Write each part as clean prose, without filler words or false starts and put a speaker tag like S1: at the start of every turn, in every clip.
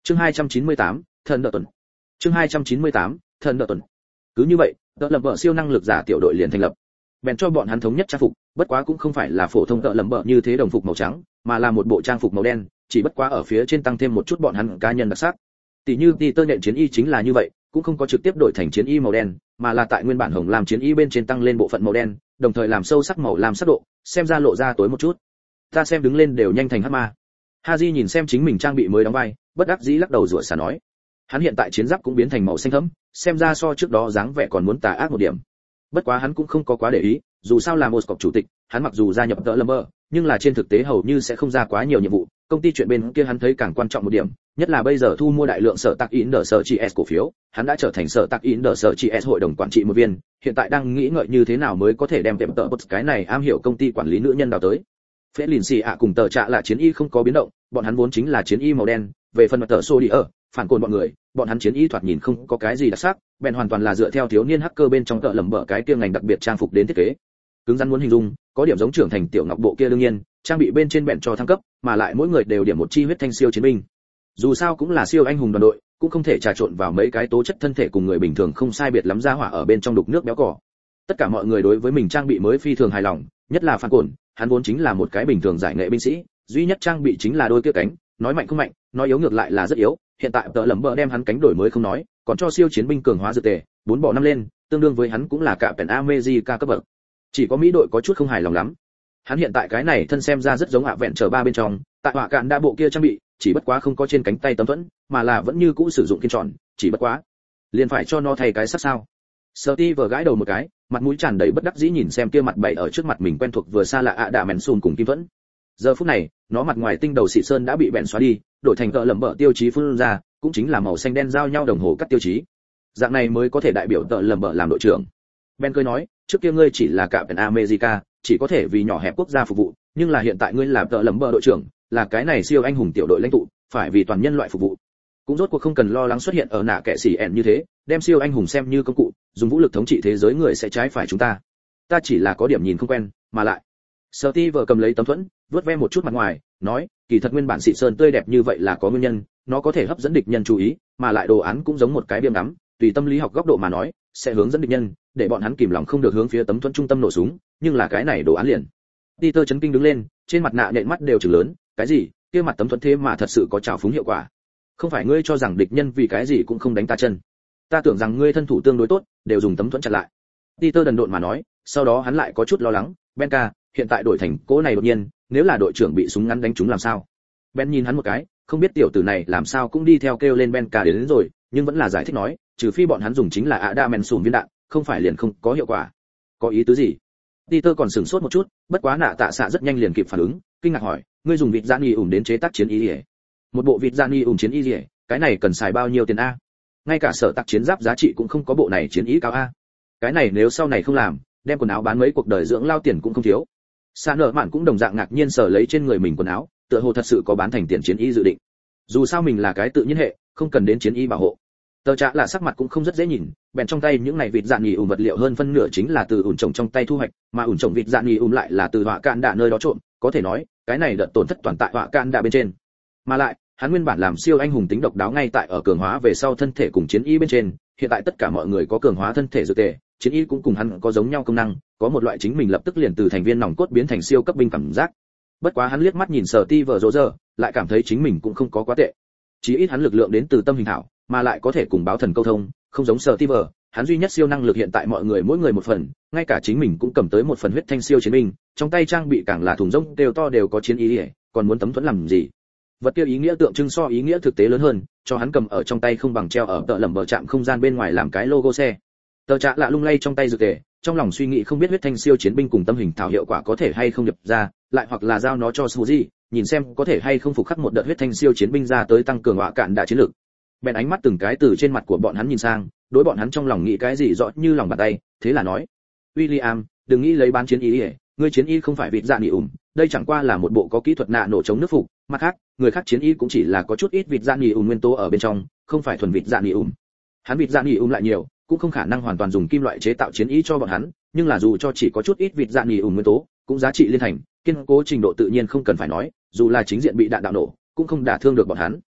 S1: Chương 298, thần đỡ tuần. Chương 298, thần đỡ tuần. Cứ như vậy, tợ lầm bợ siêu năng lực giả tiểu đội liền thành lập. Bèn cho bọn hắn thống nhất trang phục, bất quá cũng không phải là phổ thông tợ lầm bợ như thế đồng phục màu trắng, mà là một bộ trang phục màu đen, chỉ bất quá ở phía trên tăng thêm một chút bọn hắn cá nhân đặc sắc. Tỷ như Peter nện chiến y chính là như vậy, cũng không có trực tiếp đổi thành chiến y màu đen, mà là tại nguyên bản hồng lam chiến y bên trên tăng lên bộ phận màu đen, đồng thời làm sâu sắc màu lam sắc độ, xem ra lộ ra tối một chút. Ta xem đứng lên đều nhanh thành hắc ma. Haji nhìn xem chính mình trang bị mới đóng vai, bất đắc dĩ lắc đầu rủa xả nói. Hắn hiện tại chiến giáp cũng biến thành màu xanh thẫm, xem ra so trước đó dáng vẻ còn muốn tà ác một điểm. Bất quá hắn cũng không có quá để ý, dù sao là một cọc chủ tịch, hắn mặc dù gia nhập tợ lâm bờ, nhưng là trên thực tế hầu như sẽ không ra quá nhiều nhiệm vụ. Công ty chuyện bên kia hắn thấy càng quan trọng một điểm, nhất là bây giờ thu mua đại lượng sở tạc in đờ sở chị S cổ phiếu, hắn đã trở thành sở tạc in đờ sở chị S hội đồng quản trị một viên, hiện tại đang nghĩ ngợi như thế nào mới có thể đem tiệm tợ cái này am hiểu công ty quản lý nữ nhân đào tới. Phế lìn xì ạ cùng tờ trạ là chiến y không có biến động, bọn hắn vốn chính là chiến y màu đen, về phần mặt tờ xô đi ở phản cồn bọn hắn chiến y thoạt nhìn không có cái gì đặc sắc, bèn hoàn toàn là dựa theo thiếu niên hacker bên trong tợ lầm bợ cái kia ngành đặc biệt trang phục đến thiết kế. Cứng rắn muốn hình dung, có điểm giống trưởng thành tiểu ngọc bộ kia đương nhiên, trang bị bên trên bèn cho thăng cấp, mà lại mỗi người đều điểm một chi huyết thanh siêu chiến binh. Dù sao cũng là siêu anh hùng đoàn đội, cũng không thể trà trộn vào mấy cái tố chất thân thể cùng người bình thường không sai biệt lắm ra hỏa ở bên trong đục nước béo cỏ. Tất cả mọi người đối với mình trang bị mới phi thường hài lòng, nhất là phản cồn, hắn vốn chính là một cái bình thường giải nghệ binh sĩ, duy nhất trang bị chính là đôi kia cánh, nói mạnh không mạnh, nói yếu ngược lại là rất yếu. Hiện tại tợ lẩm bợ đem hắn cánh đổi mới không nói, còn cho siêu chiến binh cường hóa dược tề, 4 bỏ 5 lên, tương đương với hắn cũng là cả Pen America cấp bậc. Chỉ có Mỹ đội có chút không hài lòng lắm. Hắn hiện tại cái này thân xem ra rất giống ạ vẹn trở 3 bên trong, tại họa cạn đa bộ kia trang bị, chỉ bất quá không có trên cánh tay tấm thuẫn, mà là vẫn như cũ sử dụng kiên tròn, chỉ bất quá liền phải cho nó thay cái sắc sao. Steve gãi đầu một cái, mặt mũi tràn đầy bất đắc dĩ nhìn xem kia mặt bày ở trước mặt mình quen thuộc vừa xa lạ ạ đạ mèn sùn cùng kim thuẫn. Giờ phút này, nó mặt ngoài tinh đầu xịt sơn đã bị bèn xóa đi, đổi thành tợ lẩm bợ tiêu chí phun ra, cũng chính là màu xanh đen giao nhau đồng hồ cắt tiêu chí. Dạng này mới có thể đại biểu tợ lẩm bợ làm đội trưởng. Ben cười nói, trước kia ngươi chỉ là cả Pen America, chỉ có thể vì nhỏ hẹp quốc gia phục vụ, nhưng là hiện tại ngươi làm tợ lẩm bợ đội trưởng, là cái này siêu anh hùng tiểu đội lãnh tụ, phải vì toàn nhân loại phục vụ. Cũng rốt cuộc không cần lo lắng xuất hiện ở nạ kẻ xỉ ẻn như thế, đem siêu anh hùng xem như công cụ, dùng vũ lực thống trị thế giới người sẽ trái phải chúng ta. Ta chỉ là có điểm nhìn không quen, mà lại. Steve cầm lấy tấm thuẫn, vớt ve một chút mặt ngoài, nói, kỳ thật nguyên bản xịt sơn tươi đẹp như vậy là có nguyên nhân, nó có thể hấp dẫn địch nhân chú ý, mà lại đồ án cũng giống một cái biêm đắm, tùy tâm lý học góc độ mà nói, sẽ hướng dẫn địch nhân, để bọn hắn kìm lòng không được hướng phía tấm thuẫn trung tâm nổ súng, nhưng là cái này đồ án liền. Peter chấn kinh đứng lên, trên mặt nạ nhện mắt đều trừng lớn, cái gì? Kia mặt tấm thuẫn thế mà thật sự có trào phúng hiệu quả. Không phải ngươi cho rằng địch nhân vì cái gì cũng không đánh ta chân. Ta tưởng rằng ngươi thân thủ tương đối tốt, đều dùng tấm thuẫn chặn lại. Peter đần độn mà nói, sau đó hắn lại có chút lo lắng, Benka, hiện tại đổi thành cỗ này đột nhiên, nếu là đội trưởng bị súng ngắn đánh trúng làm sao? Ben nhìn hắn một cái, không biết tiểu tử này làm sao cũng đi theo kêu lên Benka đến rồi, nhưng vẫn là giải thích nói, trừ phi bọn hắn dùng chính là Adamensum viên đạn, không phải liền không có hiệu quả. Có ý tứ gì? Peter còn sửng sốt một chút, bất quá nạ tạ xạ rất nhanh liền kịp phản ứng, kinh ngạc hỏi, ngươi dùng vịt Gianni ủng đến chế tác chiến y liễu? Một bộ vịt Gianni ủng chiến y liễu, cái này cần xài bao nhiêu tiền a? Ngay cả sở tác chiến giáp giá trị cũng không có bộ này chiến y cao a. Cái này nếu sau này không làm, đem quần áo bán mấy cuộc đời dưỡng lao tiền cũng không thiếu. Sa nợ mạn cũng đồng dạng ngạc nhiên sở lấy trên người mình quần áo, tựa hồ thật sự có bán thành tiền chiến y dự định. Dù sao mình là cái tự nhiên hệ, không cần đến chiến y bảo hộ. Tờ Trạ là sắc mặt cũng không rất dễ nhìn, bèn trong tay những này vịt dạn nhì ùm vật liệu hơn phân nửa chính là từ ủn trồng trong tay thu hoạch, mà ủn trồng vịt dạn nhì ùm lại là từ họa cạn đạ nơi đó trộm, có thể nói, cái này đợt tổn thất toàn tại họa cạn đạ bên trên. Mà lại, hắn nguyên bản làm siêu anh hùng tính độc đáo ngay tại ở cường hóa về sau thân thể cùng chiến y bên trên, hiện tại tất cả mọi người có cường hóa thân thể dược tề, chiến y cũng cùng hắn có giống nhau công năng, có một loại chính mình lập tức liền từ thành viên nòng cốt biến thành siêu cấp binh cảm giác. Bất quá hắn liếc mắt nhìn Sở Ti vở rỗ giờ, lại cảm thấy chính mình cũng không có quá tệ. Chí ít hắn lực lượng đến từ tâm hình hảo, mà lại có thể cùng báo thần câu thông, không giống Sở Ti vở, hắn duy nhất siêu năng lực hiện tại mọi người mỗi người một phần, ngay cả chính mình cũng cầm tới một phần huyết thanh siêu chiến binh, trong tay trang bị càng là thùng rỗng đều to đều có chiến ý, còn muốn tấm thuẫn làm gì? Vật kia ý nghĩa tượng trưng so ý nghĩa thực tế lớn hơn, cho hắn cầm ở trong tay không bằng treo ở tợ lẩm bờ trạm không gian bên ngoài làm cái logo xe. Tờ Trạ lạ lung lay trong tay dược tề, trong lòng suy nghĩ không biết huyết thanh siêu chiến binh cùng tâm hình thảo hiệu quả có thể hay không nhập ra, lại hoặc là giao nó cho Suzy, nhìn xem có thể hay không phục khắc một đợt huyết thanh siêu chiến binh ra tới tăng cường họa cạn đạ chiến lược. Bèn ánh mắt từng cái từ trên mặt của bọn hắn nhìn sang, đối bọn hắn trong lòng nghĩ cái gì rõ như lòng bàn tay, thế là nói: "William, đừng nghĩ lấy bán chiến y, ngươi chiến y không phải vịt dạ nỉ ủm, đây chẳng qua là một bộ có kỹ thuật nạ nổ chống nước phục, mặt khác, người khác chiến y cũng chỉ là có chút ít vịt dạ nỉ ủm nguyên tố ở bên trong, không phải thuần vịt dạ nỉ ủm. Hắn vịt dạ nỉ ủm lại nhiều, cũng không khả năng hoàn toàn dùng kim loại chế tạo chiến y cho bọn hắn, nhưng là dù cho chỉ có chút ít vịt dạ nỉ ủm nguyên tố, cũng giá trị liên thành, kiên cố trình độ tự nhiên không cần phải nói, dù là chính diện bị đạn đạo nổ, cũng không đả thương được bọn hắn.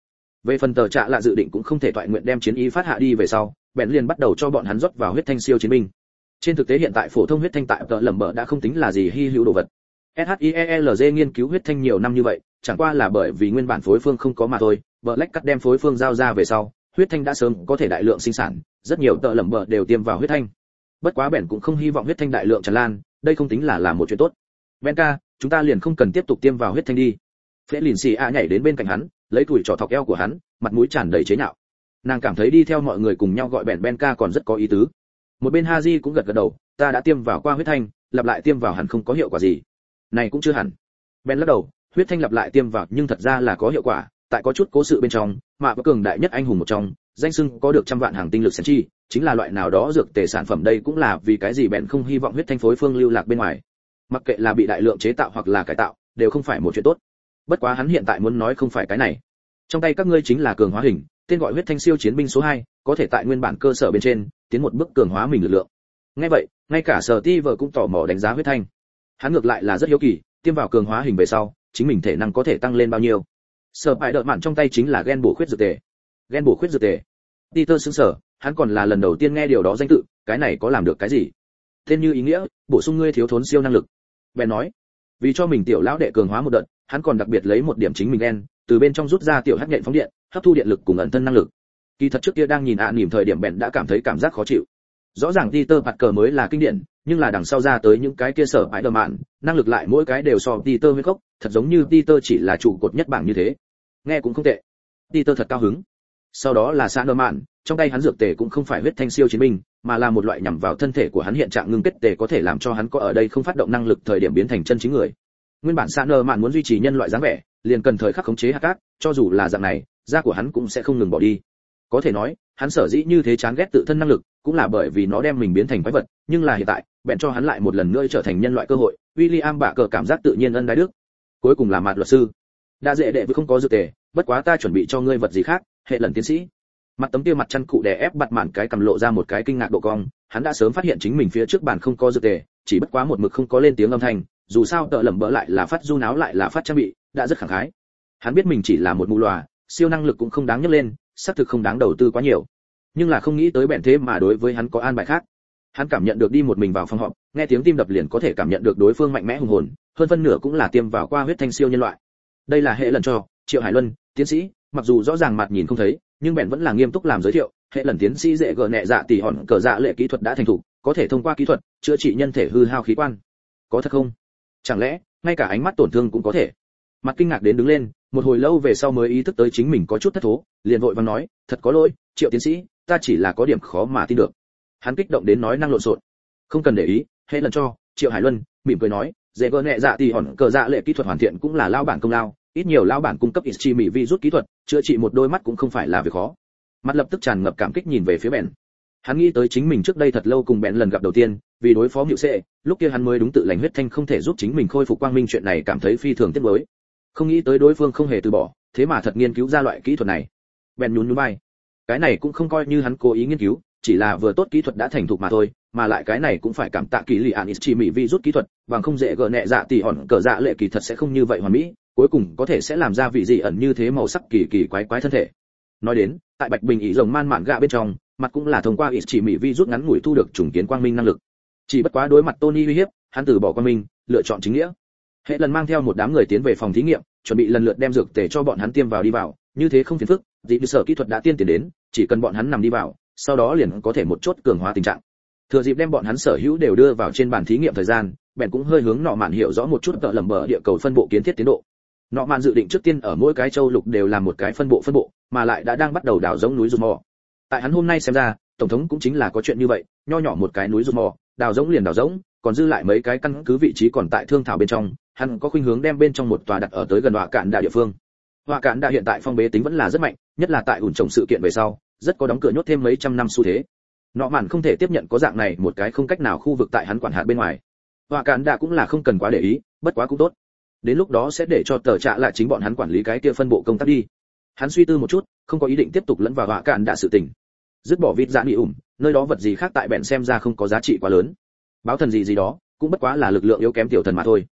S1: Về phần tờ trạ là dự định cũng không thể thoại nguyện đem chiến ý phát hạ đi về sau, bèn liền bắt đầu cho bọn hắn rót vào huyết thanh siêu chiến binh. Trên thực tế hiện tại phổ thông huyết thanh tại tờ lầm bờ đã không tính là gì hy hữu đồ vật. SHIELZ nghiên cứu huyết thanh nhiều năm như vậy, chẳng qua là bởi vì nguyên bản phối phương không có mà thôi. Black cắt đem phối phương giao ra về sau, huyết thanh đã sớm có thể đại lượng sinh sản, rất nhiều tờ lầm bờ đều tiêm vào huyết thanh. Bất quá bèn cũng không hy vọng huyết thanh đại lượng tràn lan, đây không tính là một chuyện tốt. Benka, chúng ta liền không cần tiếp tục tiêm vào huyết thanh đi. Phế lìn xì a nhảy đến bên cạnh hắn, lấy tuổi trò thọc eo của hắn, mặt mũi tràn đầy chế nhạo. Nàng cảm thấy đi theo mọi người cùng nhau gọi bèn Benka còn rất có ý tứ. Một bên Haji cũng gật gật đầu, ta đã tiêm vào qua huyết thanh, lặp lại tiêm vào hẳn không có hiệu quả gì. Này cũng chưa hẳn. Ben lắc đầu, huyết thanh lặp lại tiêm vào nhưng thật ra là có hiệu quả, tại có chút cố sự bên trong, mà có cường đại nhất anh hùng một trong, danh xưng có được trăm vạn hàng tinh lực sen chi, chính là loại nào đó dược tề sản phẩm, đây cũng là vì cái gì Ben không hy vọng huyết thanh phối phương lưu lạc bên ngoài. Mặc kệ là bị đại lượng chế tạo hoặc là cải tạo, đều không phải một chuyện tốt. Bất quá hắn hiện tại muốn nói không phải cái này. Trong tay các ngươi chính là cường hóa hình, tên gọi huyết thanh siêu chiến binh số 2, có thể tại nguyên bản cơ sở bên trên tiến một bước cường hóa mình lực lượng. Nghe vậy, ngay cả Sở Ti vợ cũng tò mò đánh giá huyết thanh. Hắn ngược lại là rất hiếu kỳ, tiêm vào cường hóa hình về sau, chính mình thể năng có thể tăng lên bao nhiêu. Sở Bại đợt mạn trong tay chính là gen bổ khuyết dược tề. Gen bổ khuyết dược tề. Peter sững sờ, hắn còn là lần đầu tiên nghe điều đó danh tự, cái này có làm được cái gì? Tên như ý nghĩa, bổ sung ngươi thiếu thốn siêu năng lực. Ben nói, vì cho mình tiểu lão đệ cường hóa một đợt, hắn còn đặc biệt lấy một điểm chính mình gen, từ bên trong rút ra tiểu hắc nhện phóng điện, hấp thu điện lực cùng ẩn thân năng lực. Kỳ thật trước kia đang nhìn nhìn thời điểm Ben đã cảm thấy cảm giác khó chịu. Rõ ràng Peter Parker mới là kinh điển, nhưng là đằng sau ra tới những cái kia Sở Bại đợt mạn, năng lực lại mỗi cái đều so Peter huyết gốc, thật giống như Peter chỉ là trụ cột nhất bảng như thế. Nghe cũng không tệ. Peter thật cao hứng. Sau đó là Sa Nơ Mạn, trong tay hắn dược tề cũng không phải huyết thanh siêu chiến binh, mà là một loại nhằm vào thân thể của hắn hiện trạng ngưng kết tề có thể làm cho hắn có ở đây không phát động năng lực thời điểm biến thành chân chính người. Nguyên bản Sa Nơ Mạn muốn duy trì nhân loại dáng vẻ, liền cần thời khắc khống chế hạt cát, cho dù là dạng này, da của hắn cũng sẽ không ngừng bỏ đi. Có thể nói, hắn sở dĩ như thế chán ghét tự thân năng lực, cũng là bởi vì nó đem mình biến thành quái vật, nhưng là hiện tại, bèn cho hắn lại một lần nữa trở thành nhân loại cơ hội. William bạ cờ cảm giác tự nhiên ân đái đức. Cuối cùng là Mạt luật sư. Đã dễ đệ vừa không có dược tề, bất quá ta chuẩn bị cho ngươi vật gì khác, hệ lần tiến sĩ. Mặt tấm kia mặt chăn cụ đè ép bặt mạn cái cầm lộ ra một cái kinh ngạc độ cong, hắn đã sớm phát hiện chính mình phía trước bàn không có dược tề, chỉ bất quá một mực không có lên tiếng âm thanh, dù sao tợ lẩm bỡ lại là phát du náo lại là phát trang bị, đã rất khẳng khái. Hắn biết mình chỉ là một mù lòa, siêu năng lực cũng không đáng nhắc lên, xác thực không đáng đầu tư quá nhiều. Nhưng là không nghĩ tới bèn thế mà đối với hắn có an bài khác. Hắn cảm nhận được đi một mình vào phòng họp, nghe tiếng tim đập liền có thể cảm nhận được đối phương mạnh mẽ hùng hồn, hơn phân nửa cũng là tiêm vào qua huyết thanh siêu nhân loại. Đây là hệ lần cho Triệu Hải Luân, tiến sĩ, mặc dù rõ ràng mặt nhìn không thấy, nhưng bèn vẫn là nghiêm túc làm giới thiệu. Hệ lần tiến sĩ dễ gờ nhẹ dạ tỷ hòn cờ dạ lệ kỹ thuật đã thành thục, có thể thông qua kỹ thuật chữa trị nhân thể hư hao khí quan. Có thật không? Chẳng lẽ ngay cả ánh mắt tổn thương cũng có thể? Mặt kinh ngạc đến đứng lên, một hồi lâu về sau mới ý thức tới chính mình có chút thất thố, liền vội vàng nói, thật có lỗi, Triệu tiến sĩ, ta chỉ là có điểm khó mà tin được. Hắn kích động đến nói năng lộn xộn. Không cần để ý, hệ lần cho Triệu Hải Luân mỉm cười nói, dễ gờ nhẹ dạ tỷ hòn cờ dạ lệ kỹ thuật hoàn thiện cũng là lao bản công lao, ít nhiều lao bản cung cấp Ichi mỹ virus kỹ thuật, chữa trị một đôi mắt cũng không phải là việc khó. Mặt lập tức tràn ngập cảm kích nhìn về phía bèn. Hắn nghĩ tới chính mình trước đây thật lâu cùng bèn lần gặp đầu tiên, vì đối phó Hựu Sệ, lúc kia hắn mới đúng tự lành huyết thanh không thể giúp chính mình khôi phục quang minh chuyện này cảm thấy phi thường tiếc nuối. Không nghĩ tới đối phương không hề từ bỏ, thế mà thật nghiên cứu ra loại kỹ thuật này. Bèn nhún nhún vai. Cái này cũng không coi như hắn cố ý nghiên cứu, chỉ là vừa tốt kỹ thuật đã thành thục mà thôi, mà lại cái này cũng phải cảm tạ kỳ lì an Ichi mỹ virus kỹ thuật, bằng không dễ gỡ nhẹ dạ tỷ hòn cờ dạ lệ kỳ thật sẽ không như vậy hoàn mỹ, cuối cùng có thể sẽ làm ra vị dị ẩn như thế màu sắc kỳ kỳ quái quái thân thể. Nói đến, tại Bạch Bình ý rồng man mạn gạ bên trong, mặt cũng là thông qua Ichi mỹ virus ngắn ngủi thu được trùng kiến quang minh năng lực. Chỉ bất quá đối mặt Tony uy hiếp, hắn từ bỏ quang minh, lựa chọn chính nghĩa. Hệ lần mang theo một đám người tiến về phòng thí nghiệm, chuẩn bị lần lượt đem dược tề cho bọn hắn tiêm vào đi vào, như thế không phiền phức, dị sở kỹ thuật đã tiên tiến đến, chỉ cần bọn hắn nằm đi vào, sau đó liền có thể một chốt cường hóa tình trạng. Thừa dịp đem bọn hắn sở hữu đều đưa vào trên bàn thí nghiệm thời gian, bèn cũng hơi hướng nọ mạn hiểu rõ một chút tợ lẩm bờ địa cầu phân bộ kiến thiết tiến độ. Nọ mạn dự định trước tiên ở mỗi cái châu lục đều làm một cái phân bộ, mà lại đã đang bắt đầu đào giống núi rùa mò. Tại hắn hôm nay xem ra, tổng thống cũng chính là có chuyện như vậy, nho nhỏ một cái núi rùa mò, đào giống liền đào giống, còn dư lại mấy cái căn cứ vị trí còn tại thương thảo bên trong, hắn có khuynh hướng đem bên trong một tòa đặt ở tới gần Họa Cạn Đạ địa phương. Họa Cạn Đạ hiện tại phong bế tính vẫn là rất mạnh, nhất là tại ủn trồng sự kiện về sau, rất có đóng cửa nhốt thêm mấy trăm năm xu thế. Nọ mạn không thể tiếp nhận có dạng này một cái không cách nào khu vực tại hắn quản hạt bên ngoài. Họa Cạn Đạ cũng là không cần quá để ý, bất quá cũng tốt. Đến lúc đó sẽ để cho tờ trạ lại chính bọn hắn quản lý cái kia phân bộ công tác đi. Hắn suy tư một chút, không có ý định tiếp tục lẫn vào Họa Cạn Đạ sự tình. Dứt bỏ vịt dạ nị nơi đó vật gì khác tại bèn xem ra không có giá trị quá lớn. Báo thần gì đó, cũng bất quá là lực lượng yếu kém tiểu thần mà thôi.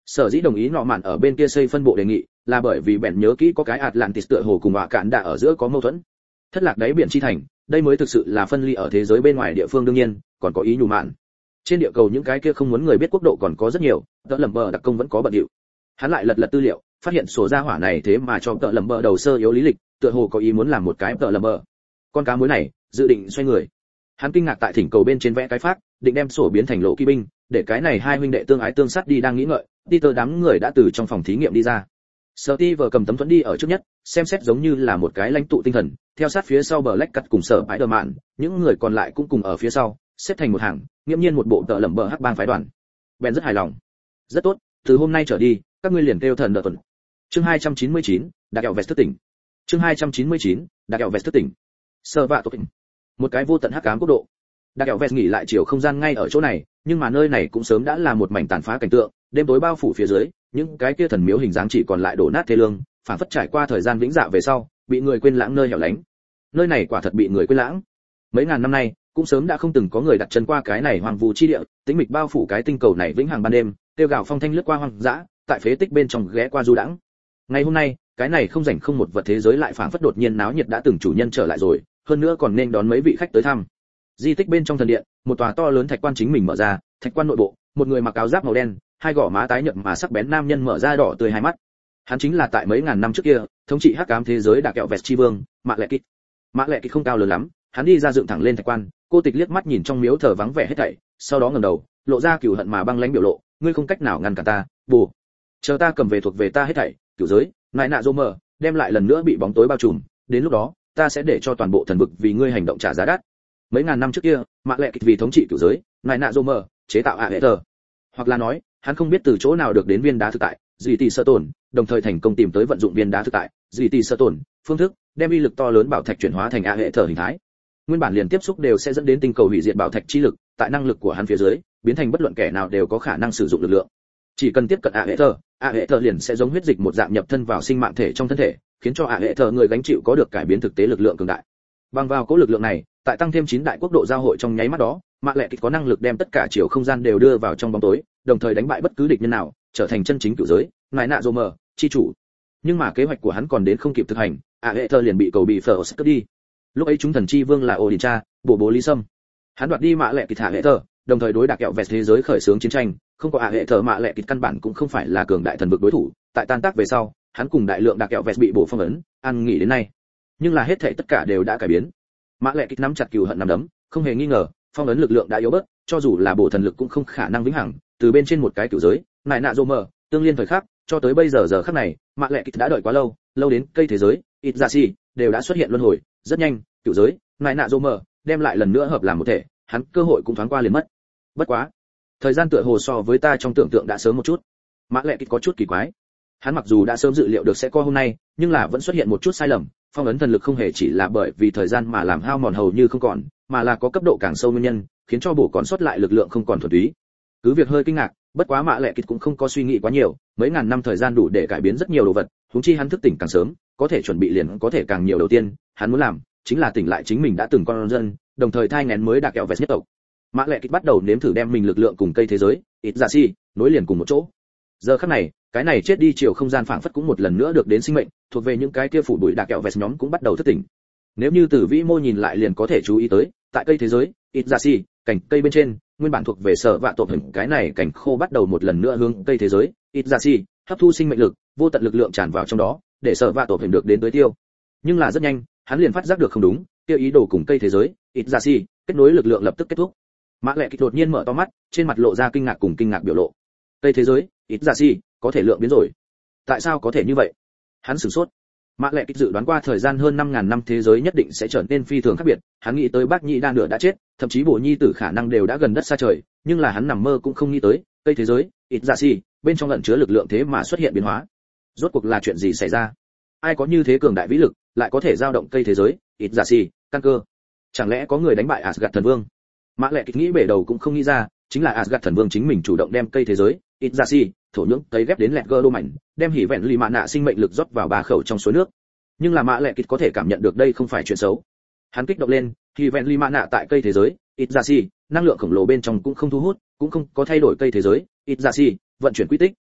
S1: Sở dĩ đồng ý nọ mạn ở bên kia xây phân bộ đề nghị, là bởi vì bèn nhớ kỹ có cái Atlantis tựa hồ cùng họa cạn đã ở giữa có mâu thuẫn. Thất lạc đáy biển chi thành, đây mới thực sự là phân ly ở thế giới bên ngoài địa phương đương nhiên, còn có ý nhủ mạn. Trên địa cầu những cái kia không muốn người biết quốc độ còn có rất nhiều, tợ lẩm bờ đặc công vẫn có bận điệu. Hắn lại lật tư liệu, phát hiện sổ gia hỏa này thế mà cho tợ lẩm bờ đầu sơ yếu lý lịch, tựa hồ có ý muốn làm một cái tợ lẩm bờ. Con cá mối này, dự định xoay người. Hắn kinh ngạc tại thỉnh cầu bên trên vẽ cái phát, định đem sổ biến thành lộ kỵ binh, để cái này hai huynh đệ tương ái tương sát đi đang nghĩ ngợi, Peter đám người đã từ trong phòng thí nghiệm đi ra. Steve cầm tấm thuẫn đi ở trước nhất, xem xét giống như là một cái lãnh tụ tinh thần, theo sát phía sau Black Cat cùng Sở Spider-Man, những người còn lại cũng cùng ở phía sau, xếp thành một hàng, nghiêm nhiên một bộ tợ lẩm bờ hắc bang phái đoàn. Ben rất hài lòng. Rất tốt, từ hôm nay trở đi, các ngươi liền kêu thần đợt tuần. Chương 299, đã kẹo vest thức tỉnh. Chương 299, đã kẹo vest thức tỉnh. Sở vạ tổ tỉnh. Một cái vô tận hắc ám quốc độ. Đã kẹo vest nghỉ lại chiều không gian ngay ở chỗ này, nhưng mà nơi này cũng sớm đã là một mảnh tàn phá cảnh tượng, đêm tối bao phủ phía dưới, những cái kia thần miếu hình dáng chỉ còn lại đổ nát thê lương, phản phất trải qua thời gian vĩnh dạ về sau, bị người quên lãng nơi hẻo lánh. Nơi này quả thật bị người quên lãng. Mấy ngàn năm nay, cũng sớm đã không từng có người đặt chân qua cái này hoang vu chi địa, tĩnh mịch bao phủ cái tinh cầu này vĩnh hằng ban đêm, tiêu gào phong thanh lướt qua hoang dã, tại phế tích bên trong ghé qua du đãng. Ngày hôm nay, cái này không rảnh không một vật thế giới lại phảng phất đột nhiên náo nhiệt đã từng chủ nhân trở lại rồi, hơn nữa còn nên đón mấy vị khách tới thăm. Di tích bên trong thần điện, một tòa to lớn thạch quan chính mình mở ra, thạch quan nội bộ, một người mặc áo giáp màu đen, hai gò má tái nhợt mà sắc bén nam nhân mở ra đỏ tươi hai mắt. Hắn chính là tại mấy ngàn năm trước kia, thống trị hắc ám thế giới đã kẹo vẹt chi vương, Mạ Lệ Kịch. Mạ Lệ Kịch không cao lớn lắm, hắn đi ra dựng thẳng lên thạch quan, cô tịch liếc mắt nhìn trong miếu thờ vắng vẻ hết thảy, sau đó ngẩng đầu, lộ ra cừu hận mà băng lãnh biểu lộ, ngươi không cách nào ngăn cản ta, bù. Chờ ta cầm về thuộc về ta hết thảy, cửu giới, nại nạ rô mờ, đem lại lần nữa bị bóng tối bao trùm, đến lúc đó, ta sẽ để cho toàn bộ thần vực vì ngươi hành động trả giá đắt. Mấy ngàn năm trước kia, Mạ Lệ Kịch vì thống trị cửu giới, nại nạ rô mờ, chế tạo hệ tờ. Hoặc là nói, hắn không biết từ chỗ nào được đến viên đá thực tại, dì tỷ sơ tổn, đồng thời thành công tìm tới vận dụng viên đá thực tại, dì tỷ sơ tổn, phương thức, đem uy lực to lớn bảo thạch chuyển hóa thành hệ tờ hình thái. Nguyên bản liền tiếp xúc đều sẽ dẫn đến tinh cầu hủy diệt bảo thạch chi lực, tại năng lực của hắn phía dưới, biến thành bất luận kẻ nào đều có khả năng sử dụng lực lượng. Chỉ cần tiếp cận hệ tờ liền sẽ giống huyết dịch một dạng nhập thân vào sinh mạng thể trong thân thể, khiến cho hệ tờ người gánh chịu có được cải biến thực tế lực lượng cường đại. Bằng vào cố lực lượng này, tại tăng thêm 9 đại quốc độ giao hội trong nháy mắt đó, Mạ Lệ Kịch có năng lực đem tất cả chiều không gian đều đưa vào trong bóng tối, đồng thời đánh bại bất cứ địch nhân nào, trở thành chân chính cửu giới, nại nạ rô mờ, chi chủ. Nhưng mà kế hoạch của hắn còn đến không kịp thực hành, hệ tờ liền bị cầu bị phở cướp đi. Lúc ấy chúng thần chi vương là Odin cha, bố Lý Sâm. Hắn đoạt đi Mạ Lệ Kịch hệ tờ, đồng thời đối đạc kẹo vẹt thế giới khởi xướng chiến tranh, không có hệ tờ Mạ Lệ Kịch căn bản cũng không phải là cường đại thần vực đối thủ. Tại tan tác về sau, hắn cùng đại lượng đạc kẹo vẹt bị bổ phong ấn, ăn nghỉ đến nay. Nhưng là hết thảy tất cả đều đã cải biến. Mạ Lệ Kịch nắm chặt cừu hận nắm đấm, không hề nghi ngờ, phong ấn lực lượng đã yếu bớt, cho dù là bổ thần lực cũng không khả năng vĩnh hằng. Từ bên trên một cái cửu giới, nại nạ rô mờ, tương liên thời khắc, cho tới bây giờ khắc này, Mạ Lệ Kịch đã đợi quá lâu, lâu đến cây thế giới, ít ra si đều đã xuất hiện luân hồi. Rất nhanh, cửu giới, nại nạ rô mờ, đem lại lần nữa hợp làm một thể, hắn cơ hội cũng thoáng qua liền mất. Bất quá, thời gian tựa hồ so với ta trong tưởng tượng đã sớm một chút. Mạ Lệ Kịch có chút kỳ quái. Hắn mặc dù đã sớm dự liệu được sẽ có hôm nay, nhưng là vẫn xuất hiện một chút sai lầm. Phong ấn thần lực không hề chỉ là bởi vì thời gian mà làm hao mòn hầu như không còn, mà là có cấp độ càng sâu nguyên nhân, khiến cho bổ còn sót lại lực lượng không còn thuần túy. Cứ việc hơi kinh ngạc, bất quá Mạ Lệ Kịch cũng không có suy nghĩ quá nhiều, mấy ngàn năm thời gian đủ để cải biến rất nhiều đồ vật, huống chi hắn thức tỉnh càng sớm, có thể chuẩn bị liền có thể càng nhiều. Đầu tiên, hắn muốn làm chính là tỉnh lại chính mình đã từng con dân, đồng thời thai nghén mới đạc kẹo vẹt nhất tộc. Mạ Lệ Kịch bắt đầu nếm thử đem mình lực lượng cùng cây thế giới, ít giả si, nối liền cùng một chỗ. Giờ khắc này, cái này chết đi chiều không gian phảng phất cũng một lần nữa được đến sinh mệnh, thuộc về những cái kia phủ bụi đạc kẹo vẹt nhóm cũng bắt đầu thức tỉnh. Nếu như từ vĩ mô nhìn lại liền có thể chú ý tới, tại cây thế giới, ít giả si, cành cây bên trên, nguyên bản thuộc về sở vạ tộc hình cái này cành khô bắt đầu một lần nữa hướng cây thế giới, ít giả si, hấp thu sinh mệnh lực, vô tận lực lượng tràn vào trong đó, để sở vạ tộc hình được đến tới tiêu. Nhưng là rất nhanh, hắn liền phát giác được không đúng, kia ý đồ cùng cây thế giới, ít giả si, kết nối lực lượng lập tức kết thúc. Mạ Lệ Kịch đột nhiên mở to mắt, trên mặt lộ ra kinh ngạc cùng kinh ngạc biểu lộ. Cây thế giới, ít giả si, có thể lượng biến rồi. Tại sao có thể như vậy? Hắn sửng sốt. Mạ Lệ Kịch dự đoán qua thời gian hơn 5000 năm thế giới nhất định sẽ trở nên phi thường khác biệt, hắn nghĩ tới Bác Nhĩ Đa nửa đã chết, thậm chí Bổ Nhi tử khả năng đều đã gần đất xa trời, nhưng là hắn nằm mơ cũng không nghĩ tới, cây thế giới, ít giả si, bên trong ẩn chứa lực lượng thế mà xuất hiện biến hóa. Rốt cuộc là chuyện gì xảy ra? Ai có như thế cường đại vĩ lực, lại có thể dao động cây thế giới, ít giả si, căn cơ? Chẳng lẽ có người đánh bại Asgard thần vương? Mạ Lệ Kịch nghĩ bể đầu cũng không nghĩ ra, chính là Asgard thần vương chính mình chủ động đem cây thế giới, ít giả si, thổ nhưỡng tấy ghép đến lẹt gơ đô mảnh, đem hỉ vẹn lì mạ nạ sinh mệnh lực rót vào 3 khẩu trong suối nước. Nhưng là Mạ Lệ Kịch có thể cảm nhận được đây không phải chuyện xấu. Hắn kích động lên, hỉ vẹn lì mạ nạ tại cây thế giới, ít giả si, năng lượng khổng lồ bên trong cũng không thu hút, cũng không có thay đổi cây thế giới, ít giả si, vận chuyển quy tích,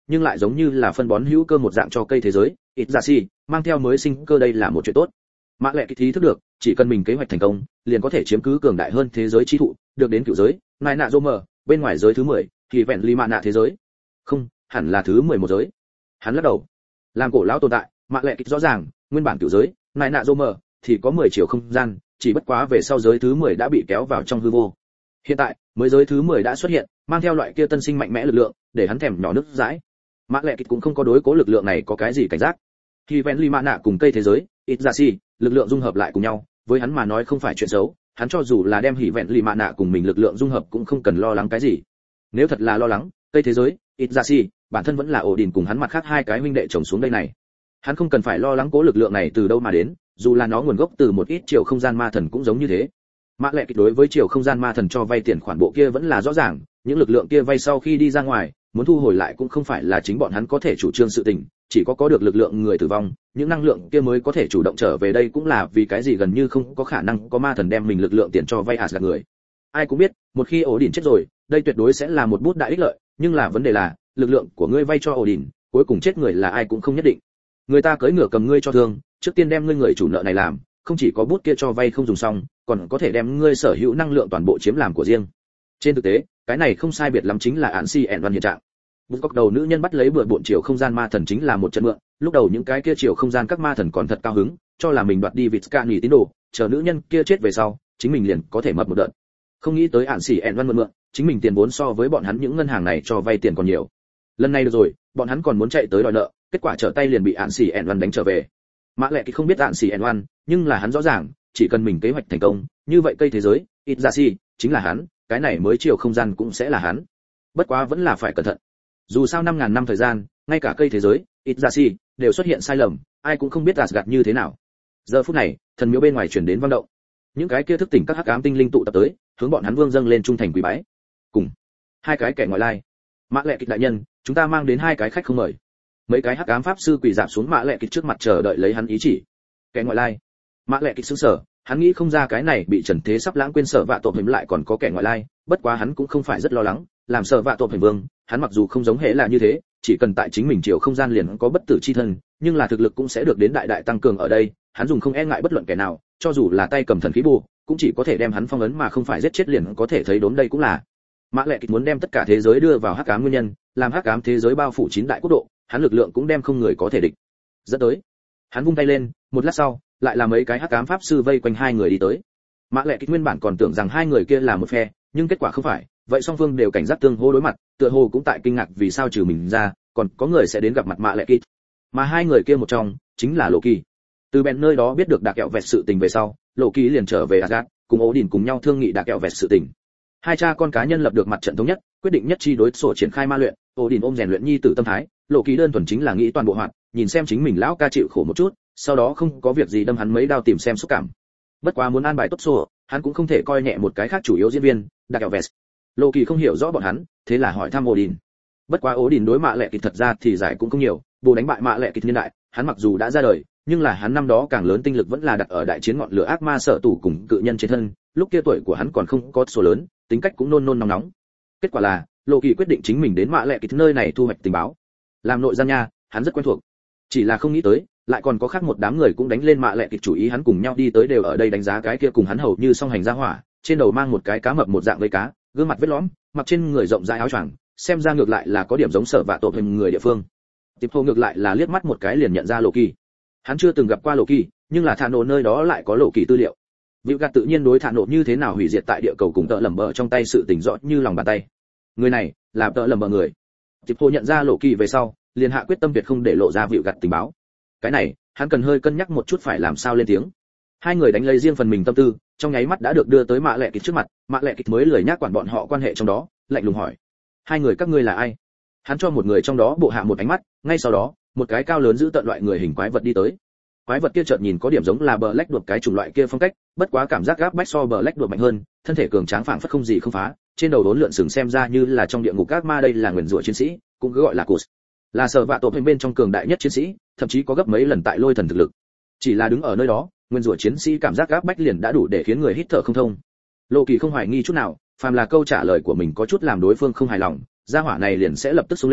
S1: nhưng lại giống như là phân bón hữu cơ một dạng cho cây thế giới ít ra si mang theo mới sinh cơ, đây là một chuyện tốt. Mã lệ kịch ý thức được, chỉ cần mình kế hoạch thành công liền có thể chiếm cứ cường đại hơn thế giới chi thụ, được đến cựu giới nai nạ dô mờ bên ngoài giới thứ 10, thì vẹn ly mạ nạ thế giới, không hẳn là thứ 11 giới. Hắn lắc đầu, làm cổ lão tồn tại, Mã lệ kịch rõ ràng nguyên bản cựu giới nai nạ dô mờ thì có 10 chiều không gian, chỉ bất quá về sau giới thứ 10 đã bị kéo vào trong hư vô. Hiện tại mới giới thứ 10 đã xuất hiện, mang theo loại kia tân sinh mạnh mẽ lực lượng, để hắn thèm nhỏ nước dãi. Mã lệ kịch cũng không có đối cố lực lượng này có cái gì cảnh giác. Khi vẹn ly mạ nạ cùng cây thế giới ít ra si lực lượng dung hợp lại cùng nhau, với hắn mà nói không phải chuyện xấu, hắn cho dù là đem hỉ vẹn lì mạ nạ cùng mình lực lượng dung hợp cũng không cần lo lắng cái gì. Nếu thật là lo lắng, cây thế giới ít ra si bản thân vẫn là ổ đỉnh cùng hắn mặt khác hai cái huynh đệ chồng xuống đây này, hắn không cần phải lo lắng cố lực lượng này từ đâu mà đến, dù là nó nguồn gốc từ một ít chiều không gian ma thần cũng giống như thế. Mã lệ kịch đối với chiều không gian ma thần cho vay tiền khoản bộ kia vẫn là rõ ràng, những lực lượng kia vay sau khi đi ra ngoài muốn thu hồi lại cũng không phải là chính bọn hắn có thể chủ trương sự tình, chỉ có được lực lượng người tử vong, những năng lượng kia mới có thể chủ động trở về. Đây cũng là vì cái gì gần như không có khả năng có ma thần đem mình lực lượng tiền cho vay Asgard người. Ai cũng biết, một khi Odin chết rồi, đây tuyệt đối sẽ là một bút đại ích lợi, nhưng là vấn đề là, lực lượng của ngươi vay cho Odin, cuối cùng chết người là ai cũng không nhất định. Người ta cưỡi ngựa cầm ngươi cho thương, trước tiên đem ngươi người chủ nợ này làm, không chỉ có bút kia cho vay không dùng xong, còn có thể đem ngươi sở hữu năng lượng toàn bộ chiếm làm của riêng. Trên thực tế, cái này không sai biệt lắm chính là án si ẻn văn hiện trạng. Bút cóc đầu nữ nhân bắt lấy bừa bộn chiều không gian ma thần chính là một trận mượn, lúc đầu những cái kia chiều không gian các ma thần còn thật cao hứng, cho là mình đoạt đi vịt ca nghỉ tín đồ, chờ nữ nhân kia chết về sau, chính mình liền có thể mập một đợt. Không nghĩ tới án si ẻn văn mượn, chính mình tiền vốn so với bọn hắn những ngân hàng này cho vay tiền còn nhiều. Lần này được rồi, bọn hắn còn muốn chạy tới đòi nợ, kết quả trở tay liền bị án si ẻn văn đánh trở về. Mã lệ thì không biết án si ẻn văn, nhưng là hắn rõ ràng, chỉ cần mình kế hoạch thành công, như vậy cây thế giới ít ra si chính là hắn, cái này mới chiều không gian cũng sẽ là hắn. Bất quá vẫn là phải cẩn thận, dù sao 5.000 năm thời gian, ngay cả cây thế giới ít ra si đều xuất hiện sai lầm, ai cũng không biết Asgard như thế nào. Giờ phút này, thần miếu bên ngoài truyền đến vang động, những cái kia thức tỉnh các hắc ám tinh linh tụ tập tới, hướng bọn hắn vương dâng lên trung thành quý bái. Cùng hai cái kẻ ngoại lai, Mã lệ kịch đại nhân, chúng ta mang đến hai cái khách không mời. Mấy cái hắc ám pháp sư quỳ rạp xuống Mã lệ kịch trước mặt chờ đợi lấy hắn ý chỉ. Kẻ ngoại lai, Mã lệ kịch sững sờ, hắn nghĩ không ra cái này bị trần thế sắp lãng quên Sở Vạ Tộp Hình lại còn có kẻ ngoại lai, bất quá hắn cũng không phải rất lo lắng, làm Sở Vạ Tộp Hình vương, hắn mặc dù không giống hệ là như thế, chỉ cần tại chính mình chiều không gian liền có bất tử chi thân, nhưng là thực lực cũng sẽ được đến đại đại tăng cường ở đây, hắn dùng không e ngại bất luận kẻ nào, cho dù là tay cầm thần khí bù, cũng chỉ có thể đem hắn phong ấn mà không phải giết chết liền có thể thấy đốn. Đây cũng là Mã lệ kịch muốn đem tất cả thế giới đưa vào hắc ám nguyên nhân, làm hắc ám thế giới bao phủ 9 đại quốc độ, hắn lực lượng cũng đem không người có thể địch. Dẫn tới, hắn vung tay lên, một lát sau, lại là mấy cái hắc ám pháp sư vây quanh hai người đi tới. Mã lệ kịch nguyên bản còn tưởng rằng hai người kia là một phe, nhưng kết quả không phải, vậy song phương đều cảnh giác tương hô đối mặt, tựa hồ cũng tại kinh ngạc vì sao trừ mình ra, còn có người sẽ đến gặp mặt Mã lệ kịch. Mà hai người kia một trong chính là Loki. Từ bèn nơi đó biết được Đạc Kẹo Vẹt sự tình về sau, Loki liền trở về Asgard, cùng Odin cùng nhau thương nghị Đạc Kẹo Vẹt sự tình. Hai cha con cá nhân lập được mặt trận thống nhất, quyết định nhất chi đối sổ triển khai ma luyện. Odin ôm rèn luyện nhi tử tâm thái, Loki đơn thuần chính là nghĩ toàn bộ hoạt, nhìn xem chính mình lão ca chịu khổ một chút, sau đó không có việc gì đâm hắn mấy đao tìm xem xúc cảm. Bất quá muốn an bài tốt sổ, hắn cũng không thể coi nhẹ một cái khác chủ yếu diễn viên, Đạc Kẹo Vẹt. Loki không hiểu rõ bọn hắn, thế là hỏi thăm Odin. Bất quá Odin đối Mã lệ kịch thật ra thì giải cũng không nhiều, bù đánh bại Mã lệ kịch niên đại, hắn mặc dù đã ra đời, nhưng là hắn năm đó càng lớn tinh lực vẫn là đặt ở đại chiến ngọn lửa ác ma Sở Tủ cùng cự nhân trên thân, lúc kia tuổi của hắn còn không có số lớn, tính cách cũng nôn nôn nóng nóng. Kết quả là, Loki quyết định chính mình đến Mã lệ kịch nơi này thu hoạch tình báo. Làm nội gian nha, hắn rất quen thuộc. Chỉ là không nghĩ tới, lại còn có khác một đám người cũng đánh lên Mã lệ kịch chủ ý, hắn cùng nhau đi tới đều ở đây đánh giá cái kia cùng hắn hầu như song hành ra hỏa, trên đầu mang một cái cá mập một dạng vây cá, gương mặt vết lõm, mặc trên người rộng rãi áo choàng, xem ra ngược lại là có điểm giống Sở Vạ Tộp Hình người địa phương. Tiếp Hồ ngược lại là liếc mắt một cái liền nhận ra Loki. Hắn chưa từng gặp qua Loki, nhưng là Thạ Nộ nơi đó lại có Loki tư liệu. Vịu gạt tự nhiên đối Thạ Nộ như thế nào hủy diệt tại địa cầu cùng tợ lẩm bợ trong tay sự tình rõ như lòng bàn tay. Người này là tợ lẩm bợ người. Tiếp Hồ nhận ra Loki về sau, liền hạ quyết tâm tuyệt không để lộ ra Vịu gạt tình báo. Cái này, hắn cần hơi cân nhắc một chút phải làm sao lên tiếng. Hai người đánh lấy riêng phần mình tâm tư, trong nháy mắt đã được đưa tới Mã lệ kịch trước mặt, Mã lệ kịch mới lười nhác quản bọn họ quan hệ trong đó, lạnh lùng hỏi: hai người các ngươi là ai? Hắn cho một người trong đó bộ hạ một ánh mắt, ngay sau đó, một cái cao lớn giữ tận loại người hình quái vật đi tới. Quái vật kia chợt nhìn có điểm giống là Black Dwarf cái chủng loại kia phong cách, bất quá cảm giác gáp bách so Black Dwarf mạnh hơn, thân thể cường tráng phảng phất không gì không phá, trên đầu đốn lượn sừng xem ra như là trong địa ngục ác ma. Đây là nguyền rủa chiến sĩ, cũng cứ gọi là Cus, là Sở Vạ Tộp Hình bên trong cường đại nhất chiến sĩ, thậm chí có gấp mấy lần tại lôi thần thực lực. Chỉ là đứng ở nơi đó, nguyên rủa chiến sĩ cảm giác gáp bách liền đã đủ để khiến người hít thở không thông. Loki không hoài nghi chút nào, phàm là câu trả lời của mình có chút làm đối phương không hài lòng, gia hỏa này liền sẽ lập tức xông lên,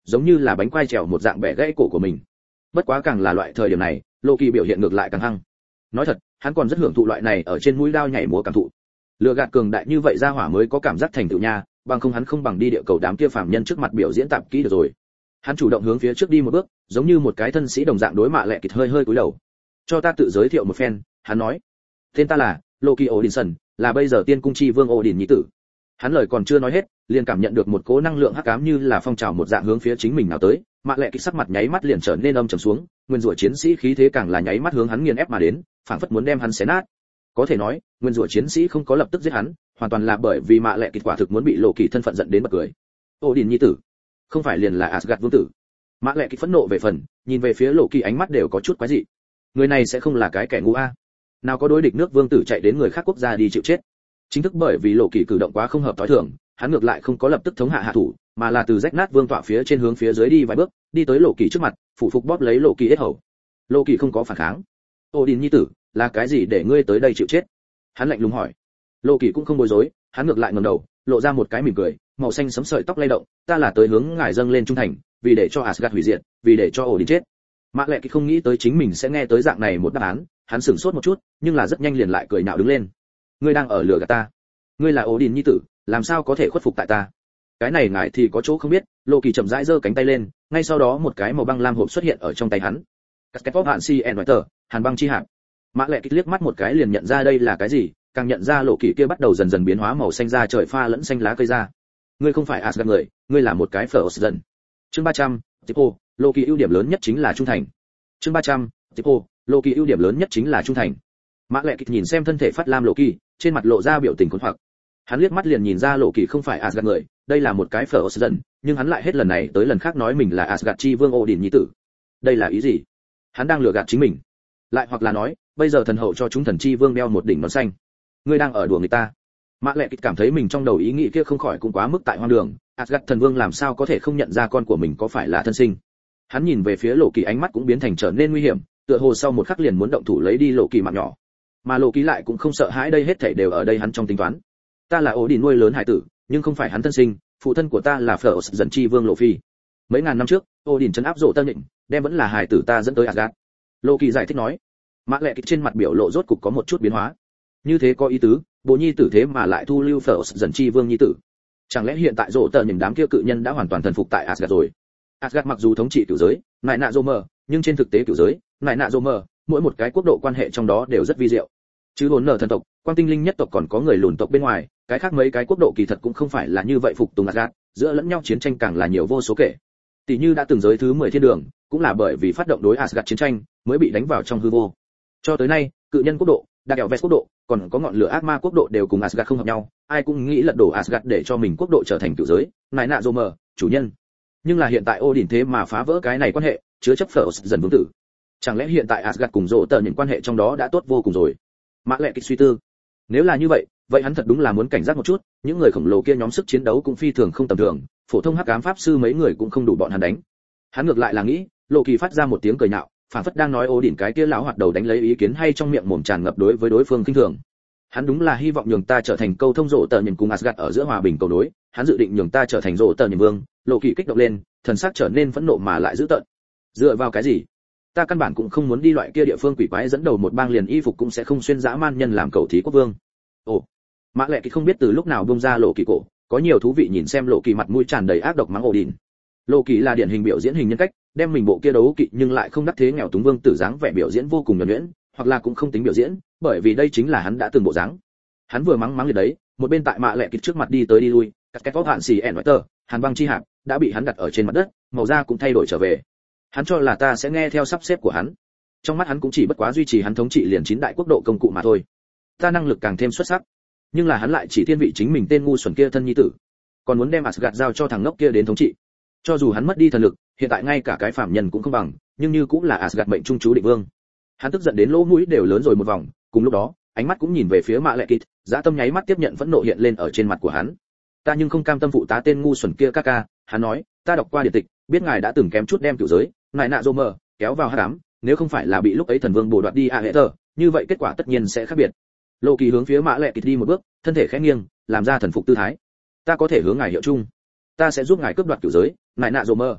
S1: giống như là bánh quai trèo một dạng bẻ gãy cổ của mình. Bất quá càng là loại thời điểm này, Loki biểu hiện ngược lại càng hăng. Nói thật, hắn còn rất hưởng thụ loại này ở trên mũi dao nhảy múa cảm thụ. Lừa gạt cường đại như vậy ra hỏa mới có cảm giác thành tựu nha, bằng không hắn không bằng đi địa cầu đám kia phàm nhân trước mặt biểu diễn tạp kỹ được rồi. Hắn chủ động hướng phía trước đi một bước, giống như một cái thân sĩ đồng dạng đối Mạ Lệ Kịt hơi cúi đầu. Cho ta tự giới thiệu một phen, hắn nói. Tên ta là Loki Odinson, là bây giờ Tiên cung chi vương Odin nhi tử. Hắn lời còn chưa nói hết, liền cảm nhận được một cỗ năng lượng hắc ám như là phong trào một dạng hướng phía chính mình nào tới. Mạ Lệ Kịt sắc mặt nháy mắt liền trở nên âm trầm xuống, nguyên rủa chiến sĩ khí thế càng là nháy mắt hướng hắn nghiền ép mà đến, phảng phất muốn đem hắn xé nát. Có thể nói, nguyên rủa chiến sĩ không có lập tức giết hắn, hoàn toàn là bởi vì Mạ Lệ Kịt quả thực muốn bị Loki thân phận giận đến bật cười. Odin nhi tử, không phải liền là Asgard vương tử. Mạ Lệ Kịt phẫn nộ về phần, nhìn về phía Loki ánh mắt đều có chút quái dị. Người này sẽ không là cái kẻ ngu a? Nào có đối địch nước vương tử chạy đến người khác quốc gia đi chịu chết. Chính thức bởi vì Loki cử động quá không hợp tối thường, hắn ngược lại không có lập tức thống hạ thủ, mà là từ rách nát vương tọa phía trên hướng phía dưới đi vài bước, đi tới Loki trước mặt, phủ phục bóp lấy Loki yết hầu. Loki không có phản kháng. Odin nhi tử, là cái gì để ngươi tới đây chịu chết? Hắn lạnh lùng hỏi. Loki cũng không bối rối, hắn ngược lại ngẩng đầu, lộ ra một cái mỉm cười, màu xanh sẫm sợi tóc lay động, ta là tới hướng ngài dâng lên trung thành, vì để cho Asgard hủy diệt, vì để cho Odin chết. Mạ Lệ Kịt không nghĩ tới chính mình sẽ nghe tới dạng này một đáp án, hắn sửng sốt một chút, nhưng là rất nhanh liền lại cười nhạo đứng lên. Ngươi đang ở lừa gạt ta. Ngươi là Odin nhi tử, làm sao có thể khuất phục tại ta? Cái này ngài thì có chỗ không biết. Loki chậm rãi giơ cánh tay lên, ngay sau đó một cái màu băng lam hộp xuất hiện ở trong tay hắn. Casket hạn si en tờ, hàn băng chi hạp. Mạ Lệ Kịt liếc mắt một cái liền nhận ra đây là cái gì, càng nhận ra Loki kia bắt đầu dần dần biến hóa màu xanh da trời pha lẫn xanh lá cây ra. Ngươi không phải Asgard người, ngươi là một cái Frozen. Chương 300, Tipo, Loki ưu điểm lớn nhất chính là trung thành. Chương 300, Tipo, Loki ưu điểm lớn nhất chính là trung thành. Mạ Lệ Kịt nhìn xem thân thể phát lam Loki, trên mặt lộ ra biểu tình khốn hoặc. Hắn liếc mắt liền nhìn ra Loki không phải Asgard người, đây là một cái Frozen, nhưng hắn lại hết lần này tới lần khác nói mình là Asgard chi vương Odin nhi tử. Đây là ý gì? Hắn đang lừa gạt chính mình. Lại hoặc là nói, bây giờ thần hậu cho chúng thần chi vương đeo một đỉnh nón xanh. Ngươi đang ở đùa người ta. Mạ Lệ Kịt cảm thấy mình trong đầu ý nghĩ kia không khỏi cũng quá mức tại hoang đường, Asgard thần vương làm sao có thể không nhận ra con của mình có phải là thân sinh. Hắn nhìn về phía Loki ánh mắt cũng biến thành trở nên nguy hiểm, tựa hồ sau một khắc liền muốn động thủ lấy đi Loki mạng nhỏ. Mà Loki lại cũng không sợ hãi, đây hết thảy đều ở đây hắn trong tính toán. Ta là Odin nuôi lớn hải tử, nhưng không phải hắn thân sinh, phụ thân của ta là Frozen chi vương Lộ Phi. Mấy ngàn năm trước, Odin trấn áp rộ tơ nhịn, đem vẫn là hải tử ta dẫn tới Asgard. Loki giải thích nói. Mạ Lệ Kịt trên mặt biểu lộ rốt cục có một chút biến hóa. Như thế có ý tứ, bố nhi tử thế mà lại thu lưu Frozen chi vương nhi tử. Chẳng lẽ hiện tại rộ tơ nhịn đám kia cự nhân đã hoàn toàn thần phục tại Asgard rồi? Asgard mặc dù thống trị cửu giới, nại nạ Zomer, nhưng trên thực tế cửu giới, nại nạ Zomer, mỗi một cái quốc độ quan hệ trong đó đều rất vi diệu. Chứ hồn nở thần tộc, quang tinh linh nhất tộc còn có người lùn tộc bên ngoài, cái khác mấy cái quốc độ kỳ thật cũng không phải là như vậy phục tùng Asgard, giữa lẫn nhau chiến tranh càng là nhiều vô số kể. Tỷ như đã từng giới thứ 10 thiên đường, cũng là bởi vì phát động đối Asgard chiến tranh, mới bị đánh vào trong hư vô. Cho tới nay, cự nhân quốc độ, đặc kẹo Vest quốc độ, còn có ngọn lửa ác ma quốc độ đều cùng Asgard không hợp nhau, ai cũng nghĩ lật đổ Asgard để cho mình quốc độ trở thành cửu giới, nại nạ Zomer, chủ nhân. Nhưng là hiện tại Odin thế mà phá vỡ cái này quan hệ, chứa chấp Frozen vương tử. Chẳng lẽ hiện tại Asgard cùng rộ tờ những quan hệ trong đó đã tốt vô cùng rồi? Mạ Lệ Kịt suy tư. Nếu là như vậy, vậy hắn thật đúng là muốn cảnh giác một chút, những người khổng lồ kia nhóm sức chiến đấu cũng phi thường không tầm thường, phổ thông hắc ám pháp sư mấy người cũng không đủ bọn hắn đánh. Hắn ngược lại là nghĩ, Loki phát ra một tiếng cười nhạo, phản phất đang nói Odin cái kia lão hoạt đầu đánh lấy ý kiến hay trong miệng mồm tràn ngập đối với đối phương khinh thường. Hắn đúng là hy vọng nhường ta trở thành câu thông rộ tờ nhìn cùng Asgard ở giữa hòa bình cầu nối, hắn dự định nhường ta trở thành rộ tờ nhìn vương. Loki kích động lên, thần sắc trở nên phẫn nộ mà lại dữ tợn. Dựa vào cái gì? Ta căn bản cũng không muốn đi loại kia địa phương quỷ quái dẫn đầu một bang liền y phục cũng sẽ không xuyên dã man nhân làm cầu thí quốc vương. Ồ, Mạ Lệ Kịt không biết từ lúc nào bung ra Loki cổ, có nhiều thú vị nhìn xem Loki mặt mũi tràn đầy ác độc mắng Odin. Loki là điển hình biểu diễn hình nhân cách, đem mình bộ kia đấu kỵ nhưng lại không đắc thế nghèo túng vương tử dáng vẻ biểu diễn vô cùng nhuần nhuyễn, hoặc là cũng không tính biểu diễn, bởi vì đây chính là hắn đã từng bộ dáng. Hắn vừa mắng liệt đấy, một bên tại Mạ Lệ Kịt trước mặt đi tới đi lui, các cái hạn xì ẻn tờ, hàn băng chi hạp đã bị hắn đặt ở trên mặt đất, màu da cũng thay đổi trở về. Hắn cho là ta sẽ nghe theo sắp xếp của hắn. Trong mắt hắn cũng chỉ bất quá duy trì hắn thống trị liền 9 đại quốc độ công cụ mà thôi. Ta năng lực càng thêm xuất sắc, nhưng là hắn lại chỉ thiên vị chính mình tên ngu xuẩn kia thân nhi tử, còn muốn đem Asgard giao cho thằng ngốc kia đến thống trị. Cho dù hắn mất đi thần lực, hiện tại ngay cả cái phàm nhân cũng không bằng, nhưng như cũng là Asgard mệnh trung chú định vương. Hắn tức giận đến lỗ mũi đều lớn rồi một vòng, cùng lúc đó, ánh mắt cũng nhìn về phía Mạ Lệ Kịt, dã tâm nháy mắt tiếp nhận phẫn nộ hiện lên ở trên mặt của hắn. Ta nhưng không cam tâm phụ tá tên ngu xuẩn kia ca ca, hắn nói, ta đọc qua điển tịch, biết ngài đã từng kém chút đem cửu giới, nại nạ Zomer kéo vào hắc ám, nếu không phải là bị lúc ấy thần vương bổ đoạt đi Aether, như vậy kết quả tất nhiên sẽ khác biệt. Loki hướng phía Mạ Lệ Kịt đi một bước, thân thể khẽ nghiêng, làm ra thần phục tư thái. Ta có thể hướng ngài hiệu chung, ta sẽ giúp ngài cướp đoạt cửu giới, nại nạ Zomer.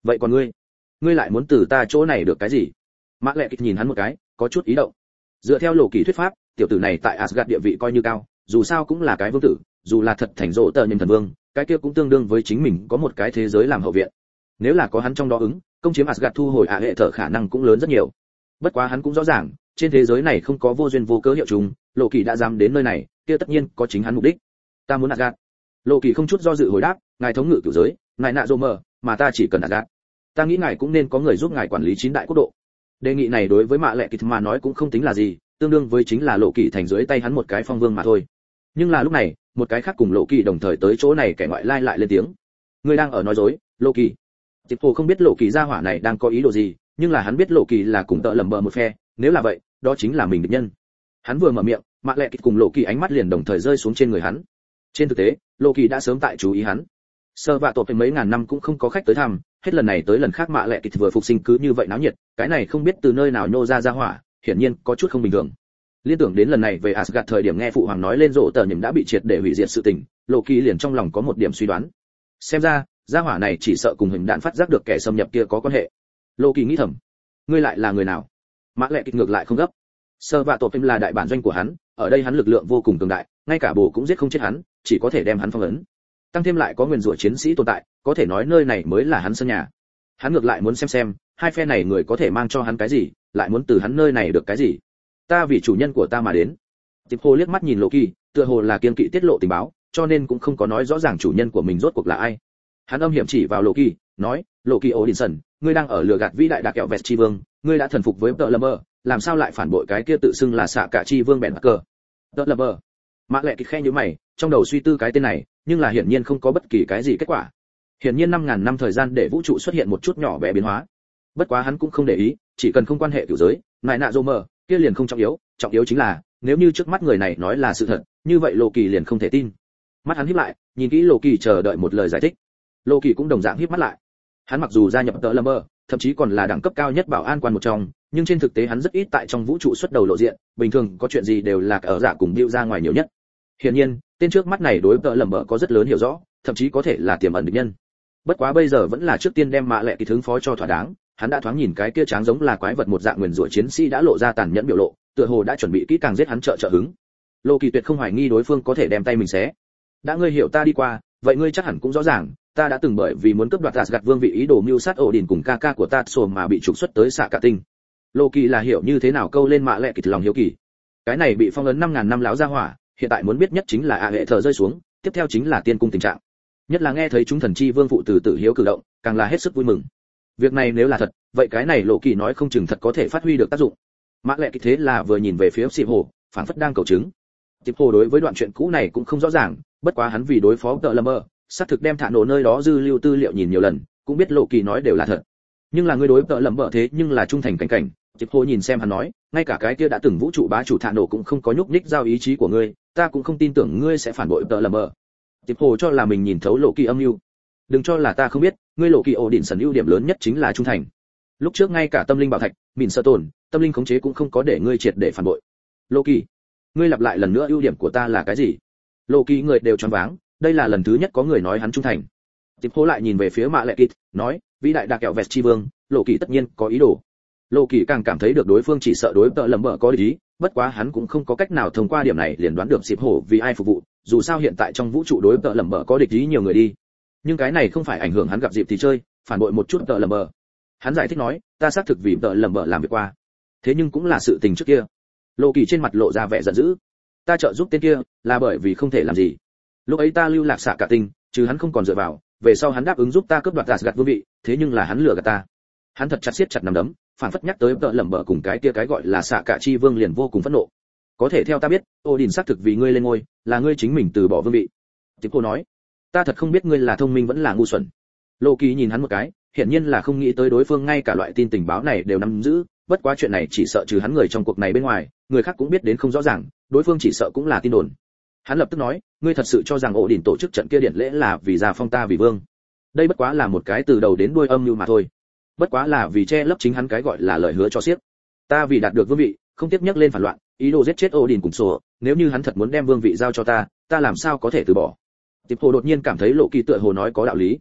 S1: vậy còn ngươi lại muốn từ ta chỗ này được cái gì? Mã Lệ Kịch nhìn hắn một cái, có chút ý động. Dựa theo lộ kỳ thuyết pháp, tiểu tử này tại Asgard địa vị coi như cao, dù sao cũng là cái vương tử, dù là thật thành rộ tờ nhân thần vương, cái kia cũng tương đương với chính mình có một cái thế giới làm hậu viện. Nếu là có hắn trong đó ứng, công chiếm Asgard thu hồi hệ thở khả năng cũng lớn rất nhiều. Bất quá hắn cũng rõ ràng, trên thế giới này không có vô duyên vô cớ hiệu trùng, lộ kỳ đã dám đến nơi này, kia tất nhiên có chính hắn mục đích. Ta muốn Asgard. Lộ kỳ không chút do dự hồi đáp, ngài thống ngự cửu giới, ngài nạ rô mờ, mà ta chỉ cần Asgard. Ta nghĩ ngài cũng nên có người giúp ngài quản lý 9 đại quốc độ. Đề nghị này đối với Mạ Lệ Kịch mà nói cũng không tính là gì, tương đương với chính là lộ kỳ thành dưới tay hắn một cái phong vương mà thôi. Nhưng là lúc này, một cái khác cùng lộ kỳ đồng thời tới chỗ này kẻ ngoại lai lại lên tiếng. Ngươi đang ở nói dối, lộ kỳ. Tiệp Hồ không biết lộ kỳ gia hỏa này đang có ý đồ gì, nhưng là hắn biết lộ kỳ là cùng tợ lầm bờ một phe, nếu là vậy, đó chính là mình địch nhân. Hắn vừa mở miệng, Mạ Lệ Kịch cùng lộ kỳ ánh mắt liền đồng thời rơi xuống trên người hắn. Trên thực tế, lộ kỳ đã sớm tại chú ý hắn. Sơ vạ tổ mấy ngàn năm cũng không có khách tới thăm, hết lần này tới lần khác Mạ Lệ Kịch vừa phục sinh cứ như vậy náo nhiệt, cái này không biết từ nơi nào nhô ra hỏa, hiển nhiên có chút không bình thường. Liên tưởng đến lần này về Asgard thời điểm nghe phụ hoàng nói lên rộ tờ nhầm đã bị triệt để hủy diệt sự tình, lộ kỳ liền trong lòng có một điểm suy đoán. Xem ra, gia hỏa này chỉ sợ cùng hình đạn phát giác được kẻ xâm nhập kia có quan hệ. Lộ kỳ nghĩ thầm, ngươi lại là người nào? Mã Lệ Kịch ngược lại không gấp. Sơ vạ tổ phim là đại bản doanh của hắn, ở đây hắn lực lượng vô cùng cường đại, ngay cả bồ cũng giết không chết hắn, chỉ có thể đem hắn phong ấn. Tăng thêm lại có nguyên rủa chiến sĩ tồn tại, có thể nói nơi này mới là hắn sân nhà. Hắn ngược lại muốn xem hai phe này người có thể mang cho hắn cái gì, lại muốn từ hắn nơi này được cái gì. Ta vì chủ nhân của ta mà đến. Tiệp Hồ liếc mắt nhìn Lộ Kỳ, tựa hồ là kiên kỵ tiết lộ tình báo, cho nên cũng không có nói rõ ràng chủ nhân của mình rốt cuộc là ai. Hắn âm hiểm chỉ vào Lộ Kỳ, nói, Lộ Kỳ Odinson, ngươi đang ở lừa gạt vĩ đại đặc kẹo vẹt chi vương, ngươi đã thần phục với Tợ Lâm, làm sao lại phản bội cái kia tự xưng là xạ cả chi vương bèn cờ? Tợ Lâm. Mã Lệ Kịch khẽ nhíu mày, trong đầu suy tư cái tên này, nhưng là hiển nhiên không có bất kỳ cái gì kết quả. Hiển nhiên 5000 năm thời gian để vũ trụ xuất hiện một chút nhỏ bé biến hóa. Bất quá hắn cũng không để ý, chỉ cần không quan hệ cửu giới, nại nạ rô mờ, kia liền không trọng yếu chính là, nếu như trước mắt người này nói là sự thật, như vậy Lộ Kỳ liền không thể tin. Mắt hắn híp lại, nhìn kỹ Lộ Kỳ chờ đợi một lời giải thích. Lộ Kỳ cũng đồng dạng híp mắt lại. Hắn mặc dù gia nhập Tợ Lâm, thậm chí còn là đẳng cấp cao nhất bảo an quan một trong, nhưng trên thực tế hắn rất ít tại trong vũ trụ xuất đầu lộ diện, bình thường có chuyện gì đều là ở giả cùng điệu ra ngoài nhiều nhất. Hiển nhiên, tên trước mắt này đối Tợ Lâm có rất lớn hiểu rõ, thậm chí có thể là tiềm ẩn địch nhân. Bất quá bây giờ vẫn là trước tiên đem Mạ Lệ Kịch ứng phó cho thỏa đáng, hắn đã thoáng nhìn cái kia tráng giống là quái vật một dạng nguyên rủa chiến sĩ đã lộ ra tàn nhẫn biểu lộ, tựa hồ đã chuẩn bị kỹ càng giết hắn trợ hứng. Lộ Kỳ tuyệt không hoài nghi đối phương có thể đem tay mình xé. Đã ngươi hiểu ta đi qua, vậy ngươi chắc hẳn cũng rõ ràng, ta đã từng bởi vì muốn cướp đoạt Asgard vương vị ý đồ mưu sát Odin cùng ca ca của ta Sồm mà bị trục xuất tới xạ cả tinh. Lộ Kỳ là hiểu như thế nào câu lên Mạ Lệ Kịch lòng hiếu kỳ. Cái này bị phong ấn 5000 năm láo ra hỏa, hiện tại muốn biết nhất chính là hệ thở rơi xuống, tiếp theo chính là tiên cung tình trạng. Nhất là nghe thấy chúng thần chi vương phụ từ tử hiếu cử động, càng là hết sức vui mừng. Việc này nếu là thật, vậy cái này Lộ Kỳ nói không chừng thật có thể phát huy được tác dụng. Mã Lệ Kịch thế là vừa nhìn về phía Diệp Hồ, phảng phất đang cầu chứng. Diệp Hồ đối với đoạn chuyện cũ này cũng không rõ ràng, bất quá hắn vì đối phó Tợ Lâm, xác thực đem thả nổ nơi đó dư lưu tư liệu nhìn nhiều lần, cũng biết Lộ Kỳ nói đều là thật. Nhưng là người đối Tợ Lâm thế nhưng là trung thành cảnh. Diệp Hồ nhìn xem hắn nói, ngay cả cái kia đã từng vũ trụ bá chủ thả nổ cũng không có nhúc nhích giao ý chí của ngươi, ta cũng không tin tưởng ngươi sẽ phản bội Tợ Lâm. Diệp Hồ cho là mình nhìn thấu Lộ Kỳ âm mưu. Đừng cho là ta không biết, ngươi Lộ Kỳ Odinson ưu điểm lớn nhất chính là trung thành. Lúc trước ngay cả tâm linh bảo thạch, mìn sơ tồn, tâm linh khống chế cũng không có để ngươi triệt để phản bội. Lộ Kỳ, ngươi lặp lại lần nữa ưu điểm của ta là cái gì? Lộ Kỳ người đều choáng váng, đây là lần thứ nhất có người nói hắn trung thành. Diệp Hồ lại nhìn về phía Mạ Lệ Kịch, nói, vĩ đại đặc kẹo vẹt chi vương, Lộ Kỳ tất nhiên có ý đồ. Lộ Kỳ càng cảm thấy được đối phương chỉ sợ đối Tợ Lâm có ý, bất quá hắn cũng không có cách nào thông qua điểm này liền đoán được Diệp Hồ vì ai phục vụ, dù sao hiện tại trong vũ trụ đối Tợ Lâm có địch ý nhiều người đi. Nhưng cái này không phải ảnh hưởng hắn gặp dịp thì chơi, phản bội một chút Tợ Lâm. Hắn giải thích nói, ta xác thực vì Tợ Lâm làm việc qua, thế nhưng cũng là sự tình trước kia. Lộ Kỳ trên mặt lộ ra vẻ giận dữ. Ta trợ giúp tên kia là bởi vì không thể làm gì. Lúc ấy ta lưu lạc xạ cả tinh, chứ hắn không còn dựa vào, về sau hắn đáp ứng giúp ta cướp đoạt Asgard vương vị, thế nhưng là hắn lừa gạt ta. Hắn thật chặt siết chặt nắm đấm, phản phất nhắc tới Tợ Lâm cùng cái kia cái gọi là xạ cả chi vương liền vô cùng phẫn nộ. Có thể theo ta biết, Odin xác thực vì ngươi lên ngôi, là ngươi chính mình từ bỏ vương vị. Tiếp cô nói, ta thật không biết ngươi là thông minh vẫn là ngu xuẩn. Lộ Kỳ nhìn hắn một cái, hiển nhiên là không nghĩ tới đối phương ngay cả loại tin tình báo này đều nắm giữ, bất quá chuyện này chỉ sợ trừ hắn người trong cuộc này bên ngoài, người khác cũng biết đến không rõ ràng, đối phương chỉ sợ cũng là tin đồn. Hắn lập tức nói, ngươi thật sự cho rằng Odin tổ chức trận kia điện lễ là vì gia phong ta vì vương? Đây bất quá là một cái từ đầu đến đuôi âm mưu mà thôi. Bất quá là vì che lấp chính hắn cái gọi là lời hứa cho xiếc. Ta vì đạt được vương vị, không tiếp nhắc lên phản loạn, ý đồ giết chết Odin cùng sổ, nếu như hắn thật muốn đem vương vị giao cho ta, ta làm sao có thể từ bỏ? Tiếp Hồ đột nhiên cảm thấy Lộ Kỳ tựa hồ nói có đạo lý.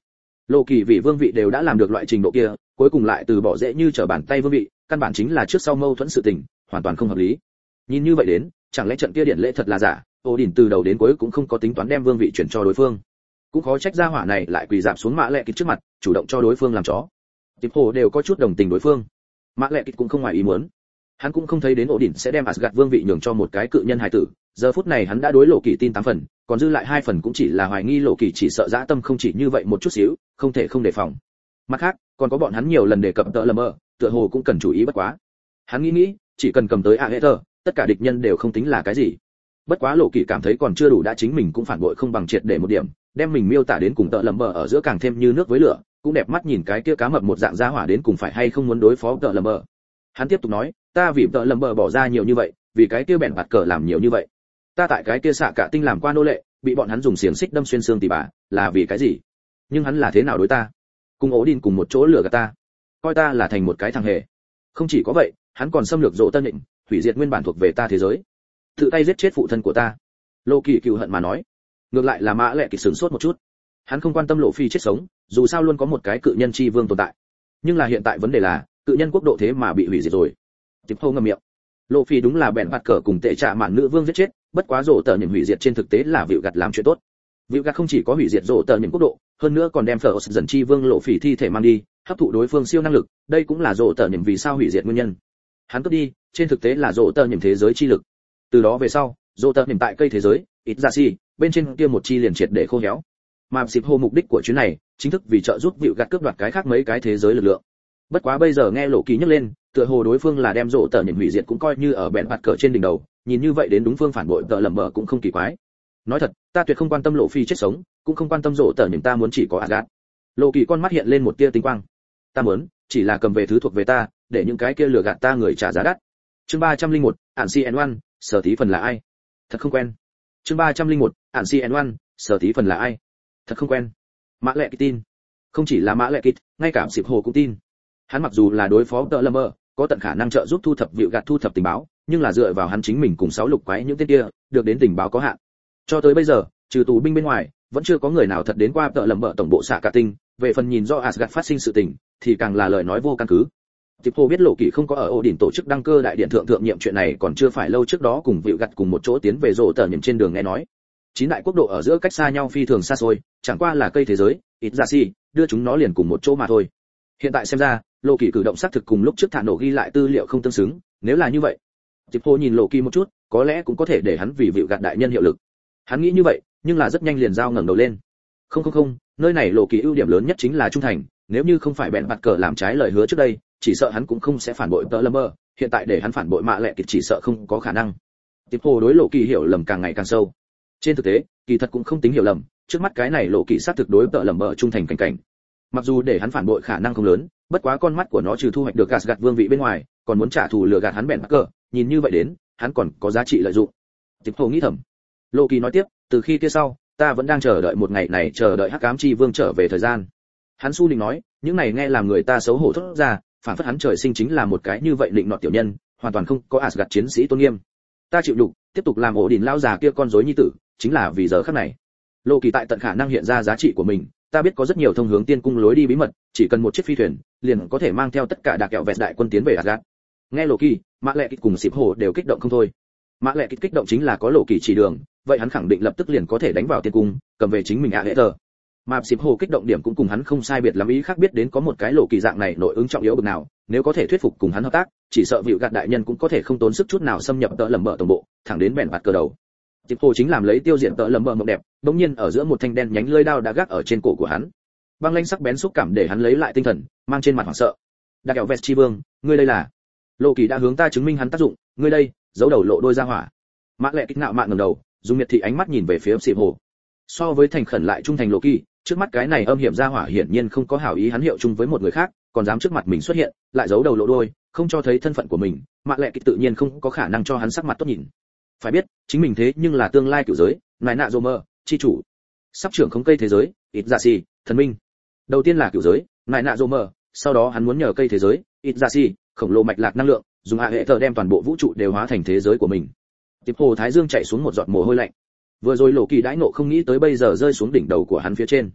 S1: Lộ Kỳ vì vương vị đều đã làm được loại trình độ kia, cuối cùng lại từ bỏ dễ như trở bàn tay vương vị, căn bản chính là trước sau mâu thuẫn sự tình, hoàn toàn không hợp lý. Nhìn như vậy đến, chẳng lẽ trận kia điện lễ thật là giả, Odin từ đầu đến cuối cũng không có tính toán đem vương vị chuyển cho đối phương. Cũng khó trách gia hỏa này lại quỳ rạp xuống Mã Lệ Kịch trước mặt, chủ động cho đối phương làm chó. Tiếp hồ đều có chút đồng tình đối phương. Mã Lệ Kịch cũng không ngoài ý muốn. Hắn cũng không thấy đến Odin sẽ đem Asgard vương vị nhường cho một cái cự nhân hài tử, giờ phút này hắn đã đối Lộ Kỳ tin 8 phần, còn dư lại 2 phần cũng chỉ là hoài nghi Lộ Kỳ chỉ sợ dã tâm không chỉ như vậy một chút xíu, không thể không đề phòng. Mặt khác, còn có bọn hắn nhiều lần đề cập tợ lầm mơ, tựa hồ cũng cần chú ý bất quá. Hắn nghĩ, chỉ cần cầm tới Aether, tất cả địch nhân đều không tính là cái gì. Bất quá Lộ Kỳ cảm thấy còn chưa đủ, đã chính mình cũng phản bội không bằng triệt để một điểm, đem mình miêu tả đến cùng tợ lầm mơ ở giữa càng thêm như nước với lửa, cũng đẹp mắt nhìn cái kia cá mập một dạng gia hỏa đến cùng phải hay không muốn đối phó tợ lầm mơ. Hắn tiếp tục nói, ta vì tợ lầm mơ bỏ ra nhiều như vậy, vì cái kia bèn bạt cờ làm nhiều như vậy. Ta tại cái kia xạ cả tinh làm qua nô lệ, bị bọn hắn dùng xiềng xích đâm xuyên xương tỉ bà, là vì cái gì? Nhưng hắn là thế nào đối ta? Cùng Odin cùng một chỗ lừa gạt ta, coi ta là thành một cái thằng hề. Không chỉ có vậy, hắn còn xâm lược Dỗ Tân Định, hủy diệt nguyên bản thuộc về ta thế giới, tự tay giết chết phụ thân của ta. Lộ Kỳ cừu hận mà nói. Ngược lại là Mã Lệ Kịch sửng sốt một chút. Hắn không quan tâm Lộ Phi chết sống, dù sao luôn có một cái cự nhân chi vương tồn tại. Nhưng là hiện tại vấn đề là, cự nhân quốc độ thế mà bị hủy diệt rồi. Tiếp Hô ngậm miệng. Lộ Phi đúng là bèn bạt cờ cùng tệ trả mạn nữ vương giết chết, bất quá Dỗ Tở Nhậm hủy diệt trên thực tế là Vịu Gặt làm chuyện tốt. Vịu Gặt không chỉ có hủy diệt Dỗ Tở Nhậm quốc độ, hơn nữa còn đem Phở dần chi vương Lộ Phi thi thể mang đi, hấp thụ đối phương siêu năng lực, đây cũng là Dỗ Tở Nhậm vì sao hủy diệt nguyên nhân. Hắn cướp đi, trên thực tế là Dỗ Tở Nhậm thế giới chi lực. Từ đó về sau, Dỗ Tở Nhậm tại cây thế giới, ít ra si, bên trên kia một chi liền triệt để khô héo. Mà Sịp Hô mục đích của chuyến này, chính thức vì trợ giúp Vịu Gặt cướp đoạt cái khác mấy cái thế giới lực lượng. Bất quá bây giờ nghe Lộ Kỳ nhắc lên, tựa hồ đối phương là đem Dỗ Tở Nhậm hủy diệt cũng coi như ở bèn bạt cờ trên đỉnh đầu, nhìn như vậy đến đúng phương phản bội tợ lầm bờ cũng không kỳ quái. Nói thật, ta tuyệt không quan tâm Lộ Phi chết sống, cũng không quan tâm Dỗ Tở Nhậm, ta muốn chỉ có Asgard. Lộ Kỳ con mắt hiện lên một tia tinh quang. Ta muốn chỉ là cầm về thứ thuộc về ta, để những cái kia lừa gạt ta người trả giá đắt. Chương 301, Ản CN1, sở tí phần là ai? Thật không quen. Chương 301, Ản CN1, sở tí phần là ai? Thật không quen. Mã Lệ Kịch tin. Không chỉ là Mã Lệ Kịch, ngay cả Sịp Hồ cũng tin. Hắn mặc dù là đối phó tợ lâm mơ, có tận khả năng trợ giúp thu thập Vịu Gặt thu thập tình báo, nhưng là dựa vào hắn chính mình cùng 6 lục quái những tên kia, được đến tình báo có hạn. Cho tới bây giờ, trừ tù binh bên ngoài, vẫn chưa có người nào thật đến qua tợ lầm bợ tổng bộ xạ cả tinh, về phần nhìn do Asgard phát sinh sự tình, thì càng là lời nói vô căn cứ. Tiếp Hồ biết Lộ Kỳ không có ở Odin tổ chức đăng cơ đại điện thượng nhiệm chuyện này còn chưa phải lâu trước đó cùng Vịu Gặt cùng một chỗ tiến về Dỗ Tở Nhậm trên đường nghe nói. 9 đại quốc độ ở giữa cách xa nhau phi thường xa xôi, chẳng qua là cây thế giới, ít ra si, đưa chúng nó liền cùng một chỗ mà thôi. Hiện tại xem ra, Lộ Kỳ cử động xác thực cùng lúc trước thả nổ ghi lại tư liệu không tương xứng, nếu là như vậy. Tiếp Hồ nhìn Lộ Kỳ một chút, có lẽ cũng có thể để hắn vì Vịu Gặt đại nhân hiệu lực. Hắn nghĩ như vậy, nhưng là rất nhanh liền giao ngẩng đầu lên. Không, nơi này Lộ Kỳ ưu điểm lớn nhất chính là trung thành, nếu như không phải bèn bạt cờ làm trái lời hứa trước đây, chỉ sợ hắn cũng không sẽ phản bội tợ lâm mơ, hiện tại để hắn phản bội Mã Lệ Kịch chỉ sợ không có khả năng. Tiếp Hồ đối Lộ Kỳ hiểu lầm càng ngày càng sâu. Trên thực tế, kỳ thật cũng không tính hiểu lầm, trước mắt cái này Lộ Kỳ xác thực đối tợ lầm mơ trung thành cảnh cảnh. Mặc dù để hắn phản bội khả năng không lớn, bất quá con mắt của nó trừ thu hoạch được Asgard vương vị bên ngoài, còn muốn trả thù lừa gạt hắn bèn bạt cờ, nhìn như vậy đến, hắn còn có giá trị lợi dụng. Tiếp Hồ nghĩ thầm. Lộ Kỳ nói tiếp, từ khi kia sau, ta vẫn đang chờ đợi một ngày này, chờ đợi Hắc Ám Chi Vương trở về thời gian. Hắn su định nói, những này nghe làm người ta xấu hổ thốt ra, phản phất hắn trời sinh chính là một cái như vậy định nọt tiểu nhân, hoàn toàn không có Asgard chiến sĩ tôn nghiêm. Ta chịu đục, tiếp tục làm Odin lão già kia con rối nhi tử, chính là vì giờ khắc này. Lộ Kỳ tại tận khả năng hiện ra giá trị của mình, ta biết có rất nhiều thông hướng tiên cung lối đi bí mật, chỉ cần một chiếc phi thuyền, liền có thể mang theo tất cả đạc kẹo vẹt đại quân tiến về Asgard. Nghe Lộ Kỳ, Mã Lệ Kịch cùng Sịp Hồ đều kích động không thôi. Mã Lệ Kịch kích động chính là có Lộ Kỳ chỉ đường, vậy hắn khẳng định lập tức liền có thể đánh vào tiên cung, cầm về chính mình Aether. Mà Sịp Hồ kích động điểm cũng cùng hắn không sai biệt lắm, ý khác biết đến có một cái Lộ Kỳ dạng này nội ứng trọng yếu bực nào, nếu có thể thuyết phục cùng hắn hợp tác, chỉ sợ Vịu Gặt đại nhân cũng có thể không tốn sức chút nào xâm nhập tợ lầm bợ tổng bộ, thẳng đến bèn bạt cờ đầu. Sịp Hồ chính làm lấy tiêu diệt tợ lầm bợ mộng đẹp, đống nhiên ở giữa một thanh đen nhánh lưỡi đao đã gác ở trên cổ của hắn. Băng lãnh sắc bén xúc cảm để hắn lấy lại tinh thần, mang trên mặt hoảng sợ. Đặc kẹo vẹt chi vương, ngươi đây là? Lộ Kỳ đã hướng ta chứng minh hắn tác dụng, ngươi đây, giấu đầu lộ đôi ra hỏa. Mã Lệ Kịch ngạo mạn ngẩng đầu, dùng miệt thị ánh mắt nhìn về phía Sịp Hồ. So với thành khẩn lại trung thành Lộ Kỳ, trước mắt cái này âm hiểm ra hỏa hiển nhiên không có hảo ý hắn hiệu chung với một người khác, còn dám trước mặt mình xuất hiện, lại giấu đầu lộ đuôi, không cho thấy thân phận của mình, Mã Lệ Kịch tự nhiên không có khả năng cho hắn sắc mặt tốt nhìn. Phải biết, chính mình thế nhưng là tương lai cửu giới, nại nạ mơ chi chủ, sắp trưởng không cây thế giới, ít dạ xì, thần minh. Đầu tiên là cửu giới, nại nạ mơ, sau đó hắn muốn nhờ cây thế giới, ít dạ xì, khổng lồ mạch lạc năng lượng, dùng Aether đem toàn bộ vũ trụ đều hóa thành thế giới của mình. Tiếp Hồ Thái Dương chạy xuống một giọt mồ hôi lạnh. Vừa rồi Lộ Kỳ đãi nộ không nghĩ tới bây giờ rơi xuống đỉnh đầu của hắn phía trên.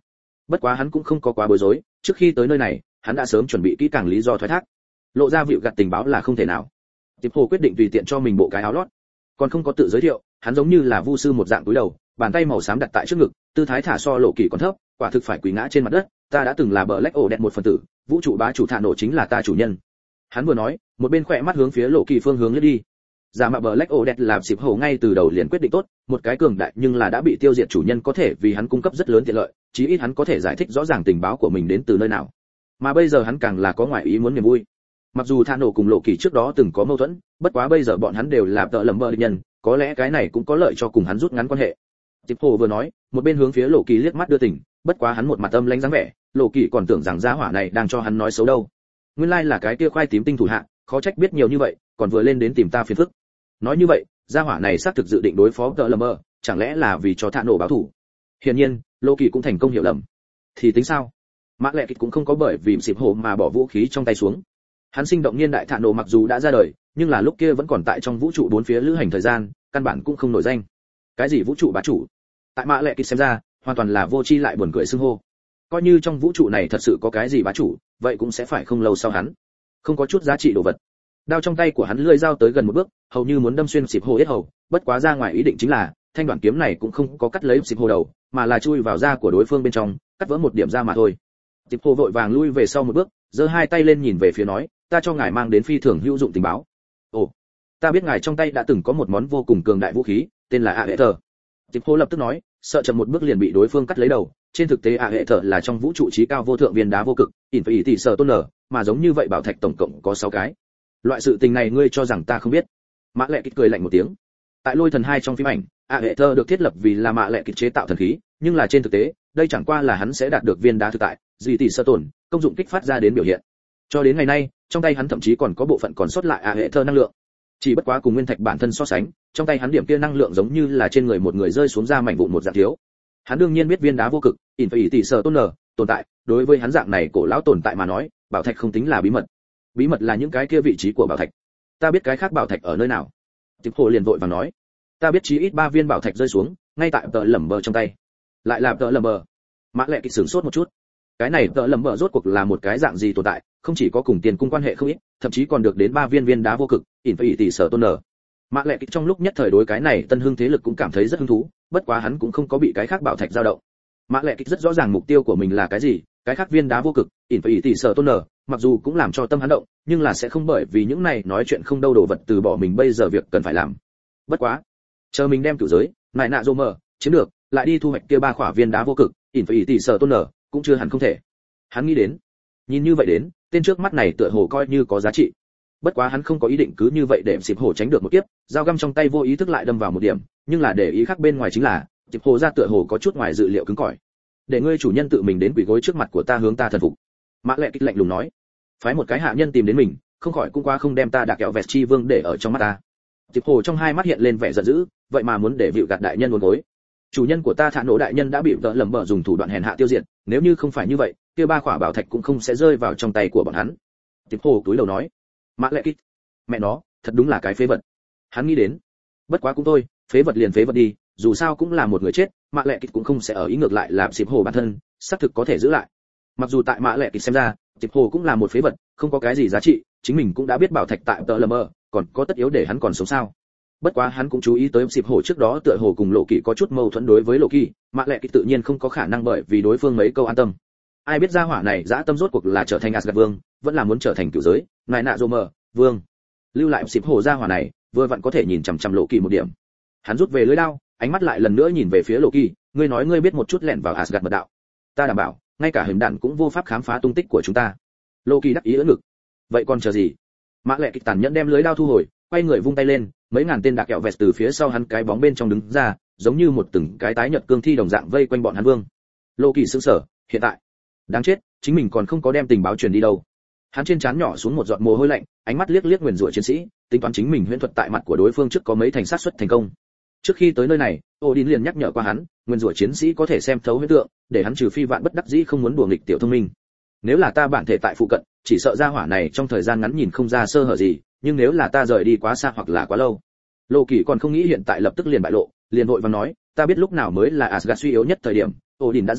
S1: Bất quá hắn cũng không có quá bối rối, trước khi tới nơi này hắn đã sớm chuẩn bị kỹ càng lý do thoái thác. Lộ ra vịu gặt tình báo là không thể nào. Tiếp hồ quyết định tùy tiện cho mình bộ cái áo lót, còn không có tự giới thiệu, hắn giống như là vu sư một dạng cúi đầu, bàn tay màu xám đặt tại trước ngực, tư thái thả so Lộ Kỳ còn thấp, quả thực phải quỳ ngã trên mặt đất. Ta đã từng là Black Order một phần tử, vũ trụ bá chủ Thạ Nổ chính là ta chủ nhân. Hắn vừa nói, một bên khỏe mắt hướng phía Lộ Kỳ phương hướng lướt đi. Giả mạo Black Order làm xịp hổ ngay từ đầu liền quyết định tốt, một cái cường đại nhưng là đã bị tiêu diệt chủ nhân có thể vì hắn cung cấp rất lớn tiện lợi, chí ít hắn có thể giải thích rõ ràng tình báo của mình đến từ nơi nào. Mà bây giờ hắn càng là có ngoại ý muốn niềm vui. Mặc dù Thạ Nổ cùng Lộ Kỳ trước đó từng có mâu thuẫn, bất quá bây giờ bọn hắn đều là tợ lầm bờ địch nhân, có lẽ cái này cũng có lợi cho cùng hắn rút ngắn quan hệ. Tiếp hồ vừa nói, một bên hướng phía Lộ Kỳ liếc mắt đưa tình, bất quá hắn một mặt âm lãnh dáng vẻ, Lộ Kỳ còn tưởng rằng gia hỏa này đang cho hắn nói xấu đâu. Nguyên lai là cái kia khoai tím tinh thủ hạ, khó trách biết nhiều như vậy, còn vừa lên đến tìm ta phiền phức. Nói như vậy, gia hỏa này xác thực dự định đối phó tợ lầm bờ, chẳng lẽ là vì cho Thạ Nổ báo thù? Hiển nhiên, Lộ Kỳ cũng thành công hiểu lầm. Thì tính sao? Mã Lệ Kịch cũng không có bởi vì xịp hổ mà bỏ vũ khí trong tay xuống. Hắn sinh động niên đại Thạ Nổ mặc dù đã ra đời, nhưng là lúc kia vẫn còn tại trong vũ trụ bốn phía lữ hành thời gian, căn bản cũng không nổi danh. Cái gì vũ trụ bá chủ? Tại Mã Lệ Kịch xem ra, hoàn toàn là vô tri lại buồn cười xưng hô. Coi như trong vũ trụ này thật sự có cái gì bá chủ, vậy cũng sẽ phải không lâu sau hắn. Không có chút giá trị đồ vật. Đao trong tay của hắn lưỡi dao tới gần một bước, hầu như muốn đâm xuyên xịp hổ yết hầu, bất quá ra ngoài ý định chính là, thanh đoạn kiếm này cũng không có cắt lấy xịp hổ đầu, mà là chui vào da của đối phương bên trong, cắt vỡ một điểm da mà thôi. Xịp hổ vội vàng lui về sau một bước, giơ hai tay lên nhìn về phía nói, ta cho ngài mang đến phi thường hữu dụng tình báo. Ồ, ta biết ngài trong tay đã từng có một món vô cùng cường đại vũ khí, tên là Aether. Xịp hổ lập tức nói, sợ chậm một bước liền bị đối phương cắt lấy đầu. Trên thực tế Aether là trong vũ trụ trí cao vô thượng viên đá vô cực, Infinity Stone, mà giống như vậy bảo thạch tổng cộng có 6 cái. Loại sự tình này ngươi cho rằng ta không biết? Mã Lệ Kịch cười lạnh một tiếng. Tại Lôi Thần 2 trong phim ảnh, Aether được thiết lập vì là Mã Lệ Kịch chế tạo thần khí, nhưng là trên thực tế, đây chẳng qua là hắn sẽ đạt được viên đá thực tại, dị tỷ sơ tổn, công dụng kích phát ra đến biểu hiện. Cho đến ngày nay, trong tay hắn thậm chí còn có bộ phận còn sót lại Aether năng lượng. Chỉ bất quá cùng nguyên thạch bản thân so sánh, trong tay hắn điểm kia năng lượng giống như là trên người một người rơi xuống ra mảnh vụn một dạng thiếu. Hắn đương nhiên biết viên đá vô cực, Infinity Stone tồn tại, đối với hắn dạng này cổ lão tồn tại mà nói, bảo thạch không tính là bí mật. Bí mật là những cái kia vị trí của bảo thạch. Ta biết cái khác bảo thạch ở nơi nào. Tiếp hồ liền vội vàng nói, ta biết chí ít 3 viên bảo thạch rơi xuống, ngay tại tợ lẩm bờ trong tay. Lại là tợ lẩm bờ. Mã Lệ Kịch sửng sốt một chút. Cái này tợ lẩm bờ rốt cuộc là một cái dạng gì tồn tại, không chỉ có cùng tiền cung quan hệ không ít, thậm chí còn được đến 3 viên viên đá vô cực, Infinity Stone. Mã Lệ Kịch trong lúc nhất thời đối cái này tân hưng thế lực cũng cảm thấy rất hứng thú, bất quá hắn cũng không có bị cái khác bảo thạch dao động. Mã Lệ Kịch rất rõ ràng mục tiêu của mình là cái gì, cái khác viên đá vô cực, Infinity Stone, mặc dù cũng làm cho tâm hắn động, nhưng là sẽ không bởi vì những này nói chuyện không đâu đồ vật từ bỏ mình bây giờ việc cần phải làm. Bất quá, chờ mình đem cửu giới, nại nạ rô mờ, chiếm được, lại đi thu hoạch kia 3 khỏa viên đá vô cực, Infinity Stone, cũng chưa hẳn không thể. Hắn nghĩ đến, nhìn như vậy đến, tên trước mắt này tựa hồ coi như có giá trị. Bất quá hắn không có ý định cứ như vậy để xịp hổ tránh được một kiếp, dao găm trong tay vô ý thức lại đâm vào một điểm, nhưng là để ý khác bên ngoài chính là, xịp hổ ra tựa hồ có chút ngoài dự liệu cứng cỏi. Để ngươi chủ nhân tự mình đến quỳ gối trước mặt của ta hướng ta thần phục. Mã Lệ Kịch lạnh lùng nói, phái một cái hạ nhân tìm đến mình, không khỏi cũng qua không đem ta đạc kẹo vẹt chi vương để ở trong mắt ta. Diệp Hồ trong hai mắt hiện lên vẻ giận dữ, vậy mà muốn để vịu gạt đại nhân uốn gối. Chủ nhân của ta Thạ Nổ đại nhân đã bị vợ lầm bờ dùng thủ đoạn hèn hạ tiêu diệt, nếu như không phải như vậy, kia 3 khỏa bảo thạch cũng không sẽ rơi vào trong tay của bọn hắn. Diệp Hồ túi đầu nói, Mã Lệ Kịch, mẹ nó, thật đúng là cái phế vật. Hắn nghĩ đến, bất quá cũng thôi, phế vật liền phế vật đi, dù sao cũng là một người chết, Mã Lệ Kịch cũng không sẽ ở ý ngược lại làm Diệp Hồ bản thân, xác thực có thể giữ lại. Mặc dù tại Mã Lệ Kịch xem ra, Diệp Hồ cũng là một phế vật, không có cái gì giá trị, chính mình cũng đã biết bảo thạch tại tợ lầm mơ, còn có tất yếu để hắn còn sống sao? Bất quá hắn cũng chú ý tới Diệp Hồ trước đó tựa hồ cùng Lộ Kỳ có chút mâu thuẫn đối với Lộ Kỳ, Mã Lệ Kịch tự nhiên không có khả năng bởi vì đối phương mấy câu an tâm. Ai biết ra hỏa này dã tâm rốt cuộc là trở thành Asgard vương, vẫn là muốn trở thành cửu giới, nại nạ rô mờ vương. Lưu lại Diệp Hồ ra hỏa này, vừa vặn có thể nhìn chằm chằm Lộ Kỳ một điểm. Hắn rút về lưỡi đao, ánh mắt lại lần nữa nhìn về phía Lộ Kỳ, ngươi nói ngươi biết một chút lẻn vào Asgard mật đạo, ta đảm bảo, ngay cả hình đạn cũng vô pháp khám phá tung tích của chúng ta. Lộ Kỳ đắc ý ưỡn ngực. Vậy còn chờ gì? Mã Lệ Kịch tàn nhẫn đem lưới đao thu hồi, quay người vung tay lên, mấy ngàn tên đạc kẹo vẹt từ phía sau hắn cái bóng bên trong đứng ra, giống như một từng cái tái nhợt cương thi đồng dạng vây quanh bọn hắn vương. Lộ Kỳ sững sờ, hiện tại, đáng chết, chính mình còn không có đem tình báo truyền đi đâu. Hắn trên trán nhỏ xuống một giọt mồ hôi lạnh, ánh mắt liếc liếc nguyền rủa chiến sĩ, tính toán chính mình huyễn thuật tại mặt của đối phương trước có mấy thành sát suất thành công. Trước khi tới nơi này, Odin liền nhắc nhở qua hắn, nguyên rủa chiến sĩ có thể xem thấu huyễn tượng, để hắn trừ phi vạn bất đắc dĩ không muốn đùa nghịch tiểu thông minh. Nếu là ta bản thể tại phụ cận, chỉ sợ ra hỏa này trong thời gian ngắn nhìn không ra sơ hở gì, nhưng nếu là ta rời đi quá xa hoặc là quá lâu. Lộ Kỳ còn không nghĩ hiện tại lập tức liền bại lộ, liền vội vàng nói, ta biết lúc nào mới là Asgard suy yếu nhất thời điểm, Odin đã già,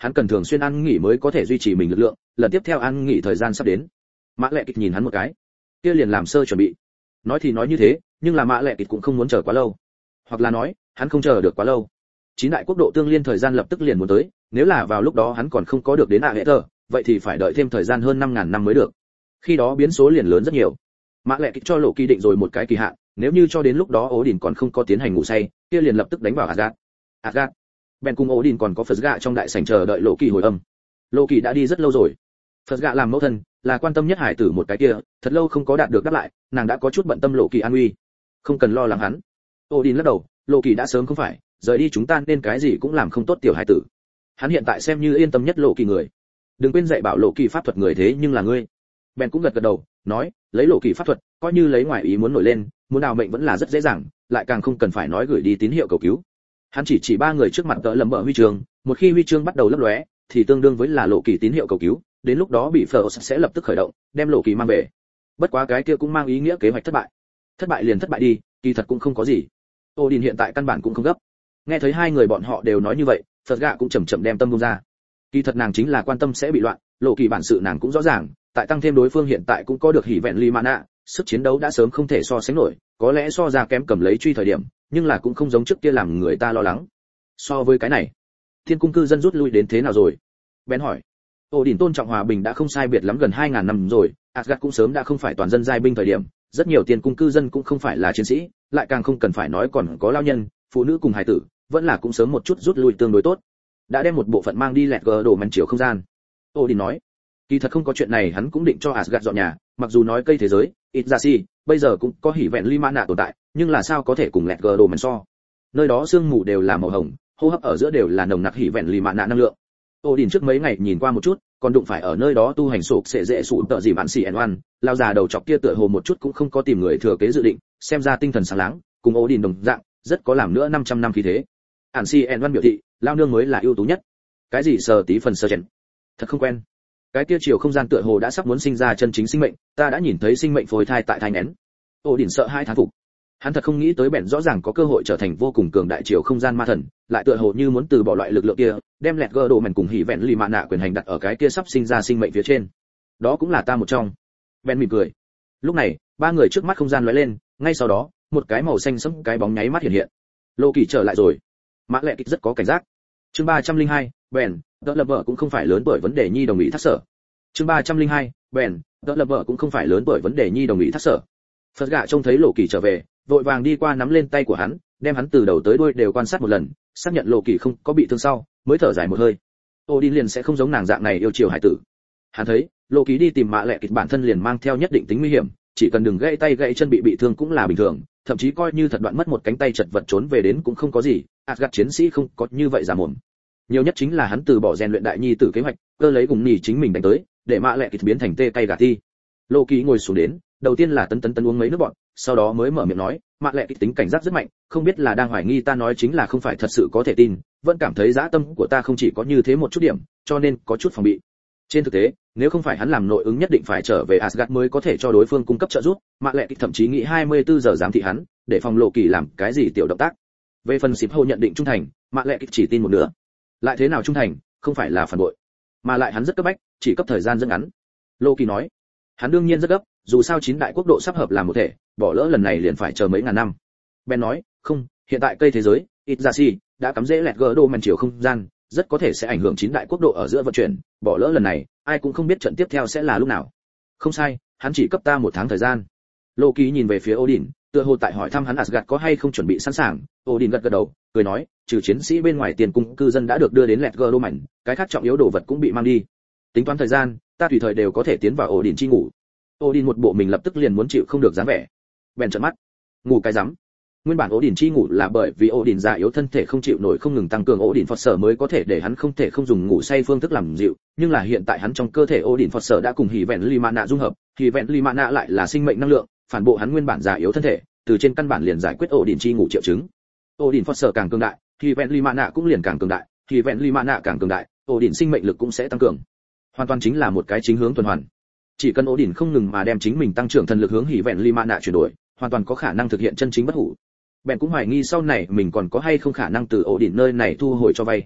S1: hắn cần thường xuyên ăn nghỉ mới có thể duy trì mình lực lượng, lần tiếp theo ăn nghỉ thời gian sắp đến. Mã Lệ Kịch nhìn hắn một cái, kia liền làm sơ chuẩn bị. Nói thì nói như thế, nhưng là Mã Lệ Kịch cũng không muốn chờ quá lâu, hoặc là nói, hắn không chờ được quá lâu. 9 đại quốc độ tương liên thời gian lập tức liền muốn tới, nếu là vào lúc đó hắn còn không có được đến Aether, vậy thì phải đợi thêm thời gian hơn 5000 năm mới được. Khi đó biến số liền lớn rất nhiều. Mã Lệ Kịch cho Lộ Kỳ định rồi một cái kỳ hạn, nếu như cho đến lúc đó Odin còn không có tiến hành ngủ say, kia liền lập tức đánh vào Asgard. Asgard. Ben cùng Odin còn có Phật gạ trong đại sảnh chờ đợi Lộ Kỳ hồi âm. Lộ Kỳ đã đi rất lâu rồi. Phật gạ làm mẫu thân, là quan tâm nhất hải tử một cái kia, thật lâu không có đạt được đáp lại, nàng đã có chút bận tâm Lộ Kỳ an nguy. Không cần lo lắng hắn. Odin lắc đầu, Lộ Kỳ đã sớm không phải, rời đi chúng ta nên cái gì cũng làm không tốt tiểu hải tử. Hắn hiện tại xem như yên tâm nhất Lộ Kỳ người. Đừng quên dạy bảo Lộ Kỳ pháp thuật người thế nhưng là ngươi. Ben cũng gật gật đầu, nói, lấy Lộ Kỳ pháp thuật, coi như lấy ngoài ý muốn nổi lên, muốn đào mệnh vẫn là rất dễ dàng, lại càng không cần phải nói gửi đi tín hiệu cầu cứu. Hắn chỉ 3 người trước mặt tợ lầm bợ huy chương, một khi huy chương bắt đầu lấp lóe, thì tương đương với là Lộ Kỳ tín hiệu cầu cứu, đến lúc đó bị Phở sẽ lập tức khởi động, đem Lộ Kỳ mang về. Bất quá cái kia cũng mang ý nghĩa kế hoạch thất bại. Thất bại liền thất bại đi, kỳ thật cũng không có gì. Odin hiện tại căn bản cũng không gấp. Nghe thấy hai người bọn họ đều nói như vậy, Phật gạ cũng chậm chậm đem tâm buông ra. Kỳ thật nàng chính là quan tâm sẽ bị loạn, Lộ Kỳ bản sự nàng cũng rõ ràng, tại tăng thêm đối phương hiện tại cũng có được hỉ vẹn ly mana, sức chiến đấu đã sớm không thể so sánh nổi, có lẽ so ra kém cầm lấy truy thời điểm, nhưng là cũng không giống trước kia làm người ta lo lắng. So với cái này, thiên cung cư dân rút lui đến thế nào rồi? Ben hỏi. Odin tôn trọng hòa bình đã không sai biệt lắm gần 2000 năm rồi, Asgard cũng sớm đã không phải toàn dân giai binh thời điểm, rất nhiều thiên cung cư dân cũng không phải là chiến sĩ, lại càng không cần phải nói còn có lao nhân, phụ nữ cùng hài tử, vẫn là cũng sớm một chút rút lui tương đối tốt. Đã đem một bộ phận mang đi lẹt gờ đổ màn chiều không gian. Odin nói. Kỳ thật không có chuyện này hắn cũng định cho Asgard dọn nhà, mặc dù nói cây thế giới, ít ra si, bây giờ cũng có hỉ vẹn ly mana tồn tại, nhưng là sao có thể cùng lẹt gờ đồ màn so. Nơi đó sương mù đều là màu hồng, hô hấp ở giữa đều là nồng nặc hỉ vẹn ly mana năng lượng. Odin trước mấy ngày nhìn qua một chút, còn đụng phải ở nơi đó tu hành sụp sẽ dễ sụp tợ gì bạn xì en lao già đầu chọc kia tựa hồ một chút cũng không có tìm người thừa kế dự định, xem ra tinh thần sáng láng, cùng Odin đồng dạng, rất có làm nữa 500 năm khí thế. Ản xì en biểu thị, lao nương mới là ưu tú nhất. Cái gì sờ tí phần sờ chèn, thật không quen. Cái kia chiều không gian tựa hồ đã sắp muốn sinh ra chân chính sinh mệnh, ta đã nhìn thấy sinh mệnh phôi thai tại thai nén. Odin sợ hai thán phục. Hắn thật không nghĩ tới bèn rõ ràng có cơ hội trở thành vô cùng cường đại chiều không gian ma thần, lại tựa hồ như muốn từ bỏ loại lực lượng kia, đem lẹt gơ đồ mèn cùng hỉ vẹn lì mạ nạ quyền hành đặt ở cái kia sắp sinh ra sinh mệnh phía trên. Đó cũng là ta một trong. Ben mỉm cười. Lúc này, 3 người trước mắt không gian lóe lên, ngay sau đó, một cái màu xanh sẫm cái bóng nháy mắt hiện hiện. Lộ Kỳ trở lại rồi. Mã Lệ Kịch rất có cảnh giác. Chương 302, Ben, đỡ lập vợ cũng không phải lớn bởi vấn đề nhi đồng ý thác sở. Chương 302, Ben, đỡ lập vợ cũng không phải lớn bởi vấn đề nhi đồng ý thác sở. Phật gạ trông thấy Lộ Kỳ trở về, vội vàng đi qua nắm lên tay của hắn, đem hắn từ đầu tới đuôi đều quan sát một lần, xác nhận Lộ Kỳ không có bị thương sau, mới thở dài một hơi. Odin liền sẽ không giống nàng dạng này yêu chiều hải tử. Hắn thấy, Lộ Kỳ đi tìm Mã Lệ Kịch bản thân liền mang theo nhất định tính nguy hiểm, chỉ cần đừng gãy tay gãy chân bị thương cũng là bình thường, thậm chí coi như thật đoạn mất một cánh tay chật vật trốn về đến cũng không có gì, Asgard chiến sĩ không có như vậy giả mồm. Nhiều nhất chính là hắn từ bỏ rèn luyện đại nhi tử kế hoạch, cơ lấy cùng nhì chính mình đánh tới, để Mã Lệ Kịch biến thành tê cay gà thi. Lộ Kỳ ngồi xuống đến, đầu tiên là tấn uống mấy nước bọt, sau đó mới mở miệng nói, Mã Lệ Kịch tính cảnh giác rất mạnh, không biết là đang hoài nghi ta nói chính là không phải thật sự có thể tin, vẫn cảm thấy dã tâm của ta không chỉ có như thế một chút điểm, cho nên có chút phòng bị. Trên thực tế, nếu không phải hắn làm nội ứng nhất định phải trở về Asgard mới có thể cho đối phương cung cấp trợ giúp, Mã Lệ Kịch thậm chí nghĩ 24 giờ giám thị hắn, để phòng Lộ Kỳ làm cái gì tiểu động tác. Về phần Sịp Hầu nhận định trung thành, Mã Lệ Kịch chỉ tin một nửa. Lại thế nào trung thành, không phải là phản bội, mà lại hắn rất cấp bách, chỉ cấp thời gian rất ngắn. Lộ Kỳ nói, hắn đương nhiên rất gấp, dù sao 9 đại quốc độ sắp hợp làm một thể, bỏ lỡ lần này liền phải chờ mấy ngàn năm. Ben nói, không, hiện tại cây thế giới, Itzashi đã cắm rễ lẹt gờ đô màn chiều không gian, rất có thể sẽ ảnh hưởng 9 đại quốc độ ở giữa vận chuyển, bỏ lỡ lần này, ai cũng không biết trận tiếp theo sẽ là lúc nào. Không sai, hắn chỉ cấp ta 1 tháng thời gian. Lộ Kỳ nhìn về phía Odin, tựa hồ tại hỏi thăm hắn Asgard có hay không chuẩn bị sẵn sàng. Odin gật gật đầu, cười nói, trừ chiến sĩ bên ngoài tiền cung cư dân đã được đưa đến lẹt gờ đô mảnh, cái khác trọng yếu đồ vật cũng bị mang đi. Tính toán thời gian, ta tùy thời đều có thể tiến vào Odin chi ngủ. Odin một bộ mình lập tức liền muốn chịu không được dáng vẻ. Bèn trợn mắt, ngủ cái rắm. Nguyên bản Odin chi ngủ là bởi vì Odin già yếu thân thể không chịu nổi không ngừng tăng cường Odin Phật sở mới có thể để hắn không thể không dùng ngủ say phương thức làm dịu, nhưng là hiện tại hắn trong cơ thể Odin Phật sở đã cùng hỉ vẹn ly mana dung hợp, hỉ vẹn ly mana lại là sinh mệnh năng lượng, phản bộ hắn nguyên bản già yếu thân thể, từ trên căn bản liền giải quyết Odin chi ngủ triệu chứng. Odin Phật sở càng cường đại, hỉ vẹn ly mana cũng liền càng cường đại, hỉ vẹn ly mana càng cường đại, Odin sinh mệnh lực cũng sẽ tăng cường. Hoàn toàn chính là một cái chính hướng tuần hoàn. Chỉ cần Odin không ngừng mà đem chính mình tăng trưởng thần lực hướng hỉ vẹn ly mana chuyển đổi, hoàn toàn có khả năng thực hiện chân chính bất hủ. Ben cũng hoài nghi sau này mình còn có hay không khả năng từ Odin nơi này thu hồi cho vay.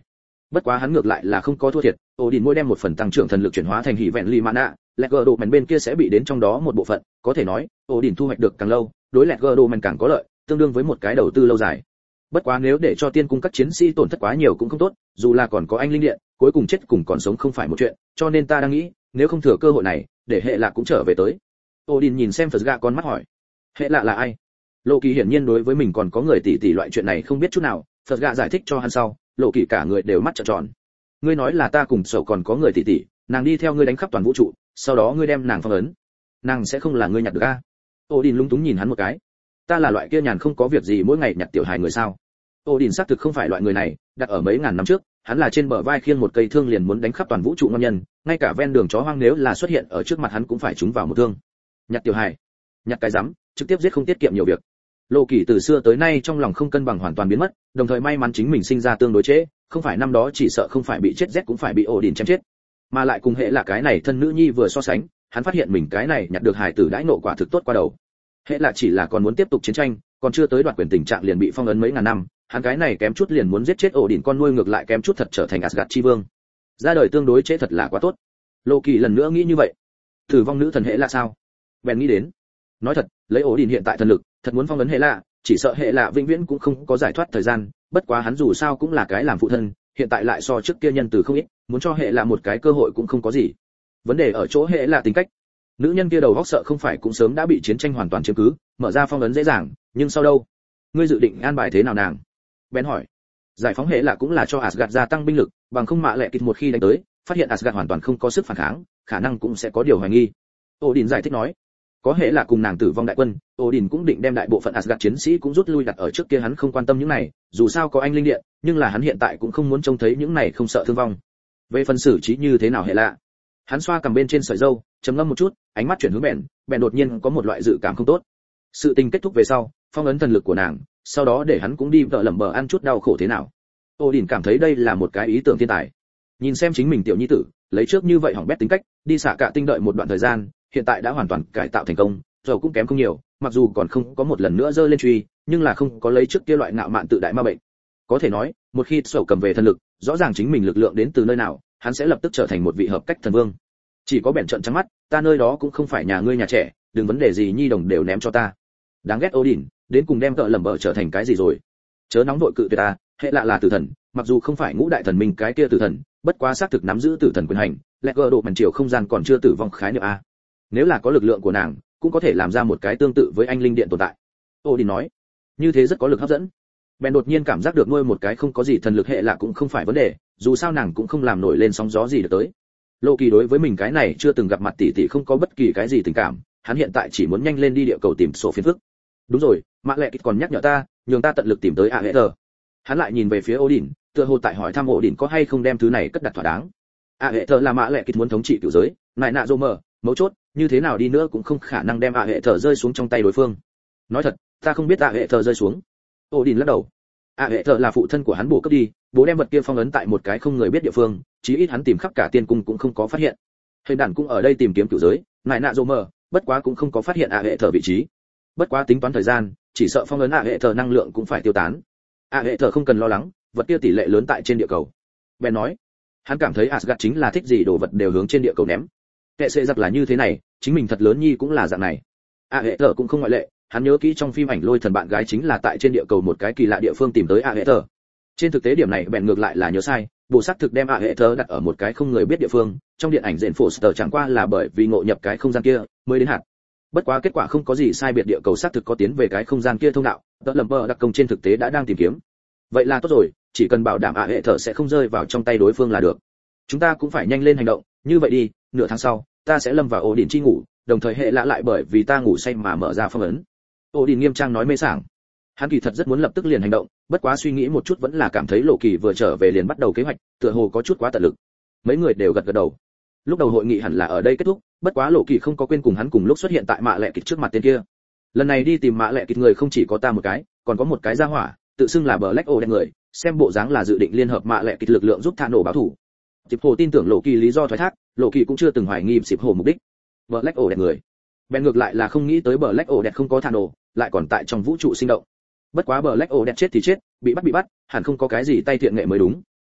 S1: Bất quá hắn ngược lại là không có thua thiệt, Odin mỗi đem một phần tăng trưởng thần lực chuyển hóa thành hỉ vẹn lì mana, Leggerdoman bên kia sẽ bị đến trong đó một bộ phận, có thể nói, Odin thu hoạch được càng lâu, đối Leggerdoman càng có lợi, tương đương với một cái đầu tư lâu dài. Bất quá nếu để cho tiên cung các chiến sĩ tổn thất quá nhiều cũng không tốt, dù là còn có anh linh điện, cuối cùng chết cùng còn sống không phải một chuyện, cho nên ta đang nghĩ, nếu không thừa cơ hội này, để hệ lạ cũng trở về tới. Odin nhìn xem Phật gạ con mắt hỏi, hệ lạ là ai? Lộ Kỳ hiển nhiên đối với mình còn có người tỷ tỷ loại chuyện này không biết chút nào, Phật gạ giải thích cho hắn sau, Lộ Kỳ cả người đều mắt trợn tròn. Ngươi nói là ta cùng Sầu còn có người tỷ tỷ, nàng đi theo ngươi đánh khắp toàn vũ trụ, sau đó ngươi đem nàng phong ấn, nàng sẽ không là ngươi nhặt được a? Odin lúng túng nhìn hắn một cái. Ta là loại kia nhàn không có việc gì mỗi ngày nhặt tiểu hài người sao? Odin xác thực không phải loại người này, đặt ở mấy ngàn năm trước, hắn là trên bờ vai khiêng một cây thương liền muốn đánh khắp toàn vũ trụ ngon nhân, ngay cả ven đường chó hoang nếu là xuất hiện ở trước mặt hắn cũng phải trúng vào một thương. Nhặt tiểu hài, nhặt cái rắm, trực tiếp giết không tiết kiệm nhiều việc. Lộ Kỳ từ xưa tới nay trong lòng không cân bằng hoàn toàn biến mất, đồng thời may mắn chính mình sinh ra tương đối trễ, không phải năm đó chỉ sợ không phải bị chết rét cũng phải bị Odin chém chết. Mà lại cùng hệ là cái này thân nữ nhi vừa so sánh, hắn phát hiện mình cái này nhặt được hài tử đãi nộ quả thực tốt qua đầu. Hệ là chỉ là còn muốn tiếp tục chiến tranh, còn chưa tới đoạt quyền tình trạng liền bị phong ấn mấy ngàn năm, hắn cái này kém chút liền muốn giết chết Odin con nuôi ngược lại kém chút thật trở thành Asgard chi vương. Ra đời tương đối trễ thật là quá tốt. Lộ Kỳ lần nữa nghĩ như vậy. Tử vong nữ thần hệ là sao? Bèn nghĩ đến. Nói thật, lấy Odin hiện tại thần lực, thật muốn phong ấn hệ lạ, chỉ sợ hệ lạ vĩnh viễn cũng không có giải thoát thời gian, bất quá hắn dù sao cũng là cái làm phụ thân, hiện tại lại so trước kia nhân từ không ít, muốn cho hệ lạ một cái cơ hội cũng không có gì. Vấn đề ở chỗ hệ lạ tính cách. Nữ nhân kia đầu óc sợ không phải cũng sớm đã bị chiến tranh hoàn toàn chiếm cứ, mở ra phong ấn dễ dàng, nhưng sau đâu? Ngươi dự định an bài thế nào nàng? Ben hỏi. Giải phóng hệ lạ cũng là cho Asgard gia tăng binh lực, bằng không mạ lệ kịch một khi đánh tới, phát hiện Asgard hoàn toàn không có sức phản kháng, khả năng cũng sẽ có điều hoài nghi. Odin giải thích nói. Có hệ là cùng nàng tử vong đại quân, Odin cũng định đem đại bộ phận Asgard chiến sĩ cũng rút lui đặt ở trước kia hắn không quan tâm những này, dù sao có anh linh điện, nhưng là hắn hiện tại cũng không muốn trông thấy những này không sợ thương vong. Về phần xử trí như thế nào hệ lạ, hắn xoa cầm bên trên sợi râu, trầm ngâm một chút, ánh mắt chuyển hướng bèn đột nhiên có một loại dự cảm không tốt. Sự tình kết thúc về sau, phong ấn thần lực của nàng, sau đó để hắn cũng đi vợ lẩm bờ ăn chút đau khổ thế nào. Odin cảm thấy đây là một cái ý tưởng thiên tài. Nhìn xem chính mình tiểu nhi tử, lấy trước như vậy hỏng bét tính cách, đi xả cả tinh đợi một đoạn thời gian, hiện tại đã hoàn toàn cải tạo thành công, rồi cũng kém không nhiều, mặc dù còn không có một lần nữa dơ lên truy, nhưng là không có lấy trước kia loại ngạo mạn tự đại ma bệnh. Có thể nói, một khi Sầu cầm về thần lực, rõ ràng chính mình lực lượng đến từ nơi nào, hắn sẽ lập tức trở thành một vị hợp cách thần vương. Chỉ có bèn trợn trắng mắt, ta nơi đó cũng không phải nhà ngươi nhà trẻ, đừng vấn đề gì nhi đồng đều ném cho ta. Đáng ghét Odin, đến cùng đem vợ lẩm bẩm trở thành cái gì rồi? Chớ nóng vội cự tuyệt ta, hệ lạ là tử thần, mặc dù không phải ngũ đại thần minh cái kia tử thần, bất quá xác thực nắm giữ tử thần quyền hành, Leggerdoman chiều không gian còn chưa tử vong khái niệm a. Nếu là có lực lượng của nàng, cũng có thể làm ra một cái tương tự với anh linh điện tồn tại. Odin nói, như thế rất có lực hấp dẫn. Ben đột nhiên cảm giác được nuôi một cái không có gì thần lực hệ lạ cũng không phải vấn đề, dù sao nàng cũng không làm nổi lên sóng gió gì được tới. Lộ Kỳ đối với mình cái này chưa từng gặp mặt tỷ tỷ không có bất kỳ cái gì tình cảm, hắn hiện tại chỉ muốn nhanh lên đi địa cầu tìm sổ phiền phức. Đúng rồi, Mã Lệ Kịch còn nhắc nhở ta, nhường ta tận lực tìm tới Aether. Hắn lại nhìn về phía Odin, tựa hồ tại hỏi thăm Odin có hay không đem thứ này cất đặt thỏa đáng. Aether là Mã Lệ Kịch muốn thống trị cửu giới, nại nạ rô mờ, mấu chốt, như thế nào đi nữa cũng không khả năng đem Aether rơi xuống trong tay đối phương. Nói thật, ta không biết Aether rơi xuống. Odin lắc đầu. Aether là phụ thân của hắn bổ cấp đi, bố đem vật kia phong ấn tại một cái không người biết địa phương, chí ít hắn tìm khắp cả tiên cung cũng không có phát hiện. Hình đàn cũng ở đây tìm kiếm cửu giới, nại nạ rô mờ, bất quá cũng không có phát hiện Aether vị trí. Bất quá tính toán thời gian, chỉ sợ phong ấn Aether năng lượng cũng phải tiêu tán. Aether không cần lo lắng, vật kia tỷ lệ lớn tại trên địa cầu. Ben nói, hắn cảm thấy Asgard chính là thích gì đồ vật đều hướng trên địa cầu ném. Kệ sẽ giặc là như thế này, chính mình thật lớn nhi cũng là dạng này. Aether cũng không ngoại lệ, hắn nhớ kỹ trong phim ảnh Lôi Thần bạn gái chính là tại trên địa cầu một cái kỳ lạ địa phương tìm tới Aether. Trên thực tế điểm này bèn ngược lại là nhớ sai, bộ xác thực đem Aether đặt ở một cái không người biết địa phương, trong điện ảnh Jane Foster chẳng qua là bởi vì ngộ nhập cái không gian kia mới đến hạt. Bất quá kết quả không có gì sai biệt, địa cầu xác thực có tiến về cái không gian kia thông đạo, tớ lầm bờ đặc công trên thực tế đã đang tìm kiếm. Vậy là tốt rồi, chỉ cần bảo đảm Aether sẽ không rơi vào trong tay đối phương là được. Chúng ta cũng phải nhanh lên hành động, như vậy đi, nửa tháng sau, ta sẽ lâm vào Odin chi ngủ, đồng thời hệ lạ lại bởi vì ta ngủ say mà mở ra phong ấn. Odin nghiêm trang nói mê sảng. Hắn kỳ thật rất muốn lập tức liền hành động, bất quá suy nghĩ một chút vẫn là cảm thấy Lộ Kỳ vừa trở về liền bắt đầu kế hoạch, tựa hồ có chút quá tận lực. Mấy người đều gật gật đầu. Lúc đầu hội nghị hẳn là ở đây kết thúc, bất quá Lộ Kỳ không có quên cùng hắn cùng lúc xuất hiện tại Mạ Lệ Kịch trước mặt tên kia. Lần này đi tìm Mạ Lệ Kịch người không chỉ có ta một cái, còn có một cái gia hỏa, tự xưng là Black Oden người, xem bộ dáng là dự định liên hợp Mạ Lệ Kịch lực lượng giúp Thạ nổ báo thù. Diệp Hồ tin tưởng Lộ Kỳ lý do thoái thác, Lộ Kỳ cũng chưa từng hoài nghi Diệp Hồ mục đích. Black Oden người. Ben ngược lại là không nghĩ tới Black Oden không có Thạ nổ, lại còn tại trong vũ trụ sinh động. Bất quá Black Oden chết thì chết, bị bắt, hẳn không có cái gì tay thiện nghệ mới đúng.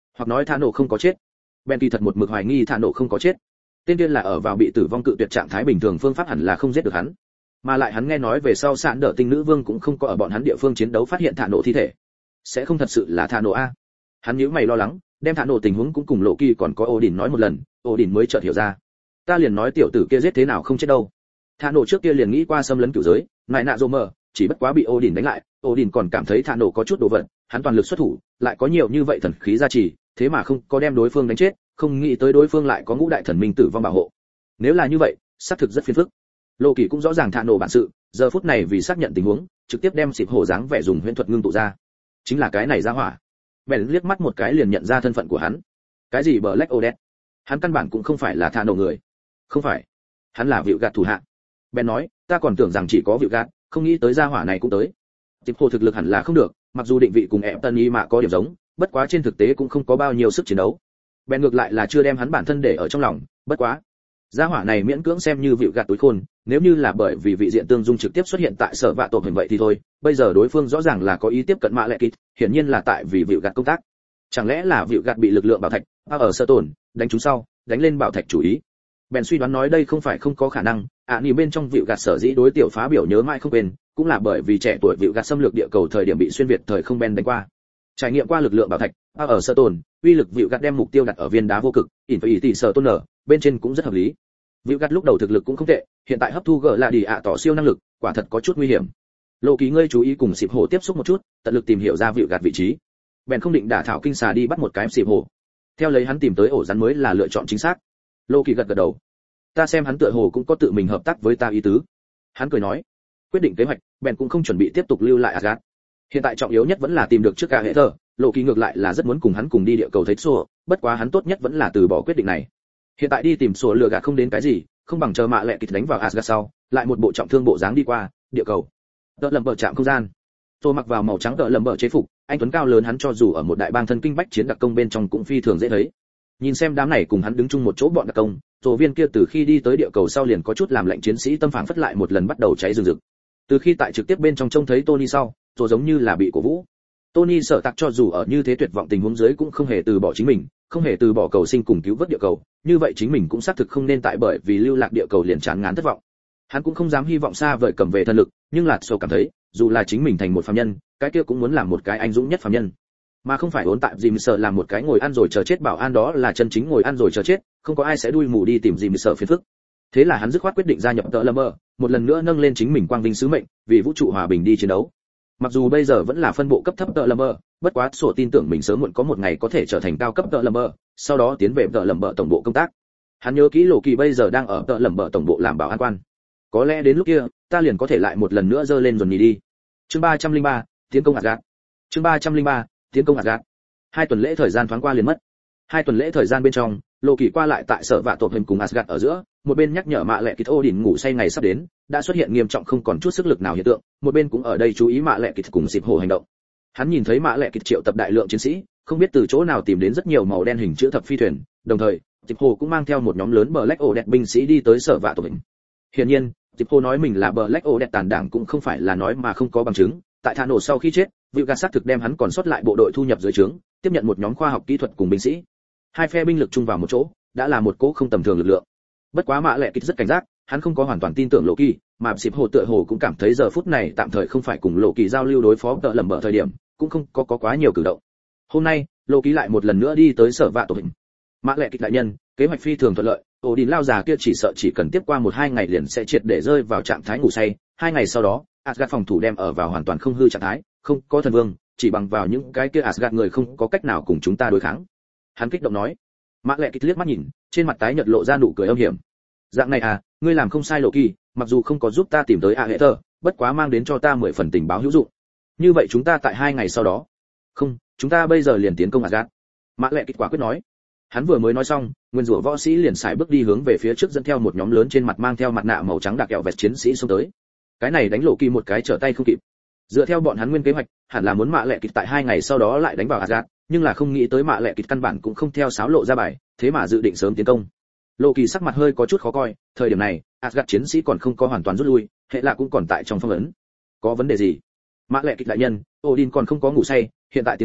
S1: hoặc nói Thả nổ không có chết. Ben kỳ thật một mực hoài nghi Thả nổ không có chết. Tên kia là ở vào bị tử vong cự tuyệt trạng thái bình thường, phương pháp hẳn là không giết được hắn. Mà lại hắn nghe nói về sau Sạn Đỡ Tinh nữ vương cũng không có ở bọn hắn địa phương chiến đấu phát hiện Thả nổ thi thể. Sẽ không thật sự là Thả nổ a? Hắn nhíu mày lo lắng, đem Thả nổ tình huống cũng cùng Lộ Kỳ còn có Odin nói một lần, Odin mới chợt hiểu ra. Ta liền nói tiểu tử kia giết thế nào không chết đâu. Thả nổ trước kia liền nghĩ qua xâm lấn cửu giới, ngại nạ rồ mờ, chỉ bất quá bị Odin đánh lại, Odin còn cảm thấy Thả nổ có chút đồ vật, hắn toàn lực xuất thủ, lại có nhiều như vậy thần khí gia trì, thế mà không có đem đối phương đánh chết, không nghĩ tới đối phương lại có ngũ đại thần minh tử vong bảo hộ. Nếu là như vậy, xác thực rất phiền phức. Lộ Kỳ cũng rõ ràng Thả nổ bản sự, giờ phút này vì xác nhận tình huống, trực tiếp đem xịp hổ dáng vẻ dùng huyễn thuật ngưng tụ ra. Chính là cái này ra hỏa. Bèn liếc mắt một cái liền nhận ra thân phận của hắn. Cái gì Black Odette? Hắn căn bản cũng không phải là Thả nổ người. Không phải, hắn là Vịu Gạt thủ hạ. Bèn nói, ta còn tưởng rằng chỉ có Vịu Gạt, không nghĩ tới gia hỏa này cũng tới. Xịp hổ thực lực hẳn là không được, mặc dù định vị cùng Eptony mà có điểm giống, bất quá trên thực tế cũng không có bao nhiêu sức chiến đấu. Bèn ngược lại là chưa đem hắn bản thân để ở trong lòng, bất quá gia hỏa này miễn cưỡng xem như Vịu Gạt túi khôn, nếu như là bởi vì vị diện tương dung trực tiếp xuất hiện tại sở vạ tổ hình vậy thì thôi, bây giờ đối phương rõ ràng là có ý tiếp cận mạ lệ kịch, hiển nhiên là tại vì Vịu Gạt công tác. Chẳng lẽ là Vịu Gạt bị lực lượng bảo thạch ở sơ tổn đánh trúng sau, đánh lên bảo thạch chủ ý. Bèn suy đoán nói đây không phải không có khả năng, nhìn bên trong Vịu Gạt sở dĩ đối tiểu phá biểu nhớ mãi không quên, cũng là bởi vì trẻ tuổi Vịu Gạt xâm lược địa cầu thời điểm bị xuyên việt thời không Ben đánh qua. Trải nghiệm qua lực lượng bảo thạch ở sơ tổn, uy lực Vịu Gạt đem mục tiêu đặt ở viên đá vô cực, Infinity sở tôn nở, bên trên cũng rất hợp lý. Vịu Gạt lúc đầu thực lực cũng không tệ, hiện tại hấp thu gỡ là đi tỏ siêu năng lực, quả thật có chút nguy hiểm. Lộ Kỳ ngươi chú ý cùng xịp hổ tiếp xúc một chút, tận lực tìm hiểu ra Vịu Gạt vị trí. Bèn không định đả thảo kinh xà đi bắt một cái xịp hổ. Theo lấy hắn tìm tới ổ rắn mới là lựa chọn chính xác. Lộ Kỳ gật gật đầu. Ta xem hắn tựa hồ cũng có tự mình hợp tác với ta ý tứ. Hắn cười nói, quyết định kế hoạch, Bèn cũng không chuẩn bị tiếp tục lưu lại Asgard. Hiện tại trọng yếu nhất vẫn là tìm được trước cả hệ thờ. Lộ Kỳ ngược lại là rất muốn cùng hắn cùng đi địa cầu thấy xô, bất quá hắn tốt nhất vẫn là từ bỏ quyết định này. Hiện tại đi tìm sổ lừa gạt không đến cái gì, không bằng chờ mạ lệ kịch đánh vào Asgard sau, lại một bộ trọng thương bộ dáng đi qua địa cầu. Đỡ lầm bờ chạm không gian. Tô mặc vào màu trắng đỡ lầm bờ chế phục, anh tuấn cao lớn hắn cho dù ở một đại bang thân kinh bách chiến đặc công bên trong cũng phi thường dễ thấy. Nhìn xem đám này cùng hắn đứng chung một chỗ bọn đặc công, tổ viên kia từ khi đi tới địa cầu sau liền có chút làm lệnh chiến sĩ tâm phảng phất lại một lần bắt đầu cháy rừng rực. Từ khi tại trực tiếp bên trong trông thấy Tony sau, rồi giống như là bị cổ vũ. Tony sợ tặc cho dù ở như thế tuyệt vọng tình huống dưới cũng không hề từ bỏ chính mình, không hề từ bỏ cầu sinh cùng cứu vớt địa cầu, như vậy chính mình cũng xác thực không nên tại bởi vì lưu lạc địa cầu liền chán ngán thất vọng. Hắn cũng không dám hy vọng xa vời cầm về thần lực, nhưng là sâu cảm thấy, dù là chính mình thành một phàm nhân, cái kia cũng muốn làm một cái anh dũng nhất phàm nhân, mà không phải ốn tại Jim sợ làm một cái ngồi ăn rồi chờ chết bảo an, đó là chân chính ngồi ăn rồi chờ chết, không có ai sẽ đuôi mù đi tìm Jim sợ phiền phức. Thế là hắn dứt khoát quyết định gia nhập tợ lâm mơ, một lần nữa nâng lên chính mình quang vinh sứ mệnh, vì vũ trụ hòa bình đi chiến đấu. Mặc dù bây giờ vẫn là phân bộ cấp thấp tợ lâm mơ, bất quá sổ tin tưởng mình sớm muộn có một ngày có thể trở thành cao cấp tợ lâm mơ, sau đó tiến về tợ lâm mơ tổng bộ công tác. Hắn nhớ kỹ Lộ Kỳ bây giờ đang ở tợ lâm mơ tổng bộ làm bảo an quan, có lẽ đến lúc kia ta liền có thể lại một lần nữa dơ lên dồn nhì đi. Chương 303, tiến công Asgard. Chương 303, tiến công Asgard. 2 tuần lễ thời gian thoáng qua liền mất. 2 tuần lễ thời gian bên trong, Lộ Kỳ qua lại tại sở vạ tộc hình cùng Asgard ở giữa, một bên nhắc nhở mạ lệ kịch Odin ngủ say ngày sắp đến, đã xuất hiện nghiêm trọng không còn chút sức lực nào hiện tượng, một bên cũng ở đây chú ý mạ lệ kịch cùng dịp hồ hành động. Hắn nhìn thấy mạ lệ kịch triệu tập đại lượng chiến sĩ, không biết từ chỗ nào tìm đến rất nhiều màu đen hình chữ thập phi thuyền, đồng thời dịp hồ cũng mang theo một nhóm lớn Black Odette binh sĩ đi tới sở vạ tộc hình. Hiển nhiên, dịp hồ nói mình là Black Odette tàn đảng cũng không phải là nói mà không có bằng chứng. Tại Thả nổ sau khi chết, Vịu Gạt xác thực đem hắn còn sót lại bộ đội thu nhập dưới trướng, tiếp nhận một nhóm khoa học kỹ thuật cùng binh sĩ. Hai phe binh lực chung vào một chỗ, đã là một cỗ không tầm thường lực lượng. Bất quá mạ lệ kịch rất cảnh giác, hắn không có hoàn toàn tin tưởng Lộ Kỳ, mà dịp hồ tựa hồ cũng cảm thấy giờ phút này tạm thời không phải cùng Lộ Kỳ giao lưu đối phó tợ lầm bợ thời điểm, cũng không có quá nhiều cử động. Hôm nay, Lộ Kỳ lại một lần nữa đi tới sở vạ tổ hình. Mạ lệ kịch đại nhân, kế hoạch phi thường thuận lợi, Odin lao già kia chỉ sợ chỉ cần tiếp qua 1-2 ngày liền sẽ triệt để rơi vào trạng thái ngủ say. 2 ngày sau đó, Asgard phòng thủ đem ở vào hoàn toàn không hư trạng thái, không có thần vương, chỉ bằng vào những cái kia Asgard người không có cách nào cùng chúng ta đối kháng. Hắn kích động nói. Mã Lệ Kịch liếc mắt nhìn, trên mặt tái nhợt lộ ra nụ cười âm hiểm. Dạng này à, ngươi làm không sai Lộ Kỳ, mặc dù không có giúp ta tìm tới hệ thờ, bất quá mang đến cho ta 10 phần tình báo hữu dụng. Như vậy chúng ta tại 2 ngày sau đó. Không, chúng ta bây giờ liền tiến công Asgard. Mã Lệ Kịch quả quyết nói. Hắn vừa mới nói xong, nguyên rủa võ sĩ liền sải bước đi hướng về phía trước dẫn theo một nhóm lớn trên mặt mang theo mặt nạ màu trắng đặc kẹo vẹt chiến sĩ xông tới. Cái này đánh Lộ Kỳ một cái trở tay không kịp. Dựa theo bọn hắn nguyên kế hoạch, hẳn là muốn Mã Lệ Kịch tại 2 ngày sau đó lại đánh vào Asgard, nhưng là không nghĩ tới Mã Lệ Kịch căn bản cũng không theo sáo lộ ra bài, thế mà dự định sớm tiến công. Lộ Kỳ sắc mặt hơi có chút khó coi, thời điểm này, Asgard chiến sĩ còn không có hoàn toàn rút lui, hệ là cũng còn tại trong phong ấn. Có vấn đề gì? Mã Lệ Kịch đại nhân, Odin còn không có ngủ say, hiện tại tiến công,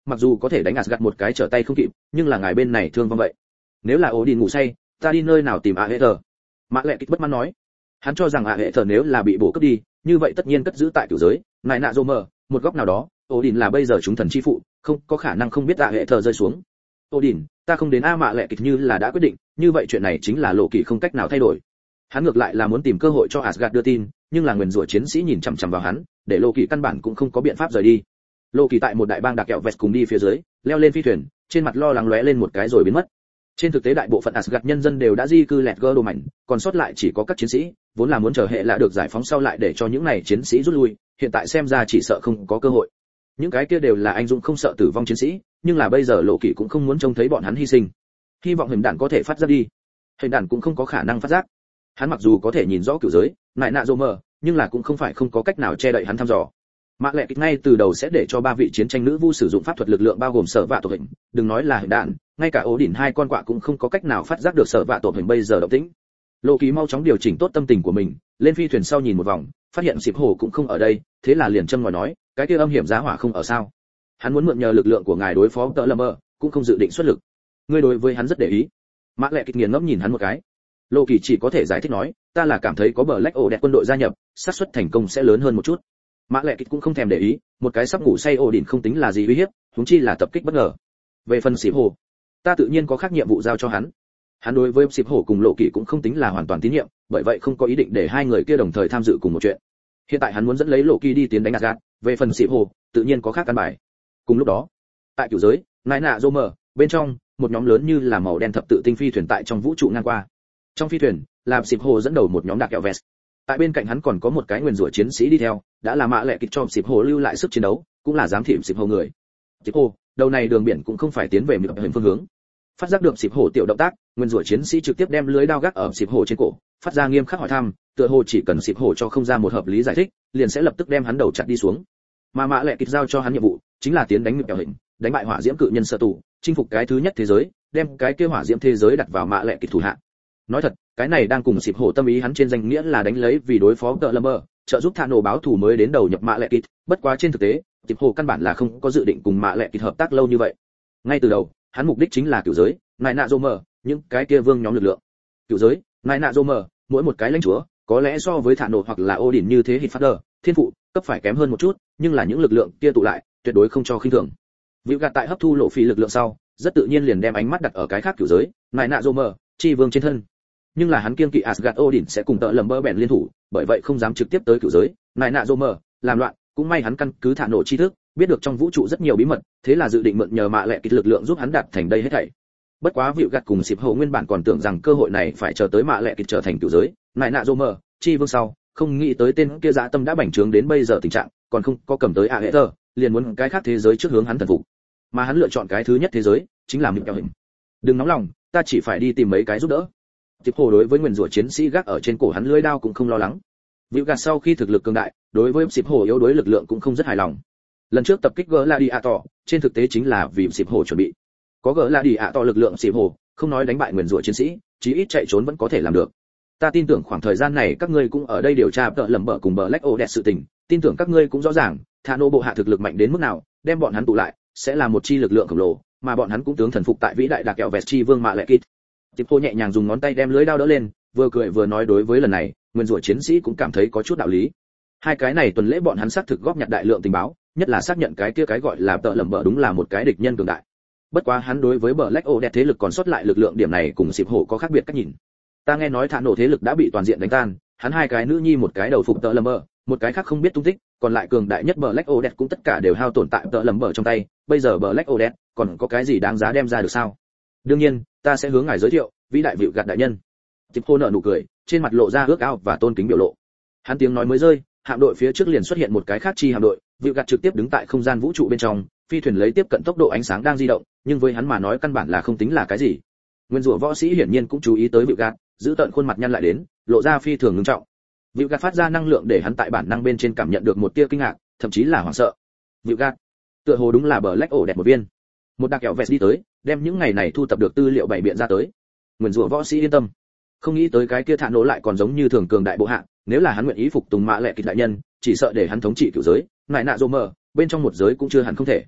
S1: mặc dù có thể đánh Asgard một cái trở tay không kịp, nhưng là ngài bên này thương vong vậy. Nếu là Odin ngủ say, ta đi nơi nào tìm Aether? Mã Lệ Kịch bất mãn nói. Hắn cho rằng Aether nếu là bị bổ cướp đi, như vậy tất nhiên cất giữ tại cửu giới, nại nạ rô mờ, một góc nào đó, Odin là bây giờ chúng thần chi phụ, không có khả năng không biết Aether rơi xuống. Odin, ta không đến. Mã Lệ Kịch như là đã quyết định, như vậy chuyện này chính là Lộ Kỳ không cách nào thay đổi. Hắn ngược lại là muốn tìm cơ hội cho Asgard đưa tin, nhưng là nguyền rủa chiến sĩ nhìn chằm chằm vào hắn, để Lộ Kỳ căn bản cũng không có biện pháp rời đi. Lộ Kỳ tại một đại bang đặc kẹo vẹt cùng đi phía dưới, leo lên phi thuyền, trên mặt lo lắng lóe lên một cái rồi biến mất. Trên thực tế đại bộ phận Asgard nhân dân đều đã di cư lẹt gơ đồ mảnh, còn sót lại chỉ có các chiến sĩ, vốn là muốn chờ hệ là được giải phóng sau lại để cho những này chiến sĩ rút lui, hiện tại xem ra chỉ sợ không có cơ hội. Những cái kia đều là anh dũng không sợ tử vong chiến sĩ, nhưng là bây giờ Lộ Kỳ cũng không muốn trông thấy bọn hắn hy sinh. Hy vọng hình đạn có thể phát ra đi. Hình đạn cũng không có khả năng phát giác. Hắn mặc dù có thể nhìn rõ cửu giới, nại nạ rô mờ, nhưng là cũng không phải không có cách nào che đậy hắn thăm dò. Mã Lệ Kịch ngay từ đầu sẽ để cho 3 vị chiến tranh nữ vu sử dụng pháp thuật lực lượng bao gồm sở vạ tổ hình, đừng nói là hình đạn, ngay cả ố đỉnh 2 con quạ cũng không có cách nào phát giác được sở vạ tổ hình bây giờ động tĩnh. Lộ Kỳ mau chóng điều chỉnh tốt tâm tình của mình, lên phi thuyền sau nhìn một vòng, phát hiện Diệp Hồ cũng không ở đây, thế là liền châm ngòi nói, cái kia âm hiểm giá hỏa không ở sao? Hắn muốn mượn nhờ lực lượng của ngài đối phó Tợ Lâm Bơ, cũng không dự định xuất lực. Ngươi đối với hắn rất để ý. Mã Lệ Kịch nghiền ngẫm nhìn hắn một cái. Lộ Kỳ chỉ có thể giải thích nói, ta là cảm thấy có Black Order quân đội gia nhập, xác suất thành công sẽ lớn hơn một chút. Mã Lệ Kịch cũng không thèm để ý, một cái sắp ngủ say Odin không tính là gì uy hiếp, huống chi là tập kích bất ngờ. Về phần Diệp Hồ, ta tự nhiên có khác nhiệm vụ giao cho hắn. Hắn đối với Diệp Hồ cùng Lộ Kỳ cũng không tính là hoàn toàn tín nhiệm, bởi vậy không có ý định để hai người kia đồng thời tham dự cùng một chuyện. Hiện tại hắn muốn dẫn lấy Lộ Kỳ đi tiến đánh Asgard, về phần Diệp Hồ, tự nhiên có khác căn bài. Cùng lúc đó, tại cửu giới, nại nạ rô mờ, bên trong, một nhóm lớn như là màu đen thập tự tinh phi thuyền tại trong vũ trụ ngang qua. Trong phi thuyền, là Diệp Hồ dẫn đầu một nhóm đặc kẹo vest. Tại bên cạnh hắn còn có một cái nguyên rủa chiến sĩ đi theo, đã là Mã Lệ Kịch cho Diệp Hồ lưu lại sức chiến đấu, cũng là giám thị Diệp Hồ người. Diệp Hồ, đầu này đường biển cũng không phải tiến về một hình phương hướng. Phát giác được Diệp Hồ tiểu động tác, nguyên rủa chiến sĩ trực tiếp đem lưới đao gác ở Diệp Hồ trên cổ, phát ra nghiêm khắc hỏi thăm, tựa hồ chỉ cần Diệp Hồ cho không ra một hợp lý giải thích, liền sẽ lập tức đem hắn đầu chặt đi xuống. Mà Mã Lệ Kịch giao cho hắn nhiệm vụ, chính là tiến đánh một hình, đánh bại hỏa diễm cự nhân sở tù, chinh phục cái thứ nhất thế giới, đem cái kia hỏa diễm thế giới đặt vào Mã Lệ Kịch thủ hạ. Nói thật, cái này đang cùng Diệp Hồ tâm ý hắn trên danh nghĩa là đánh lấy vì đối phó Tợ Lâm Bơ, trợ giúp Thano báo thù mới đến đầu nhập Mã Lệ Kịch, bất quá trên thực tế, Diệp Hồ căn bản là không có dự định cùng Mã Lệ Kịch hợp tác lâu như vậy. Ngay từ đầu, hắn mục đích chính là cửu giới, nại nạ rô mờ, những cái kia vương nhóm lực lượng. Cửu giới, nại nạ rô mờ, mỗi một cái lãnh chúa, có lẽ so với Thano hoặc là Odin như thế Hitfather, thiên phụ, cấp phải kém hơn một chút, nhưng là những lực lượng kia tụ lại, tuyệt đối không cho khinh thường. Vịu gạt tại hấp thu lộ phi lực lượng sau, rất tự nhiên liền đem ánh mắt đặt ở cái khác cửu giới, nại nạ rô mờ, chi vương trên thân. Nhưng là hắn kiêng kỵ Asgard Odin sẽ cùng Tợ Lâm Bơ bèn liên thủ, bởi vậy không dám trực tiếp tới cửu giới, nại nạ rô mờ, làm loạn, cũng may hắn căn cứ thả nổ tri thức, biết được trong vũ trụ rất nhiều bí mật, thế là dự định mượn nhờ Mã Lệ Kịch lực lượng giúp hắn đạt thành đây hết thảy. Bất quá Vịu gạt cùng Diệp Hồ nguyên bản còn tưởng rằng cơ hội này phải chờ tới Mã Lệ Kịch trở thành cửu giới, nại nạ rô mờ, chi vương sau, không nghĩ tới tên kia dã tâm đã bành trướng đến bây giờ tình trạng, còn không có cầm tới Aether, liền muốn cái khác thế giới trước hướng hắn thần phục. Mà hắn lựa chọn cái thứ nhất thế giới, chính là Mịu Kẹo Hình. Đừng nóng lòng, ta chỉ phải đi tìm mấy cái giúp đỡ. Diệp Hồ đối với nguyên rủa chiến sĩ gác ở trên cổ hắn lưỡi đao cũng không lo lắng. Vịu gạt sau khi thực lực cường đại, đối với Diệp Hồ yếu đối lực lượng cũng không rất hài lòng. Lần trước tập kích Gladiator, trên thực tế chính là vì Diệp Hồ chuẩn bị. Có Gladiator lực lượng Diệp Hồ, không nói đánh bại nguyên rủa chiến sĩ, chí ít chạy trốn vẫn có thể làm được. Ta tin tưởng khoảng thời gian này các ngươi cũng ở đây điều tra Tợ Lâm Bơ cùng Black Order sự tình, tin tưởng các ngươi cũng rõ ràng, Thano bộ hạ thực lực mạnh đến mức nào, đem bọn hắn tụ lại, sẽ là một chi lực lượng khổng lồ, mà bọn hắn cũng tướng thần phục tại vĩ đại đặc kẹo vẹt chi vương Mã Lệ Kịch. Diệp Hồ nhẹ nhàng dùng ngón tay đem lưới đao đỡ lên, vừa cười vừa nói đối với lần này, nguyên rủa chiến sĩ cũng cảm thấy có chút đạo lý. Hai cái này tuần lễ bọn hắn xác thực góp nhặt đại lượng tình báo, nhất là xác nhận cái kia cái gọi là Tợ Lâm Bơ đúng là một cái địch nhân cường đại. Bất quá hắn đối với Black Order thế lực còn sót lại lực lượng điểm này cùng Diệp Hồ có khác biệt cách nhìn. Ta nghe nói Thả nổ thế lực đã bị toàn diện đánh tan, hắn hai cái nữ nhi một cái đầu phục Tợ Lâm Bơ, một cái khác không biết tung tích, còn lại cường đại nhất Black Order cũng tất cả đều hao tổn tại Tợ Lâm Bơ trong tay, bây giờ Black Order còn có cái gì đáng giá đem ra được sao? Đương nhiên, ta sẽ hướng ngài giới thiệu, vĩ đại Vịu gạt đại nhân. Diệp Hồ nở nụ cười, trên mặt lộ ra ước ao và tôn kính biểu lộ. Hắn tiếng nói mới rơi, hạm đội phía trước liền xuất hiện một cái khác chi hạm đội, Vịu gạt trực tiếp đứng tại không gian vũ trụ bên trong, phi thuyền lấy tiếp cận tốc độ ánh sáng đang di động, nhưng với hắn mà nói căn bản là không tính là cái gì. Nguyên rủa võ sĩ hiển nhiên cũng chú ý tới Vịu gạt, giữ tận khuôn mặt nhăn lại đến, lộ ra phi thường nghiêm trọng. Vịu gạt phát ra năng lượng để hắn tại bản năng bên trên cảm nhận được một tia kinh ngạc, thậm chí là hoảng sợ. Vịu gạt, tựa hồ đúng là Black Order một viên. Một đặc kẹo vẹt đi tới, đem những ngày này thu thập được tư liệu bày biện ra tới. Nguyên rủa võ sĩ yên tâm, không nghĩ tới cái kia Thả nổ lại còn giống như thường cường đại bộ hạ, nếu là hắn nguyện ý phục tùng Mã Lệ Kịch đại nhân, chỉ sợ để hắn thống trị cửu giới, nại nạ rô mờ, bên trong một giới cũng chưa hẳn không thể.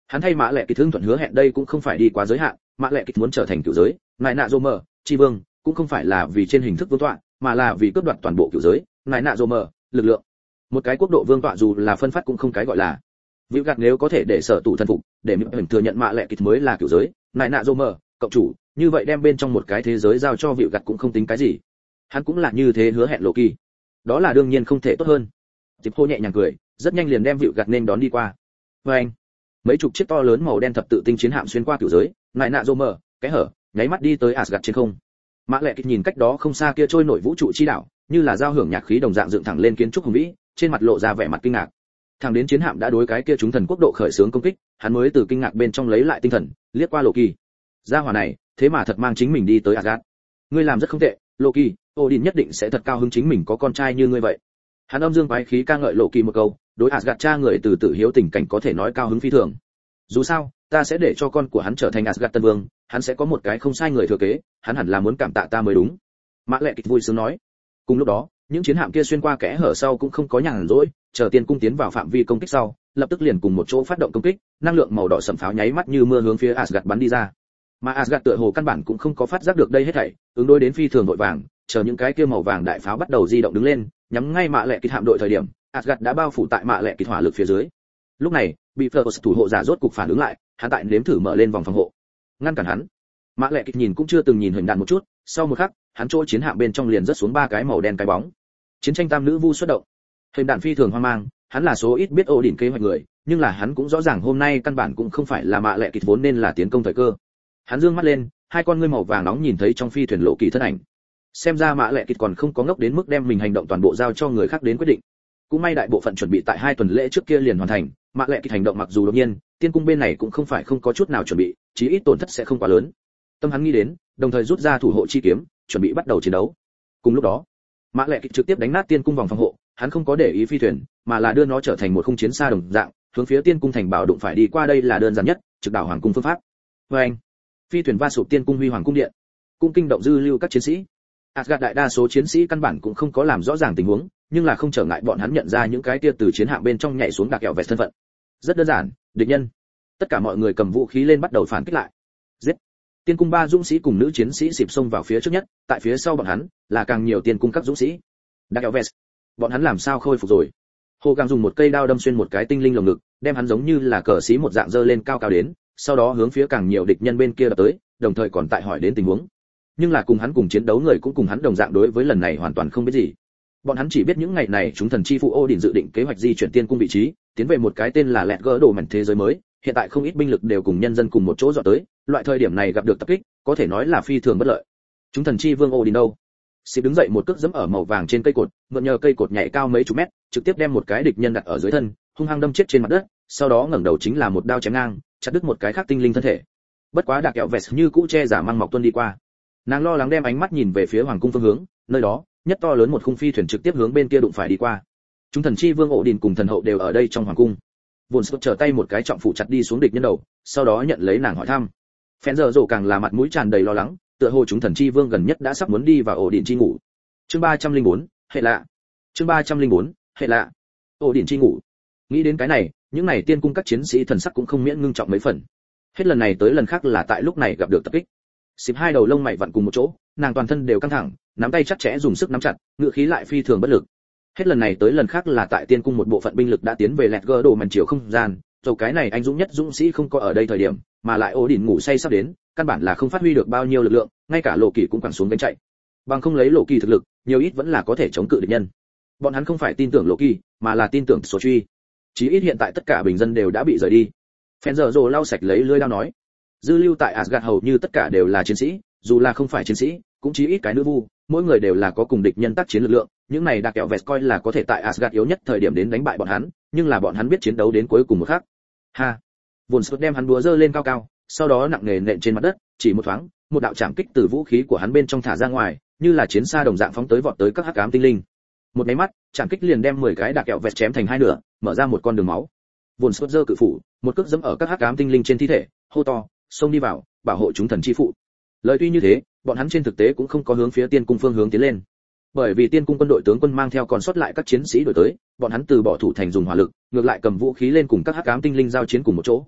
S1: Hắn thay Mã Lệ Kịch thương thuận hứa hẹn đây cũng không phải đi quá giới hạn, Mã Lệ Kịch muốn trở thành cửu giới, Nại Nạ Dô Mờ, Chi Vương, cũng không phải là vì trên hình thức vương tọa, mà là vì cướp đoạt toàn bộ cửu giới, Nại Nạ Dô Mờ, lực lượng. Một cái quốc độ vương tọa dù là phân phát cũng không cái gọi là. Vĩu gạt nếu có thể để sở tụ thần phục, để mình thừa nhận Mã Lệ Kịch mới là cửu giới, Nại Nạ Dô Mờ, cộng chủ, như vậy đem bên trong một cái thế giới giao cho Vĩu gạt cũng không tính cái gì. Hắn cũng là như thế hứa hẹn Loki. Đó là đương nhiên không thể tốt hơn. Tiệp Hô nhẹ nhàng cười, rất nhanh liền đem Vĩu gạt nên đón đi qua. Và anh, mấy chục chiếc to lớn màu đen thập tự tinh chiến hạm xuyên qua cửu giới, Nại Nạ Dô Mờ, cái hở, nháy mắt đi tới Asgard trên không. Mã Lệ Kịch nhìn cách đó không xa kia trôi nổi vũ trụ chi đảo, như là giao hưởng nhạc khí đồng dạng dựng thẳng lên kiến trúc hùng vĩ, trên mặt lộ ra vẻ mặt kinh ngạc. Thẳng đến chiến hạm đã đối cái kia chúng thần quốc độ khởi xướng công kích, hắn mới từ kinh ngạc bên trong lấy lại tinh thần, liếc qua Loki. Gia hỏa này, thế mà thật mang chính mình đi tới Asgard. Ngươi làm rất không tệ, Loki, Odin nhất định sẽ thật cao hứng chính mình có con trai như ngươi vậy. Hắn âm dương quái khí ca ngợi Loki một câu, đối Asgard cha người từ tử hiếu tình cảnh có thể nói cao hứng phi thường. Dù sao, ta sẽ để cho con của hắn trở thành Asgard tân vương, hắn sẽ có một cái không sai người thừa kế, hắn hẳn là muốn cảm tạ ta mới đúng. Mã Lệ Kịch vui sướng nói. Cùng lúc đó, những chiến hạm kia xuyên qua kẽ hở sau cũng không có nhàn rỗi, chờ tiên cung tiến vào phạm vi công kích sau, lập tức liền cùng một chỗ phát động công kích, năng lượng màu đỏ sẫm pháo nháy mắt như mưa hướng phía Asgard bắn đi ra. Mà Asgard tựa hồ căn bản cũng không có phát giác được đây hết thảy, ứng đối đến phi thường vội vàng, chờ những cái kia màu vàng đại pháo bắt đầu di động đứng lên, nhắm ngay Mã Lệ Kịch hạm đội thời điểm, Asgard đã bao phủ tại Mã Lệ Kịch hỏa lực phía dưới. Lúc này, bị Phlos thủ hộ giả rốt cục phản ứng lại, hắn tại nếm thử mở lên vòng phòng hộ, ngăn cản hắn. Mã Lệ Kịch nhìn cũng chưa từng nhìn hình đạn một chút, sau một khắc, hắn chỗ chiến hạm bên trong liền rớt xuống ba cái màu đen cái bóng. Chiến tranh tam nữ vu xuất động. Hình đạn phi thường hoang mang, hắn là số ít biết Odin kế hoạch người, nhưng là hắn cũng rõ ràng hôm nay căn bản cũng không phải là Mã Lệ Kịch vốn nên là tiến công thời cơ. Hắn dương mắt lên, hai con ngươi màu vàng nóng nhìn thấy trong phi thuyền Lộ Kỳ thân ảnh. Xem ra Mã Lệ Kịch còn không có ngốc đến mức đem mình hành động toàn bộ giao cho người khác đến quyết định. Cũng may đại bộ phận chuẩn bị tại 2 tuần lễ trước kia liền hoàn thành, Mã Lệ Kịch hành động mặc dù đột nhiên, tiên cung bên này cũng không phải không có chút nào chuẩn bị, chí ít tổn thất sẽ không quá lớn. Tâm hắn nghĩ đến, đồng thời rút ra thủ hộ chi kiếm, chuẩn bị bắt đầu chiến đấu. Cùng lúc đó, Mã Lệ Kịch trực tiếp đánh nát tiên cung vòng phòng hộ, hắn không có để ý phi thuyền, mà là đưa nó trở thành một khung chiến xa đồng dạng, hướng phía tiên cung thành bảo đụng phải đi qua, đây là đơn giản nhất, trực đảo hoàng cung phương pháp. Và anh, phi thuyền va sụp tiên cung huy hoàng cung điện, cũng kinh động dư lưu các chiến sĩ. Asgard đại đa số chiến sĩ căn bản cũng không có làm rõ ràng tình huống, nhưng là không trở ngại bọn hắn nhận ra những cái kia từ chiến hạm bên trong nhảy xuống đặc kẹo vẹt thân phận. Rất đơn giản, địch nhân. Tất cả mọi người cầm vũ khí lên bắt đầu phản kích lại. Giết. Tiên cung 3 dũng sĩ cùng nữ chiến sĩ xịp xông vào phía trước nhất, tại phía sau bọn hắn là càng nhiều tiên cung các dũng sĩ. Đặc kẹo vẹt. Bọn hắn làm sao khôi phục rồi? Hồ Gang dùng một cây đao đâm xuyên một cái tinh linh lồng ngực, đem hắn giống như là cờ xí một dạng dơ lên cao cao đến, sau đó hướng phía càng nhiều địch nhân bên kia đập tới, đồng thời còn tại hỏi đến tình huống. Nhưng là cùng hắn cùng chiến đấu người cũng cùng hắn đồng dạng đối với lần này hoàn toàn không biết gì. Bọn hắn chỉ biết những ngày này chúng thần chi phụ Odin dự định kế hoạch di chuyển tiên cung vị trí, tiến về một cái tên là Lẹt Gỡ Đồ mảnh thế giới mới, hiện tại không ít binh lực đều cùng nhân dân cùng một chỗ dọn tới, loại thời điểm này gặp được tập kích, có thể nói là phi thường bất lợi. Chúng thần chi vương Odin đâu? Xịp đứng dậy một cước giẫm ở màu vàng trên cây cột, mượn nhờ cây cột nhảy cao mấy chục mét, trực tiếp đem một cái địch nhân đặt ở dưới thân, hung hăng đâm chết trên mặt đất, sau đó ngẩng đầu chính là một đao chém ngang, chặt đứt một cái khác tinh linh thân thể. Bất quá Đặc Kẹo Vẹt như cũ che giả mang mọc tuân đi qua. Nàng lo lắng đem ánh mắt nhìn về phía hoàng cung phương hướng, nơi đó, nhất to lớn một khung phi thuyền trực tiếp hướng bên kia đụng phải đi qua. Chúng thần chi vương Odin cùng thần hậu đều ở đây trong hoàng cung. Vốn Sốt trở tay một cái trọng phủ chặt đi xuống địch nhân đầu, sau đó nhận lấy nàng hỏi thăm. Phèn giờ rồ càng là mặt mũi tràn đầy lo lắng, tựa hồ chúng thần chi vương gần nhất đã sắp muốn đi vào Odin chi ngủ. Chương 304, hệ lạ. Chương 304, hệ lạ. Odin chi ngủ. Nghĩ đến cái này, những này tiên cung các chiến sĩ thần sắc cũng không miễn ngưng trọng mấy phần. Hết lần này tới lần khác là tại lúc này gặp được tập kích. Xịp hai đầu lông mày vặn cùng một chỗ, nàng toàn thân đều căng thẳng, nắm tay chặt chẽ dùng sức nắm chặt, ngựa khí lại phi thường bất lực. Hết lần này tới lần khác là tại tiên cung một bộ phận binh lực đã tiến về Lẹt Gỡ Đồ màn chiều không gian, dầu cái này anh dũng nhất dũng sĩ không có ở đây thời điểm, mà lại Odin ngủ say sắp đến, căn bản là không phát huy được bao nhiêu lực lượng, ngay cả Lộ Kỳ cũng quẳng xuống đánh chạy. Bằng không lấy Lộ Kỳ thực lực, nhiều ít vẫn là có thể chống cự địch nhân. Bọn hắn không phải tin tưởng Lộ Kỳ, mà là tin tưởng số truy. Chí ít hiện tại tất cả bình dân đều đã bị rời đi. Phèn giờ rồ lau sạch lấy lưỡi dao nói, dư lưu tại Asgard hầu như tất cả đều là chiến sĩ, dù là không phải chiến sĩ, cũng chí ít cái nữ vu, mỗi người đều là có cùng địch nhân tác chiến lực lượng, những này Đặc Kẹo Vẹt coi là có thể tại Asgard yếu nhất thời điểm đến đánh bại bọn hắn, nhưng là bọn hắn biết chiến đấu đến cuối cùng một khắc. Ha. Vốn Sốt đem hắn búa giơ lên cao cao, sau đó nặng nề nện trên mặt đất, chỉ một thoáng, một đạo chạm kích từ vũ khí của hắn bên trong thả ra ngoài, như là chiến xa đồng dạng phóng tới vọt tới các hắc ám tinh linh. Một cái mắt, chạm kích liền đem 10 cái Đặc Kẹo Vẹt chém thành hai nửa, mở ra một con đường máu. Vốn Sốt giơ cự phủ, một cước giẫm ở các hắc ám tinh linh trên thi thể, hô to, xông đi vào, bảo hộ chúng thần chi phụ. Lời tuy như thế, bọn hắn trên thực tế cũng không có hướng phía tiên cung phương hướng tiến lên, bởi vì tiên cung quân đội tướng quân mang theo còn sót lại các chiến sĩ đuổi tới, bọn hắn từ bỏ thủ thành dùng hỏa lực, ngược lại cầm vũ khí lên cùng các hắc ám tinh linh giao chiến cùng một chỗ.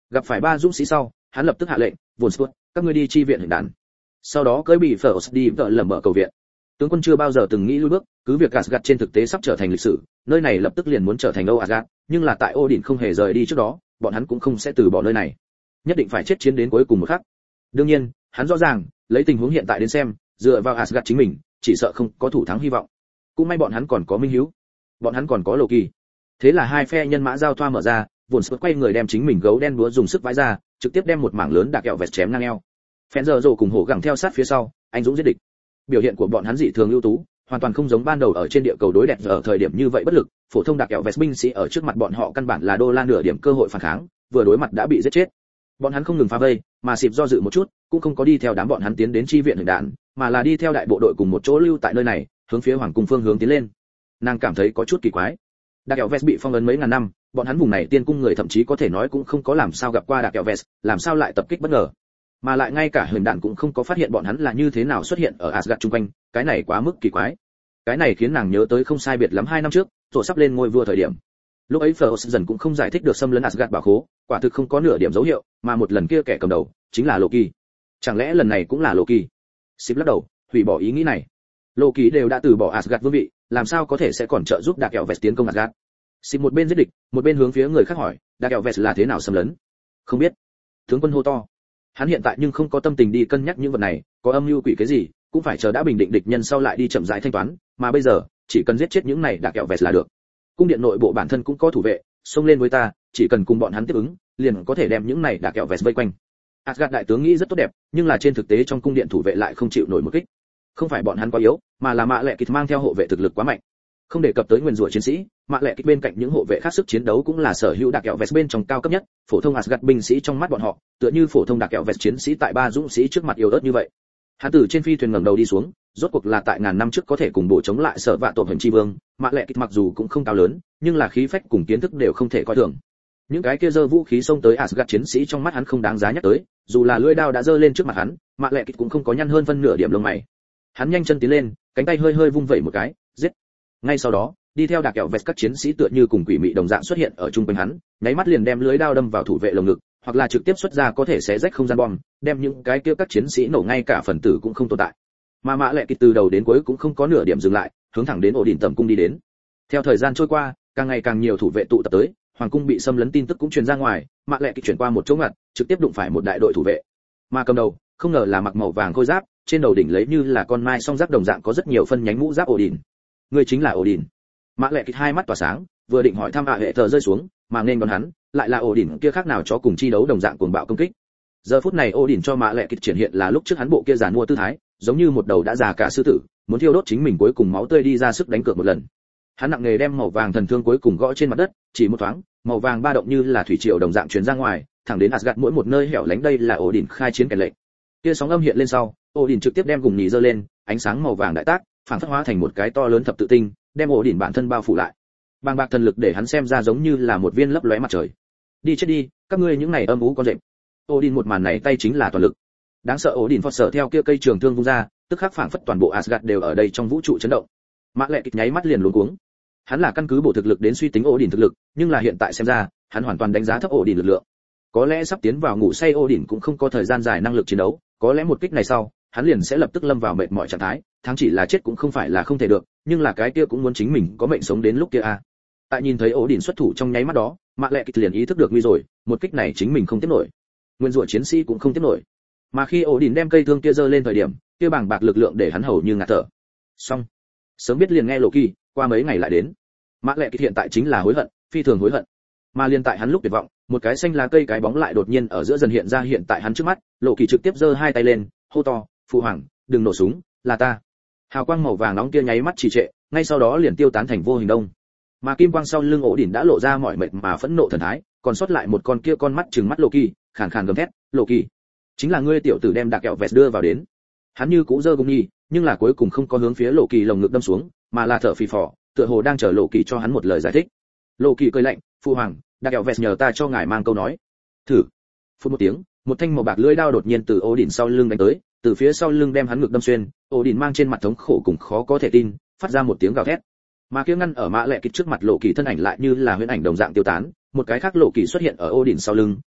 S1: Gặp phải ba dũng sĩ sau, hắn lập tức hạ lệnh, "Von Spurt, các ngươi đi chi viện hình đàn." Sau đó cưỡi bị phở đi vợ lẩm bẩm cầu viện. Tướng quân chưa bao giờ từng nghĩ lùi bước, cứ việc Asgard trên thực tế sắp trở thành lịch sử, nơi này lập tức liền muốn trở thành Âu Asgard, nhưng là tại Odin không hề rời đi trước đó, bọn hắn cũng không sẽ từ bỏ nơi này. Nhất định phải chết chiến đến cuối cùng một khắc. Đương nhiên, hắn rõ ràng, lấy tình huống hiện tại đến xem, dựa vào Asgard chính mình, chỉ sợ không có thủ thắng hy vọng. Cũng may bọn hắn còn có Minh Hiếu, bọn hắn còn có Loki. Thế là hai phe nhân mã giao thoa mở ra, Von Spurt quay người đem chính mình gấu đen búa dùng sức vãi ra, trực tiếp đem một mảng lớn đạc kẹo vẹt chém ngang eo. Fenrir cùng hổ gẳng theo sát phía sau, anh dũng giết địch. Biểu hiện của bọn hắn dị thường ưu tú, hoàn toàn không giống ban đầu ở trên địa cầu đối đẹp ở thời điểm như vậy bất lực, phổ thông đạc kẹo vẹt binh sĩ ở trước mặt bọn họ căn bản là đô la nửa điểm cơ hội phản kháng, vừa đối mặt đã bị giết chết. Bọn hắn không ngừng phá vây, mà xịp do dự một chút, cũng không có đi theo đám bọn hắn tiến đến chi viện hình đạn, mà là đi theo đại bộ đội cùng một chỗ lưu tại nơi này, hướng phía hoàng cung phương hướng tiến lên. Nàng cảm thấy có chút kỳ quái. Đạc kẹo vẹt bị phong ấn mấy ngàn năm, bọn hắn vùng này tiên cung người thậm chí có thể nói cũng không có làm sao gặp qua đạc kẹo vẹt, làm sao lại tập kích bất ngờ, mà lại ngay cả hình đạn cũng không có phát hiện bọn hắn là như thế nào xuất hiện ở Asgard chung quanh, cái này quá mức kỳ quái. Cái này khiến nàng nhớ tới không sai biệt lắm 2 năm trước, rồi sắp lên ngôi vua thời điểm. Lúc ấy Frozen cũng không giải thích được xâm lấn Asgard bảo khố, quả thực không có nửa điểm dấu hiệu, mà một lần kia kẻ cầm đầu chính là Loki. Chẳng lẽ lần này cũng là Loki? Sip lắc đầu, hủy bỏ ý nghĩ này. Loki đều đã từ bỏ Asgard vương vị, làm sao có thể sẽ còn trợ giúp Đạc Kẹo Vẹt tiến công Asgard? Sip một bên giết địch, một bên hướng phía người khác hỏi, Đạc Kẹo Vẹt là thế nào xâm lấn? Không biết. Tướng quân hô to. Hắn hiện tại nhưng không có tâm tình đi cân nhắc những vật này, có âm mưu quỷ cái gì, cũng phải chờ đã bình định địch nhân sau lại đi chậm rãi thanh toán, mà bây giờ, chỉ cần giết chết những này Đạc Kẹo Vẹt là được. Cung điện nội bộ bản thân cũng có thủ vệ, xông lên với ta, chỉ cần cùng bọn hắn tiếp ứng, liền có thể đem những này Đạc Kẹo Vẹt vây quanh. Asgard đại tướng nghĩ rất tốt đẹp, nhưng là trên thực tế trong cung điện thủ vệ lại không chịu nổi một kích. Không phải bọn hắn quá yếu, mà là Mạ Lệ Kịch mang theo hộ vệ thực lực quá mạnh. Không đề cập tới nguyên rủa chiến sĩ, Mạ Lệ Kịch bên cạnh những hộ vệ khác sức chiến đấu cũng là sở hữu Đạc Kẹo Vẹt bên trong cao cấp nhất, phổ thông Asgard binh sĩ trong mắt bọn họ, tựa như phổ thông Đạc Kẹo Vẹt chiến sĩ tại ba dũng sĩ trước mặt yếu ớt như vậy. Hắn từ trên phi thuyền ngẩng đầu đi xuống, rốt cuộc là tại ngàn năm trước có thể cùng bộ chống lại Sở Vạ Tổ Hình Chi Vương, Mạ Lệ Kịch mặc dù cũng không cao lớn, nhưng là khí phách cùng kiến thức đều không thể coi thường. Những cái kia giơ vũ khí xông tới Asgard chiến sĩ trong mắt hắn không đáng giá nhắc tới, dù là lưỡi đao đã giơ lên trước mặt hắn, Mạ Lệ Kịch cũng không có nhăn hơn phân nửa điểm lông mày. Hắn nhanh chân tiến lên, cánh tay hơi hơi vung vẩy một cái, giết. Ngay sau đó, đi theo Đạc Kẹo Vẹt các chiến sĩ tựa như cùng quỷ mị đồng dạng xuất hiện ở trung quanh hắn, nháy mắt liền đem lưỡi đao đâm vào thủ vệ lồng ngực, hoặc là trực tiếp xuất ra có thể xé rách không gian bom, đem những cái kia các chiến sĩ nổ ngay cả phần tử cũng không tồn tại. Mà Mạ Lệ Kịch từ đầu đến cuối cũng không có nửa điểm dừng lại, hướng thẳng đến Odin tẩm cung đi đến. Theo thời gian trôi qua, càng ngày càng nhiều thủ vệ tụ tập tới, hoàng cung bị xâm lấn tin tức cũng truyền ra ngoài, Mạ Lệ Kịch chuyển qua một chỗ ngặt, trực tiếp đụng phải một đại đội thủ vệ. Mà cầm đầu, không ngờ là mặc màu vàng khôi giáp, trên đầu đỉnh lấy như là con mai song giáp đồng dạng có rất nhiều phân nhánh mũ giáp Odin. Người chính là Odin. Mạ Lệ Kịch hai mắt tỏa sáng, vừa định hỏi thăm hệ thờ rơi xuống, mà nên còn hắn, lại là Odin kia khác nào chó cùng chi đấu đồng dạng cuồng bạo công kích. Giờ phút này Odin cho Mạ Lệ Kịch triển hiện là lúc trước hắn bộ kia giàn mua tư thái, giống như một đầu đã già cả sư tử, muốn thiêu đốt chính mình cuối cùng máu tươi đi ra sức đánh cược một lần. Hắn nặng nghề đem màu vàng thần thương cuối cùng gõ trên mặt đất, chỉ một thoáng, màu vàng ba động như là thủy triều đồng dạng truyền ra ngoài, thẳng đến Asgard mỗi một nơi hẻo lánh. Đây là Odin khai chiến kèn lệnh. Kia sóng âm hiện lên sau, Odin trực tiếp đem gùng nhì giơ lên, ánh sáng màu vàng đại tác, phản phất hóa thành một cái to lớn thập tự tinh, đem Odin bản thân bao phủ lại. Bàng bạc thần lực để hắn xem ra giống như là một viên lấp lóe mặt trời. Đi chết đi, các ngươi những này âm u con rệp. Odin một màn này tay chính là toàn lực. Đáng sợ Odin phọt sở theo kia cây trường thương vung ra, tức khắc phảng phất toàn bộ Asgard đều ở đây trong vũ trụ chấn động. Mạ Lệ Kịch nháy mắt liền luống cuống. Hắn là căn cứ bộ thực lực đến suy tính Odin thực lực, nhưng là hiện tại xem ra, hắn hoàn toàn đánh giá thấp Odin lực lượng. Có lẽ sắp tiến vào ngủ say Odin cũng không có thời gian dài năng lực chiến đấu, có lẽ một kích này sau, hắn liền sẽ lập tức lâm vào mệt mỏi trạng thái, thắng chỉ là chết cũng không phải là không thể được, nhưng là cái kia cũng muốn chính mình có mệnh sống đến lúc kia a. Tại nhìn thấy Odin xuất thủ trong nháy mắt đó, Mạ Lệ Kịch liền ý thức được nguy rồi, một kích này chính mình không tiếp nổi. Nguyên rủa chiến sĩ cũng không tiếp nổi. Mà khi Odin đem cây thương kia giơ lên thời điểm, kia bàng bạc lực lượng để hắn hầu như ngạt thở. Xong, sớm biết liền nghe Loki, qua mấy ngày lại đến. Mạ Lệ Kịch hiện tại chính là hối hận, phi thường hối hận. Mà liền tại hắn lúc tuyệt vọng, một cái xanh lá cây cái bóng lại đột nhiên ở giữa dần hiện ra hiện tại hắn trước mắt, Loki trực tiếp giơ hai tay lên, hô to, "Phụ hoàng, đừng nổ súng, là ta." Hào quang màu vàng nóng kia nháy mắt trì trệ, ngay sau đó liền tiêu tán thành vô hình đông. Mà kim quang sau lưng Odin đã lộ ra mỏi mệt mà phẫn nộ thần thái, còn sót lại một con kia con mắt trừng mắt Loki, khàn khàn gầm thét, "Loki, chính là ngươi tiểu tử đem Đạc Kẹo Vẹt đưa vào đến." Hắn như cũ giơ gươm nhi, nhưng là cuối cùng không có hướng phía Loki lồng ngực đâm xuống, mà là thở phì phò, tựa hồ đang chờ Loki cho hắn một lời giải thích. Loki cười lạnh, "Phu hoàng, Đạc Kẹo Vẹt nhờ ta cho ngài mang câu nói." Thử. Phút một tiếng, một thanh màu bạc lưỡi đao đột nhiên từ Odin sau lưng đánh tới, từ phía sau lưng đem hắn ngực đâm xuyên. Odin mang trên mặt thống khổ cùng khó có thể tin, phát ra một tiếng gào thét. Mà kia ngăn ở Mạ Lệ Kịch trước mặt Loki thân ảnh lại như là huyễn ảnh đồng dạng tiêu tán, một cái khác Loki xuất hiện ở Odin sau lưng,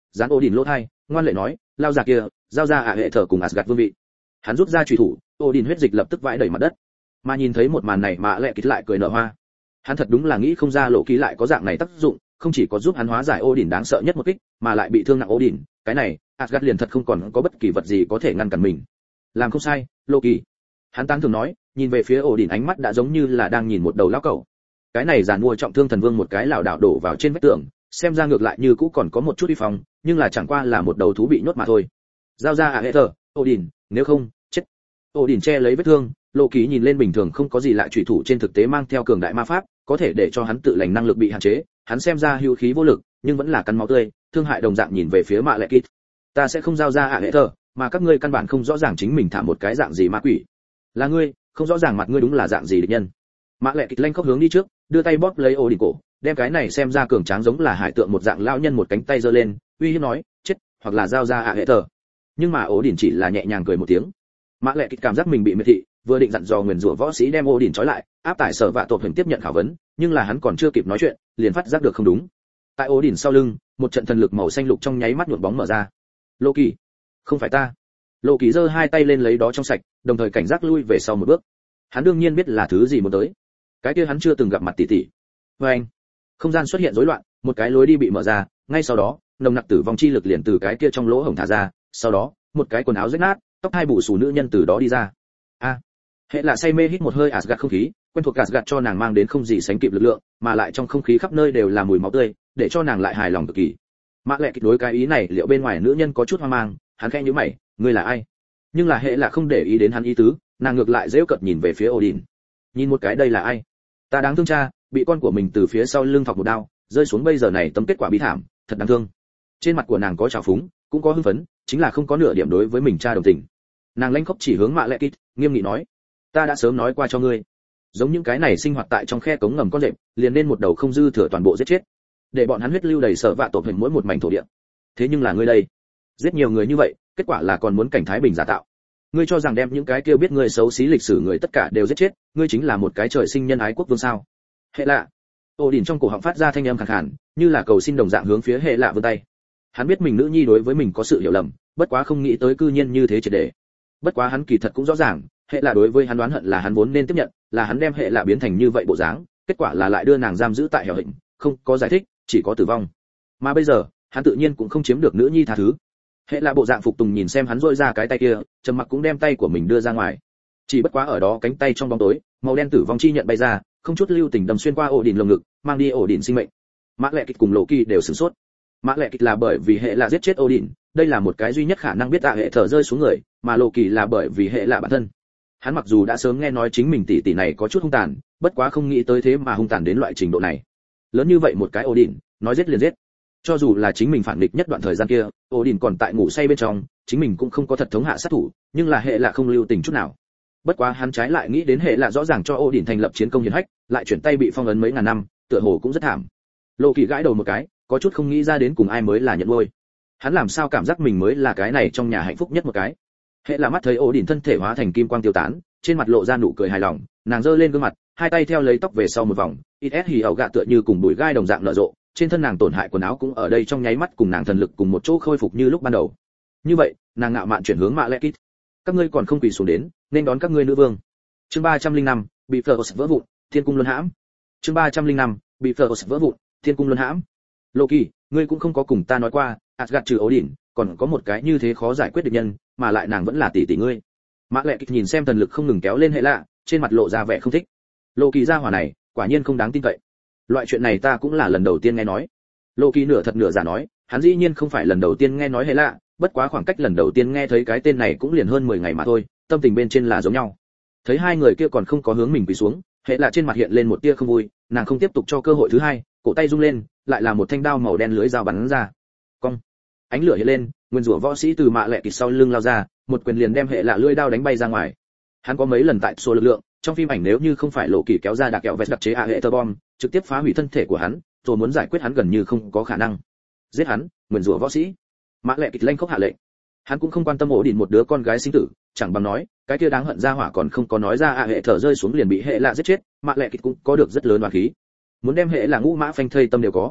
S1: dán Odin lỗ tai, ngoan lệ nói, lao già kia, giao ra hệ thờ cùng Asgard vương vị. Hắn rút ra chùy thủ, Odin huyết dịch lập tức vãi đầy mặt đất. Mà nhìn thấy một màn này Mạ Lệ Kịt lại cười nở hoa. Hắn thật đúng là nghĩ không ra Lộ Kỳ lại có dạng này tác dụng, không chỉ có giúp hắn hóa giải Odin đáng sợ nhất một kích, mà lại bị thương nặng Odin, cái này, Asgard liền thật không còn có bất kỳ vật gì có thể ngăn cản mình. Làm không sai, Lộ Kỳ. Hắn tán thưởng nói, nhìn về phía Odin ánh mắt đã giống như là đang nhìn một đầu lão cẩu. Cái này giàn mua trọng thương thần vương một cái lảo đảo đổ vào trên vách tường, xem ra ngược lại như cũ còn có một chút uy phong, nhưng là chẳng qua là một đầu thú bị nhốt mà thôi. Giao ra hệ thờ, Odin, nếu không, chết. Odin che lấy vết thương, Lộ Kỳ nhìn lên bình thường không có gì lạ, chủy thủ trên thực tế mang theo cường đại ma pháp, có thể để cho hắn tự lành năng lực bị hạn chế, hắn xem ra hữu khí vô lực, nhưng vẫn là cắn máu tươi, thương hại đồng dạng nhìn về phía Mạ Lệ Kịt. Ta sẽ không giao ra hệ thờ, mà các ngươi căn bản không rõ ràng chính mình thả một cái dạng gì ma quỷ. Là ngươi, không rõ ràng mặt ngươi đúng là dạng gì địch nhân. Mạ Lệ Kịt lanh khóc hướng đi trước, đưa tay bóp lấy Odin cổ, đem cái này xem ra cường tráng giống là hải tượng một dạng lão nhân một cánh tay giơ lên, uy hiếp nói, chết, hoặc là giao ra hệ thờ. Nhưng mà Odin chỉ là nhẹ nhàng cười một tiếng. Mạ Lệ Kịt cảm giác mình bị miệt thị, vừa định dặn dò nguyền rủa võ sĩ đem Odin trói lại, áp tải Sở Vạ Tộc hình tiếp nhận khảo vấn, nhưng là hắn còn chưa kịp nói chuyện, liền phát giác được không đúng. Tại Odin sau lưng, một trận thần lực màu xanh lục trong nháy mắt nhuộm bóng mở ra. Lộ Kỳ, không phải ta. Lộ Kỳ giơ hai tay lên lấy đó trong sạch, đồng thời cảnh giác lui về sau một bước. Hắn đương nhiên biết là thứ gì muốn tới. Cái kia hắn chưa từng gặp mặt tỷ tỷ. Và anh, không gian xuất hiện rối loạn, một cái lối đi bị mở ra, ngay sau đó, nồng nặc tử vong chi lực liền từ cái kia trong lỗ hổng thả ra, sau đó, một cái quần áo rách nát, tóc hai bù xù nữ nhân từ đó đi ra. A, hệ là say mê hít một hơi Asgard không khí, quen thuộc Asgard cho nàng mang đến không gì sánh kịp lực lượng, mà lại trong không khí khắp nơi đều là mùi máu tươi, để cho nàng lại hài lòng cực kỳ. Mạ Lệ Kịt đối cái ý này liệu bên ngoài nữ nhân có chút hoang mang, hắn khẽ nhíu mày, ngươi là ai? Nhưng là hệ là không để ý đến hắn ý tứ, nàng ngược lại giễu cợt nhìn về phía Odin. Nhìn một cái đây là ai? Ta đáng thương cha, bị con của mình từ phía sau lưng thọc một đao, rơi xuống bây giờ này tấm kết quả bi thảm, thật đáng thương. Trên mặt của nàng có trào phúng, cũng có hưng phấn, chính là không có nửa điểm đối với mình cha đồng tình. Nàng lanh khóc chỉ hướng Mạ Lệ Kịt, nghiêm nghị nói, ta đã sớm nói qua cho ngươi, giống những cái này sinh hoạt tại trong khe cống ngầm con rệp, liền nên một đầu không dư thừa toàn bộ giết chết, để bọn hắn huyết lưu đầy Sở Vạ Tộc hình mỗi một mảnh thổ địa. Thế nhưng là ngươi đây, giết nhiều người như vậy, kết quả là còn muốn cảnh thái bình giả tạo. Ngươi cho rằng đem những cái kia biết ngươi xấu xí lịch sử người tất cả đều giết chết, ngươi chính là một cái trời sinh nhân ái quốc vương sao? Hệ lạ. Odin trong cổ họng phát ra thanh âm khàn khàn, như là cầu xin đồng dạng hướng phía hệ lạ vươn tay. Hắn biết mình nữ nhi đối với mình có sự hiểu lầm, bất quá không nghĩ tới cư nhiên như thế triệt để. Bất quá hắn kỳ thật cũng rõ ràng, hệ lạ đối với hắn đoán hận là hắn vốn nên tiếp nhận, là hắn đem hệ lạ biến thành như vậy bộ dáng, kết quả là lại đưa nàng giam giữ tại hẻo hĩnh, không có giải thích, chỉ có tử vong. Mà bây giờ, hắn tự nhiên cũng không chiếm được nữ nhi tha thứ. Hệ là bộ dạng phục tùng nhìn xem hắn rỗi ra cái tay kia, trầm mặc cũng đem tay của mình đưa ra ngoài. Chỉ bất quá ở đó cánh tay trong bóng tối, màu đen tử vong chi nhận bay ra, không chút lưu tình đâm xuyên qua Odin lồng ngực, mang đi Odin sinh mệnh. Mạ Lệ Kịt cùng Lộ Kỳ đều sửng sốt. Mạ Lệ Kịt là bởi vì hệ là giết chết Odin, đây là một cái duy nhất khả năng biết hệ thở rơi xuống người, mà Lộ Kỳ là bởi vì hệ là bản thân. Hắn mặc dù đã sớm nghe nói chính mình tỷ tỷ này có chút hung tàn, bất quá không nghĩ tới thế mà hung tàn đến loại trình độ này. Lớn như vậy một cái Odin, nói giết liền giết. Cho dù là chính mình phản nghịch nhất đoạn thời gian kia, Odin còn tại ngủ say bên trong, chính mình cũng không có thật thống hạ sát thủ, nhưng là hệ là không lưu tình chút nào. Bất quá hắn trái lại nghĩ đến hệ là rõ ràng cho Odin thành lập chiến công hiển hách, lại chuyển tay bị phong ấn mấy ngàn năm, tựa hồ cũng rất thảm. Lộ Kỳ gãi đầu một cái, có chút không nghĩ ra đến cùng ai mới là nhận nuôi. Hắn làm sao cảm giác mình mới là cái này trong nhà hạnh phúc nhất một cái. Hệ là mắt thấy Odin thân thể hóa thành kim quang tiêu tán, trên mặt lộ ra nụ cười hài lòng, nàng giơ lên gương mặt, hai tay theo lấy tóc về sau một vòng, ít hì ảo gạ tựa như cùng bụi gai đồng dạng nở rộ, trên thân nàng tổn hại quần áo cũng ở đây trong nháy mắt cùng nàng thần lực cùng một chỗ khôi phục như lúc ban đầu. Như vậy, nàng ngạo mạn chuyển hướng Mạ Lệ Kịt. Các ngươi còn không quỳ xuống đến, nên đón các ngươi nữ vương. Chương 305, bị Phlos vỡ vụn, thiên cung luân hãm. Chương 305, bị Phlos vỡ vụn, thiên cung luân hãm. Lộ Kỳ, ngươi cũng không có cùng ta nói qua, Asgard trừ Odin, còn có một cái như thế khó giải quyết địch nhân, mà lại nàng vẫn là tỷ tỷ ngươi. Mạ Lệ Kịt nhìn xem thần lực không ngừng kéo lên hệ lạ, trên mặt lộ ra vẻ không thích. Lộ Kỳ gia hỏa này, quả nhiên không đáng tin cậy. Loại chuyện này ta cũng là lần đầu tiên nghe nói. Lộ Kỳ nửa thật nửa giả nói, hắn dĩ nhiên không phải lần đầu tiên nghe nói hệ lạ, bất quá khoảng cách lần đầu tiên nghe thấy cái tên này cũng liền hơn 10 ngày mà thôi, tâm tình bên trên là giống nhau. Thấy hai người kia còn không có hướng mình quỳ xuống, hệ lạ trên mặt hiện lên một tia không vui, nàng không tiếp tục cho cơ hội thứ hai, cổ tay rung lên, lại là một thanh đao màu đen lưới dao bắn ra. Cong. Ánh lửa hiện lên, nguyên rủa võ sĩ từ Mạ Lệ Kịt sau lưng lao ra, một quyền liền đem hệ lạ lưỡi đao đánh bay ra ngoài. Hắn có mấy lần tại số lực lượng, trong phim ảnh nếu như không phải Lộ Kỳ kéo ra đặc kẹo vẹt đặc chế hệ tơ bom, trực tiếp phá hủy thân thể của hắn, rồi muốn giải quyết hắn gần như không có khả năng. Giết hắn, nguyên rủa võ sĩ. Mạ Lệ Kịt lanh khốc hạ lệnh. Hắn cũng không quan tâm Odin một đứa con gái sinh tử, chẳng bằng nói, cái kia đáng hận ra hỏa còn không có nói ra hệ thở rơi xuống liền bị hệ lạ giết chết, Mạ Lệ Kịt cũng có được rất lớn oán khí. Muốn đem hệ là ngũ mã phanh thây tâm đều có.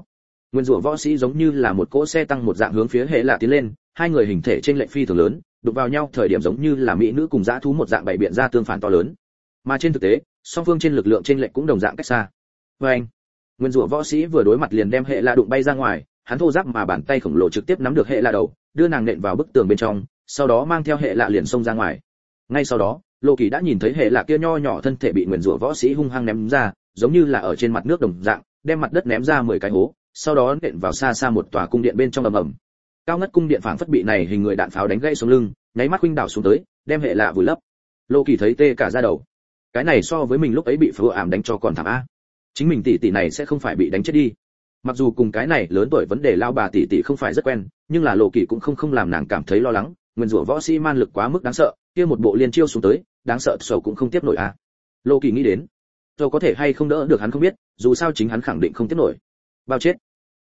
S1: Nguyên rủa võ sĩ giống như là một cỗ xe tăng một dạng hướng phía hệ lạ tiến lên, hai người hình thể trên lệch phi thường lớn, đụng vào nhau thời điểm giống như là mỹ nữ cùng dã thú một dạng bày biện ra tương phản to lớn. Mà trên thực tế, song phương trên lực lượng trên lệch cũng đồng dạng cách xa. Và anh, nguyên rủa võ sĩ vừa đối mặt liền đem hệ lạ đụng bay ra ngoài, hắn thô giáp mà bàn tay khổng lồ trực tiếp nắm được hệ lạ đầu, đưa nàng nện vào bức tường bên trong, sau đó mang theo hệ lạ liền xông ra ngoài. Ngay sau đó, Lô Kỳ đã nhìn thấy hệ lạ kia nho nhỏ thân thể bị nguyên rủa võ sĩ hung hăng ném ra, giống như là ở trên mặt nước đồng dạng, đem mặt đất ném ra 10 cái hố, sau đó nện vào xa xa một tòa cung điện bên trong ầm ầm. Cao ngất cung điện phảng phất bị này hình người đạn pháo đánh gãy xuống lưng, nháy mắt khuynh đảo xuống tới, đem hệ lạ vùi lấp. Lô Kỳ thấy tê cả da đầu. Cái này so với mình lúc ấy bị phù ảm đánh cho còn thảm a. Chính mình tỷ tỷ này sẽ không phải bị đánh chết đi. Mặc dù cùng cái này lớn tuổi vấn đề lao bà tỷ tỷ không phải rất quen, nhưng là Lô Kỳ cũng không làm nàng cảm thấy lo lắng, nguyên rủa võ sĩ man lực quá mức đáng sợ, kia một bộ liên chiêu xuống tới, đáng sợ sầu cũng không tiếp nổi a. Lô Kỳ nghĩ đến, rồi có thể hay không đỡ được hắn không biết, dù sao chính hắn khẳng định không tiếp nổi. Bao chết.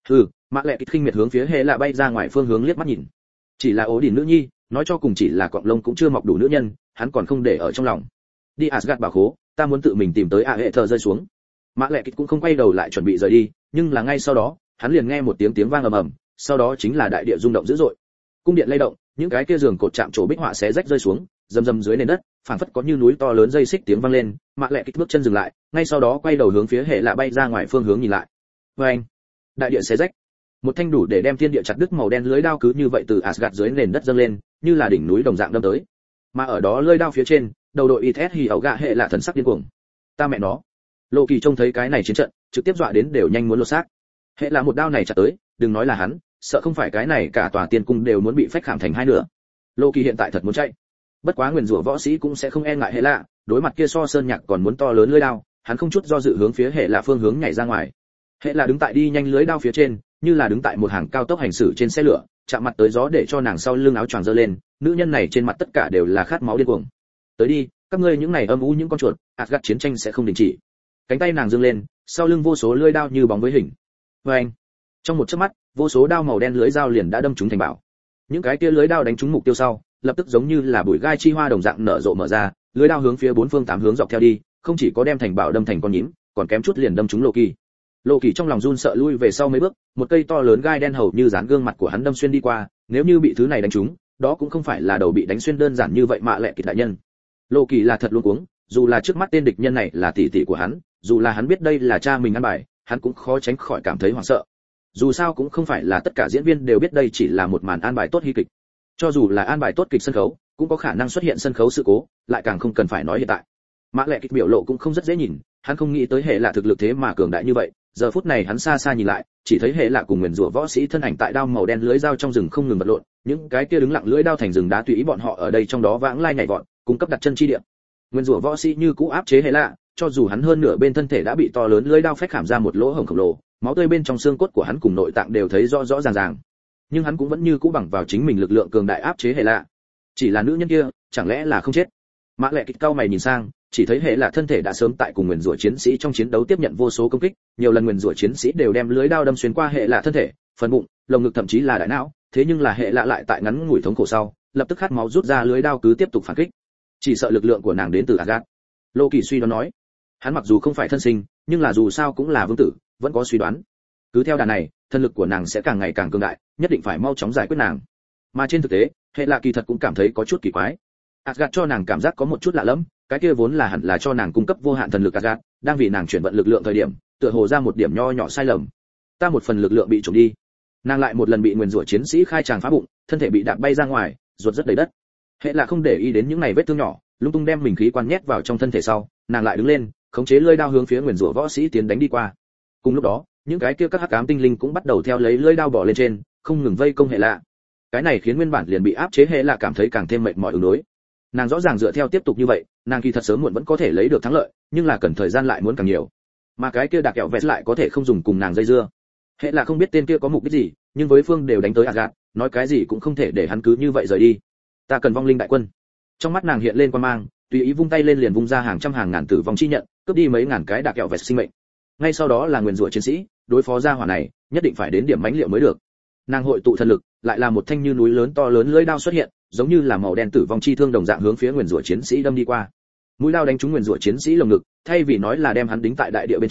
S1: Mã Lệ Kịch khinh miệt hướng phía hệ lạ bay ra ngoài phương hướng liếc mắt nhìn. Chỉ là ố đỉnh nữ nhi, nói cho cùng chỉ là cọng lông cũng chưa mọc đủ nữ nhân, hắn còn không để ở trong lòng. Đi Asgard bảo khố, ta muốn tự mình tìm tới hệ thờ rơi xuống. Mã Lệ Kịch cũng không quay đầu lại chuẩn bị rời đi, nhưng là ngay sau đó, hắn liền nghe một tiếng vang ầm ầm, sau đó chính là đại địa rung động dữ dội. Cung điện lay động, những cái kia giường cột chạm trổ bích họa xé rách rơi xuống, rầm rầm dưới nền đất, phảng phất có như núi to lớn dây xích tiếng vang lên. Mã Lệ Kịch bước chân dừng lại, ngay sau đó quay đầu hướng phía hệ lạ bay ra ngoài phương hướng nhìn lại. Anh, đại địa xé rách, một thanh đủ để đem thiên địa chặt đứt màu đen lưới đao cứ như vậy từ Asgard dưới nền đất dâng lên, như là đỉnh núi đồng dạng đâm tới. Mà ở đó lưỡi đao phía trên, đầu đội ITS hỉ ẩu gạ hệ là thần sắc điên cuồng. Ta mẹ nó. Lô Kỳ trông thấy cái này chiến trận, trực tiếp dọa đến đều nhanh muốn lột xác. Hệ là một đao này chặt tới, đừng nói là hắn, sợ không phải cái này cả tòa tiên cung đều muốn bị phách khảm thành hai nửa. Lô Kỳ hiện tại thật muốn chạy. Bất quá nguyên rủa võ sĩ cũng sẽ không e ngại hệ lạ, đối mặt kia so sơn nhạc còn muốn to lớn lưỡi đao, hắn không chút do dự hướng phía hệ lạ phương hướng nhảy ra ngoài. Hệ là đứng tại đi nhanh lưới đao phía trên, như là đứng tại một hàng cao tốc hành xử trên xe lửa, chạm mặt tới gió để cho nàng sau lưng áo choàng giơ lên, nữ nhân này trên mặt tất cả đều là khát máu điên cuồng. Tới đi, các ngươi những này âm u những con chuột, Asgard chiến tranh sẽ không đình chỉ. Cánh tay nàng giương lên, sau lưng vô số lưỡi đao như bóng với hình. Anh, trong một chớp mắt, vô số đao màu đen lưới dao liền đã đâm trúng thành bảo. Những cái kia lưới đao đánh trúng mục tiêu sau, lập tức giống như là bụi gai chi hoa đồng dạng nở rộ mở ra, lưới đao hướng phía bốn phương tám hướng dọc theo đi, không chỉ có đem thành bảo đâm thành con nhím, còn kém chút liền đâm trúng Lô Kỳ. Lô Kỳ trong lòng run sợ lui về sau mấy bước, một cây to lớn gai đen hầu như dán gương mặt của hắn đâm xuyên đi qua, nếu như bị thứ này đánh trúng, đó cũng không phải là đầu bị đánh xuyên đơn giản như vậy mà Lệ Kịch đại nhân. Lô Kỳ là thật luống cuống, dù là trước mắt tên địch nhân này là tỷ tỷ của hắn, dù là hắn biết đây là cha mình ăn bài, hắn cũng khó tránh khỏi cảm thấy hoảng sợ. Dù sao cũng không phải là tất cả diễn viên đều biết đây chỉ là một màn an bài tốt hy kịch. Cho dù là an bài tốt kịch sân khấu, cũng có khả năng xuất hiện sân khấu sự cố, lại càng không cần phải nói hiện tại. Mã Lệ Kịch biểu lộ cũng không rất dễ nhìn, hắn không nghĩ tới hệ là thực lực thế mà cường đại như vậy. Giờ phút này hắn xa xa nhìn lại, chỉ thấy hệ lạ cùng nguyên rủa võ sĩ thân ảnh tại đao màu đen lưới dao trong rừng không ngừng vật lộn, những cái kia đứng lặng lưỡi đao thành rừng đá tùy ý bọn họ ở đây trong đó vãng lai nhảy vọt, cung cấp đặt chân chi địa. Nguyên rủa võ sĩ như cũ áp chế hệ lạ, cho dù hắn hơn nửa bên thân thể đã bị to lớn lưỡi đao phách khảm ra một lỗ hổng khổng lồ, máu tươi bên trong xương cốt của hắn cùng nội tạng đều thấy rõ rõ ràng ràng. Nhưng hắn cũng vẫn như cũ bằng vào chính mình lực lượng cường đại áp chế hệ lạ. Chỉ là nữ nhân kia, chẳng lẽ là không chết? Mã Lệ Kịch cao mày nhìn sang, chỉ thấy hệ là thân thể đã sớm tại cùng nguyên rủa chiến sĩ trong chiến đấu tiếp nhận vô số công kích, nhiều lần nguyên rủa chiến sĩ đều đem lưới đao đâm xuyên qua hệ là thân thể, phần bụng, lồng ngực thậm chí là đại não, thế nhưng là hệ lạ lại tại ngắn ngủi thống khổ sau, lập tức khát máu rút ra lưới đao cứ tiếp tục phản kích. Chỉ sợ lực lượng của nàng đến từ Asgard. Lô Kỳ suy đoán nói, hắn mặc dù không phải thân sinh, nhưng là dù sao cũng là vương tử, vẫn có suy đoán. Cứ theo đà này, thân lực của nàng sẽ càng ngày càng cường đại, nhất định phải mau chóng giải quyết nàng. Mà trên thực tế, hệ lạ kỳ thật cũng cảm thấy có chút kỳ quái. Asgard cho nàng cảm giác có một chút lạ lẫm, cái kia vốn là hẳn là cho nàng cung cấp vô hạn thần lực Asgard, đang vì nàng chuyển vận lực lượng thời điểm, tựa hồ ra một điểm nho nhỏ sai lầm. Ta một phần lực lượng bị trộm đi. Nàng lại một lần bị nguyên rủa chiến sĩ khai tràng phá bụng, thân thể bị đạp bay ra ngoài, ruột rất đầy đất. Hệ là không để ý đến những này vết thương nhỏ, lung tung đem mình khí quan nhét vào trong thân thể sau, nàng lại đứng lên, khống chế lưỡi đao hướng phía nguyên rủa võ sĩ tiến đánh đi qua. Cùng lúc đó, những cái kia các hắc ám tinh linh cũng bắt đầu theo lấy lưỡi đao bỏ lên trên, không ngừng vây công hệ lạ. Cái này khiến nguyên bản liền bị áp chế hệ lạ cảm thấy càng thêm mệt mỏi ứng đối. Nàng rõ ràng dựa theo tiếp tục như vậy, nàng kỳ thật sớm muộn vẫn có thể lấy được thắng lợi, nhưng là cần thời gian lại muốn càng nhiều. Mà cái kia đặc kẹo vẹt lại có thể không dùng cùng nàng dây dưa. Hệ là không biết tên kia có mục đích gì, nhưng với phương đều đánh tới Asgard, nói cái gì cũng không thể để hắn cứ như vậy rời đi. Ta cần vong linh đại quân. Trong mắt nàng hiện lên quan mang, tùy ý vung tay lên liền vung ra hàng trăm hàng ngàn tử vong chi nhận, cướp đi mấy ngàn cái đặc kẹo vẹt sinh mệnh. Ngay sau đó là nguyên rủa chiến sĩ, đối phó gia hỏa này, nhất định phải đến điểm mãnh liệu mới được. Nàng hội tụ thần lực, lại là một thanh như núi lớn to lớn lưỡi đao xuất hiện, giống như là màu đen tử vong chi thương đồng dạng hướng phía nguyên rủa chiến sĩ đâm đi qua. Mũi đao đánh trúng nguyên rủa chiến sĩ lồng ngực, thay vì nói là đem hắn đính tại đại địa bên trên,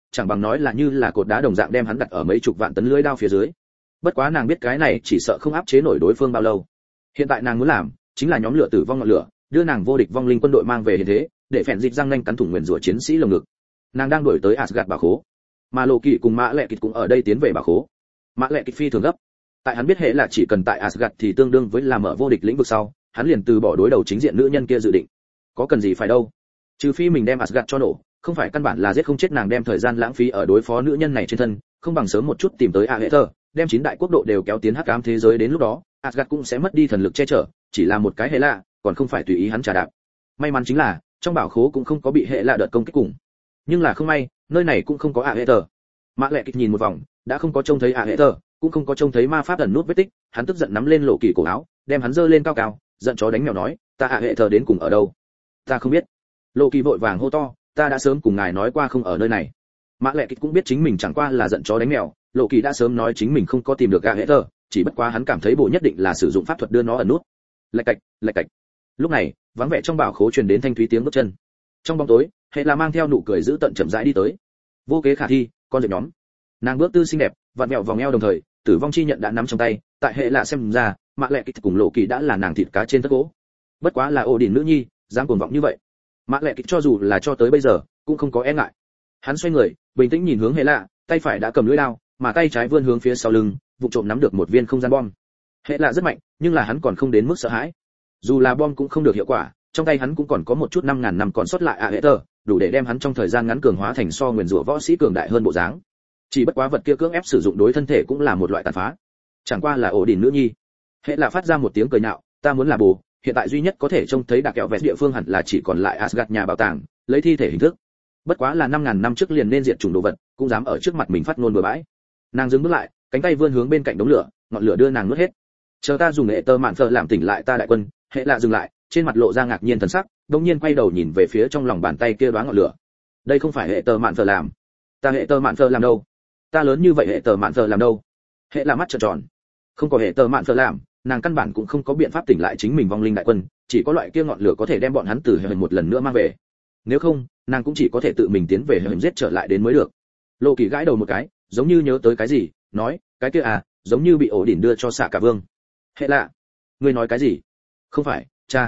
S1: chẳng bằng nói là như là cột đá đồng dạng đem hắn đặt ở mấy chục vạn tấn lưỡi đao phía dưới. Bất quá nàng biết cái này chỉ sợ không áp chế nổi đối phương bao lâu. Hiện tại nàng muốn làm chính là nhóm lửa tử vong ngọn lửa, đưa nàng vô địch vong linh quân đội mang về hiện thế, để phèn dịch răng nanh cắn thủng nguyền rủa chiến sĩ lồng ngực. Nàng đang đuổi tới Asgard bảo khố, mà Lộ Kỳ cùng Mã Lệ Kịch cũng ở đây tiến về bảo khố. Mã Lệ Kịch phi thường gấp, tại hắn biết hệ là chỉ cần tại Asgard thì tương đương với làm mở vô địch lĩnh vực sau, hắn liền từ bỏ đối đầu chính diện nữ nhân kia dự định. Có cần gì phải đâu, trừ phi mình đem Asgard cho nổ, không phải căn bản là giết không chết nàng, đem thời gian lãng phí ở đối phó nữ nhân này trên thân, không bằng sớm một chút tìm tới Aether, đem 9 đại quốc độ đều kéo tiến hắc ám thế giới, đến lúc đó Asgard cũng sẽ mất đi thần lực che chở, chỉ là một cái hệ lạ, còn không phải tùy ý hắn trả đạp. May mắn chính là trong bảo khố cũng không có bị hệ lạ đợt công kích cùng, nhưng là không may, nơi này cũng không có Aether. Mã Lệ Kịch nhìn một vòng, đã không có trông thấy Aether, cũng không có trông thấy ma pháp ẩn nút vết tích, hắn tức giận nắm lên Lộ Kỳ cổ áo, đem hắn giơ lên cao cao, giận chó đánh mèo nói, ta Aether đến cùng ở đâu? Ta không biết. Lộ Kỳ vội vàng hô to, ta đã sớm cùng ngài nói qua không ở nơi này. Mã Lệ Kịch cũng biết chính mình chẳng qua là giận chó đánh mèo, Lộ Kỳ đã sớm nói chính mình không có tìm được Aether, chỉ bất quá hắn cảm thấy bộ nhất định là sử dụng pháp thuật đưa nó ẩn nút. Lạch cạch, lạch cạch. Lúc này, vắng vẻ trong bảo khố truyền đến thanh thúy tiếng bước chân. Trong bóng tối, hệ là mang theo nụ cười giữ tận chậm rãi đi tới. Vô kế khả thi, con rệp nhóm. Nàng bước tư xinh đẹp, vặn vẹo vòng eo đồng thời, tử vong chi nhận đã nắm trong tay, tại hệ là xem ra, Mã Lệ Kịch cùng Lộ Kỳ đã là nàng thịt cá trên tất gỗ. Bất quá là ổ đỉnh nữ nhi, dám cuồng vọng như vậy. Mã Lệ Kịch cho dù là cho tới bây giờ, cũng không có e ngại. Hắn xoay người, bình tĩnh nhìn hướng hệ lạ, tay phải đã cầm lưỡi dao, mà tay trái vươn hướng phía sau lưng, vụ trộm nắm được một viên không gian bom. Hệ lạ rất mạnh, nhưng là hắn còn không đến mức sợ hãi. Dù là bom cũng không được hiệu quả, trong tay hắn cũng còn có một chút 5000 năm còn sót lại Aether, đủ để đem hắn trong thời gian ngắn cường hóa thành so nguyền rủa võ sĩ cường đại hơn bộ dáng. Chỉ bất quá vật kia cưỡng ép sử dụng đối thân thể cũng là một loại tàn phá. Chẳng qua là ổ đỉnh nữ nhi. Hệ lạ phát ra một tiếng cười nhạo, ta muốn là bố, hiện tại duy nhất có thể trông thấy đặc kẹo vẹt địa phương hẳn là chỉ còn lại Asgard nhà bảo tàng, lấy thi thể hình thức. Bất quá là 5000 năm trước liền nên diệt chủng đồ vật, cũng dám ở trước mặt mình phát ngôn bừa bãi. Nàng dừng bước lại, cánh tay vươn hướng bên cạnh đống lửa, ngọn lửa đưa nàng nuốt hết. Chờ ta dùng hệ tơ mạn phơ làm tỉnh lại ta đại quân. Hệ lạ dừng lại, trên mặt lộ ra ngạc nhiên thần sắc, đột nhiên quay đầu nhìn về phía trong lòng bàn tay kia đóa ngọn lửa. Đây không phải hệ tơ mạn phơ làm. Ta hệ tơ mạn phơ làm đâu? Ta lớn như vậy hệ tơ mạn phơ làm đâu? Hệ là mắt trợn tròn. Không có hệ tơ mạn phơ làm, nàng căn bản cũng không có biện pháp tỉnh lại chính mình vong linh đại quân, chỉ có loại kia ngọn lửa có thể đem bọn hắn từ hệ một lần nữa mang về. Nếu không, nàng cũng chỉ có thể tự mình tiến về hệ giết trở lại đến mới được. Lộ Kỳ gãi đầu một cái, giống như nhớ tới cái gì, nói, cái kia à, giống như bị ổ đỉnh đưa cho xạ cả vương. Hệ lạ, ngươi nói cái gì? Không phải,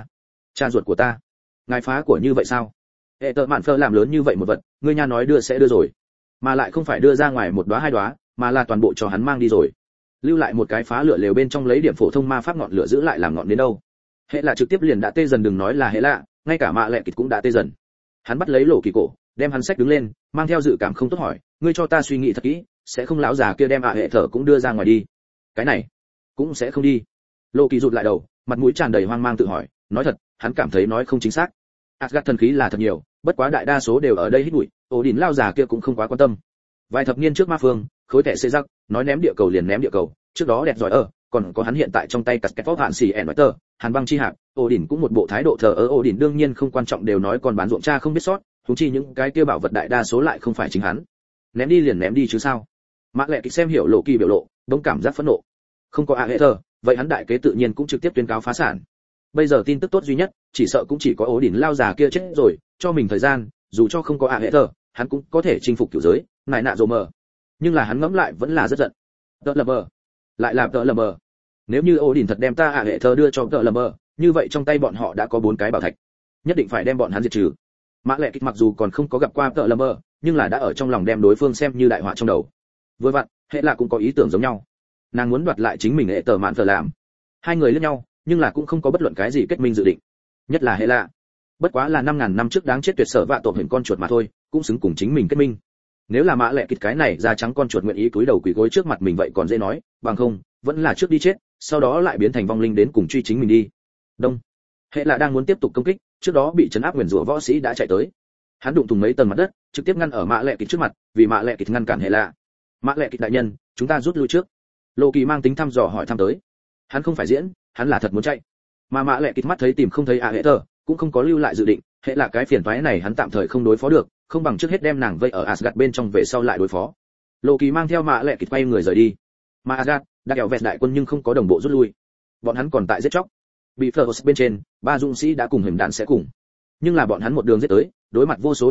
S1: cha ruột của ta. Ngài phá của như vậy sao? Hệ tợ mạn phơ làm lớn như vậy một vật, ngươi nha nói đưa sẽ đưa rồi, mà lại không phải đưa ra ngoài một đóa hai đóa, mà là toàn bộ cho hắn mang đi rồi. Lưu lại một cái phá lửa lều bên trong lấy điểm phổ thông ma pháp ngọn lửa giữ lại làm ngọn đến đâu. Hệ là trực tiếp liền đã tê dần, đừng nói là hệ lạ, ngay cả Mã Lệ Kịch cũng đã tê dần. Hắn bắt lấy Lộ Kỳ cổ, đem hắn xách đứng lên, mang theo dự cảm không tốt hỏi, ngươi cho ta suy nghĩ thật kỹ, sẽ không lão già kia đem hệ thở cũng đưa ra ngoài đi? Cái này cũng sẽ không đi. Lộ Kỳ rụt lại đầu, mặt mũi tràn đầy hoang mang tự hỏi, nói thật, hắn cảm thấy nói không chính xác. Asgard thần khí là thật nhiều, bất quá đại đa số đều ở đây hít bụi, ổ đỉnh lao già kia cũng không quá quan tâm. Vài thập niên trước ma phương, khối tệ xê rắc, nói ném địa cầu liền ném địa cầu, trước đó đẹp giỏi còn có hắn hiện tại trong tay cắt kẹt phó hạn xì ẻn tơ, hàn băng chi hạp, ổ đỉnh cũng một bộ thái độ thờ ơ. Ổ đỉnh đương nhiên không quan trọng, đều nói còn bán ruộng cha không biết sót, huống chi những cái kia bảo vật đại đa số lại không phải chính hắn. Ném đi liền ném đi chứ sao? Mã Lệ Kịch xem hiểu Lộ Kỳ biểu lộ, bỗng cảm giác phẫn nộ. Không có Aether, vậy hắn đại kế tự nhiên cũng trực tiếp tuyên cáo phá sản. Bây giờ tin tức tốt duy nhất, chỉ sợ cũng chỉ có ổ đỉnh lao già kia chết rồi, cho mình thời gian, dù cho không có Aether, hắn cũng có thể chinh phục cửu giới, nại nạ rồ mờ. Nhưng là hắn ngẫm lại vẫn là rất giận. Tợ lầm mờ, lại là tợ lầm mờ. Nếu như ổ đỉnh thật đem ta Aether đưa cho tợ lầm mờ, như vậy trong tay bọn họ đã có 4 cái bảo thạch, nhất định phải đem bọn hắn diệt trừ. Mã Lệ Kịch mặc dù còn không có gặp qua tợ lầm mờ, nhưng là đã ở trong lòng đem đối phương xem như đại họa trong đầu. Vừa vặn, hệ là cũng có ý tưởng giống nhau. Nàng muốn đoạt lại chính mình hệ tờ mạn phở làm. Hai người liếc nhau, nhưng là cũng không có bất luận cái gì kết minh dự định. Nhất là hệ lạ, bất quá là 5000 năm trước đáng chết tuyệt sở vạ tộc hình con chuột mà thôi, cũng xứng cùng chính mình kết minh. Nếu là Mã Lệ Kịch cái này da trắng con chuột nguyện ý cúi đầu quỳ gối trước mặt mình vậy còn dễ nói, bằng không, vẫn là trước đi chết, sau đó lại biến thành vong linh đến cùng truy chính mình đi. Đông. Hệ lạ đang muốn tiếp tục công kích, trước đó bị trấn áp nguyền rủa võ sĩ đã chạy tới. Hắn đụng thùng mấy tầng mặt đất, trực tiếp ngăn ở Mã Lệ Kịch trước mặt, vì Mã Lệ Kịch ngăn cản hệ lạ. Mã Lệ Kịch đại nhân, chúng ta rút lui trước. Lộ Kỳ mang tính thăm dò hỏi thăm tới. Hắn không phải diễn, hắn là thật muốn chạy. Mà Mã Lệ Kịch mắt thấy tìm không thấy Aether, cũng không có lưu lại dự định, hệ là cái phiền toái này hắn tạm thời không đối phó được, không bằng trước hết đem nàng vây ở Asgard bên trong về sau lại đối phó. Lộ Kỳ mang theo Mã Lệ Kịch quay người rời đi. Mà Asgard đã kẹo vẹt đại quân nhưng không có đồng bộ rút lui. Bọn hắn còn tại giết chóc. Bị Phlos bên trên, 3 dũng sĩ đã cùng hình đạn sẽ cùng. Nhưng là bọn hắn một đường giết tới, đối mặt vô số địch nhân,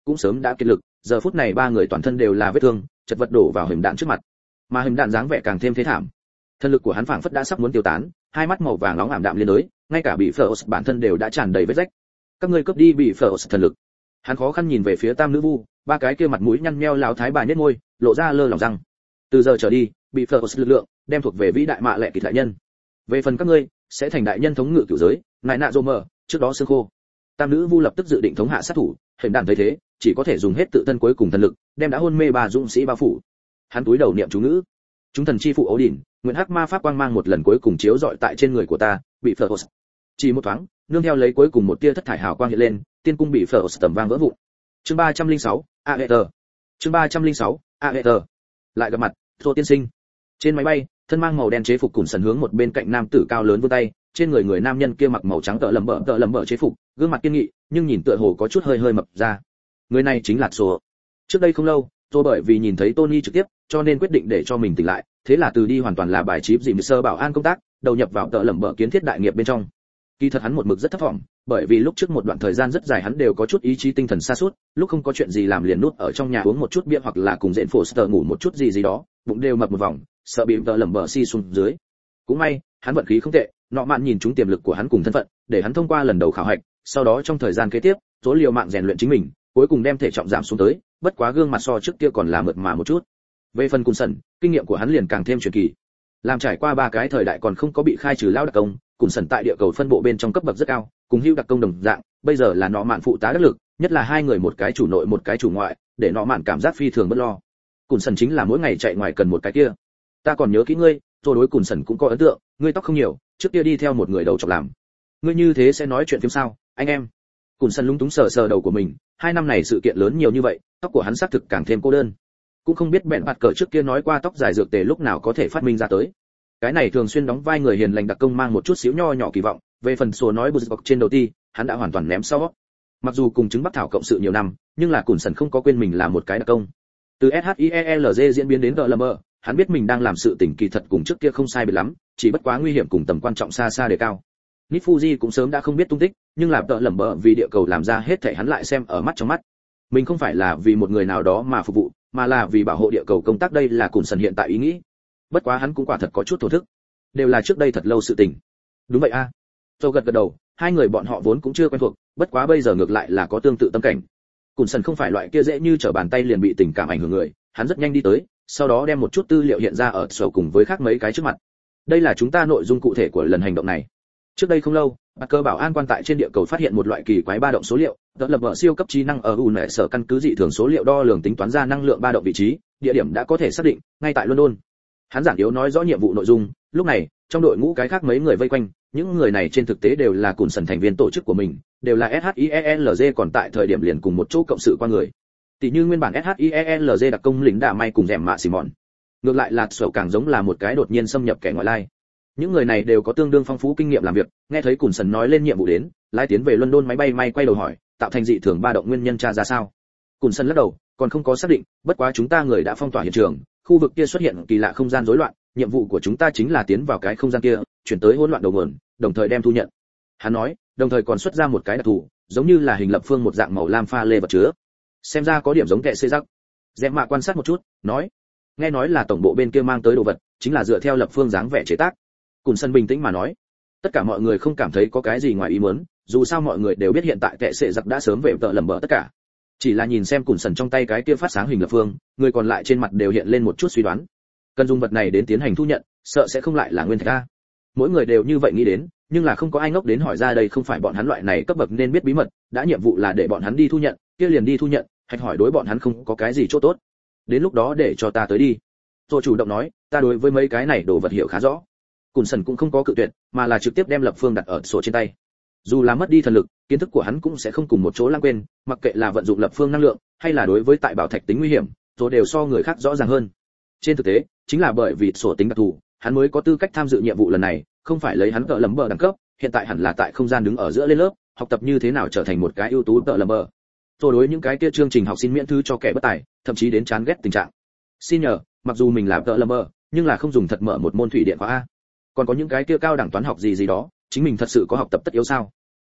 S1: cũng sớm đã kiệt lực, giờ phút này ba người toàn thân đều là vết thương, chật vật đổ vào hình đạn trước mặt. Mà hình đạn dáng vẻ càng thêm thế thảm. Thân lực của hắn phảng phất đã sắp muốn tiêu tán, hai mắt màu vàng nóng ảm đạm liên đới, ngay cả bị phở bản thân đều đã tràn đầy vết rách. Các ngươi cướp đi bị phở thần lực. Hắn khó khăn nhìn về phía tam nữ vu, ba cái kia mặt mũi nhăn nheo lão thái bà nhếch môi, lộ ra lơ lỏng răng. Từ giờ trở đi, bị phở lực lượng đem thuộc về vĩ đại mạ lệ kỳ đại nhân. Về phần các ngươi, sẽ thành đại nhân thống ngự cửu giới, nại nạ rô mờ, trước đó xương khô. Tam nữ vu lập tức dự định thống hạ sát thủ, hình đàn thấy thế, chỉ có thể dùng hết tự thân cuối cùng thần lực, đem đã hôn mê bà dũng sĩ bao phủ. Hắn túi đầu niệm chú ngữ. Chúng thần chi phụ ấu đỉnh, nguyện hắc ma pháp quang mang một lần cuối cùng chiếu rọi tại trên người của ta, bị phở. Chỉ một thoáng, nương theo lấy cuối cùng một tia thất thải hào quang hiện lên, tiên cung bị phở tầm vang vỡ vụn. Chương 306, AET. Chương 306, AET. Lại gặp mặt, Tô tiên sinh. Trên máy bay, thân mang màu đen chế phục cùng sần hướng một bên cạnh nam tử cao lớn vươn tay, trên người người nam nhân kia mặc màu trắng tợ lẩm bẩm chế phục, gương mặt kiên nghị, nhưng nhìn tựa hồ có chút hơi mập ra. Người này chính là Sô. Trước đây không lâu, tôi bởi vì nhìn thấy Tony trực tiếp, cho nên quyết định để cho mình tỉnh lại, thế là từ đi hoàn toàn là bài trí dìm sơ bảo an công tác, đầu nhập vào tợ lẩm bẩm kiến thiết đại nghiệp bên trong. Kỳ thật hắn một mực rất thấp vọng, bởi vì lúc trước một đoạn thời gian rất dài hắn đều có chút ý chí tinh thần sa sút, lúc không có chuyện gì làm liền nút ở trong nhà uống một chút bia hoặc là cùng dện Foster ngủ một chút gì đó, bụng đều mập một vòng, sợ bị tợ lẩm bẩm si xuống dưới. Cũng may, hắn vận khí không tệ, nọ mạn nhìn trúng tiềm lực của hắn cùng thân phận, để hắn thông qua lần đầu khảo hạch, sau đó trong thời gian kế tiếp, số liều mạng rèn luyện chính mình, cuối cùng đem thể trọng giảm xuống tới, bất quá gương mặt so trước kia còn là mượt mà một chút. Về phần Cùn Sẩn, kinh nghiệm của hắn liền càng thêm truyền kỳ. Làm trải qua ba cái thời đại còn không có bị khai trừ lao đặc công, Cùn Sẩn tại địa cầu phân bộ bên trong cấp bậc rất cao, cùng Hữu đặc công đồng dạng, bây giờ là nọ mạn phụ tá đắc lực, nhất là hai người một cái chủ nội một cái chủ ngoại, để nọ mạn cảm giác phi thường bất lo. Cùn Sẩn chính là mỗi ngày chạy ngoài cần một cái kia. Ta còn nhớ kỹ ngươi, rồi đối Cùn Sẩn cũng có ấn tượng, ngươi tóc không nhiều, trước kia đi theo một người đầu chọc làm. Ngươi như thế sẽ nói chuyện phim sao, anh em? Cùn Sẩn lúng túng sờ sờ đầu của mình, 2 năm này sự kiện lớn nhiều như vậy, tóc của hắn xác thực càng thêm cô đơn. Cũng không biết bẹn bạt cờ trước kia nói qua tóc dài dược tề lúc nào có thể phát minh ra tới. Cái này thường xuyên đóng vai người hiền lành đặc công mang một chút xíu nho nhỏ kỳ vọng, về phần số nói bực trên đầu ti, hắn đã hoàn toàn ném sau. Mặc dù cùng chứng Bắc Thảo cộng sự nhiều năm, nhưng là Cùn Sẩn không có quên mình là một cái đặc công. Từ SHIELZ diễn biến đến GLM, hắn biết mình đang làm sự tình kỳ thật cùng trước kia không sai biệt lắm, chỉ bất quá nguy hiểm cùng tầm quan trọng xa xa đề cao. Nít Fuji cũng sớm đã không biết tung tích, nhưng là tợ lẩm bẩm vì địa cầu làm ra hết thảy hắn lại xem ở mắt trong mắt. Mình không phải là vì một người nào đó mà phục vụ, mà là vì bảo hộ địa cầu công tác, đây là Cùn Sẩn hiện tại ý nghĩ. Bất quá hắn cũng quả thật có chút thổ thức, đều là trước đây thật lâu sự tình. Đúng vậy a. Tôi gật đầu, hai người bọn họ vốn cũng chưa quen thuộc, bất quá bây giờ ngược lại là có tương tự tâm cảnh. Cùn Sẩn không phải loại kia dễ như trở bàn tay liền bị tình cảm ảnh hưởng người, hắn rất nhanh đi tới, sau đó đem một chút tư liệu hiện ra ở sổ cùng với khác mấy cái trước mặt. Đây là chúng ta nội dung cụ thể của lần hành động này. Trước đây không lâu, cơ bảo an quan tại trên địa cầu phát hiện một loại kỳ quái ba động số liệu, đó là bờ siêu cấp trí năng ở UNS sở căn cứ dị thường số liệu đo lường tính toán ra năng lượng ba động vị trí, địa điểm đã có thể xác định, ngay tại London. Hắn giản yếu nói rõ nhiệm vụ nội dung, lúc này, trong đội ngũ cái khác mấy người vây quanh, những người này trên thực tế đều là Cùn Sẩn thành viên tổ chức của mình, đều là SHIELZ còn tại thời điểm liền cùng một chỗ cộng sự qua người. Tỷ như nguyên bản SHIELZ đặc công lính đả may cùng rèm mạ Simon. Ngược lại là Sầu càng giống là một cái đột nhiên xâm nhập kẻ ngoại lai. Những người này đều có tương đương phong phú kinh nghiệm làm việc, nghe thấy Cùn Sẩn nói lên nhiệm vụ đến, lái tiến về London máy bay may quay đầu hỏi, tạo thành dị thường ba động nguyên nhân tra ra sao? Cùn Sẩn lắc đầu, còn không có xác định, bất quá chúng ta người đã phong tỏa hiện trường, khu vực kia xuất hiện kỳ lạ không gian rối loạn, nhiệm vụ của chúng ta chính là tiến vào cái không gian kia, chuyển tới hỗn loạn đầu nguồn, đồng thời đem thu nhận. Hắn nói, đồng thời còn xuất ra một cái đặc thù, giống như là hình lập phương một dạng màu lam pha lê vật chứa. Xem ra có điểm giống kệ xê rắc. Dẹp mạ quan sát một chút, nói, nghe nói là tổng bộ bên kia mang tới đồ vật, chính là dựa theo lập phương dáng vẻ chế tác. Cùn Sẩn bình tĩnh mà nói, tất cả mọi người không cảm thấy có cái gì ngoài ý muốn, dù sao mọi người đều biết hiện tại kệ xệ giặc đã sớm về tợ lẩm bẩm tất cả. Chỉ là nhìn xem Cùn Sẩn trong tay cái kia phát sáng hình lập phương, người còn lại trên mặt đều hiện lên một chút suy đoán. Cần dùng vật này đến tiến hành thu nhận, sợ sẽ không lại là nguyên thạch a. Mỗi người đều như vậy nghĩ đến, nhưng là không có ai ngốc đến hỏi ra đây không phải bọn hắn loại này cấp bậc nên biết bí mật, đã nhiệm vụ là để bọn hắn đi thu nhận, kia liền đi thu nhận, hạch hỏi đối bọn hắn không có cái gì chỗ tốt. Đến lúc đó để cho ta tới đi. Tôi chủ động nói, ta đối với mấy cái này đồ vật hiểu khá rõ. Cùn Sẩn cũng không có cự tuyệt, mà là trực tiếp đem lập phương đặt ở sổ trên tay. Dù là mất đi thần lực, kiến thức của hắn cũng sẽ không cùng một chỗ lãng quên, mặc kệ là vận dụng lập phương năng lượng, hay là đối với tại bảo thạch tính nguy hiểm, rồi đều so người khác rõ ràng hơn. Trên thực tế, chính là bởi vì sổ tính đặc thù, hắn mới có tư cách tham dự nhiệm vụ lần này, không phải lấy hắn tợ lẩm bờ đẳng cấp, hiện tại hẳn là tại không gian đứng ở giữa lên lớp, học tập như thế nào trở thành một cái ưu tú tợ lẩm bờ. Rồi đối những cái kia chương trình học xin miễn thư cho kẻ bất tài, thậm chí đến chán ghét tình trạng. Xin nhờ, mặc dù mình là tợ lẩm bờ, nhưng là không dùng thật mở một môn thủy điện khóa a. Còn có những cái kia cao đẳng toán học gì đó, chính mình thật sự có học tập tất yếu sao?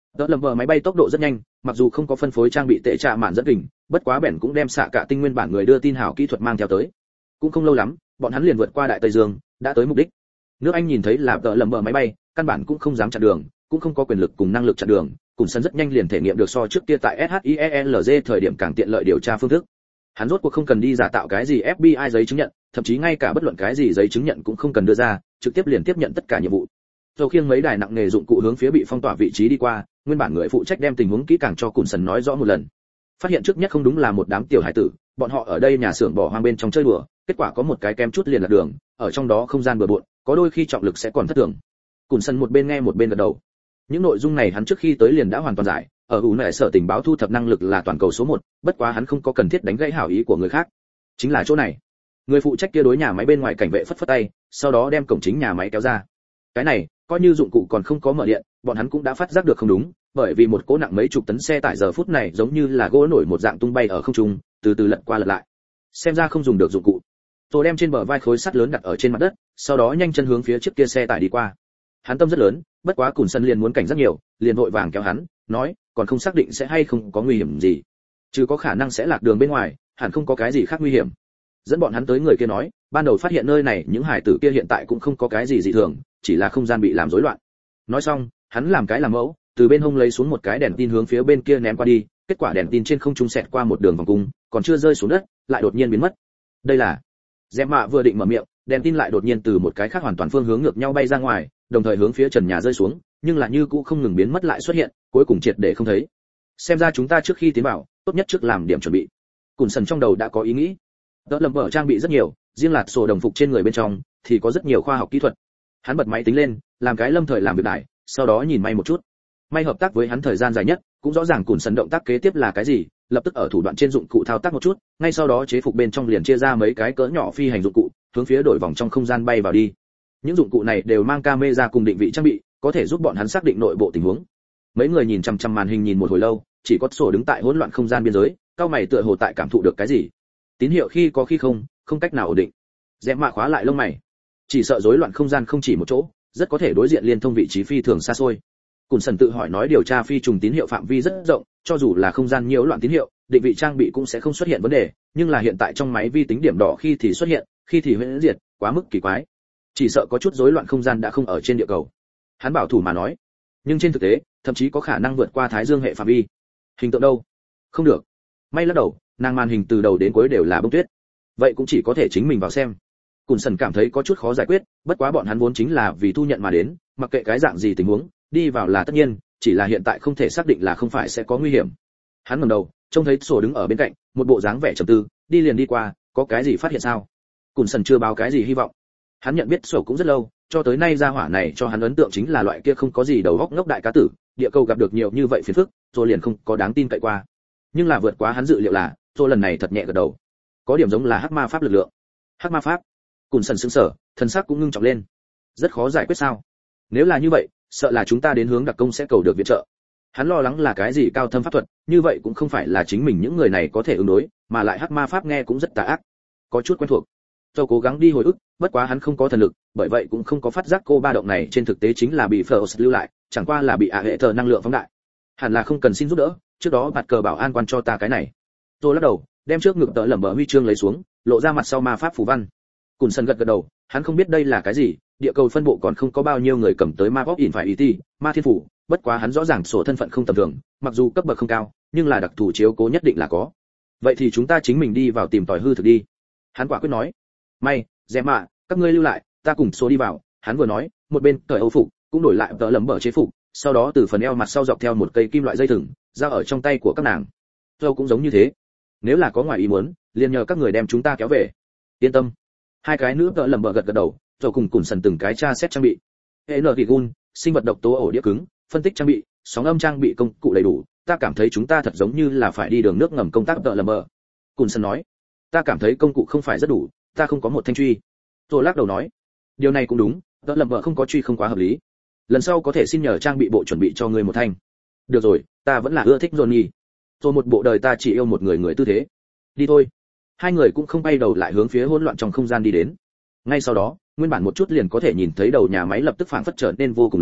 S1: Đỡ lầm vờ máy bay tốc độ rất nhanh, mặc dù không có phân phối trang bị tệ trạ mạn dẫn kình, bất quá bèn cũng đem xạ cả tinh nguyên bản người đưa tin hảo kỹ thuật mang theo tới. Cũng không lâu lắm, bọn hắn liền vượt qua đại Tây Dương, đã tới mục đích. Nước Anh nhìn thấy là đỡ lầm vờ máy bay, căn bản cũng không dám chặn đường, cũng không có quyền lực cùng năng lực chặn đường, cùng sân rất nhanh liền thể nghiệm được so trước kia tại SHIELZ thời điểm càng tiện lợi điều tra phương thức. Hắn rốt cuộc không cần đi giả tạo cái gì FBI giấy chứng nhận, thậm chí ngay cả bất luận cái gì giấy chứng nhận cũng không cần đưa ra, trực tiếp liền tiếp nhận tất cả nhiệm vụ. Rồi khiêng mấy đài nặng nghề dụng cụ hướng phía bị phong tỏa vị trí đi qua, nguyên bản người phụ trách đem tình huống kỹ càng cho Cùn Sần nói rõ một lần. Phát hiện trước nhất không đúng là một đám tiểu hải tử, bọn họ ở đây nhà xưởng bỏ hoang bên trong chơi đùa, kết quả có một cái kem chút liền lạc đường, ở trong đó không gian bừa bộn, có đôi khi trọng lực sẽ còn thất thường. Cùn Sần một bên nghe một bên gật đầu. Những nội dung này hắn trước khi tới liền đã hoàn toàn giải, ở ủ nệ sở tình báo thu thập năng lực là toàn cầu số 1, bất quá hắn không có cần thiết đánh gãy hảo ý của người khác. Chính là chỗ này. Người phụ trách kia đối nhà máy bên ngoài cảnh vệ phất phất tay, sau đó đem cổng chính nhà máy kéo ra. Cái này, coi như dụng cụ còn không có mở điện, bọn hắn cũng đã phát giác được không đúng, bởi vì một cỗ nặng mấy chục tấn xe tải giờ phút này giống như là gỗ nổi một dạng tung bay ở không trung, từ từ lật qua lật lại. Xem ra không dùng được dụng cụ. Rồi đem trên bờ vai khối sắt lớn đặt ở trên mặt đất, sau đó nhanh chân hướng phía trước kia xe tải đi qua. Hắn tâm rất lớn, bất quá Cùn Sân liền muốn cảnh rất nhiều, liền vội vàng kéo hắn, nói, còn không xác định sẽ hay không có nguy hiểm gì. Chứ có khả năng sẽ lạc đường bên ngoài, hẳn không có cái gì khác nguy hiểm. Dẫn bọn hắn tới người kia nói, ban đầu phát hiện nơi này những hải tử kia hiện tại cũng không có cái gì dị thường, chỉ là không gian bị làm rối loạn. Nói xong, hắn làm cái làm mẫu, từ bên hông lấy xuống một cái đèn tin hướng phía bên kia ném qua đi, kết quả đèn tin trên không trung xẹt qua một đường vòng cung, còn chưa rơi xuống đất, lại đột nhiên biến mất. Đây là... Dẹp mạ vừa định mở miệng, đèn tin lại đột nhiên từ một cái khác hoàn toàn phương hướng ngược nhau bay ra ngoài, đồng thời hướng phía trần nhà rơi xuống, nhưng là như cũ không ngừng biến mất lại xuất hiện, cuối cùng triệt để không thấy. Xem ra chúng ta trước khi tiến vào, tốt nhất trước làm điểm chuẩn bị. Cùn Sần trong đầu đã có ý nghĩ. Đỡ lầm vở trang bị rất nhiều, riêng là sổ đồng phục trên người bên trong thì có rất nhiều khoa học kỹ thuật. Hắn bật máy tính lên, làm cái lâm thời làm việc đại, sau đó nhìn may một chút. May hợp tác với hắn thời gian dài nhất, cũng rõ ràng Cùn Sần động tác kế tiếp là cái gì, lập tức ở thủ đoạn trên dụng cụ thao tác một chút, ngay sau đó chế phục bên trong liền chia ra mấy cái cỡ nhỏ phi hành dụng cụ, hướng phía đổi vòng trong không gian bay vào đi. Những dụng cụ này đều mang camera cùng định vị trang bị, có thể giúp bọn hắn xác định nội bộ tình huống. Mấy người nhìn chằm chằm màn hình nhìn một hồi lâu, chỉ có sổ đứng tại hỗn loạn không gian biên giới, cao mày tựa hồ tại cảm thụ được cái gì. Tín hiệu khi có khi không, không cách nào ổn định. Dẹp mạ khóa lại lông mày, chỉ sợ rối loạn không gian không chỉ một chỗ, rất có thể đối diện liên thông vị trí phi thường xa xôi. Cùn Sần tự hỏi nói điều tra phi trùng tín hiệu phạm vi rất rộng, cho dù là không gian nhiễu loạn tín hiệu, định vị trang bị cũng sẽ không xuất hiện vấn đề, nhưng là hiện tại trong máy vi tính điểm đỏ khi thì xuất hiện, khi thì huyễn diệt, quá mức kỳ quái. Chỉ sợ có chút rối loạn không gian đã không ở trên địa cầu. Hắn bảo thủ mà nói, nhưng trên thực tế, thậm chí có khả năng vượt qua Thái Dương hệ phạm vi. Hình tượng đâu? Không được. May lắc đầu, nàng màn hình từ đầu đến cuối đều là bông tuyết. Vậy cũng chỉ có thể chính mình vào xem. Cùn Sần cảm thấy có chút khó giải quyết, bất quá bọn hắn vốn chính là vì thu nhận mà đến, mặc kệ cái dạng gì tình huống, đi vào là tất nhiên, chỉ là hiện tại không thể xác định là không phải sẽ có nguy hiểm. Hắn ngẩng đầu, trông thấy sổ đứng ở bên cạnh, một bộ dáng vẻ trầm tư, đi liền đi qua, có cái gì phát hiện sao? Cùn Sần chưa báo cái gì hy vọng. Hắn nhận biết sổ cũng rất lâu, cho tới nay gia hỏa này cho hắn ấn tượng chính là loại kia không có gì đầu óc ngốc đại cá tử, địa cầu gặp được nhiều như vậy phiền phức, rồi liền không có đáng tin cậy qua. Nhưng là vượt quá hắn dự liệu là, rồi lần này thật nhẹ gật đầu. Có điểm giống là hắc ma pháp lực lượng. Hắc ma pháp? Cùn Sần sững sờ, thân sắc cũng ngưng trọng lên. Rất khó giải quyết sao? Nếu là như vậy, sợ là chúng ta đến hướng đặc công sẽ cầu được viện trợ. Hắn lo lắng là cái gì cao thâm pháp thuật, như vậy cũng không phải là chính mình những người này có thể ứng đối, mà lại hắc ma pháp nghe cũng rất tà ác. Có chút quen thuộc. Tôi cố gắng đi hồi ức, bất quá hắn không có thần lực, bởi vậy cũng không có phát giác cô ba động này trên thực tế chính là bị First lưu lại, chẳng qua là bị hệ thờ năng lượng phóng đại. Hẳn là không cần xin giúp đỡ, trước đó bạt cờ bảo an quan cho ta cái này. Tôi lắc đầu, đem trước ngực tợ lẩm bẩm huy chương lấy xuống, lộ ra mặt sau ma pháp phù văn. Cùn Sần gật gật đầu, hắn không biết đây là cái gì, địa cầu phân bộ còn không có bao nhiêu người cầm tới ma pop in phải ý ma thiên phủ, bất quá hắn rõ ràng sổ thân phận không tầm thường, mặc dù cấp bậc không cao, nhưng là đặc thù chiếu cố nhất định là có. Vậy thì chúng ta chính mình đi vào tìm tòi hư thực đi. Hắn quả quyết nói. May, dè mạ, các ngươi lưu lại, ta cùng số đi vào. Hắn vừa nói, một bên cởi âu phục, cũng đổi lại tợ lẩm bẩm chế phục, sau đó từ phần eo mặt sau dọc theo một cây kim loại dây thừng, ra ở trong tay của các nàng. Dâu cũng giống như thế. Nếu là có ngoài ý muốn, liền nhờ các người đem chúng ta kéo về. Yên tâm. Hai cái nữ tợ lẩm bẩm gật gật đầu, rồi cùng Cùn Sần từng cái tra xét trang bị. Energy-gun, sinh vật độc tố ổ đĩa cứng, phân tích trang bị, sóng âm trang bị công cụ đầy đủ, ta cảm thấy chúng ta thật giống như là phải đi đường nước ngầm công tác tợ lẩm bẩm. Cùn Sần nói, ta cảm thấy công cụ không phải rất đủ, ta không có một thanh truy. Rồi lắc đầu nói, điều này cũng đúng, tợ lẩm bẩm không có truy không quá hợp lý. Lần sau có thể xin nhờ trang bị bộ chuẩn bị cho ngươi một thanh. Được rồi, ta vẫn là ưa thích Johnny. Rồi một bộ đời ta chỉ yêu một người tư thế. Đi thôi. Hai người cũng không bay đầu lại hướng phía hỗn loạn trong không gian đi đến. Ngay sau đó, nguyên bản một chút liền có thể nhìn thấy đầu nhà máy lập tức phảng phất trở nên vô cùng lớn,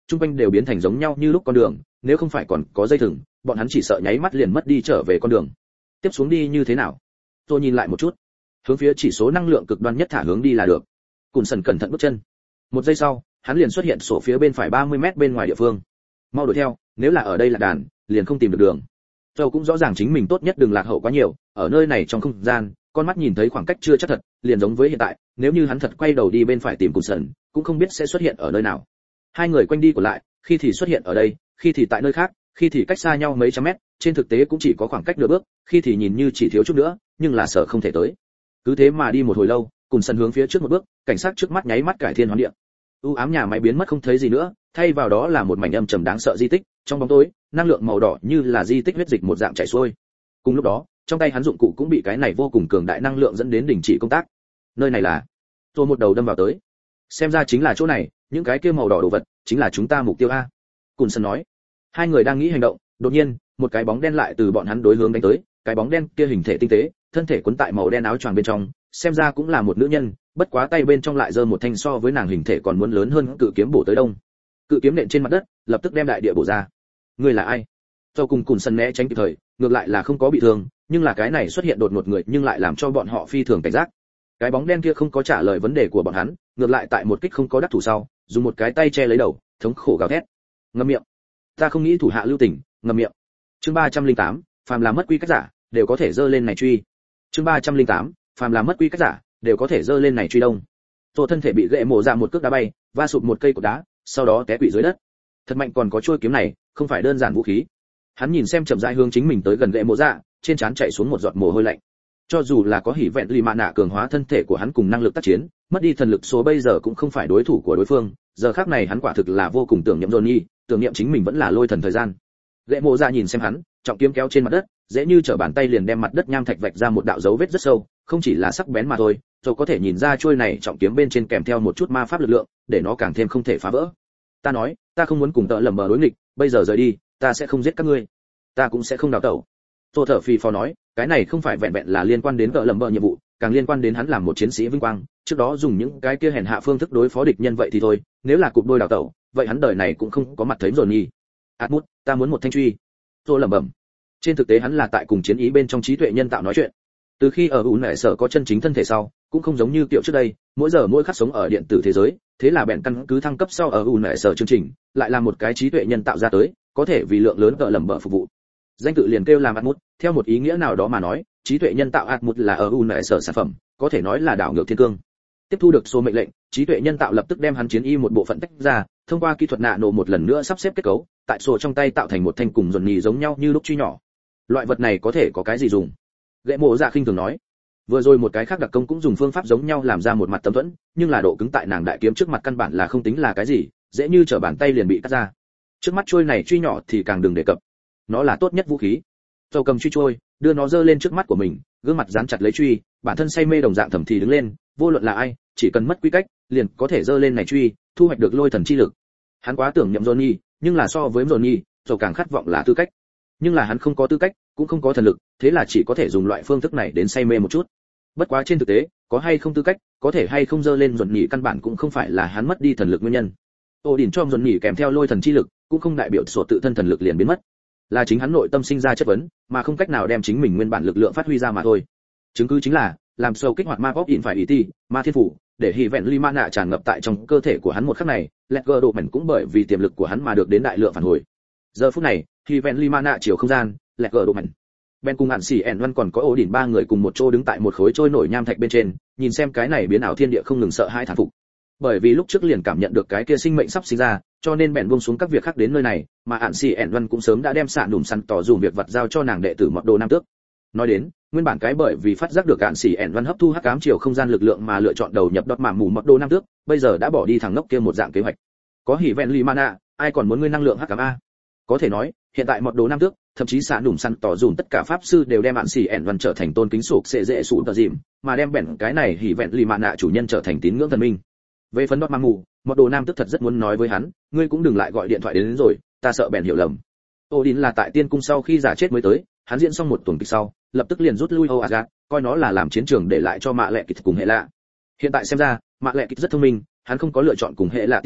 S1: trung quanh đều biến thành giống nhau như lúc con đường, nếu không phải còn có dây thừng, bọn hắn chỉ sợ nháy mắt liền mất đi trở về con đường. Tiếp xuống đi như thế nào? Tôi nhìn lại một chút, hướng phía chỉ số năng lượng cực đoan nhất thả hướng đi là được. Cùn Sần cẩn thận bước chân. Một giây sau, hắn liền xuất hiện sổ phía bên phải 30 mét bên ngoài địa phương. Mau đuổi theo, nếu là ở đây là đàn, liền không tìm được đường. Châu cũng rõ ràng chính mình tốt nhất đừng lạc hậu quá nhiều, ở nơi này trong không gian, con mắt nhìn thấy khoảng cách chưa chắc thật, liền giống với hiện tại, nếu như hắn thật quay đầu đi bên phải tìm Cùn Sần, cũng không biết sẽ xuất hiện ở nơi nào. Hai người quanh đi của lại, khi thì xuất hiện ở đây, khi thì tại nơi khác, khi thì cách xa nhau mấy trăm mét, trên thực tế cũng chỉ có khoảng cách nửa bước, khi thì nhìn như chỉ thiếu chút nữa, nhưng là sợ không thể tới. Cứ thế mà đi một hồi lâu, Cùn Sần hướng phía trước một bước, cảnh sát trước mắt nháy mắt cải thiên hóa địa. U ám nhà máy biến mất không thấy gì nữa, thay vào đó là một mảnh âm trầm đáng sợ di tích, trong bóng tối, năng lượng màu đỏ như là di tích huyết dịch một dạng chảy xuôi. Cùng lúc đó, trong tay hắn dụng cụ cũng bị cái này vô cùng cường đại năng lượng dẫn đến đình chỉ công tác. Nơi này là, tôi một đầu đâm vào tới. Xem ra chính là chỗ này, những cái kia màu đỏ đồ vật, chính là chúng ta mục tiêu a. Cùn Sần nói. Hai người đang nghĩ hành động, đột nhiên, một cái bóng đen lại từ bọn hắn đối hướng đánh tới, cái bóng đen kia hình thể tinh tế, thân thể quấn tại màu đen áo choàng bên trong, xem ra cũng là một nữ nhân, bất quá tay bên trong lại giơ một thanh so với nàng hình thể còn muốn lớn hơn cự kiếm bổ tới đông. Cự kiếm nện trên mặt đất, lập tức đem đại địa bổ ra. Ngươi là ai? Châu cùng Cùn Sần né tránh kịp thời, ngược lại là không có bị thương, nhưng là cái này xuất hiện đột ngột người nhưng lại làm cho bọn họ phi thường cảnh giác. Cái bóng đen kia không có trả lời vấn đề của bọn hắn, ngược lại tại một kích không có đắc thủ sau, dùng một cái tay che lấy đầu, thống khổ gào thét. Ngậm miệng. Ta không nghĩ thủ hạ lưu tình, ngậm miệng. Chương 308, phàm là mất quy cách giả, đều có thể dơ lên này truy. Chương 308, phàm là mất quy cách giả, đều có thể dơ lên này truy đông. Tổ thân thể bị gậy mổ ra một cước đá bay, va sụp một cây cột đá, sau đó té quỵ dưới đất. Thật mạnh, còn có chuôi kiếm này, không phải đơn giản vũ khí. Hắn nhìn xem chậm rãi hướng chính mình tới gần gậy mổ ra, trên trán chảy xuống một giọt mồ hôi lạnh. Cho dù là có hỉ vẹn lì mạ nạ cường hóa thân thể của hắn cùng năng lực tác chiến, mất đi thần lực số bây giờ cũng không phải đối thủ của đối phương. Giờ khắc này hắn quả thực là vô cùng tưởng niệm Johnny, tưởng niệm chính mình vẫn là lôi thần thời gian. Gậy mộ ra nhìn xem hắn, trọng kiếm kéo trên mặt đất, dễ như trở bàn tay liền đem mặt đất nham thạch vạch ra một đạo dấu vết rất sâu, không chỉ là sắc bén mà thôi, rồi có thể nhìn ra trôi này trọng kiếm bên trên kèm theo một chút ma pháp lực lượng, để nó càng thêm không thể phá vỡ. Ta nói, ta không muốn cùng tợ lầm bờ đối nghịch, bây giờ rời đi, ta sẽ không giết các ngươi, ta cũng sẽ không đào tẩu. Tô thở phì phò nói, cái này không phải vẹn vẹn là liên quan đến tợ lầm bờ nhiệm vụ, càng liên quan đến hắn làm một chiến sĩ vinh quang, trước đó dùng những cái kia hèn hạ phương thức đối phó địch nhân vậy thì thôi, nếu là cục đôi đào tẩu, vậy hắn đời này cũng không có mặt thấy rồi nhỉ. Atmut, ta muốn một thanh truy. Tô lẩm bẩm. Trên thực tế hắn là tại cùng chiến ý bên trong trí tuệ nhân tạo nói chuyện. Từ khi ở nệ sở có chân chính thân thể sau, cũng không giống như kiểu trước đây, mỗi giờ mỗi khắc sống ở điện tử thế giới, thế là bèn căn cứ thăng cấp sau ở nệ sở chương trình, lại là một cái trí tuệ nhân tạo ra tới, có thể vì lượng lớn tợ lẩm bờ phục vụ. Danh tự liền kêu làm Atmut, theo một ý nghĩa nào đó mà nói, trí tuệ nhân tạo Atmut là ở nệ sở sản phẩm, có thể nói là đảo ngược thiên cương. Tiếp thu được số mệnh lệnh, trí tuệ nhân tạo lập tức đem hắn chiến y một bộ phận tách ra, thông qua kỹ thuật nạ nổ một lần nữa sắp xếp kết cấu, tại sổ trong tay tạo thành một thanh cùng dồn nhì giống nhau như lúc truy nhỏ. Loại vật này có thể có cái gì dùng? Gậy mộ dạ khinh thường nói. Vừa rồi một cái khác đặc công cũng dùng phương pháp giống nhau làm ra một mặt tấm thuẫn, nhưng là độ cứng tại nàng đại kiếm trước mặt căn bản là không tính là cái gì, dễ như trở bàn tay liền bị cắt ra. Trước mắt trôi này truy nhỏ thì càng đừng đề cập, nó là tốt nhất vũ khí. Dầu cầm truy trôi, đưa nó giơ lên trước mắt của mình, gương mặt dán chặt lấy truy, bản thân say mê đồng dạng thầm thì đứng lên, vô luận là ai, chỉ cần mất quy cách, liền có thể giơ lên này truy, thu hoạch được lôi thần chi lực. Hắn quá tưởng nhậm Johnny, nhưng là so với Johnny, dầu càng khát vọng là tư cách. Nhưng là hắn không có tư cách, cũng không có thần lực, thế là chỉ có thể dùng loại phương thức này đến say mê một chút. Bất quá trên thực tế, có hay không tư cách, có thể hay không giơ lên Johnny căn bản cũng không phải là hắn mất đi thần lực nguyên nhân. Odin cho Johnny kèm theo lôi thần chi lực, cũng không đại biểu sổ tự thân thần lực liền biến mất, là chính hắn nội tâm sinh ra chất vấn, mà không cách nào đem chính mình nguyên bản lực lượng phát huy ra mà thôi. Chứng cứ chính là, làm sâu kích hoạt ma pop in phải ý ti, ma thiên phủ, để hy vẹn ly ma nạ tràn ngập tại trong cơ thể của hắn một khắc này, Ledger độ mảnh cũng bởi vì tiềm lực của hắn mà được đến đại lượng phản hồi. Giờ phút này, hy vẹn ly ma nạ chiều không gian, Ledger độ mảnh. Ben cùng Hạn Sĩ ẻn Văn còn có ổ đỉnh ba người cùng một chỗ đứng tại một khối trôi nổi nham thạch bên trên, nhìn xem cái này biến ảo thiên địa không ngừng sợ hãi thán phục. Bởi vì lúc trước liền cảm nhận được cái kia sinh mệnh sắp sinh ra, cho nên bèn buông xuống các việc khác đến nơi này, mà Hạn Sĩ ẻn Văn cũng sớm đã đem sạn đùm săn tỏ dùng việc vật giao cho nàng đệ tử Mọt Đồ Nam Tước. Nói đến, nguyên bản cái bởi vì phát giác được Hạn Sĩ ẻn Văn hấp thu hắc ám chiều không gian lực lượng mà lựa chọn đầu nhập đọt mạm mù Mọt Đồ Nam Tước, bây giờ đã bỏ đi thằng ngốc kia một dạng kế hoạch. Có hỉ vẹn lì mana, ai còn muốn ngươi năng lượng hắc ám a? Có thể nói, hiện tại Mọt Đồ Nam Tước, thậm chí sạn đùm săn tỏ dùng tất cả pháp sư đều đem Hạn Sĩ ẻn Văn trở thành tôn kính sụp sẽ dễ sụn tờ dìm, mà đem bèn cái này hỉ vẹn lì mana chủ nhân trở thành tín ngưỡng thần minh. Về phần đọt mạm mù, Mọt Đồ Nam Tước thật rất muốn nói với hắn, ngươi cũng đừng lại gọi điện thoại đến rồi, ta sợ bèn hiểu lầm. Odin là tại tiên cung sau khi giả chết mới tới, hắn diễn xong một tuần kịch sau, lập tức liền rút lui Asgard, coi nó là làm chiến trường để lại cho Mạ Lệ Kịch cùng Hệ Lạ. Hiện tại xem ra, Mạ Lệ Kịch rất thông minh, hắn không có lựa chọn cùng Hệ Lạ tiêu hao,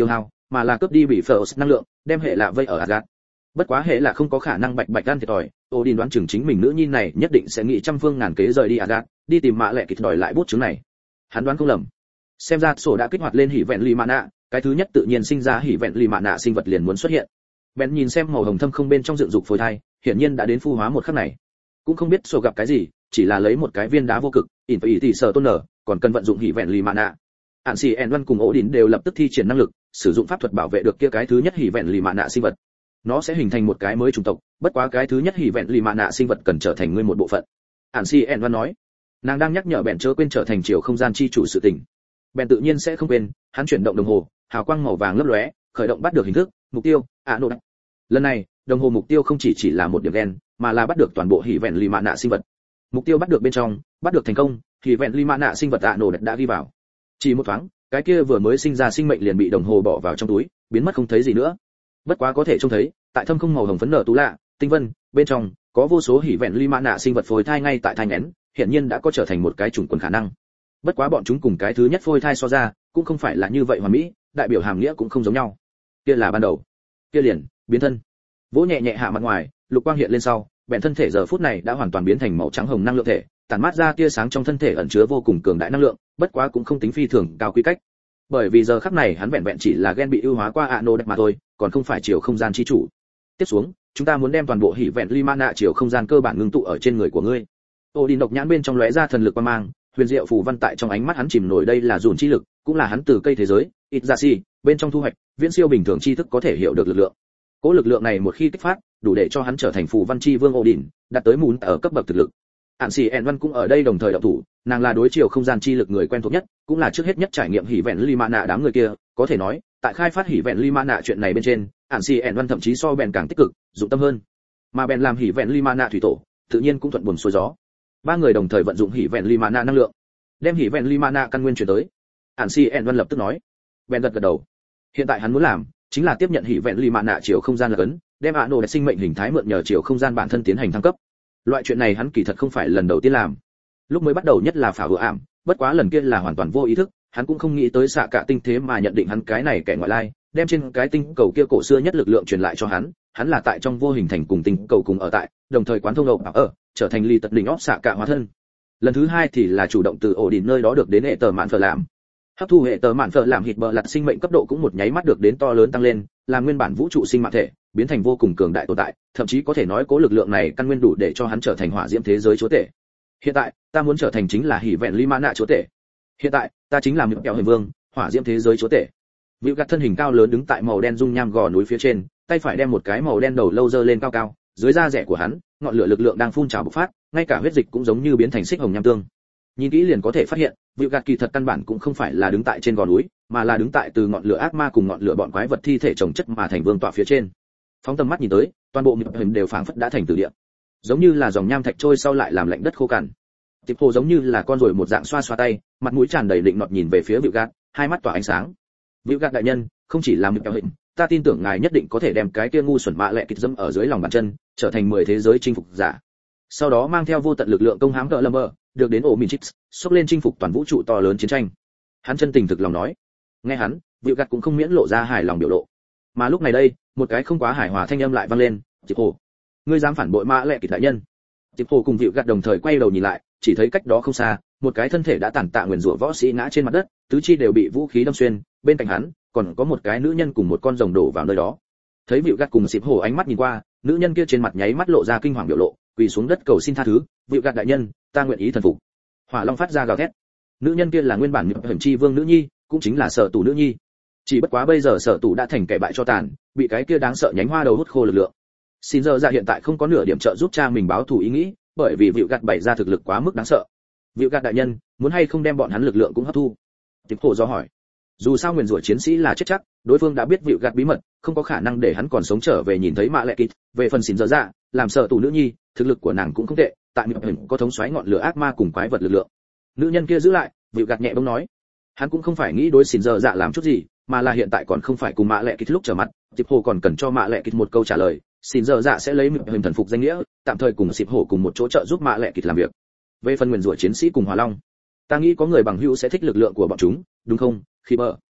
S1: mà là cướp đi bị phở năng lượng, đem hệ lạ vây ở Asgard. Bất quá hệ là không có khả năng bạch bạch ăn thiệt thòi, Odin đoán chừng chính mình nữ nhi này nhất định sẽ nghĩ trăm phương ngàn kế rời đi Asgard, đi tìm mạ lệ kịch đòi lại bút chứng này. Hắn đoán không lầm. Xem ra sổ đã kích hoạt lên hỉ vẹn lì mạ nạ, cái thứ nhất tự nhiên sinh ra hỉ vẹn lì mạ nạ sinh vật liền muốn xuất hiện. Ben nhìn xem màu hồng thâm không bên trong dựng dục phôi thai, hiển nhiên đã đến phu hóa một khắc này. Cũng không biết sổ gặp cái gì, chỉ là lấy một cái viên đá vô cực, ỉn phải tỷ sở tôn nở, còn cần vận dụng hỉ vẹn lì mạ nạ. Ản xì En Văn cùng Odin đều lập tức thi triển năng lực, sử dụng pháp thuật bảo vệ được kia cái thứ nhất hỉ vẹn lì mạ nạ sinh vật. Nó sẽ hình thành một cái mới chủng tộc, bất quá cái thứ nhất hỉ vẹn lì mạ nạ sinh vật cần trở thành ngươi một bộ phận. Ản xì En Văn nói. Nàng đang nhắc nhở bèn chớ quên trở thành chiều không gian chi chủ sự tình. Bèn tự nhiên sẽ không quên, hắn chuyển động đồng hồ, hào quang màu vàng lấp lóe, khởi động bắt được hình thức, mục tiêu, nô đạch. Lần này, đồng hồ mục tiêu không chỉ là một điểm đen, mà là bắt được toàn bộ hỉ vẹn lì mạ nạ sinh vật. Mục tiêu bắt được bên trong, bắt được thành công, hỉ vẹn lì mạ nạ sinh vật nô đạch đã ghi vào. Chỉ một thoáng, cái kia vừa mới sinh ra sinh mệnh liền bị đồng hồ bỏ vào trong túi, biến mất không thấy gì nữa. Bất quá có thể trông thấy, tại thâm không màu hồng phấn nở tú lạ, tinh vân, bên trong có vô số hỉ vẹn lì mạ nạ sinh vật phôi thai ngay tại thai nghén, hiện nhiên đã có trở thành một cái chủng quần khả năng. Bất quá bọn chúng cùng cái thứ nhất phôi thai so ra, cũng không phải là như vậy hoàn mỹ, đại biểu hàm nghĩa cũng không giống nhau. Kia là ban đầu, kia liền biến thân. Vỗ nhẹ nhẹ hạ mặt ngoài, lục quang hiện lên sau, bèn thân thể giờ phút này đã hoàn toàn biến thành màu trắng hồng năng lượng thể, tản mát ra tia sáng trong thân thể ẩn chứa vô cùng cường đại năng lượng, bất quá cũng không tính phi thường cao quy cách. Bởi vì giờ khắc này hắn vẹn vẹn chỉ là gen bị ưu hóa qua nô đạch mà thôi, còn không phải chiều không gian chi chủ. Tiếp xuống, chúng ta muốn đem toàn bộ hỉ vẹn ly mana chiều không gian cơ bản ngưng tụ ở trên người của ngươi. Odin độc nhãn bên trong lóe ra thần lực quang mang, huyền diệu phù văn tại trong ánh mắt hắn chìm nổi, đây là dùn chi lực, cũng là hắn từ cây thế giới Itzashi bên trong thu hoạch, viễn siêu bình thường tri thức có thể hiểu được lực lượng. Cố lực lượng này một khi kích phát, đủ để cho hắn trở thành phù văn chi vương Odin, đạt tới mún ở cấp bậc thực lực. Ản Sĩ En Văn cũng ở đây đồng thời động thủ, nàng là đối chiều không gian chi lực người quen thuộc nhất, cũng là trước hết nhất trải nghiệm hỉ vẹn ly mana đám người kia, có thể nói, tại khai phát hỉ vẹn ly mana chuyện này bên trên, Ản Sĩ En Văn thậm chí so bèn càng tích cực, dụng tâm hơn. Mà bèn làm hỉ vẹn ly mana thủy tổ, tự nhiên cũng thuận buồm xuôi gió. Ba người đồng thời vận dụng hỉ vẹn ly mana năng lượng, đem hỉ vẹn ly mana căn nguyên chuyển tới. Ản Sĩ En Văn lập tức nói, bèn gật gật đầu. Hiện tại hắn muốn làm, chính là tiếp nhận hỉ vẹn ly mana chiều không gian là cấn, đem nô đẹp sinh mệnh hình thái mượn nhờ chiều không gian bản thân tiến hành thăng cấp. Loại chuyện này hắn kỳ thật không phải lần đầu tiên làm. Lúc mới bắt đầu nhất là phá hứa ảm, bất quá lần kia là hoàn toàn vô ý thức, hắn cũng không nghĩ tới xạ cả tinh thế mà nhận định hắn cái này kẻ ngoại lai, đem trên cái tinh cầu kia cổ xưa nhất lực lượng truyền lại cho hắn là tại trong vô hình thành cùng tinh cầu cùng ở tại, đồng thời quán thông lộc trở thành ly tật đỉnh óc xạ cả hóa thân. Lần thứ hai thì là chủ động từ ổ đỉnh nơi đó được đến hệ tờ mạn phở làm. Hấp thu hệ tờ mạn phở làm hít bờ lật sinh mệnh cấp độ cũng một nháy mắt được đến to lớn tăng lên, làm nguyên bản vũ trụ sinh mạng thể biến thành vô cùng cường đại tồn tại, thậm chí có thể nói cố lực lượng này căn nguyên đủ để cho hắn trở thành hỏa diễm thế giới chúa tể. Hiện tại, ta muốn trở thành chính là hỉ vẹn ly mana chúa tể. Hiện tại, ta chính là Mịu Kẹo Huyền Vương, hỏa diễm thế giới chúa tể. Vịu gạt thân hình cao lớn đứng tại màu đen dung nham gò núi phía trên, tay phải đem một cái màu đen đầu lâu giơ lên cao cao, dưới da rẻ của hắn, ngọn lửa lực lượng đang phun trào bộc phát, ngay cả huyết dịch cũng giống như biến thành xích hồng nham tương. Nhìn kỹ liền có thể phát hiện, Vịu gạt kỳ thật căn bản cũng không phải là đứng tại trên gò núi, mà là đứng tại từ ngọn lửa ác ma cùng ngọn lửa bọn quái vật thi thể chồng chất mà thành vương tọa phía trên. Phóng tầm mắt nhìn tới, toàn bộ Mịu Hình đều phảng phất đã thành tử địa, giống như là dòng nham thạch trôi sau lại làm lạnh đất khô cằn. Tiếp hồ giống như là con rồi một dạng xoa xoa tay, mặt mũi tràn đầy định nọt nhìn về phía Vịu gạt, hai mắt tỏa ánh sáng. Vịu gạt đại nhân, không chỉ là Mịu Hình, ta tin tưởng ngài nhất định có thể đem cái kia ngu xuẩn mạ lệ kịch dẫm ở dưới lòng bàn chân, trở thành 10 thế giới chinh phục giả. Sau đó mang theo vô tận lực lượng công hãm cỡ lâm được đến ổ Minchix, xốc lên chinh phục toàn vũ trụ to lớn chiến tranh. Hắn chân tình thực lòng nói. Nghe hắn, Vịu gạt cũng không miễn lộ ra hài lòng biểu lộ. Mà lúc này đây, một cái không quá hài hòa thanh âm lại vang lên, "Tiếp hồ, ngươi dám phản bội mạ lệ kịch đại nhân?" Tiếp hồ cùng Vịu gạt đồng thời quay đầu nhìn lại, chỉ thấy cách đó không xa, một cái thân thể đã tàn tạ nguyền rủa võ sĩ ngã trên mặt đất, tứ chi đều bị vũ khí đâm xuyên, bên cạnh hắn còn có một cái nữ nhân cùng một con rồng đổ vào nơi đó. Thấy Vịu gạt cùng Xịp Hổ ánh mắt nhìn qua, nữ nhân kia trên mặt nháy mắt lộ ra kinh hoàng biểu lộ, quỳ xuống đất cầu xin tha thứ, "Vịu gạt đại nhân, ta nguyện ý thần phục." Hỏa Long phát ra gào thét. Nữ nhân kia là nguyên bản Mịu Hình chi vương nữ nhi, cũng chính là Sở Tủ nữ nhi. Chỉ bất quá bây giờ Sở Tủ đã thành kẻ bại cho tàn, bị cái kia đáng sợ nhánh hoa đầu hút khô lực lượng. Xin giờ ra hiện tại không có nửa điểm trợ giúp cha mình báo thù ý nghĩ, bởi vì Vịu gạt bày ra thực lực quá mức đáng sợ. Vịu gạt đại nhân, muốn hay không đem bọn hắn lực lượng cũng hấp thu? Tiếp hồ do hỏi. Dù sao nguyền rủa chiến sĩ là chết chắc, đối phương đã biết Vịu gạt bí mật, không có khả năng để hắn còn sống trở về nhìn thấy mạ lệ kịch. Về phần Xin giờ ra, làm Sở Tủ nữ nhi, thực lực của nàng cũng không tệ, tại Mịu Hình có thống soái ngọn lửa ác ma cùng quái vật lực lượng. Nữ nhân kia giữ lại, Vịu gạt nhẹ bỗng nói. Hắn cũng không phải nghĩ đối Xin giờ dạ làm chút gì, mà là hiện tại còn không phải cùng mạ lệ kịch lúc trở mặt, Tiếp hồ còn cần cho mạ lệ kịch một câu trả lời. Xin giờ dạ sẽ lấy Mịu Hình thần phục danh nghĩa, tạm thời cùng Xịp Hổ cùng một chỗ trợ giúp mạ lệ kịch làm việc. Về phần nguyền rủa chiến sĩ cùng Hỏa Long, ta nghĩ có người bằng hữu sẽ thích lực lượng của bọn chúng, đúng không, Khi bờ?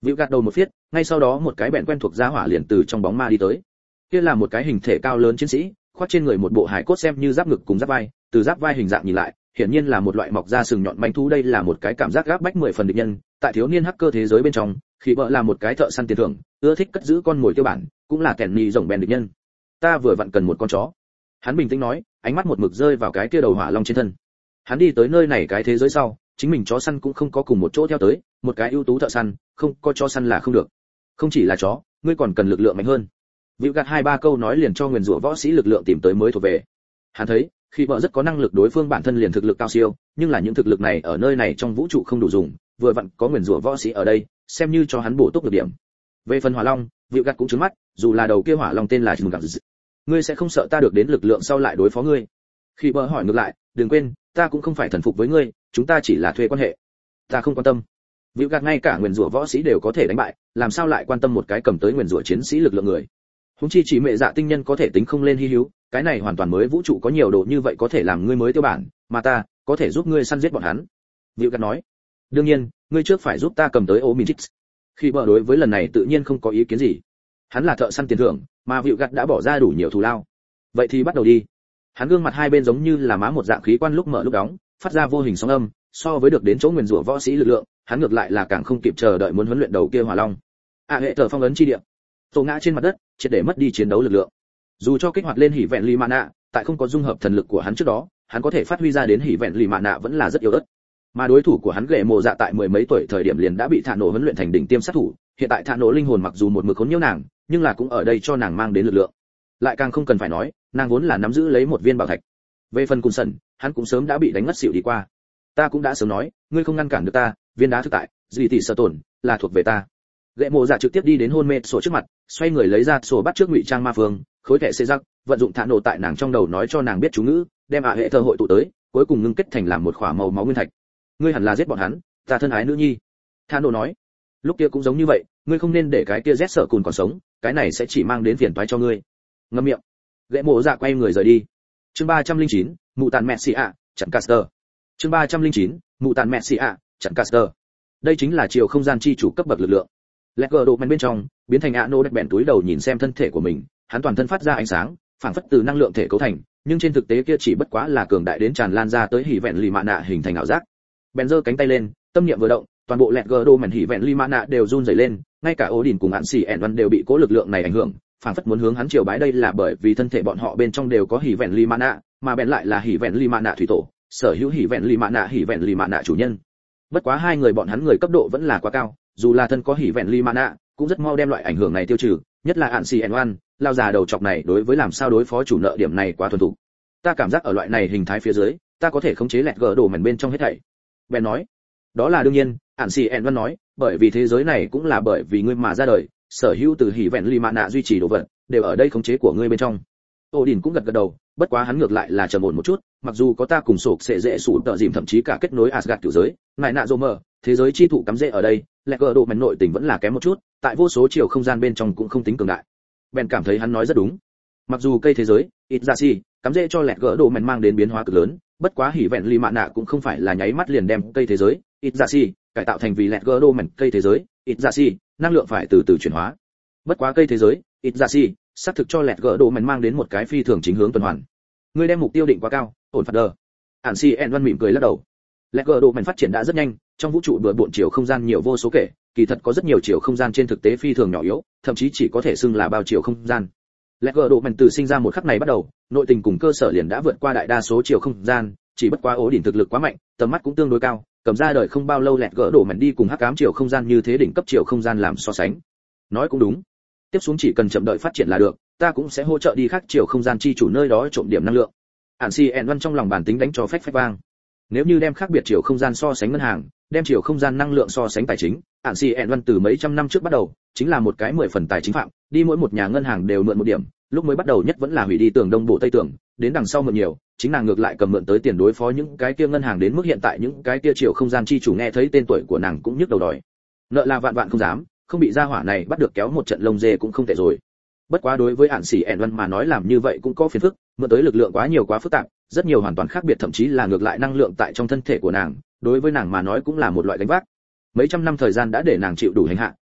S1: Vịu gạt đầu một phiết, ngay sau đó một cái bèn quen thuộc ra hỏa liền từ trong bóng ma đi tới. Kia là một cái hình thể cao lớn chiến sĩ, khoác trên người một bộ hải cốt xem như giáp ngực cùng giáp vai, từ giáp vai hình dạng nhìn lại, hiển nhiên là một loại mọc ra sừng nhọn manh thú. Đây là một cái cảm giác gáp bách 10 phần địch nhân, tại thiếu niên hacker thế giới bên trong, khi bợ là một cái thợ săn tiền thưởng, ưa thích cất giữ con mồi tiêu bản, cũng là kẻ nhì rồng bèn địch nhân. Ta vừa vặn cần một con chó. Hắn bình tĩnh nói, ánh mắt một mực rơi vào cái kia đầu hỏa long trên thân. Hắn đi tới nơi này cái thế giới sau, chính mình chó săn cũng không có cùng một chỗ theo tới, một cái ưu tú thợ săn, không có chó săn là không được. Không chỉ là chó, ngươi còn cần lực lượng mạnh hơn. Vịu gạt 2-3 câu nói liền cho nguyền rủa võ sĩ lực lượng tìm tới mới thuộc về. Hắn thấy, khi vợ rất có năng lực, đối phương bản thân liền thực lực cao siêu, nhưng là những thực lực này ở nơi này trong vũ trụ không đủ dùng, vừa vặn có nguyền rủa võ sĩ ở đây, xem như cho hắn bổ túc được điểm. Về phần hỏa long, Vịu gạt cũng trừng mắt, dù là đầu kia hỏa long tên là Trừng Gạt, ngươi sẽ không sợ ta được đến lực lượng sau lại đối phó ngươi? Khi vợ hỏi ngược lại, đừng quên, ta cũng không phải thần phục với ngươi, chúng ta chỉ là thuê quan hệ. Ta không quan tâm. Vịu gạt ngay cả nguyền rủa võ sĩ đều có thể đánh bại, làm sao lại quan tâm một cái cầm tới nguyền rủa chiến sĩ lực lượng người? Huống chi chỉ mẹ dạ tinh nhân có thể tính không lên hi hữu, cái này hoàn toàn mới vũ trụ có nhiều đồ như vậy có thể làm ngươi mới tiêu bản, mà ta có thể giúp ngươi săn giết bọn hắn. Vịu gạt nói, đương nhiên, ngươi trước phải giúp ta cầm tới Omnix. Khi bờ đối với lần này tự nhiên không có ý kiến gì. Hắn là thợ săn tiền thưởng, mà Vịu gạt đã bỏ ra đủ nhiều thù lao. Vậy thì bắt đầu đi. Hắn gương mặt hai bên giống như là má một dạng khí quan lúc mở lúc đóng, phát ra vô hình sóng âm, so với được đến chỗ nguyền rủa võ sĩ lực lượng, hắn ngược lại là càng không kịp chờ đợi muốn huấn luyện đầu kia hỏa long. Hệ thờ phong ấn chi địa. Tổ ngã trên mặt đất, triệt để mất đi chiến đấu lực lượng. Dù cho kích hoạt lên hỉ vẹn lì mạ nạ, tại không có dung hợp thần lực của hắn trước đó, hắn có thể phát huy ra đến hỉ vẹn lì mạ nạ vẫn là rất yếu ớt. Mà đối thủ của hắn Gệ Mộ Dạ tại 10 mấy tuổi thời điểm liền đã bị Thạ Nổ huấn luyện thành đỉnh tiêm sát thủ, hiện tại Thạ Nổ linh hồn mặc dù một mực khốn nhiễu nàng, nhưng là cũng ở đây cho nàng mang đến lực lượng. Lại càng không cần phải nói, nàng vốn là nắm giữ lấy một viên bảo thạch. Về phần Cùn Sẩn, hắn cũng sớm đã bị đánh ngất xỉu đi qua. Ta cũng đã sớm nói, ngươi không ngăn cản được ta, viên đá thực tại, gì tỷ sở tổn, là thuộc về ta. Gệ Mộ Dạ trực tiếp đi đến hôn mê sổ trước mặt, xoay người lấy ra sổ bắt trước ngụy trang ma phương, khối thẻ xê rắc, vận dụng Thạ Nổ tại nàng trong đầu nói cho nàng biết chú ngữ, đem hệ thơ hội tụ tới, cuối cùng ngưng kết thành làm một khỏa màu máu nguyên thạch. Ngươi hẳn là giết bọn hắn, ta thân ái nữ nhi. Thạ Nổ nói, lúc kia cũng giống như vậy, ngươi không nên để cái kia rét sợ Cùn còn sống, cái này sẽ chỉ mang đến phiền toái cho ngươi. Ngậm miệng. Gệ Mộ Dạ quay người rời đi. Chương 309, mụ tàn mẹ xì ạ, chặn Caster. Chương 309, mụ tàn mẹ xì ạ, chặn Caster. Đây chính là chiều không gian chi chủ cấp bậc lực lượng. Lẹt đồ men bên trong, biến thành ạ nô đẹp bẹn túi đầu nhìn xem thân thể của mình, hắn toàn thân phát ra ánh sáng, phảng phất từ năng lượng thể cấu thành, nhưng trên thực tế kia chỉ bất quá là cường đại đến tràn lan ra tới hỉ vẹn lì mạ nạ hình thành ảo giác. Bèn giơ cánh tay lên, tâm niệm vừa động, toàn bộ lẹt đồ men hỉ vẹn lì mạ nạ đều run rẩy lên, ngay cả ố đỉnh cùng hạn xì ẻn văn đều bị cố lực lượng này ảnh hưởng, phảng phất muốn hướng hắn triều bái. Đây là bởi vì thân thể bọn họ bên trong đều có hỉ vẹn lì mạ nạ, mà bèn lại là hỉ vẹn lì mạ nạ thủy tổ, sở hữu hỉ vẹn lì mạ nạ chủ nhân. Bất quá hai người bọn hắn người cấp độ vẫn là quá cao, dù là thân có hỉ vẹn lì mạ nạ, cũng rất mau đem loại ảnh hưởng này tiêu trừ, nhất là hạn xì ẻn văn, lao già đầu chọc này đối với làm sao đối phó chủ nợ điểm này quá thuần thục. Ta cảm giác ở loại này hình thái phía dưới, ta có thể khống chế lẹt đồ mảnh bên trong hết thảy. Bèn nói, đó là đương nhiên. Hạn xì ẻn văn nói, bởi vì thế giới này cũng là bởi vì ngươi mà ra đời, sở hữu từ hỉ vẹn lì mạ nạ duy trì đồ vật đều ở đây khống chế của ngươi bên trong. Ô Đình cũng gật gật đầu, bất quá hắn ngược lại là trầm ổn một chút, mặc dù có ta cùng sổ sẽ dễ sủ tợ dìm thậm chí cả kết nối Asgard tiểu giới, ngài nạ dô mờ, thế giới chi thụ cắm rễ ở đây, lẹt đồ mảnh nội tình vẫn là kém một chút, tại vô số chiều không gian bên trong cũng không tính cường đại. Ben cảm thấy hắn nói rất đúng. Mặc dù cây thế giới, ít ra si, cắm rễ cho lẹt đồ mảnh mang đến biến hóa cực lớn, bất quá hỉ vẹn lì mạ nạ cũng không phải là nháy mắt liền đem cây thế giới, ít ra si, cải tạo thành vì lẹt đồ mảnh cây thế giới, ít ra si, năng lượng phải từ từ chuyển hóa. Bất quá cây thế giới, ít ra si, xác thực cho lẹt đồ mảnh mang đến một cái phi thường chính hướng tuần hoàn. Ngươi đem mục tiêu định quá cao, ổn phạt đờ. Ản si en văn mỉm cười lắc đầu. Lẹt đồ mảnh phát triển đã rất nhanh, trong vũ trụ bừa bộn chiều không gian nhiều vô số kể, kỳ thật có rất nhiều chiều không gian trên thực tế phi thường nhỏ yếu, thậm chí chỉ có thể xưng là bao chiều không gian. Lẹt đồ mảnh từ sinh ra một khắc này bắt đầu, nội tình cùng cơ sở liền đã vượt qua đại đa số chiều không gian, chỉ bất quá ố đỉnh thực lực quá mạnh, tầm mắt cũng tương đối cao, cầm ra đời không bao lâu lẹt đồ mảnh đi cùng hắc ám chiều không gian như thế đỉnh cấp chiều không gian làm so sánh. Nói cũng đúng. Tiếp xuống chỉ cần chậm đợi phát triển là được, ta cũng sẽ hỗ trợ đi khác chiều không gian chi chủ nơi đó trộm điểm năng lượng. Ản si en văn trong lòng bản tính đánh cho phách phách vang. Nếu như đem khác biệt chiều không gian so sánh ngân hàng, đem chiều không gian năng lượng so sánh tài chính, Ản si en văn từ mấy trăm năm trước bắt đầu, chính là một cái 10 phần tài chính phạm, đi mỗi một nhà ngân hàng đều mượn một điểm, lúc mới bắt đầu nhất vẫn là hủy đi tường đông bộ tây tường, đến đằng sau mượn nhiều, chính nàng ngược lại cầm mượn tới tiền đối phó những cái kia ngân hàng, đến mức hiện tại những cái kia chiều không gian chi chủ nghe thấy tên tuổi của nàng cũng nhức đầu đòi. Nợ là vạn vạn không dám, không bị gia hỏa này bắt được kéo một trận lông dê cũng không tệ rồi. Bất quá đối với Ản Sĩ ẻn văn mà nói làm như vậy cũng có phiền phức, mượn tới lực lượng quá nhiều quá phức tạp, rất nhiều hoàn toàn khác biệt, thậm chí là ngược lại năng lượng tại trong thân thể của nàng, đối với nàng mà nói cũng là một loại gánh vác. Mấy trăm năm thời gian đã để nàng chịu đủ hành hạ,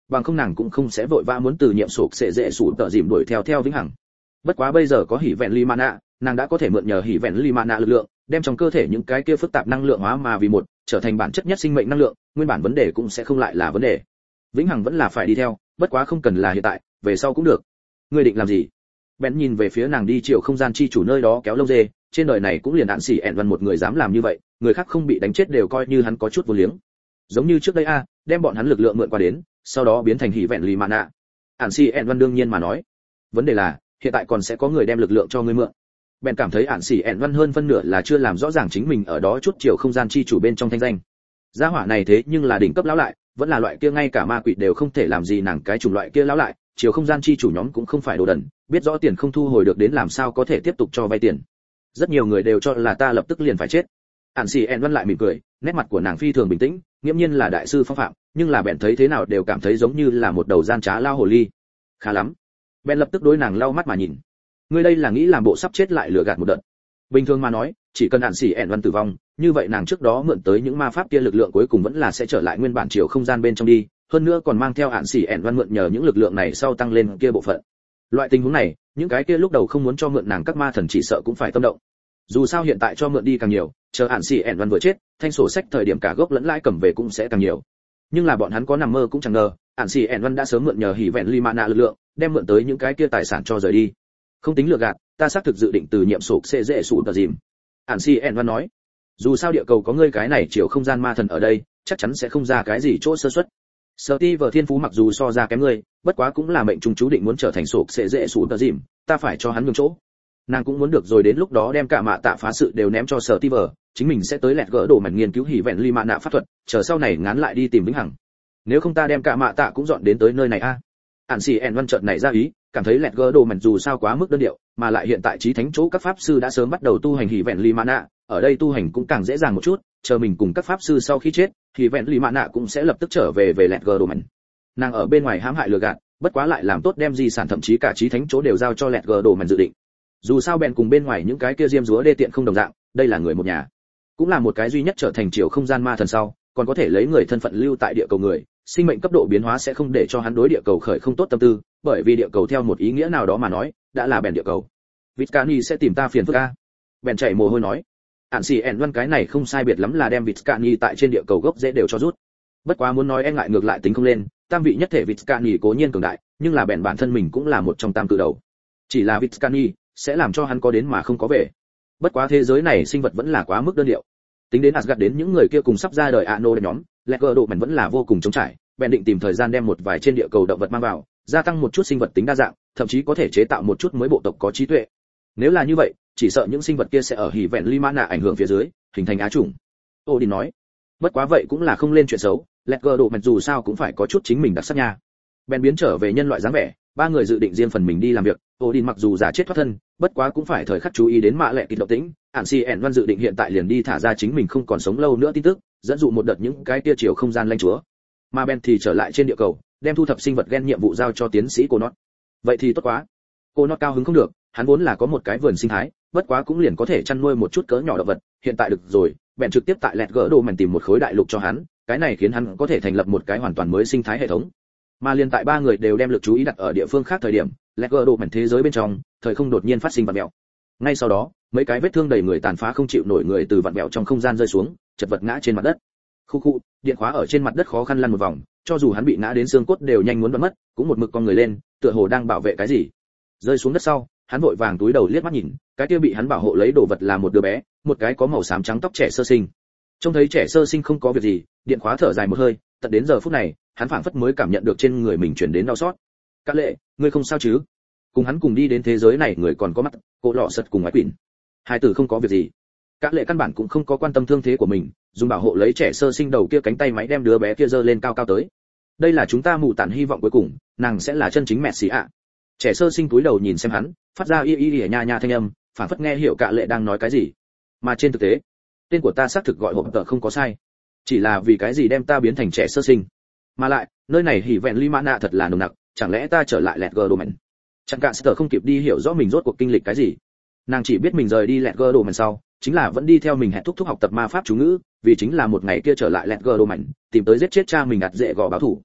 S1: bằng không nàng cũng không sẽ vội vã muốn từ nhiệm sổ sẽ dễ sủ tợ dìm đuổi theo vĩnh hằng. Bất quá bây giờ có hỉ vẹn ly mana, nàng đã có thể mượn nhờ hỉ vẹn ly mana lực lượng, đem trong cơ thể những cái kia phức tạp năng lượng hóa mà vì một, trở thành bản chất nhất sinh mệnh năng lượng, nguyên bản vấn đề cũng sẽ không lại là vấn đề. Vĩnh hằng vẫn là phải đi theo, bất quá không cần là hiện tại, về sau cũng được. Ngươi định làm gì? Ben nhìn về phía nàng đi chiều không gian chi chủ nơi đó kéo lông dê, trên đời này cũng liền đạn xỉ ẹn văn một người dám làm như vậy, người khác không bị đánh chết đều coi như hắn có chút vô liếng. Giống như trước đây đem bọn hắn lực lượng mượn qua đến, sau đó biến thành hỉ vẹn lì mana. Ản xỉ ẹn văn đương nhiên mà nói, vấn đề là hiện tại còn sẽ có người đem lực lượng cho ngươi mượn. Ben cảm thấy Ản xỉ ẹn văn hơn phân nửa là chưa làm rõ ràng chính mình ở đó chút chiều không gian chi chủ bên trong thanh danh. Gia hỏa này thế nhưng là đỉnh cấp lão lại, vẫn là loại kia ngay cả ma quỷ đều không thể làm gì nàng cái chủng loại kia lão lại, chiều không gian chi chủ nhóm cũng không phải đồ đần, biết rõ tiền không thu hồi được đến làm sao có thể tiếp tục cho vay tiền. Rất nhiều người đều cho là ta lập tức liền phải chết. Ản xỉ ẹn văn lại mỉm cười, nét mặt của nàng phi thường bình tĩnh, nghiêm nhiên là đại sư phong phạm, nhưng là Ben thấy thế nào đều cảm thấy giống như là một đầu gian trá lao hồ ly. Khá lắm. Ben lập tức đối nàng lau mắt mà nhìn. Ngươi đây là nghĩ làm bộ sắp chết lại lừa gạt một đợt. Bình thường mà nói, chỉ cần Ản xỉ ẹn văn tử vong, như vậy nàng trước đó mượn tới những ma pháp kia lực lượng cuối cùng vẫn là sẽ trở lại nguyên bản chiều không gian bên trong đi, hơn nữa còn mang theo Ản xỉ ẹn văn mượn nhờ những lực lượng này sau tăng lên kia bộ phận. Loại tình huống này, những cái kia lúc đầu không muốn cho mượn nàng các ma thần chỉ sợ cũng phải tâm động. Dù sao hiện tại cho mượn đi càng nhiều, chờ Ản xỉ ẹn văn vừa chết, thanh sổ sách thời điểm cả gốc lẫn lãi cầm về cũng sẽ càng nhiều. Nhưng là bọn hắn có nằm mơ cũng chẳng ngờ, Ản xỉ ẹn văn đã sớm mượn nhờ hỉ vẹn ly mana lực lượng, đem mượn tới những cái kia tài sản cho rời đi. Không tính lừa gạt, ta xác thực dự định từ nhiệm sổ sẽ dễ sụ tờ dìm. Ản xỉ ẹn văn nói, dù sao địa cầu có ngươi cái này chiều không gian ma thần ở đây, chắc chắn sẽ không ra cái gì chỗ sơ suất. Steve thiên phú mặc dù so ra kém ngươi, bất quá cũng là mệnh trung chú định muốn trở thành sổ sẽ dễ sụ tờ dìm, ta phải cho hắn nhường chỗ. Nàng cũng muốn được rồi, đến lúc đó đem cả mạ tạ phá sự đều ném cho Steve, chính mình sẽ tới lẹt gỡ đổ mảnh nghiên cứu hỉ vẹn ly mạ nạ pháp thuật, chờ sau này ngán lại đi tìm vĩnh hằng. Nếu không ta đem cả mạ tạ cũng dọn đến tới nơi này Ản xỉ ẹn văn chợt này ra ý, cảm thấy lẹt gỡ đổ mảnh dù sao quá mức đơn điệu, mà lại hiện tại chí thánh chỗ các pháp sư đã sớm bắt đầu tu hành hỉ vẹn ly mạ nạ, ở đây tu hành cũng càng dễ dàng một chút, chờ mình cùng các pháp sư sau khi chết, hỉ vẹn ly mạ nạ cũng sẽ lập tức trở về lẹt gỡ đổ mảnh. Nàng ở bên ngoài hãm hại lừa gạt, bất quá lại làm tốt đem di sản thậm chí cả chí thánh chỗ đều giao cho lẹt gỡ đổ mảnh dự định. Dù sao Ben cùng bên ngoài những cái kia diêm dúa đê tiện không đồng dạng, đây là người một nhà, cũng là một cái duy nhất trở thành chiều không gian ma thần sau, còn có thể lấy người thân phận lưu tại địa cầu người, sinh mệnh cấp độ biến hóa sẽ không để cho hắn đối địa cầu khởi không tốt tâm tư, bởi vì địa cầu theo một ý nghĩa nào đó mà nói, đã là Ben địa cầu. Vizcani sẽ tìm ta phiền phức Ben chảy mồ hôi nói. Ản xỉ ẹn văn cái này không sai biệt lắm là đem Vizcani tại trên địa cầu gốc dễ đều cho rút. Bất quá muốn nói e ngại ngược lại tính không lên, tam vị nhất thể Vizcani cố nhiên cường đại, nhưng là Ben bản thân mình cũng là một trong tam cự đầu. Chỉ là Vizcani sẽ làm cho hắn có đến mà không có về. Bất quá thế giới này sinh vật vẫn là quá mức đơn điệu. Tính đến Asgard đến những người kia cùng sắp ra đời Ano nhóm, Ledger độ mảnh vẫn là vô cùng trống trải, Ben định tìm thời gian đem một vài trên địa cầu động vật mang vào, gia tăng một chút sinh vật tính đa dạng, thậm chí có thể chế tạo một chút mới bộ tộc có trí tuệ. Nếu là như vậy, chỉ sợ những sinh vật kia sẽ ở hỉ vẹn Limana ảnh hưởng phía dưới, hình thành á chủng. Odin nói. Bất quá vậy cũng là không lên chuyện xấu, Ledger độ mảnh dù sao cũng phải có chút chính mình đặc sắc nha. Ben biến trở về nhân loại dáng vẻ, ba người dự định riêng phần mình đi làm việc. Odin mặc dù giả chết thoát thân, bất quá cũng phải thời khắc chú ý đến mạ lệ kịch động tĩnh. Ản xỉ ẹn văn dự định hiện tại liền đi thả ra chính mình không còn sống lâu nữa tin tức, dẫn dụ một đợt những cái tia chiều không gian lanh chúa. Mà Ben thì trở lại trên địa cầu, đem thu thập sinh vật gen nhiệm vụ giao cho tiến sĩ cô Nót. Vậy thì tốt quá. Cô Nót cao hứng không được, hắn vốn là có một cái vườn sinh thái, bất quá cũng liền có thể chăn nuôi một chút cỡ nhỏ động vật, hiện tại được rồi, Ben trực tiếp tại lẹt gỡ đồ mảnh tìm một khối đại lục cho hắn, cái này khiến hắn có thể thành lập một cái hoàn toàn mới sinh thái hệ thống. Mà liền tại ba người đều đem lực chú ý đặt ở địa phương khác thời điểm, lẹt gỡ đồ mảnh thế giới bên trong, thời không đột nhiên phát sinh vặn vẹo. Ngay sau đó, mấy cái vết thương đầy người tàn phá không chịu nổi người từ vặn vẹo trong không gian rơi xuống, chật vật ngã trên mặt đất. Khu khu, điện khóa ở trên mặt đất khó khăn lăn một vòng, cho dù hắn bị ngã đến xương cốt đều nhanh muốn bắn mất, cũng một mực con người lên, tựa hồ đang bảo vệ cái gì. Rơi xuống đất sau, hắn vội vàng túi đầu liếc mắt nhìn, cái kia bị hắn bảo hộ lấy đồ vật là một đứa bé, một cái có màu xám trắng tóc trẻ sơ sinh. Trông thấy trẻ sơ sinh không có việc gì, điện khóa thở dài một hơi, tận đến giờ phút này, hắn phảng phất mới cảm nhận được trên người mình truyền đến đau xót. Các lệ, ngươi không sao chứ? Cùng hắn cùng đi đến thế giới này người còn có mắt, cô lọ sật cùng ái quỷ. Hai tử không có việc gì. Các lệ căn bản cũng không có quan tâm thương thế của mình, dùng bảo hộ lấy trẻ sơ sinh đầu kia cánh tay máy đem đứa bé kia giơ lên cao cao tới. Đây là chúng ta mù tản hy vọng cuối cùng, nàng sẽ là chân chính mẹ xì ạ. Trẻ sơ sinh túi đầu nhìn xem hắn, phát ra y y y nha nha thanh âm, phảng phất nghe hiểu Cả lệ đang nói cái gì. Mà trên thực tế, tên của ta xác thực gọi hộp tợ không có sai, chỉ là vì cái gì đem ta biến thành trẻ sơ sinh. Mà lại, nơi này hỉ vẹn ly mã nạ thật là nồng nặc, chẳng lẽ ta trở lại lẹt gờ đồ mảnh. Chẳng cả Sơ không kịp đi hiểu rõ mình rốt cuộc kinh lịch cái gì. Nàng chỉ biết mình rời đi lẹt gờ đồ mảnh sau, chính là vẫn đi theo mình hẹn thúc học tập ma pháp chú ngữ, vì chính là một ngày kia trở lại lẹt gờ đồ mảnh, tìm tới giết chết cha mình ạt dễ gò báo thủ.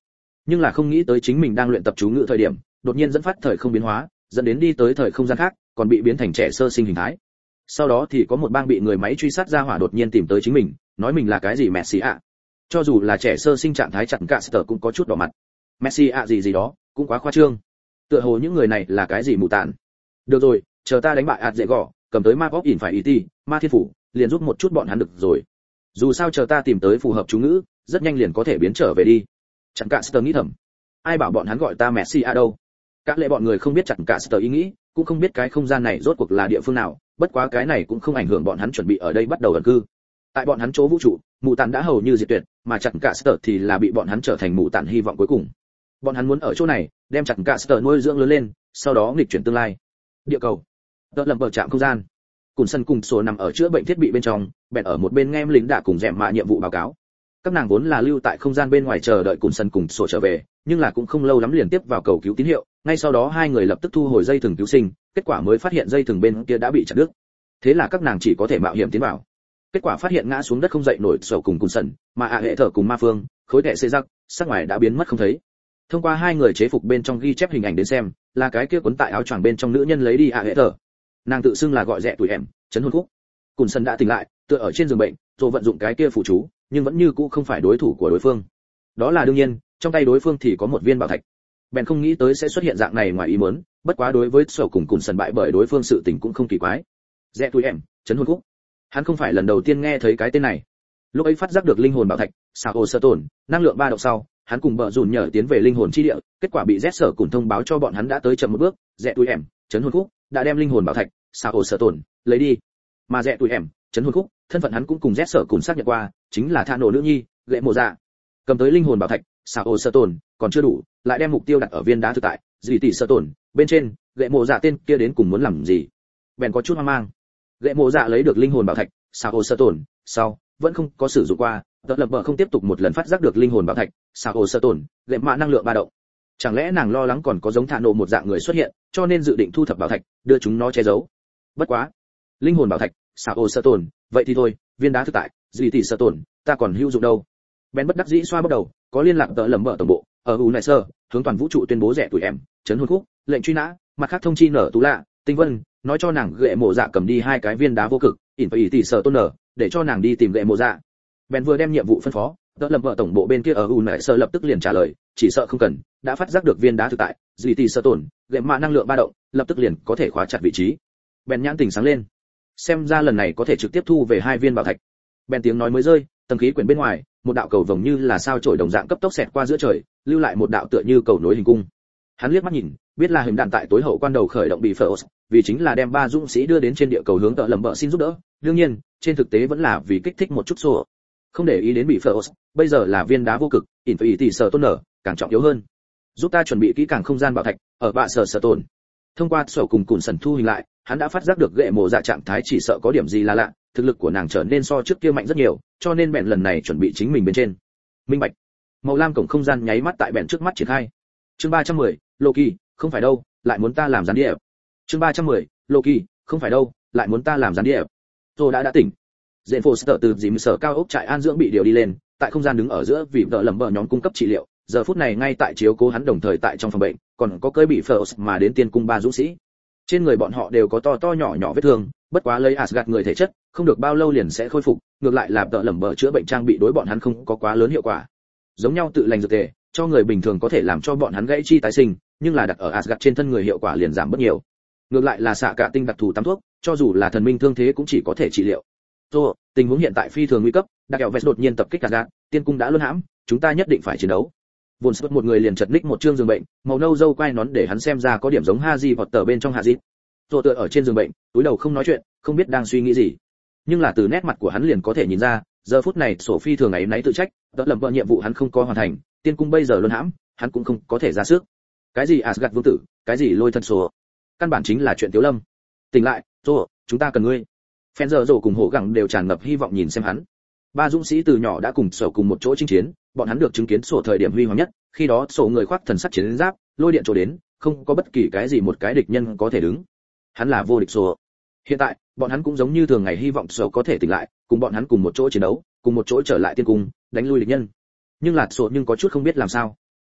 S1: Nhưng là không nghĩ tới chính mình đang luyện tập chú ngữ thời điểm, đột nhiên dẫn phát thời không biến hóa, dẫn đến đi tới thời không gian khác, còn bị biến thành trẻ sơ sinh hình thái. Sau đó thì có một bang bị người máy truy sát ra hỏa đột nhiên tìm tới chính mình, nói mình là cái gì Messi ạ. Cho dù là trẻ sơ sinh trạng thái chặn cả Caster cũng có chút đỏ mặt. Messi ạ gì gì đó, cũng quá khoa trương. Tựa hồ những người này là cái gì mù tàn. Được rồi, chờ ta đánh bại ạt dễ gõ, cầm tới ma pop ỉn phải ý ti, ma thiên phủ, liền giúp một chút bọn hắn được rồi. Dù sao chờ ta tìm tới phù hợp chú ngữ, rất nhanh liền có thể biến trở về đi. Chặn cả Caster nghĩ thầm. Ai bảo bọn hắn gọi ta Messi ạ đâu? Các lệ bọn người không biết chặn cả Caster ý nghĩ, cũng không biết cái không gian này rốt cuộc là địa phương nào, bất quá cái này cũng không ảnh hưởng bọn hắn chuẩn bị ở đây bắt đầu ẩn cư. Tại bọn hắn chỗ vũ trụ, mù tàn đã hầu như diệt tuyệt, mà chặn cả Caster thì là bị bọn hắn trở thành mù tàn hy vọng cuối cùng. Bọn hắn muốn ở chỗ này, đem chặn cả Caster nuôi dưỡng lớn lên, sau đó nghịch chuyển tương lai. Địa cầu, đỡ lầm bờ trạm không gian. Cùng sân cùng số nằm ở chữa bệnh thiết bị bên trong, bèn ở một bên nghe lính đã cùng dẹm mạ nhiệm vụ báo cáo. Các nàng vốn là lưu tại không gian bên ngoài chờ đợi cùng sân cùng sổ trở về, nhưng là cũng không lâu lắm liền tiếp vào cầu cứu tín hiệu, ngay sau đó hai người lập tức thu hồi dây thừng cứu sinh, kết quả mới phát hiện dây thừng bên kia đã bị chặt đứt. Thế là các nàng chỉ có thể mạo hiểm tiến vào. Kết quả phát hiện ngã xuống đất không dậy nổi sổ cùng sân, mà hệ thở cùng ma phương, khối thẻ xê rắc, sắc ngoài đã biến mất không thấy. Thông qua hai người chế phục bên trong ghi chép hình ảnh đến xem, là cái kia cuốn tại áo choàng bên trong nữ nhân lấy đi hệ thở. Nàng tự xưng là gọi rẻ tuổi em, chấn hồn khúc. Cùng sân đã tỉnh lại, tựa ở trên giường bệnh, rồi vận dụng cái kia phụ chú, nhưng vẫn như cũ không phải đối thủ của đối phương. Đó là đương nhiên, trong tay đối phương thì có một viên bảo thạch. Bèn không nghĩ tới sẽ xuất hiện dạng này ngoài ý muốn, bất quá đối với sổ cùng sân bại bởi đối phương sự tình cũng không kỳ quái. Rẽ tuổi em, chấn hồn khúc. Hắn không phải lần đầu tiên nghe thấy cái tên này. Lúc ấy phát giác được linh hồn bảo thạch, sao sơ tổn, năng lượng ba động sau, hắn cùng bợ rủn nhờ tiến về linh hồn chi địa, kết quả bị rét sở cùng thông báo cho bọn hắn đã tới chậm một bước. Rẽ tuổi em, chấn hồn khúc đã đem linh hồn bảo thạch, sao sơ tổn lấy đi. Mà rẽ tuổi em, chấn hồn khúc, thân phận hắn cũng cùng rét sở cùng xác nhận qua, chính là thạ nổ nữ nhi, gệ mộ dạ. Cầm tới linh hồn bảo thạch, sao sơ tổn còn chưa đủ, lại đem mục tiêu đặt ở viên đá thực tại, gì tỷ sơ tổn bên trên, gệ mộ dạ tên kia đến cùng muốn làm gì? Bèn có chút hoang mang. Gệ mộ dạ lấy được linh hồn bảo thạch, sao sơ tổn sau vẫn không có sử dụng qua, đợt lập bờ không tiếp tục một lần phát giác được linh hồn bảo thạch, sao sơ tổn gệ mạ năng lượng ba động. Chẳng lẽ nàng lo lắng còn có giống thạ nổ một dạng người xuất hiện, cho nên dự định thu thập bảo thạch, đưa chúng nó che giấu. Bất quá, linh hồn bảo thạch, sao sơ tổn vậy thì thôi, viên đá thực tại, gì tỷ sơ tổn ta còn hữu dụng đâu. Ben bất đắc dĩ xoa bắt đầu, có liên lạc đỡ lầm bờ tổng bộ ở u này sơ, hướng toàn vũ trụ tuyên bố rẻ tuổi em, chấn hồn khúc, lệnh truy nã, mặt khác thông chi nở tú lạ, tinh vân, nói cho nàng gệ mộ dạ cầm đi hai cái viên đá vô cực, ỉn phải tỷ sở tôn nở, để cho nàng đi tìm gệ mộ dạ. Ben vừa đem nhiệm vụ phân phó, đỡ lầm bờ tổng bộ bên kia ở u này sơ lập tức liền trả lời, chỉ sợ không cần, đã phát giác được viên đá thực tại, gì tỷ sở tổn, gệ mạ năng lượng ba động, lập tức liền có thể khóa chặt vị trí. Ben nhãn tỉnh sáng lên, xem ra lần này có thể trực tiếp thu về hai viên bảo thạch. Ben tiếng nói mới rơi, tầng khí quyển bên ngoài, một đạo cầu vồng như là sao chổi đồng dạng cấp tốc xẹt qua giữa trời, lưu lại một đạo tựa như cầu nối hình cung. Hắn liếc mắt nhìn, biết là hình đạn tại tối hậu quan đầu khởi động bị phở, vì chính là đem ba dũng sĩ đưa đến trên địa cầu hướng tợ lầm bợ xin giúp đỡ. Đương nhiên, trên thực tế vẫn là vì kích thích một chút xô. Không để ý đến bị phở, bây giờ là viên đá vô cực, ỉn phải tỷ sở tôn nở, càng trọng yếu hơn. Giúp ta chuẩn bị kỹ càng không gian bảo thạch, ở bạ sở tồn. Thông qua sổ cùng sần thu hình lại, hắn đã phát giác được gệ mộ dạ trạng thái chỉ sợ có điểm gì là lạ, thực lực của nàng trở nên so trước kia mạnh rất nhiều, cho nên bèn lần này chuẩn bị chính mình bên trên. Minh bạch. Màu lam cổng không gian nháy mắt tại bèn trước mắt triển khai. Chương 310, Loki, không phải đâu, lại muốn ta làm gián điệp. Chương 310, Loki, không phải đâu, lại muốn ta làm gián điệp. Tôi đã tỉnh. Dện Foster từ dìm sở cao ốc trại an dưỡng bị điều đi lên, tại không gian đứng ở giữa vì vợ lầm bờ nhóm cung cấp trị liệu, giờ phút này ngay tại chiếu cố hắn đồng thời tại trong phòng bệnh, còn có cơi bị First mà đến tiên cung ba dũng sĩ. Trên người bọn họ đều có to to nhỏ nhỏ vết thương, bất quá lấy Asgard người thể chất, không được bao lâu liền sẽ khôi phục, ngược lại là tợ lẩm bờ chữa bệnh trang bị đối bọn hắn không có quá lớn hiệu quả. Giống nhau tự lành dược tề, cho người bình thường có thể làm cho bọn hắn gãy chi tái sinh, nhưng là đặt ở Asgard trên thân người hiệu quả liền giảm bất nhiều. Ngược lại là xạ cả tinh đặc thù tắm thuốc, cho dù là thần minh thương thế cũng chỉ có thể trị liệu. Tô, tình huống hiện tại phi thường nguy cấp, đặc kẹo vest đột nhiên tập kích Asgard, tiên cung đã luân hãm, chúng ta nhất định phải chiến đấu. Vốn sốt một người liền chật ních một trương giường bệnh, màu nâu râu quai nón để hắn xem ra có điểm giống Harry Potter bên trong Hazit. Rồi tựa ở trên giường bệnh, túi đầu không nói chuyện, không biết đang suy nghĩ gì. Nhưng là từ nét mặt của hắn liền có thể nhìn ra, giờ phút này Sophie thường ngày nãy tự trách, đỡ lầm vợ nhiệm vụ hắn không có hoàn thành, tiên cung bây giờ luân hãm, hắn cũng không có thể ra sức. Cái gì Asgard vương tử, cái gì lôi thân sổ, căn bản chính là chuyện Tiếu Lâm. Tỉnh lại, rồi, chúng ta cần ngươi. Phen giờ rồ cùng hổ gẳng đều tràn ngập hy vọng nhìn xem hắn. Ba dũng sĩ từ nhỏ đã cùng Sổ cùng một chỗ chinh chiến, bọn hắn được chứng kiến Sổ thời điểm huy hoàng nhất, khi đó Sổ người khoác thần sắt chiến giáp, lôi điện trổ đến, không có bất kỳ cái gì một cái địch nhân có thể đứng. Hắn là vô địch Sổ. Hiện tại, bọn hắn cũng giống như thường ngày hy vọng Sổ có thể tỉnh lại, cùng bọn hắn cùng một chỗ chiến đấu, cùng một chỗ trở lại tiên cung, đánh lui địch nhân. Nhưng Lạt Sổ nhưng có chút không biết làm sao.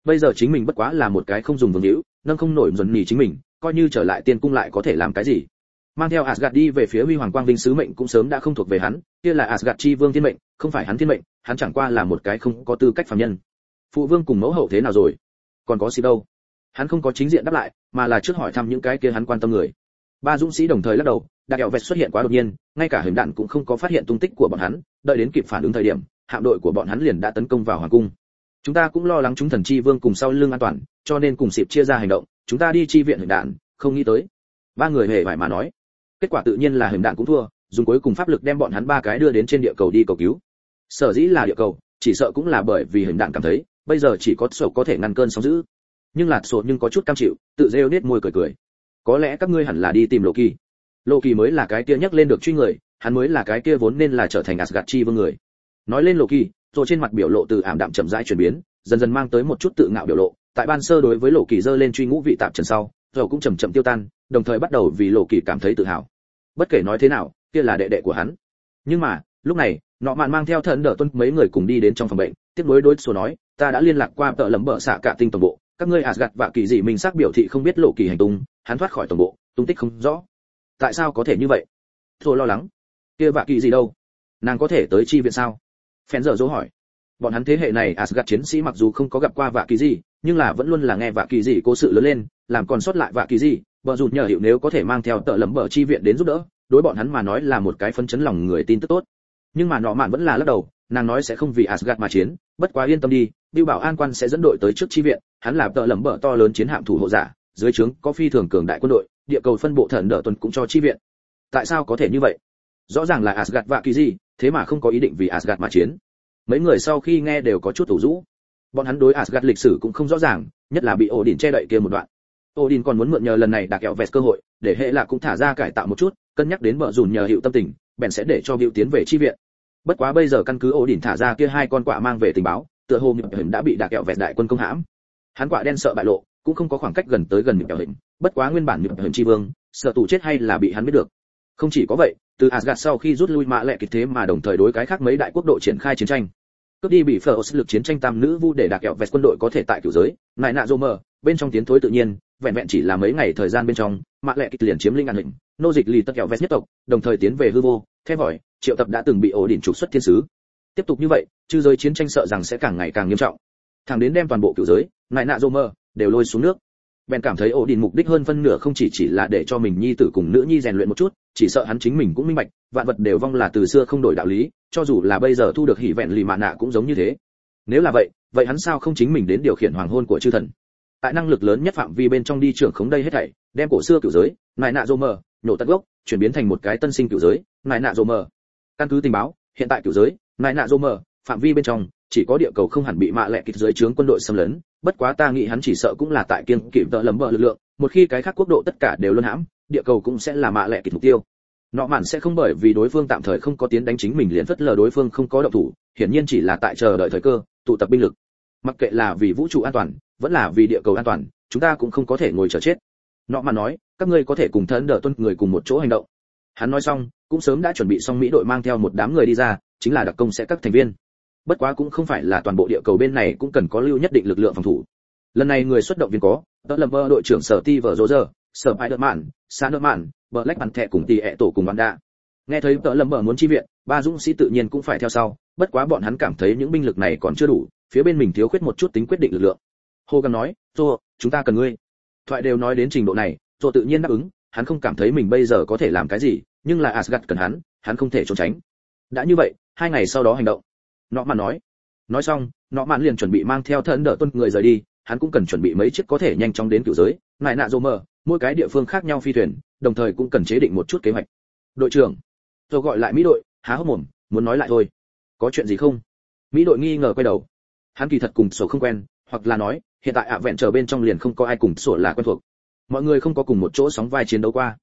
S1: Bây giờ chính mình bất quá là một cái không dùng vương hữu, nâng không nổi dần nhì chính mình, coi như trở lại tiên cung lại có thể làm cái gì? Mang theo Asgard đi về phía huy hoàng quang vinh sứ mệnh cũng sớm đã không thuộc về hắn, kia là Asgard chi vương thiên mệnh, không phải hắn thiên mệnh, hắn chẳng qua là một cái không có tư cách phàm nhân. Phụ vương cùng mẫu hậu thế nào rồi? Còn có gì đâu? Hắn không có chính diện đáp lại, mà là trước hỏi thăm những cái kia hắn quan tâm người. Ba dũng sĩ đồng thời lắc đầu, đặc kẹo vẹt xuất hiện quá đột nhiên, ngay cả hình đạn cũng không có phát hiện tung tích của bọn hắn, đợi đến kịp phản ứng thời điểm, hạm đội của bọn hắn liền đã tấn công vào hoàng cung. Chúng ta cũng lo lắng chúng thần chi vương cùng sau lưng an toàn, cho nên cùng xịp chia ra hành động, chúng ta đi chi viện hình đạn, không nghĩ tới. Ba người hề vải mà nói. Kết quả tự nhiên là hình đạn cũng thua, dùng cuối cùng pháp lực đem bọn hắn ba cái đưa đến trên địa cầu đi cầu cứu. Sở dĩ là địa cầu, chỉ sợ cũng là bởi vì hình đạn cảm thấy, bây giờ chỉ có sổ có thể ngăn cơn sóng dữ. Nhưng là sổ nhưng có chút cam chịu, tự rêu nết môi cười cười. Có lẽ các ngươi hẳn là đi tìm Loki. Loki mới là cái kia nhắc lên được truy người, hắn mới là cái kia vốn nên là trở thành Asgard chi vương người. Nói lên Loki, rồi trên mặt biểu lộ từ ảm đạm chậm rãi chuyển biến, dần dần mang tới một chút tự ngạo biểu lộ. Tại ban sơ đối với Loki giơ lên truy ngũ vị tạm trần sau, rồi cũng chậm chậm tiêu tan, đồng thời bắt đầu vì Loki cảm thấy tự hào. Bất kể nói thế nào, kia là đệ đệ của hắn. Nhưng mà, lúc này, nọ mạn mang theo thần đỡ tuân mấy người cùng đi đến trong phòng bệnh, tiếp nối đối số nói, ta đã liên lạc qua tợ lẩm bợ xạ cả tinh tổng bộ, các ngươi Asgard và kỳ dị mình xác biểu thị không biết Loki hành tung, hắn thoát khỏi tổng bộ, tung tích không rõ. Tại sao có thể như vậy? Tôi lo lắng. Kia vạ kỳ gì đâu? Nàng có thể tới chi viện sao? Phèn giờ dỗ hỏi. Bọn hắn thế hệ này Asgard chiến sĩ mặc dù không có gặp qua vạ kỳ gì, nhưng là vẫn luôn là nghe vạ kỳ gì cố sự lớn lên, làm còn sót lại vạ kỳ gì, bờ rụt nhờ hiệu nếu có thể mang theo tợ lẩm bợ chi viện đến giúp đỡ, đối bọn hắn mà nói là một cái phấn chấn lòng người tin tức tốt. Nhưng mà nọ mạn vẫn là lắc đầu, nàng nói sẽ không vì Asgard mà chiến, bất quá yên tâm đi, Bưu Bảo An quan sẽ dẫn đội tới trước chi viện, hắn là tợ lẩm bợ to lớn chiến hạm thủ hộ giả, dưới trướng có phi thường cường đại quân đội, địa cầu phân bộ thần đỡ tuần cũng cho chi viện. Tại sao có thể như vậy? Rõ ràng là Asgard vạ kỳ gì, thế mà không có ý định vì Asgard mà chiến. Mấy người sau khi nghe đều có chút ủ rũ. Bọn hắn đối Asgard lịch sử cũng không rõ ràng, nhất là bị Odin che đậy kia một đoạn. Odin còn muốn mượn nhờ lần này đặc kẹo vẹt cơ hội, để hệ là cũng thả ra cải tạo một chút, cân nhắc đến bợ rủn nhờ hiệu tâm tình, bèn sẽ để cho Bưu tiến về chi viện. Bất quá bây giờ căn cứ Odin thả ra kia hai con quạ mang về tình báo, tựa hồ Nhật Hình đã bị đặc kẹo vẹt đại quân công hãm. Hắn quạ đen sợ bại lộ, cũng không có khoảng cách gần tới gần Nhật Hình, bất quá nguyên bản Nhật Hình chi vương, sợ tù chết hay là bị hắn biết được. Không chỉ có vậy, từ Asgard sau khi rút lui mã lệ kịch thế mà đồng thời đối cái khác mấy đại quốc độ triển khai chiến tranh. Cướp đi bị phở lực chiến tranh tam nữ vu để đặc kẹo vẹt quân đội có thể tại cửu giới, nại nạ rô mờ, bên trong tiến thối tự nhiên, vẹn vẹn chỉ là mấy ngày thời gian bên trong, mã lệ kịch liền chiếm linh an hình, nô dịch lì tất kẹo vẹt nhất tộc, đồng thời tiến về hư vô, theo vòi, triệu tập đã từng bị ổ đỉnh trục xuất thiên sứ. Tiếp tục như vậy, chư giới chiến tranh sợ rằng sẽ càng ngày càng nghiêm trọng. Thẳng đến đem toàn bộ cửu giới, nại nạ rô mờ đều lôi xuống nước. Bèn cảm thấy ổ đỉnh mục đích hơn phân nửa không chỉ là để cho mình nhi tử cùng nữ nhi rèn luyện một chút, chỉ sợ hắn chính mình cũng minh bạch, vạn vật đều vong là từ xưa không đổi đạo lý, cho dù là bây giờ thu được hỉ vẹn lì mạ nạ cũng giống như thế. Nếu là vậy, vậy hắn sao không chính mình đến điều khiển hoàng hôn của chư thần? Tại năng lực lớn nhất phạm vi bên trong đi trưởng khống đây hết thảy, đem cổ xưa cửu giới, nại nạ rô mờ, nhổ tận gốc, chuyển biến thành một cái tân sinh cửu giới, nại nạ rô mờ. Căn cứ tình báo, hiện tại cửu giới, nại nạ rô mờ, phạm vi bên trong chỉ có địa cầu không hẳn bị mạ lệ kịch dưới trướng quân đội xâm lấn, bất quá ta nghĩ hắn chỉ sợ cũng là tại kiên kỵ tợ lấm bờ lực lượng, một khi cái khác quốc độ tất cả đều luân hãm, địa cầu cũng sẽ là mạ lệ kịch mục tiêu. Nọ mạn sẽ không bởi vì đối phương tạm thời không có tiến đánh chính mình liền phất lờ đối phương không có động thủ, hiển nhiên chỉ là tại chờ đợi thời cơ, tụ tập binh lực. Mặc kệ là vì vũ trụ an toàn, vẫn là vì địa cầu an toàn, chúng ta cũng không có thể ngồi chờ chết. Nọ mạn nói, các ngươi có thể cùng thần đỡ tuân người cùng một chỗ hành động. Hắn nói xong, cũng sớm đã chuẩn bị xong Mỹ đội mang theo một đám người đi ra, chính là đặc công sẽ các thành viên. Bất quá cũng không phải là toàn bộ địa cầu bên này cũng cần có lưu nhất định lực lượng phòng thủ. Lần này người xuất động viên có, đó là đội trưởng Sở Ti vở Roger, Sở Spider-Man, Sandman, Black Panther cùng tỷ ệ tổ cùng bạn đa. Nghe thấy tợ lâm bờ muốn chi viện, ba dũng sĩ tự nhiên cũng phải theo sau, bất quá bọn hắn cảm thấy những binh lực này còn chưa đủ, phía bên mình thiếu khuyết một chút tính quyết định lực lượng. Hogan nói, "Rồi, chúng ta cần ngươi." Thoại đều nói đến trình độ này, rồi tự nhiên đáp ứng, hắn không cảm thấy mình bây giờ có thể làm cái gì, nhưng là Asgard cần hắn không thể trốn tránh. Đã như vậy, 2 ngày sau đó hành động. Nọ mạn nói. Nói xong, nọ mạn liền chuẩn bị mang theo thần đỡ tuân người rời đi, hắn cũng cần chuẩn bị mấy chiếc có thể nhanh chóng đến cửu giới, nại nạ rô mờ, mỗi cái địa phương khác nhau phi thuyền, đồng thời cũng cần chế định một chút kế hoạch. Đội trưởng, rồi gọi lại Mỹ đội, há hốc mồm, muốn nói lại thôi. Có chuyện gì không? Mỹ đội nghi ngờ quay đầu. Hắn kỳ thật cùng sổ không quen, hoặc là nói, hiện tại ạ vẹn chờ bên trong liền không có ai cùng sổ là quen thuộc. Mọi người không có cùng một chỗ sóng vai chiến đấu qua.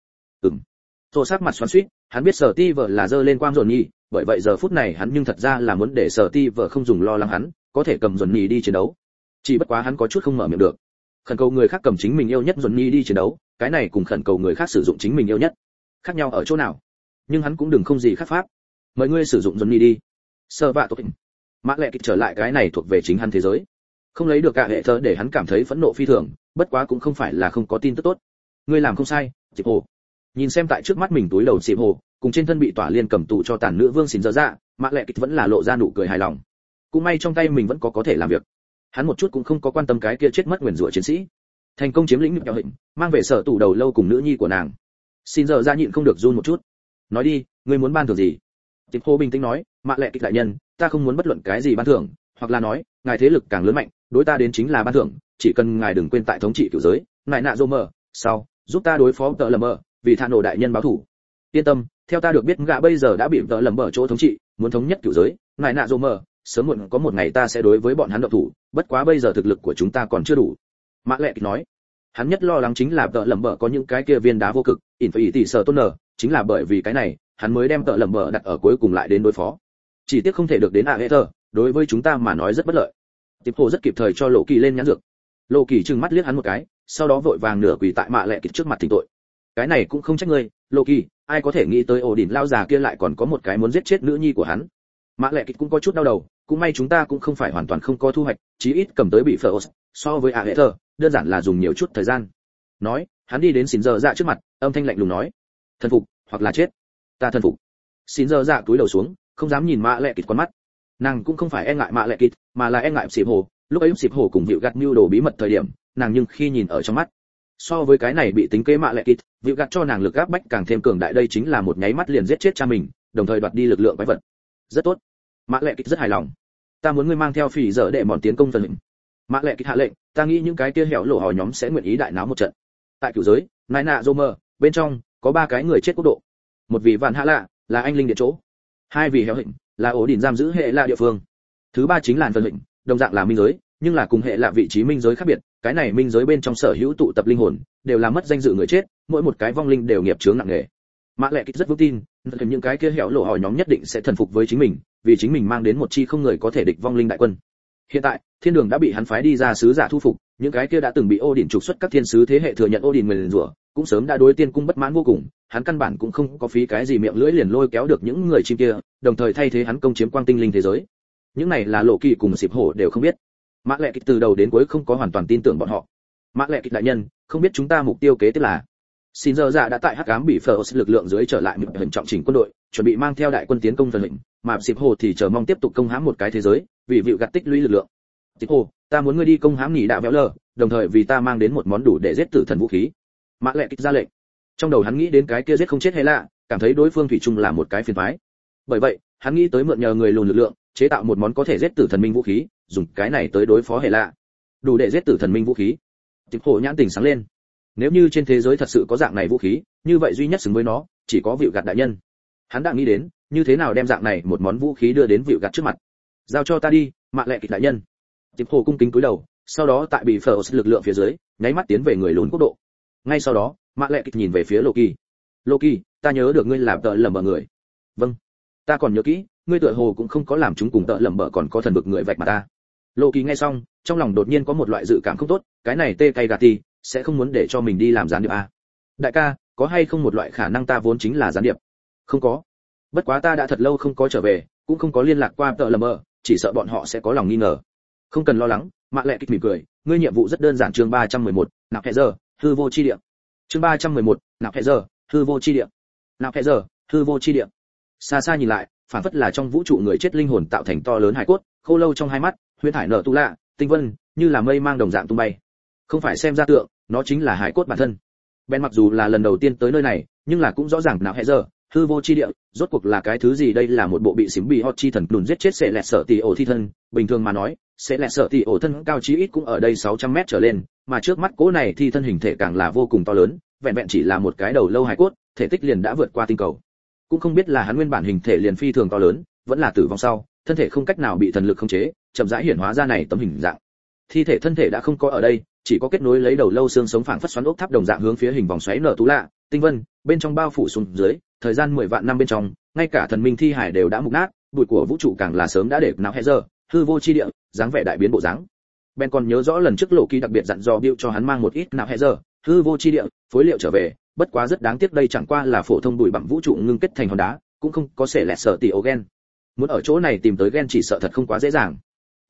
S1: Rồi sắc mặt xoắn xuýt, hắn biết Sở Ti vở là dơ lên quang dồn nhỉ, bởi vậy giờ phút này hắn nhưng thật ra là muốn để Sở Ti vở không dùng lo lắng hắn, có thể cầm dồn nhỉ đi chiến đấu. Chỉ bất quá hắn có chút không mở miệng được. Khẩn cầu người khác cầm chính mình yêu nhất dồn nhỉ đi chiến đấu, cái này cùng khẩn cầu người khác sử dụng chính mình yêu nhất, khác nhau ở chỗ nào? Nhưng hắn cũng đừng không gì khác pháp. Mời ngươi sử dụng dồn nhỉ đi. Sơ vạ tội. Mã lệ kịch trở lại cái này thuộc về chính hắn thế giới. Không lấy được cả hệ thơ để hắn cảm thấy phẫn nộ phi thường, bất quá cũng không phải là không có tin tức tốt. Ngươi làm không sai, Diệp Hồ. Nhìn xem tại trước mắt mình túi đầu Diệp Hồ, cùng trên thân bị tỏa liên cầm tù cho tàn nữ vương xỉn dở dạ, Mã Lệ Kịch vẫn là lộ ra nụ cười hài lòng. Cũng may trong tay mình vẫn có thể làm việc. Hắn một chút cũng không có quan tâm cái kia chết mất nguyền rủa chiến sĩ. Thành công chiếm lĩnh Nhục Kẹo Hình, mang về sở tủ đầu lâu cùng nữ nhi của nàng. Xỉn dở dạ nhịn không được run một chút. Nói đi, ngươi muốn ban thưởng gì? Diệp Hồ bình tĩnh nói, Mã Lệ Kịch đại nhân, ta không muốn bất luận cái gì ban thưởng, hoặc là nói, ngài thế lực càng lớn mạnh, đối ta đến chính là ban thưởng, chỉ cần ngài đừng quên tại thống trị cửu giới, ngài nạ dô mờ, sau, giúp ta đối phó tợ lầm mờ, vì thà nổ đại nhân báo thủ. Yên tâm, theo ta được biết gã bây giờ đã bị tợ lầm mờ chỗ thống trị, muốn thống nhất cửu giới, ngài nạ dô mờ, sớm muộn có một ngày ta sẽ đối với bọn hắn động thủ, bất quá bây giờ thực lực của chúng ta còn chưa đủ. Mã Lệ Kịch nói, hắn nhất lo lắng chính là tợ lầm mờ có những cái kia viên đá vô cực, tỷ sở tôn nở, chính là bởi vì cái này, hắn mới đem tợ lầm mờ đặt ở cuối cùng lại đến đối phó. Chỉ tiếc không thể được đến Aether, đối với chúng ta mà nói rất bất lợi. Tiếp Hồ rất kịp thời cho Lộ Kỳ lên nhãn dược. Lộ Kỳ trừng mắt liếc hắn một cái, sau đó vội vàng nửa quỳ tại Mã Lệ Kịch trước mặt thỉnh tội. Cái này cũng không trách ngươi, Lộ Kỳ, ai có thể nghĩ tới ổ đỉnh lao già kia lại còn có một cái muốn giết chết nữ nhi của hắn. Mã Lệ Kịch cũng có chút đau đầu, cũng may chúng ta cũng không phải hoàn toàn không có thu hoạch, chí ít cầm tới bị phở so với Aether, đơn giản là dùng nhiều chút thời gian. Nói, hắn đi đến Xỉn Dở Dạ trước mặt, âm thanh lạnh lùng nói: "Thần phục, hoặc là chết." "Ta thần phục." Xỉn Dở Dạ cúi đầu xuống, không dám nhìn Mã Lệ Kịch con mắt. Nàng cũng không phải e ngại Mã Lệ Kịch, mà là e ngại Diệp Hồ. Lúc ấy Diệp Hồ cùng Vịu Gạt mưu đồ bí mật thời điểm, nàng nhưng khi nhìn ở trong mắt. So với cái này bị tính kế Mã Lệ Kịch, Vịu Gạt cho nàng lực áp bách càng thêm cường đại, đây chính là một nháy mắt liền giết chết cha mình, đồng thời đoạt đi lực lượng quái vật. Rất tốt. Mã Lệ Kịch rất hài lòng. Ta muốn ngươi mang theo Phỉ Dở để bọn tiến công phần hình. Mã Lệ Kịch hạ lệnh, ta nghĩ những cái kia hẻo lỗ hò nhóm sẽ nguyện ý đại náo một trận. Tại cửu giới, Nai Nạ Zomer, bên trong có 3 cái người chết quốc độ. Một vị Vạn Hạ Lạ, là anh linh địa chỗ. 2 vị Hẻo Hình, là ổ đỉnh giam giữ hệ lạ địa phương. Thứ 3 chính là phần hình, đồng dạng là minh giới, nhưng là cùng hệ lạ vị trí minh giới khác biệt, cái này minh giới bên trong sở hữu tụ tập linh hồn, đều là mất danh dự người chết, mỗi một cái vong linh đều nghiệp chướng nặng nề. Mã Lệ Kịch rất vững tin, những cái kia hẻo lộ hỏi nhóm nhất định sẽ thần phục với chính mình, vì chính mình mang đến một chi không người có thể địch vong linh đại quân. Hiện tại, thiên đường đã bị hắn phái đi ra sứ giả thu phục, những cái kia đã từng bị Odin trục xuất các thiên sứ thế hệ thừa nhận Odin nguyền rủa, cũng sớm đã đối tiên cung bất mãn vô cùng, hắn căn bản cũng không có phí cái gì miệng lưỡi liền lôi kéo được những người chim kia, đồng thời thay thế hắn công chiếm quang tinh linh thế giới. Những này là Lộ Kỳ cùng Diệp Hổ đều không biết. Mã Lệ Kịch từ đầu đến cuối không có hoàn toàn tin tưởng bọn họ. Mã Lệ Kịch đại nhân, không biết chúng ta mục tiêu kế tiếp là? Xin giờ dạ đã tại Hắc Ám bị phở lực lượng dưới trở lại hình trọng chỉnh quân đội, chuẩn bị mang theo đại quân tiến công phần hình, mà Diệp Hồ thì chờ mong tiếp tục công hãm một cái thế giới, vì Vịu Gạt tích lũy lực lượng. Diệp Hồ, ta muốn ngươi đi công hãm nhị đạo béo lờ, đồng thời vì ta mang đến một món đủ để giết tử thần vũ khí. Mã Lệ Kịch ra lệnh. Trong đầu hắn nghĩ đến cái kia giết không chết hay lạ, cảm thấy đối phương thủy chung là một cái phiền toái. Bởi vậy, hắn nghĩ tới mượn nhờ người lùn lực lượng, chế tạo một món có thể giết tử thần minh vũ khí, dùng cái này tới đối phó hệ lạ. Đủ để giết tử thần minh vũ khí. Diệp Hồ nhãn tình sáng lên. Nếu như trên thế giới thật sự có dạng này vũ khí, như vậy duy nhất xứng với nó, chỉ có Vịu Gạt đại nhân. Hắn đã nghĩ đến, như thế nào đem dạng này một món vũ khí đưa đến Vịu Gạt trước mặt. Giao cho ta đi, Mã Lệ Kịch đại nhân. Diệp Hồ cung kính cúi đầu, sau đó tại bị phở lực lượng phía dưới, nháy mắt tiến về người lùn quốc độ. Ngay sau đó, Mã Lệ Kịch nhìn về phía Loki. Loki, ta nhớ được ngươi làm tợ lầm bờ người. Vâng, ta còn nhớ kỹ, ngươi tựa hồ cũng không có làm chúng cùng tợ lầm bờ còn có thần bực người vạch mà ta. Loki nghe xong, trong lòng đột nhiên có một loại dự cảm không tốt, cái này tê cay gà tì, sẽ không muốn để cho mình đi làm gián điệp à? Đại ca, có hay không một loại khả năng ta vốn chính là gián điệp? Không có. Bất quá ta đã thật lâu không có trở về, cũng không có liên lạc qua tợ lầm bờ, chỉ sợ bọn họ sẽ có lòng nghi ngờ. Không cần lo lắng, Mã Lệ Kịch mỉm cười, ngươi nhiệm vụ rất đơn giản. Chương 311, nạp hệ giờ, hư vô chi địa. Chương 311, nạp hệ giờ, hư vô chi địa. Nạp hệ giờ, hư vô chi địa. Xa xa nhìn lại, phản phất là trong vũ trụ người chết linh hồn tạo thành to lớn hải cốt, khô lâu trong hai mắt, huyễn thải nở tu lạ, tinh vân, như là mây mang đồng dạng tung bay. Không phải xem ra tượng, nó chính là hải cốt bản thân. Ben mặc dù là lần đầu tiên tới nơi này, nhưng là cũng rõ ràng nạp hệ giờ, hư vô chi địa, rốt cuộc là cái thứ gì? Đây là một bộ bị xỉm bị hot chi thần đùn giết chết sẽ lẹt sợ tỷ ổ thi thân, bình thường mà nói, sẽ lẹt sợ tỷ ổ thân cao chí ít cũng ở đây 600 mét trở lên, mà trước mắt cố này thi thân hình thể càng là vô cùng to lớn, vẹn vẹn chỉ là một cái đầu lâu hải cốt, thể tích liền đã vượt qua tinh cầu. Cũng không biết là hắn nguyên bản hình thể liền phi thường to lớn, vẫn là tử vong sau, thân thể không cách nào bị thần lực khống chế, chậm rãi hiển hóa ra này tấm hình dạng. Thi thể thân thể đã không có ở đây, chỉ có kết nối lấy đầu lâu xương sống phảng phất xoắn ốc tháp đồng dạng hướng phía hình vòng xoáy nở tú lạ, tinh vân, bên trong bao phủ xuống dưới, thời gian 10 vạn năm bên trong, ngay cả thần minh thi hải đều đã mục nát, bụi của vũ trụ càng là sớm đã để náo hệ giờ, hư vô chi địa, dáng vẻ đại biến bộ dáng. Ben còn nhớ rõ lần trước Lộ Kỳ đặc biệt dặn dò Bill cho hắn mang một ít náo hệ giờ, hư vô chi địa, phối liệu trở về, bất quá rất đáng tiếc đây chẳng qua là phổ thông bụi bặm vũ trụ ngưng kết thành hòn đá, cũng không có sẽ lẹt sở tỷ ổ gen. Muốn ở chỗ này tìm tới gen chỉ sợ thật không quá dễ dàng.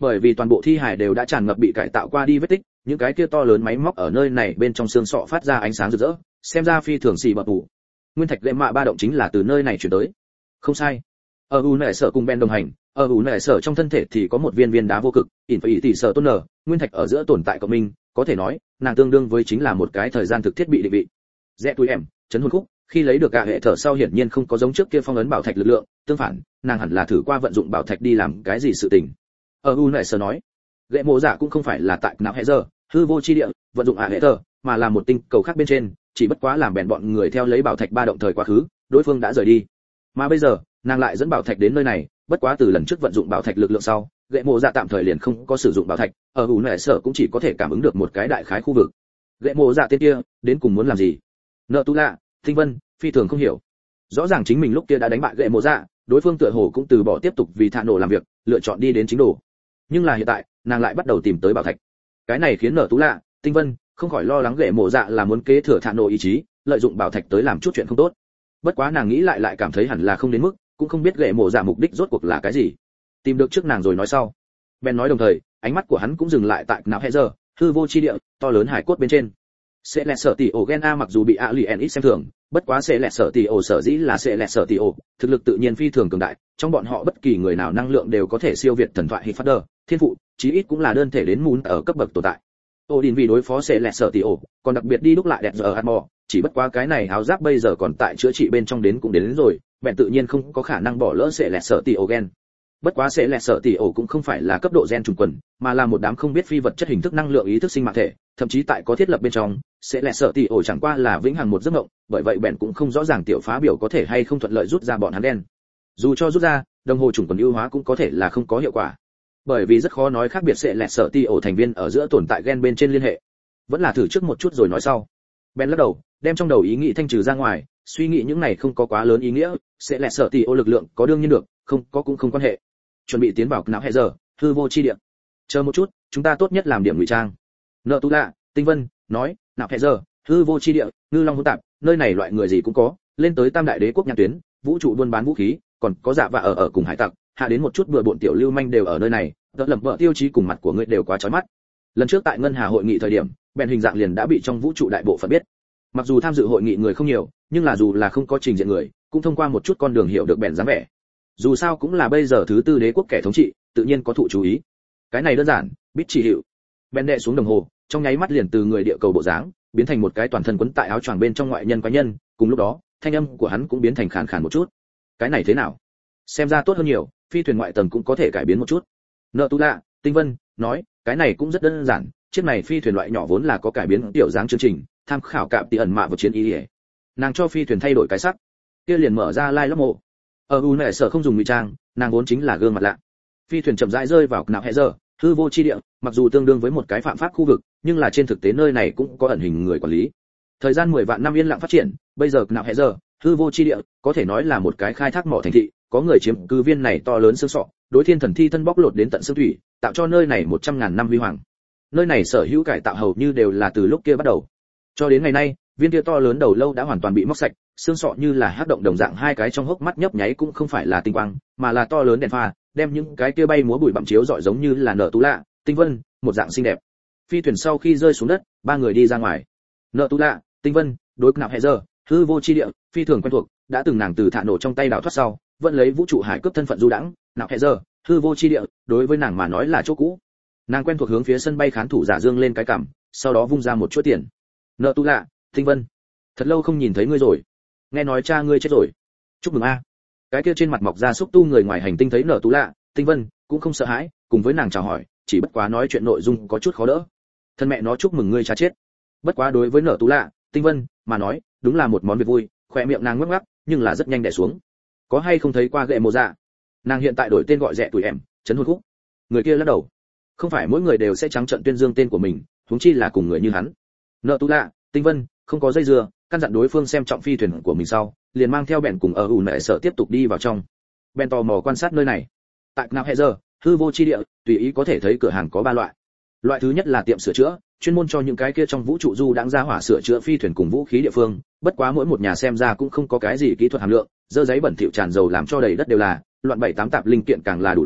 S1: Bởi vì toàn bộ thi hài đều đã tràn ngập bị cải tạo qua đi vết tích, những cái kia to lớn máy móc ở nơi này bên trong xương sọ phát ra ánh sáng rực rỡ, xem ra phi thường xì bập bù. Nguyên thạch lệ mạ ba động chính là từ nơi này chuyển tới. Không sai. Ở u nệ sở cùng Ben đồng hành, ở u nệ sở trong thân thể thì có một viên viên đá vô cực, ỉn phải tỷ sở tôn nở, nguyên thạch ở giữa tồn tại cộng minh, có thể nói, nàng tương đương với chính là một cái thời gian thực thiết bị định vị. Rẽ túi em, chấn hồn khúc, khi lấy được cả hệ thở sau hiển nhiên không có giống trước kia phong ấn bảo thạch lực lượng, tương phản, nàng hẳn là thử qua vận dụng bảo thạch đi làm cái gì sự tình. Ở u nệ sở nói, lệ mộ dạ cũng không phải là tại não hệ giờ, hư vô chi địa, vận dụng hệ thở, mà là một tinh cầu khác bên trên, chỉ bất quá làm bèn bọn người theo lấy bảo thạch ba động thời quá khứ, đối phương đã rời đi. Mà bây giờ, nàng lại dẫn bảo thạch đến nơi này, bất quá từ lần trước vận dụng bảo thạch lực lượng sau, lệ mộ dạ tạm thời liền không có sử dụng bảo thạch, ở u nệ sở cũng chỉ có thể cảm ứng được một cái đại khái khu vực. Lệ mộ dạ tên kia, đến cùng muốn làm gì? Nợ tu lạ, Tinh Vân, phi thường không hiểu. Rõ ràng chính mình lúc kia đã đánh bại lệ mộ dạ, đối phương tựa hồ cũng từ bỏ tiếp tục vì thạ nổ làm việc, lựa chọn đi đến chính đồ. Nhưng là hiện tại, nàng lại bắt đầu tìm tới bảo thạch. Cái này khiến Nợ tú lạ, Tinh Vân không khỏi lo lắng lệ mộ dạ là muốn kế thừa thạ nổ ý chí, lợi dụng bảo thạch tới làm chút chuyện không tốt. Bất quá nàng nghĩ lại cảm thấy hẳn là không đến mức, cũng không biết lệ mộ dạ mục đích rốt cuộc là cái gì. Tìm được trước nàng rồi nói sau. Ben nói đồng thời, ánh mắt của hắn cũng dừng lại tại não hệ giờ, hư vô chi địa, to lớn hải cốt bên trên. Sẽ lẹt sở tỷ ổ gen a mặc dù bị Alien xem thường, bất quá sẽ lẹt sở tỷ ổ sở dĩ là sẽ lẹt sở tỷ ổ, thực lực tự nhiên phi thường cường đại, trong bọn họ bất kỳ người nào năng lượng đều có thể siêu việt thần thoại Hitfather, thiên phụ, chí ít cũng là đơn thể đến mún ở cấp bậc tồn tại. Odin vì đối phó sẽ lẹt sở tỷ ổ, còn đặc biệt đi đúc lại đẹp giờ armor, chỉ bất quá cái này áo giáp bây giờ còn tại chữa trị bên trong đến cũng đến rồi, bèn tự nhiên không có khả năng bỏ lỡ sẽ lẹt sở tỷ ổ gen. Bất quá sẽ lẹt sở tỷ ổ cũng không phải là cấp độ gen trùng quần, mà là một đám không biết phi vật chất hình thức năng lượng ý thức sinh mạng thể, thậm chí tại có thiết lập bên trong, sẽ lẹt sở tỷ ổ chẳng qua là vĩnh hằng một giấc mộng, bởi vậy bèn cũng không rõ ràng tiểu phá biểu có thể hay không thuận lợi rút ra bọn hắn đen. Dù cho rút ra, đồng hồ trùng quần ưu hóa cũng có thể là không có hiệu quả, bởi vì rất khó nói khác biệt sẽ lẹt sở tỷ ổ thành viên ở giữa tồn tại gen bên trên liên hệ. Vẫn là thử trước một chút rồi nói sau. Ben lắc đầu, đem trong đầu ý nghĩ thanh trừ ra ngoài, suy nghĩ những này không có quá lớn ý nghĩa, sẽ lẹt sở tỷ ổ lực lượng có đương nhiên được, không có cũng không quan hệ. Chuẩn bị tiến vào não hệ giờ, hư vô chi địa. Chờ một chút, chúng ta tốt nhất làm điểm ngụy trang. Nợ tú lạ, Tinh Vân nói, não hệ giờ, hư vô chi địa, ngư long hỗn tạp, nơi này loại người gì cũng có, lên tới tam đại đế quốc nhãn tuyến, vũ trụ buôn bán vũ khí, còn có dạ vạ ở cùng hải tặc, hạ đến một chút bừa bộn tiểu lưu manh đều ở nơi này, đỡ lẩm bẩm tiêu chí cùng mặt của ngươi đều quá chói mắt. Lần trước tại ngân hà hội nghị thời điểm, bèn hình dạng liền đã bị trong vũ trụ đại bộ phận biết. Mặc dù tham dự hội nghị người không nhiều, nhưng là dù là không có trình diện người, cũng thông qua một chút con đường hiểu được bèn dáng vẻ. Dù sao cũng là bây giờ thứ tư đế quốc kẻ thống trị, tự nhiên có thụ chú ý. Cái này đơn giản, biết chỉ hiệu. Ben đệ xuống đồng hồ, trong nháy mắt liền từ người địa cầu bộ dáng biến thành một cái toàn thân quấn tại áo choàng bên trong ngoại nhân quái nhân, cùng lúc đó, thanh âm của hắn cũng biến thành khàn khàn một chút. Cái này thế nào? Xem ra tốt hơn nhiều, phi thuyền ngoại tầng cũng có thể cải biến một chút. Nợ tú lạ, Tinh Vân nói, cái này cũng rất đơn giản, chiếc này phi thuyền loại nhỏ vốn là có cải biến tiểu dáng chương trình, tham khảo cạm tỷ ẩn mạ vào chiến ý. Nàng cho phi thuyền thay đổi cái sắc, kia liền mở ra lai lóc mộ. Ở u nệ sở không dùng ngụy trang, nàng vốn chính là gương mặt lạ. Phi thuyền chậm rãi rơi vào não hệ giờ, hư vô chi địa, mặc dù tương đương với một cái phạm pháp khu vực, nhưng là trên thực tế nơi này cũng có ẩn hình người quản lý. Thời gian 10 vạn năm yên lặng phát triển, bây giờ não hệ giờ, hư vô chi địa, có thể nói là một cái khai thác mỏ thành thị, có người chiếm cứ viên này to lớn xương sọ, đối thiên thần thi thân bóc lột đến tận xương thủy, tạo cho nơi này 100.000 năm huy hoàng. Nơi này sở hữu cải tạo hầu như đều là từ lúc kia bắt đầu. Cho đến ngày nay, viên kia to lớn đầu lâu đã hoàn toàn bị móc sạch, xương sọ như là hắc động đồng dạng hai cái trong hốc mắt nhấp nháy cũng không phải là tinh quang, mà là to lớn đèn pha, đem những cái kia bay múa bụi bặm chiếu rọi giống như là nở tú lạ, Tinh Vân, một dạng xinh đẹp. Phi thuyền sau khi rơi xuống đất, ba người đi ra ngoài. Nở tú lạ, Tinh Vân, đối não hệ giờ, hư vô chi địa, phi thường quen thuộc, đã từng nàng từ thả nổ trong tay đào thoát sau, vẫn lấy vũ trụ hải cướp thân phận du đãng, não hệ giờ, hư vô chi địa, đối với nàng mà nói là chỗ cũ. Nàng quen thuộc hướng phía sân bay khán thủ giả dương lên cái cằm, sau đó vung ra một chuỗi tiền. Nợ tú lạ, Tinh Vân, thật lâu không nhìn thấy ngươi rồi, nghe nói cha ngươi chết rồi, chúc mừng a. Cái kia trên mặt mọc ra xúc tu người ngoài hành tinh thấy Nợ tú lạ, Tinh Vân cũng không sợ hãi, cùng với nàng chào hỏi, chỉ bất quá nói chuyện nội dung có chút khó đỡ. Thân mẹ nó chúc mừng ngươi cha chết. Bất quá đối với Nợ tú lạ, Tinh Vân mà nói, đúng là một món việc vui, khỏe miệng nàng ngắc ngắc, nhưng là rất nhanh đè xuống. Có hay không thấy qua gệ mồ dạ? Nàng hiện tại đổi tên gọi rẻ tuổi em, chấn hồn khúc. Người kia lắc đầu. Không phải mỗi người đều sẽ trắng trợn tuyên dương tên của mình, huống chi là cùng người như hắn. Nợ tú lạ, Tinh Vân không có dây dưa, căn dặn đối phương xem trọng phi thuyền của mình sau, liền mang theo bèn cùng ở ủ nệ sở tiếp tục đi vào trong. Bèn tò mò quan sát nơi này. Tại nào hệ giờ, hư vô chi địa, tùy ý có thể thấy cửa hàng có 3 loại. Loại thứ nhất là tiệm sửa chữa, chuyên môn cho những cái kia trong vũ trụ du đãng ra hỏa sửa chữa phi thuyền cùng vũ khí địa phương, bất quá mỗi một nhà xem ra cũng không có cái gì kỹ thuật hàm lượng, dơ giấy bẩn thỉu tràn dầu làm cho đầy đất đều là, loạn 7-8 tạp linh kiện càng là đủ loại,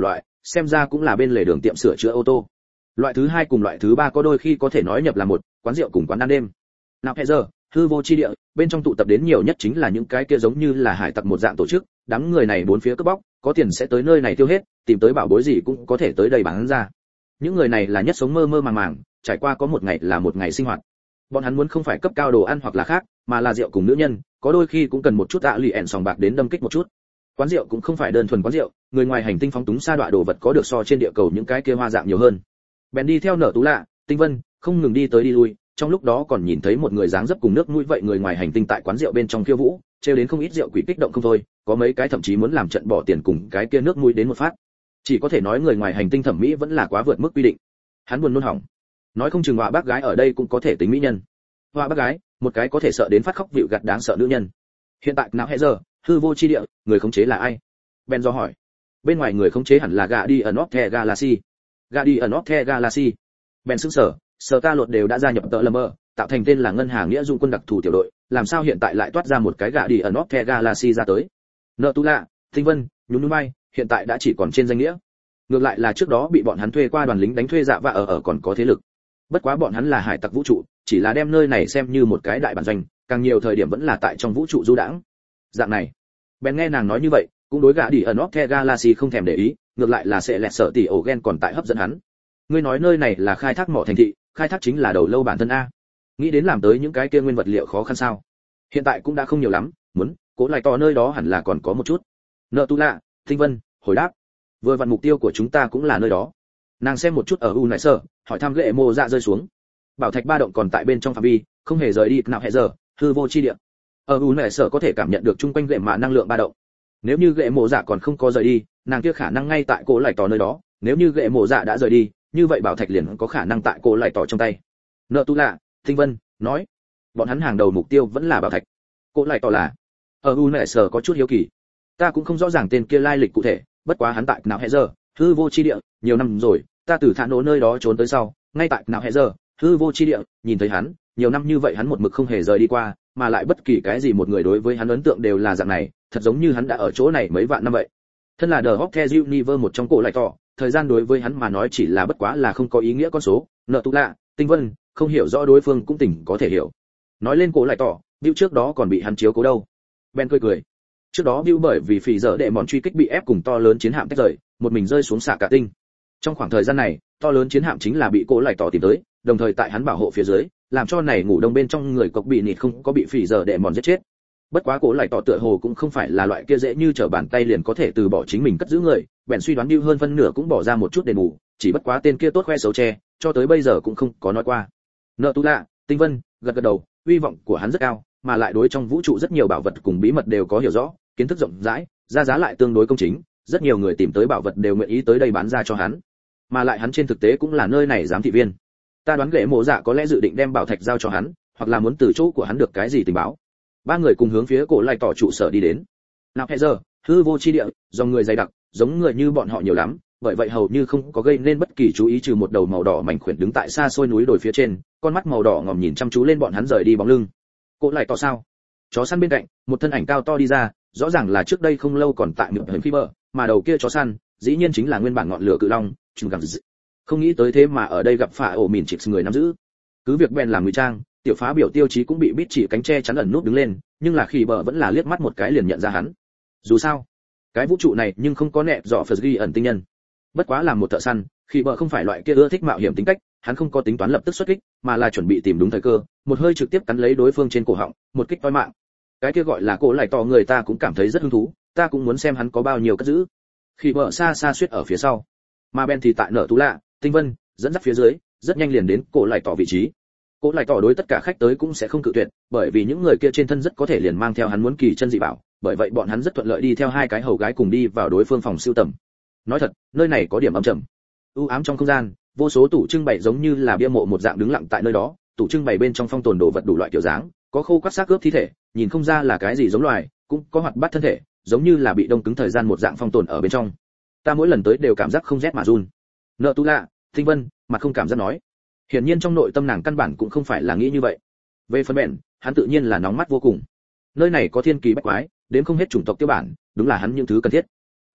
S1: xem ra cũng là bên lề đường tiệm sửa chữa ô tô. Loại thứ hai cùng loại thứ ba có đôi khi có thể nói nhập là một, quán rượu cùng quán ăn đêm. Nào hẹn giờ, hư vô chi địa, bên trong tụ tập đến nhiều nhất chính là những cái kia giống như là hải tặc một dạng tổ chức, đám người này bốn phía cướp bóc, có tiền sẽ tới nơi này tiêu hết, tìm tới bảo bối gì cũng có thể tới đây bán ra. Những người này là nhất sống mơ mơ màng màng, trải qua có một ngày là một ngày sinh hoạt. Bọn hắn muốn không phải cấp cao đồ ăn hoặc là khác, mà là rượu cùng nữ nhân, có đôi khi cũng cần một chút lì ẻn sòng bạc đến đâm kích một chút. Quán rượu cũng không phải đơn thuần quán rượu, người ngoài hành tinh phóng túng sa đọa đồ vật có được so trên địa cầu những cái kia hoa dạng nhiều hơn. Bèn đi theo Nở Tú Lạ, Tinh Vân, không ngừng đi tới đi lui, trong lúc đó còn nhìn thấy một người dáng dấp cùng nước mũi vậy người ngoài hành tinh tại quán rượu bên trong khiêu vũ, trêu đến không ít rượu quỷ kích động không thôi, có mấy cái thậm chí muốn làm trận bỏ tiền cùng cái kia nước mũi đến một phát. Chỉ có thể nói người ngoài hành tinh thẩm mỹ vẫn là quá vượt mức quy định. Hắn buồn nôn hỏng. Nói không chừng họa bác gái ở đây cũng có thể tính mỹ nhân. Họa bác gái, một cái có thể sợ đến phát khóc vịu gặt đáng sợ nữ nhân. Hiện tại não hệ giờ, hư vô chi địa, người khống chế là ai? Ben do hỏi. Bên ngoài người khống chế hẳn là Guardian of the Galaxy. Guardian of the Galaxy. Ben sững sờ ta lột đều đã gia nhập tợ lâm mơ, tạo thành tên là ngân hàng nghĩa dụng quân đặc thù tiểu đội, làm sao hiện tại lại toát ra một cái Guardian of the Galaxy ra tới? Nợ Tu Lạ, Tinh Vân, nhún nhún vai, hiện tại đã chỉ còn trên danh nghĩa. Ngược lại là trước đó bị bọn hắn thuê qua đoàn lính đánh thuê dạ và ở còn có thế lực. Bất quá bọn hắn là hải tặc vũ trụ, chỉ là đem nơi này xem như một cái đại bản doanh, càng nhiều thời điểm vẫn là tại trong vũ trụ du đãng. Dạng này, Ben nghe nàng nói như vậy, cũng đối gã đi ở North Galaxy không thèm để ý, ngược lại là sẽ lẹt sợ tỷ ổ ghen còn tại hấp dẫn hắn. Ngươi nói nơi này là khai thác mỏ thành thị, khai thác chính là đầu lâu bản thân a. Nghĩ đến làm tới những cái kia nguyên vật liệu khó khăn sao? Hiện tại cũng đã không nhiều lắm, muốn cố lại to nơi đó hẳn là còn có một chút. Nợ Tu Lạ, Tinh Vân, hồi đáp. Vừa vặn mục tiêu của chúng ta cũng là nơi đó. Nàng xem một chút ở u nại sở, hỏi thăm lệ mộ dạ rơi xuống. Bảo thạch ba động còn tại bên trong phạm vi, không hề rời đi nào hệ giờ, hư vô chi địa. Ở u nại sở có thể cảm nhận được chung quanh lệ mạ năng lượng ba động. Nếu như lệ mộ dạ còn không có rời đi, nàng kia khả năng ngay tại cổ lại tỏ nơi đó. Nếu như lệ mộ dạ đã rời đi, như vậy bảo thạch liền có khả năng tại cổ lại tỏ trong tay. Nợ Tu Lạ, Tinh Vân nói, bọn hắn hàng đầu mục tiêu vẫn là bảo thạch. Cổ lại tỏ là. Ở u nại sở có chút hiếu kỳ. Ta cũng không rõ ràng tên kia lai lịch cụ thể, bất quá hắn tại nào hệ giờ, hư vô chi địa, nhiều năm rồi, ta từ thả nổ nơi đó trốn tới sau, ngay tại nào hệ giờ, hư vô chi địa, nhìn thấy hắn, nhiều năm như vậy hắn một mực không hề rời đi qua, mà lại bất kỳ cái gì một người đối với hắn ấn tượng đều là dạng này, thật giống như hắn đã ở chỗ này mấy vạn năm vậy. Thân là The Hockey Universe một trong cổ lại tỏ, thời gian đối với hắn mà nói chỉ là bất quá là không có ý nghĩa con số, Nợ Tu Lạ, Tinh Vân, không hiểu rõ đối phương cũng tỉnh có thể hiểu. Nói lên cổ lại tỏ, Bill trước đó còn bị hắn chiếu cố đâu. Ben cười. Trước đó Bill bởi vì phỉ dở đệ mòn truy kích bị ép cùng to lớn chiến hạm tách rời, một mình rơi xuống xạ cả tinh. Trong khoảng thời gian này, to lớn chiến hạm chính là bị cổ lại tỏ tìm tới, đồng thời tại hắn bảo hộ phía dưới, làm cho này ngủ đông bên trong người cộc bị nịt không có bị phỉ dở đệ mòn giết chết. Bất quá cổ lại tỏ tựa hồ cũng không phải là loại kia dễ như trở bàn tay liền có thể từ bỏ chính mình cất giữ người, bèn suy đoán Bill hơn phân nửa cũng bỏ ra một chút đền bù, chỉ bất quá tên kia tốt khoe xấu che, cho tới bây giờ cũng không có nói qua. Nợ Tu Lạ, Tinh Vân gật đầu, uy vọng của hắn rất cao, mà lại đối trong vũ trụ rất nhiều bảo vật cùng bí mật đều có hiểu rõ, kiến thức rộng rãi, ra giá lại tương đối công chính, rất nhiều người tìm tới bảo vật đều nguyện ý tới đây bán ra cho hắn. Mà lại hắn trên thực tế cũng là nơi này giám thị viên. Ta đoán Gệ Mộ Dạ có lẽ dự định đem bảo thạch giao cho hắn, hoặc là muốn từ chỗ của hắn được cái gì tình báo. Ba người cùng hướng phía cổ lại tỏ trụ sở đi đến. Nào hệ giờ, hư vô chi địa, dòng người dày đặc, giống người như bọn họ nhiều lắm, bởi vậy hầu như không có gây nên bất kỳ chú ý trừ một đầu màu đỏ mảnh khuyển đứng tại xa xôi núi đồi phía trên, con mắt màu đỏ ngòm nhìn chăm chú lên bọn hắn rời đi bóng lưng. Cổ lại tỏ sao? Chó săn bên cạnh, một thân ảnh cao to đi ra, rõ ràng là trước đây không lâu còn tại miệng hình phi bờ, mà đầu kia chó săn, dĩ nhiên chính là nguyên bản ngọn lửa cự long, trùng gầm dị. Không nghĩ tới thế mà ở đây gặp phải ổ mìn chịp người nắm giữ. Cứ việc Ben làm ngụy trang, tiểu phá biểu tiêu chí cũng bị bít chỉ cánh tre chắn ẩn nút đứng lên, nhưng là khi bờ vẫn là liếc mắt một cái liền nhận ra hắn. Dù sao, cái vũ trụ này nhưng không có nẹp dọ phật ghi ẩn tinh nhân. Bất quá làm một thợ săn, khi bờ không phải loại kia ưa thích mạo hiểm tính cách, hắn không có tính toán lập tức xuất kích, mà là chuẩn bị tìm đúng thời cơ, một hơi trực tiếp cắn lấy đối phương trên cổ họng, một kích toi mạng. Cái kia gọi là cổ lại to người ta cũng cảm thấy rất hứng thú, ta cũng muốn xem hắn có bao nhiêu cất giữ. Khi bờ xa xa suýt ở phía sau, mà Ben thì tại Nợ Tu Lạ, Tinh Vân dẫn dắt phía dưới, rất nhanh liền đến cổ lại tỏ vị trí. Cổ lại tỏ đối tất cả khách tới cũng sẽ không cự tuyệt, bởi vì những người kia trên thân rất có thể liền mang theo hắn muốn kỳ chân dị bảo, bởi vậy bọn hắn rất thuận lợi đi theo hai cái hầu gái cùng đi vào đối phương phòng sưu tầm. Nói thật, nơi này có điểm âm trầm. U ám trong không gian, vô số tủ trưng bày giống như là bia mộ một dạng đứng lặng tại nơi đó, tủ trưng bày bên trong phong tồn đồ vật đủ loại kiểu dáng, có khô quắt xác cướp thi thể, nhìn không ra là cái gì giống loài, cũng có hoạt bát thân thể, giống như là bị đông cứng thời gian một dạng phong tồn ở bên trong. Ta mỗi lần tới đều cảm giác không rét mà run. Nợ Tu Lạ, Tinh Vân mặt không cảm giác nói. Hiển nhiên trong nội tâm nàng căn bản cũng không phải là nghĩ như vậy. Về phần Ben, hắn tự nhiên là nóng mắt vô cùng. Nơi này có thiên kỳ bách quái, đến không hết chủng tộc tiêu bản, đúng là hắn những thứ cần thiết.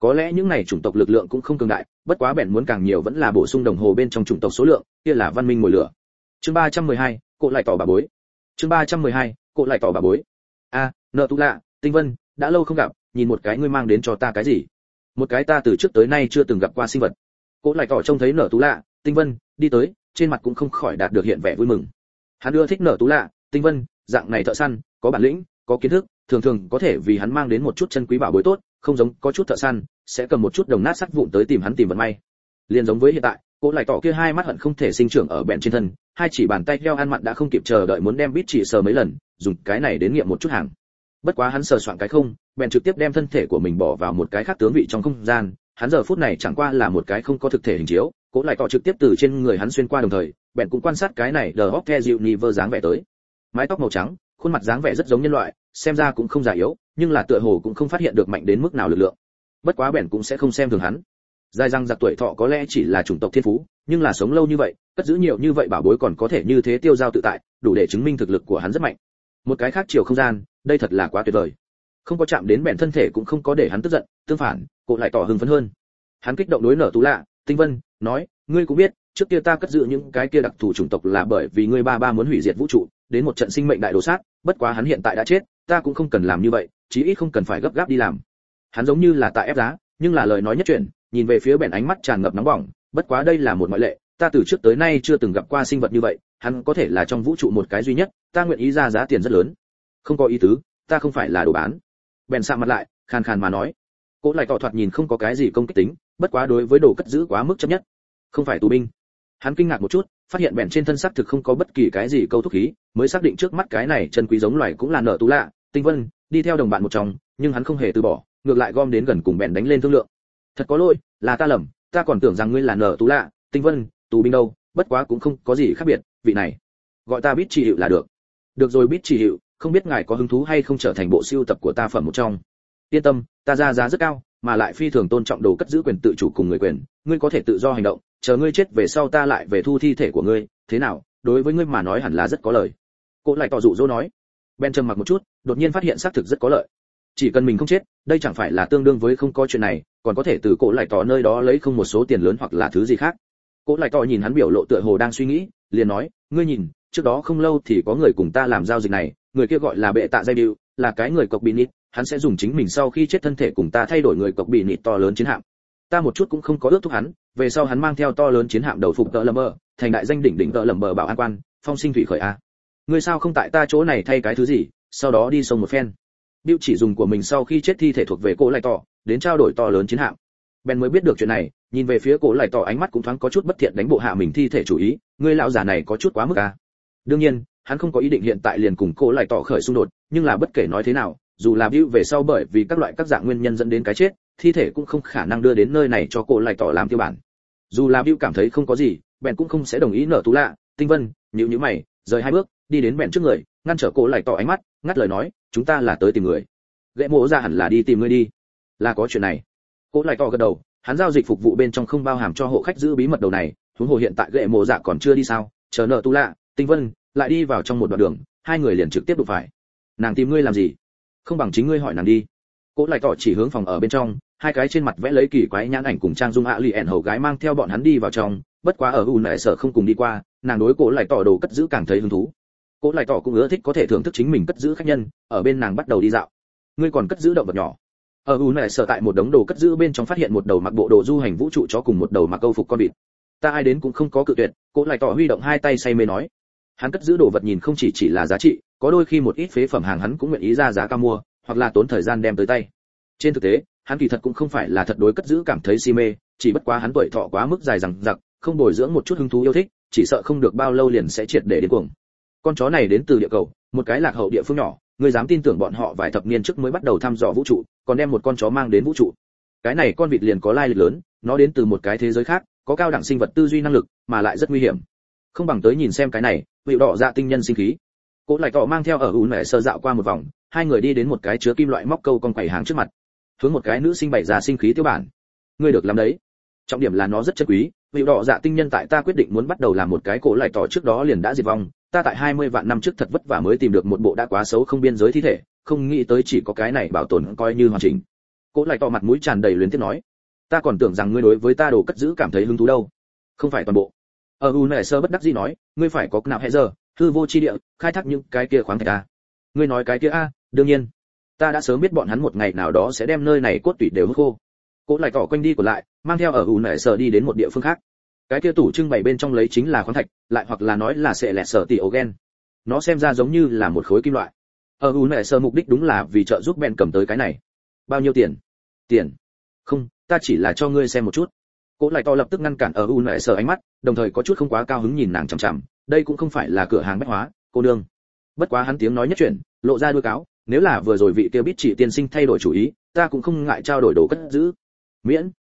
S1: Có lẽ những này chủng tộc lực lượng cũng không cường đại, bất quá bèn muốn càng nhiều vẫn là bổ sung đồng hồ bên trong chủng tộc số lượng, kia là văn minh mồi lửa. Chương 312, cộ lại tỏ bà bối. Chương 312, cộ lại tỏ bà bối. A, nợ tú lạ, Tinh Vân, đã lâu không gặp, nhìn một cái ngươi mang đến cho ta cái gì? Một cái ta từ trước tới nay chưa từng gặp qua sinh vật. Cộ lại tỏ trông thấy nợ tú lạ, Tinh Vân đi tới, trên mặt cũng không khỏi đạt được hiện vẻ vui mừng. Hắn ưa thích nợ tú lạ, Tinh Vân, dạng này thợ săn, có bản lĩnh, có kiến thức, thường thường có thể vì hắn mang đến một chút chân quý bảo bối tốt, không giống có chút thợ săn sẽ cầm một chút đồng nát sắt vụn tới tìm hắn tìm vận may. Liên giống với hiện tại, cô lại tỏ kia hai mắt hận không thể sinh trưởng ở bẹn trên thân, hai chỉ bàn tay theo ăn mặn đã không kịp chờ đợi muốn đem bít chỉ sờ mấy lần, dùng cái này đến nghiệm một chút hàng. Bất quá hắn sờ soạn cái không, bèn trực tiếp đem thân thể của mình bỏ vào một cái khác tướng vị trong không gian, hắn giờ phút này chẳng qua là một cái không có thực thể hình chiếu, cố lại tỏ trực tiếp từ trên người hắn xuyên qua đồng thời, bèn cũng quan sát cái này The Hawke Junior dáng vẻ tới. Mái tóc màu trắng, khuôn mặt dáng vẻ rất giống nhân loại, xem ra cũng không già yếu, nhưng là tựa hồ cũng không phát hiện được mạnh đến mức nào lực lượng. Bất quá bèn cũng sẽ không xem thường hắn. Dài răng giặc tuổi thọ có lẽ chỉ là chủng tộc thiên phú, nhưng là sống lâu như vậy, cất giữ nhiều như vậy bảo bối còn có thể như thế tiêu dao tự tại, đủ để chứng minh thực lực của hắn rất mạnh. Một cái khác chiều không gian, đây thật là quá tuyệt vời. Không có chạm đến bèn thân thể cũng không có để hắn tức giận, tương phản, cô lại tỏ hưng phấn hơn. Hắn kích động đối nở tú lạ, Tinh Vân, nói, ngươi cũng biết, trước kia ta cất giữ những cái kia đặc thù chủng tộc là bởi vì ngươi ba muốn hủy diệt vũ trụ, đến một trận sinh mệnh đại đồ sát, bất quá hắn hiện tại đã chết, ta cũng không cần làm như vậy, chí ít không cần phải gấp gáp đi làm. Hắn giống như là tại ép giá, nhưng là lời nói nhất chuyện, nhìn về phía bèn ánh mắt tràn ngập nóng bỏng, bất quá đây là một ngoại lệ, ta từ trước tới nay chưa từng gặp qua sinh vật như vậy, hắn có thể là trong vũ trụ một cái duy nhất, ta nguyện ý ra giá tiền rất lớn. Không có ý tứ, ta không phải là đồ bán. Bèn sạm mặt lại, khàn khàn mà nói. Cố lại tỏ thoạt nhìn không có cái gì công kích tính, bất quá đối với đồ cất giữ quá mức chấp nhất. Không phải tù binh. Hắn kinh ngạc một chút, phát hiện bèn trên thân xác thực không có bất kỳ cái gì câu thúc khí, mới xác định trước mắt cái này chân quý giống loài cũng là nợ tú lạ, Tinh Vân, đi theo đồng bạn một trong, nhưng hắn không hề từ bỏ, ngược lại gom đến gần cùng bèn đánh lên thương lượng. Thật có lỗi, là ta lầm, ta còn tưởng rằng ngươi là nợ tú lạ, Tinh Vân, tù binh đâu, bất quá cũng không có gì khác biệt, vị này, gọi ta biết chỉ hiệu là được. Được rồi biết chỉ hiệu, không biết ngài có hứng thú hay không trở thành bộ siêu tập của ta phẩm một trong. Yên tâm, ta ra giá rất cao, mà lại phi thường tôn trọng đồ cất giữ quyền tự chủ cùng người quyền, ngươi có thể tự do hành động, chờ ngươi chết về sau ta lại về thu thi thể của ngươi, thế nào, đối với ngươi mà nói hẳn là rất có lời. Cô lại tỏ dụ dỗ nói. Ben trầm mặc một chút, đột nhiên phát hiện xác thực rất có lợi. Chỉ cần mình không chết, đây chẳng phải là tương đương với không có chuyện này, còn có thể từ cô lại tỏ nơi đó lấy không một số tiền lớn hoặc là thứ gì khác. Cô lại tỏ nhìn hắn biểu lộ tựa hồ đang suy nghĩ, liền nói, ngươi nhìn, trước đó không lâu thì có người cùng ta làm giao dịch này, người kia gọi là bệ tạ dây điệu, là cái người cộc bị nịt, hắn sẽ dùng chính mình sau khi chết thân thể cùng ta thay đổi người cộc bị nịt to lớn chiến hạm. Ta một chút cũng không có ước thúc hắn, về sau hắn mang theo to lớn chiến hạm đầu phục tợ lầm bờ, thành đại danh đỉnh đỉnh tợ lầm bờ bảo an quan, phong sinh thủy khởi a. Ngươi sao không tại ta chỗ này thay cái thứ gì, sau đó đi sông một phen. Bill chỉ dùng của mình sau khi chết thi thể thuộc về cô lại tỏ, đến trao đổi to lớn chiến hạm. Ben mới biết được chuyện này, nhìn về phía cô lại tỏ ánh mắt cũng thoáng có chút bất thiện đánh bộ hạ mình thi thể chủ ý, ngươi lão già này có chút quá mức a. Đương nhiên, hắn không có ý định hiện tại liền cùng cô lại tỏ khởi xung đột, nhưng là bất kể nói thế nào, dù là Bill về sau bởi vì các loại các dạng nguyên nhân dẫn đến cái chết, thi thể cũng không khả năng đưa đến nơi này cho cô lại tỏ làm tiêu bản. Dù là Bill cảm thấy không có gì, Ben cũng không sẽ đồng ý nở tú lạ, Tinh Vân, nhíu mày, rời hai bước, đi đến Ben trước người, ngăn trở cô lại tỏ ánh mắt, ngắt lời nói, chúng ta là tới tìm người. Gã mộ ra hẳn là đi tìm ngươi đi. Là có chuyện này. Cô lại tỏ gật đầu, hắn giao dịch phục vụ bên trong không bao hàm cho hộ khách giữ bí mật đầu này, huống hồ hiện tại gã mộ dạ còn chưa đi sao, chờ nở tú lạ, Tinh Vân lại đi vào trong một đoạn đường, hai người liền trực tiếp đụng phải. Nàng tìm ngươi làm gì? Không bằng chính ngươi hỏi nàng đi. Cô lại tỏ chỉ hướng phòng ở bên trong, hai cái trên mặt vẽ lấy kỳ quái nhãn ảnh cùng trang dung ạ lì ẻn hầu gái mang theo bọn hắn đi vào trong, bất quá ở ùn nại sở không cùng đi qua, nàng đối cô lại tỏ đồ cất giữ càng thấy hứng thú. Cô lại tỏ cũng ưa thích có thể thưởng thức chính mình cất giữ khách nhân, ở bên nàng bắt đầu đi dạo. Ngươi còn cất giữ động vật nhỏ? Ở ùn nại sở tại một đống đồ cất giữ bên trong phát hiện một đầu mặc bộ đồ du hành vũ trụ chó cùng một đầu mặc câu phục con vịt. Ta ai đến cũng không có cự tuyệt, cô lại tỏ huy động hai tay say mê nói. Hắn cất giữ đồ vật nhìn không chỉ là giá trị, có đôi khi một ít phế phẩm hàng hắn cũng nguyện ý ra giá cao mua, hoặc là tốn thời gian đem tới tay. Trên thực tế, hắn kỳ thật cũng không phải là thật đối cất giữ cảm thấy si mê, chỉ bất quá hắn tuổi thọ quá mức dài dằng dặc, không bồi dưỡng một chút hứng thú yêu thích, chỉ sợ không được bao lâu liền sẽ triệt để điên cuồng. Con chó này đến từ địa cầu, một cái lạc hậu địa phương nhỏ, ngươi dám tin tưởng bọn họ vài thập niên trước mới bắt đầu thăm dò vũ trụ, còn đem một con chó mang đến vũ trụ. Cái này con vịt liền có lai lịch lớn, nó đến từ một cái thế giới khác, có cao đẳng sinh vật tư duy năng lực, mà lại rất nguy hiểm. Không bằng tới nhìn xem cái này, vị đỏ dạ tinh nhân sinh khí. Cố lại tỏ mang theo ở ùn mẹ sơ dạo qua một vòng, hai người đi đến một cái chứa kim loại móc câu con quầy hàng trước mặt, hướng một cái nữ sinh bày ra sinh khí tiêu bản. Ngươi được làm đấy. Trọng điểm là nó rất chân quý, vị đỏ dạ tinh nhân tại ta quyết định muốn bắt đầu làm một cái cổ lại tỏ trước đó liền đã diệt vong, ta tại 20 vạn năm trước thật vất vả mới tìm được một bộ đã quá xấu không biên giới thi thể, không nghĩ tới chỉ có cái này bảo tồn coi như hoàn chỉnh. Cô lại tỏ mặt mũi tràn đầy luyến tiếc nói, ta còn tưởng rằng ngươi đối với ta đồ cất giữ cảm thấy hứng thú đâu. Không phải toàn bộ. Sơ bất đắc dĩ nói, ngươi phải có nào hệ giờ, hư vô chi địa, khai thác những cái kia khoáng thạch a. Ngươi nói cái kia a, đương nhiên. Ta đã sớm biết bọn hắn một ngày nào đó sẽ đem nơi này cốt tủy đều hút khô. Cô lại tỏ quanh đi của lại, mang theo Sơ đi đến một địa phương khác. Cái kia tủ trưng bày bên trong lấy chính là khoáng thạch, lại hoặc là nói là sẽ lẹt sở tỷ ogen. Nó xem ra giống như là một khối kim loại. Sơ mục đích đúng là vì trợ giúp Ben cầm tới cái này. Bao nhiêu tiền? Tiền? Không, ta chỉ là cho ngươi xem một chút. Cố lại to lập tức ngăn cản Sơ ánh mắt, đồng thời có chút không quá cao hứng nhìn nàng chằm chằm, đây cũng không phải là cửa hàng bách hóa, cô nương. Bất quá hắn tiếng nói nhất chuyển, lộ ra đuôi cáo, nếu là vừa rồi vị kia biết chỉ tiên sinh thay đổi chủ ý, ta cũng không ngại trao đổi đồ cất giữ. Miễn.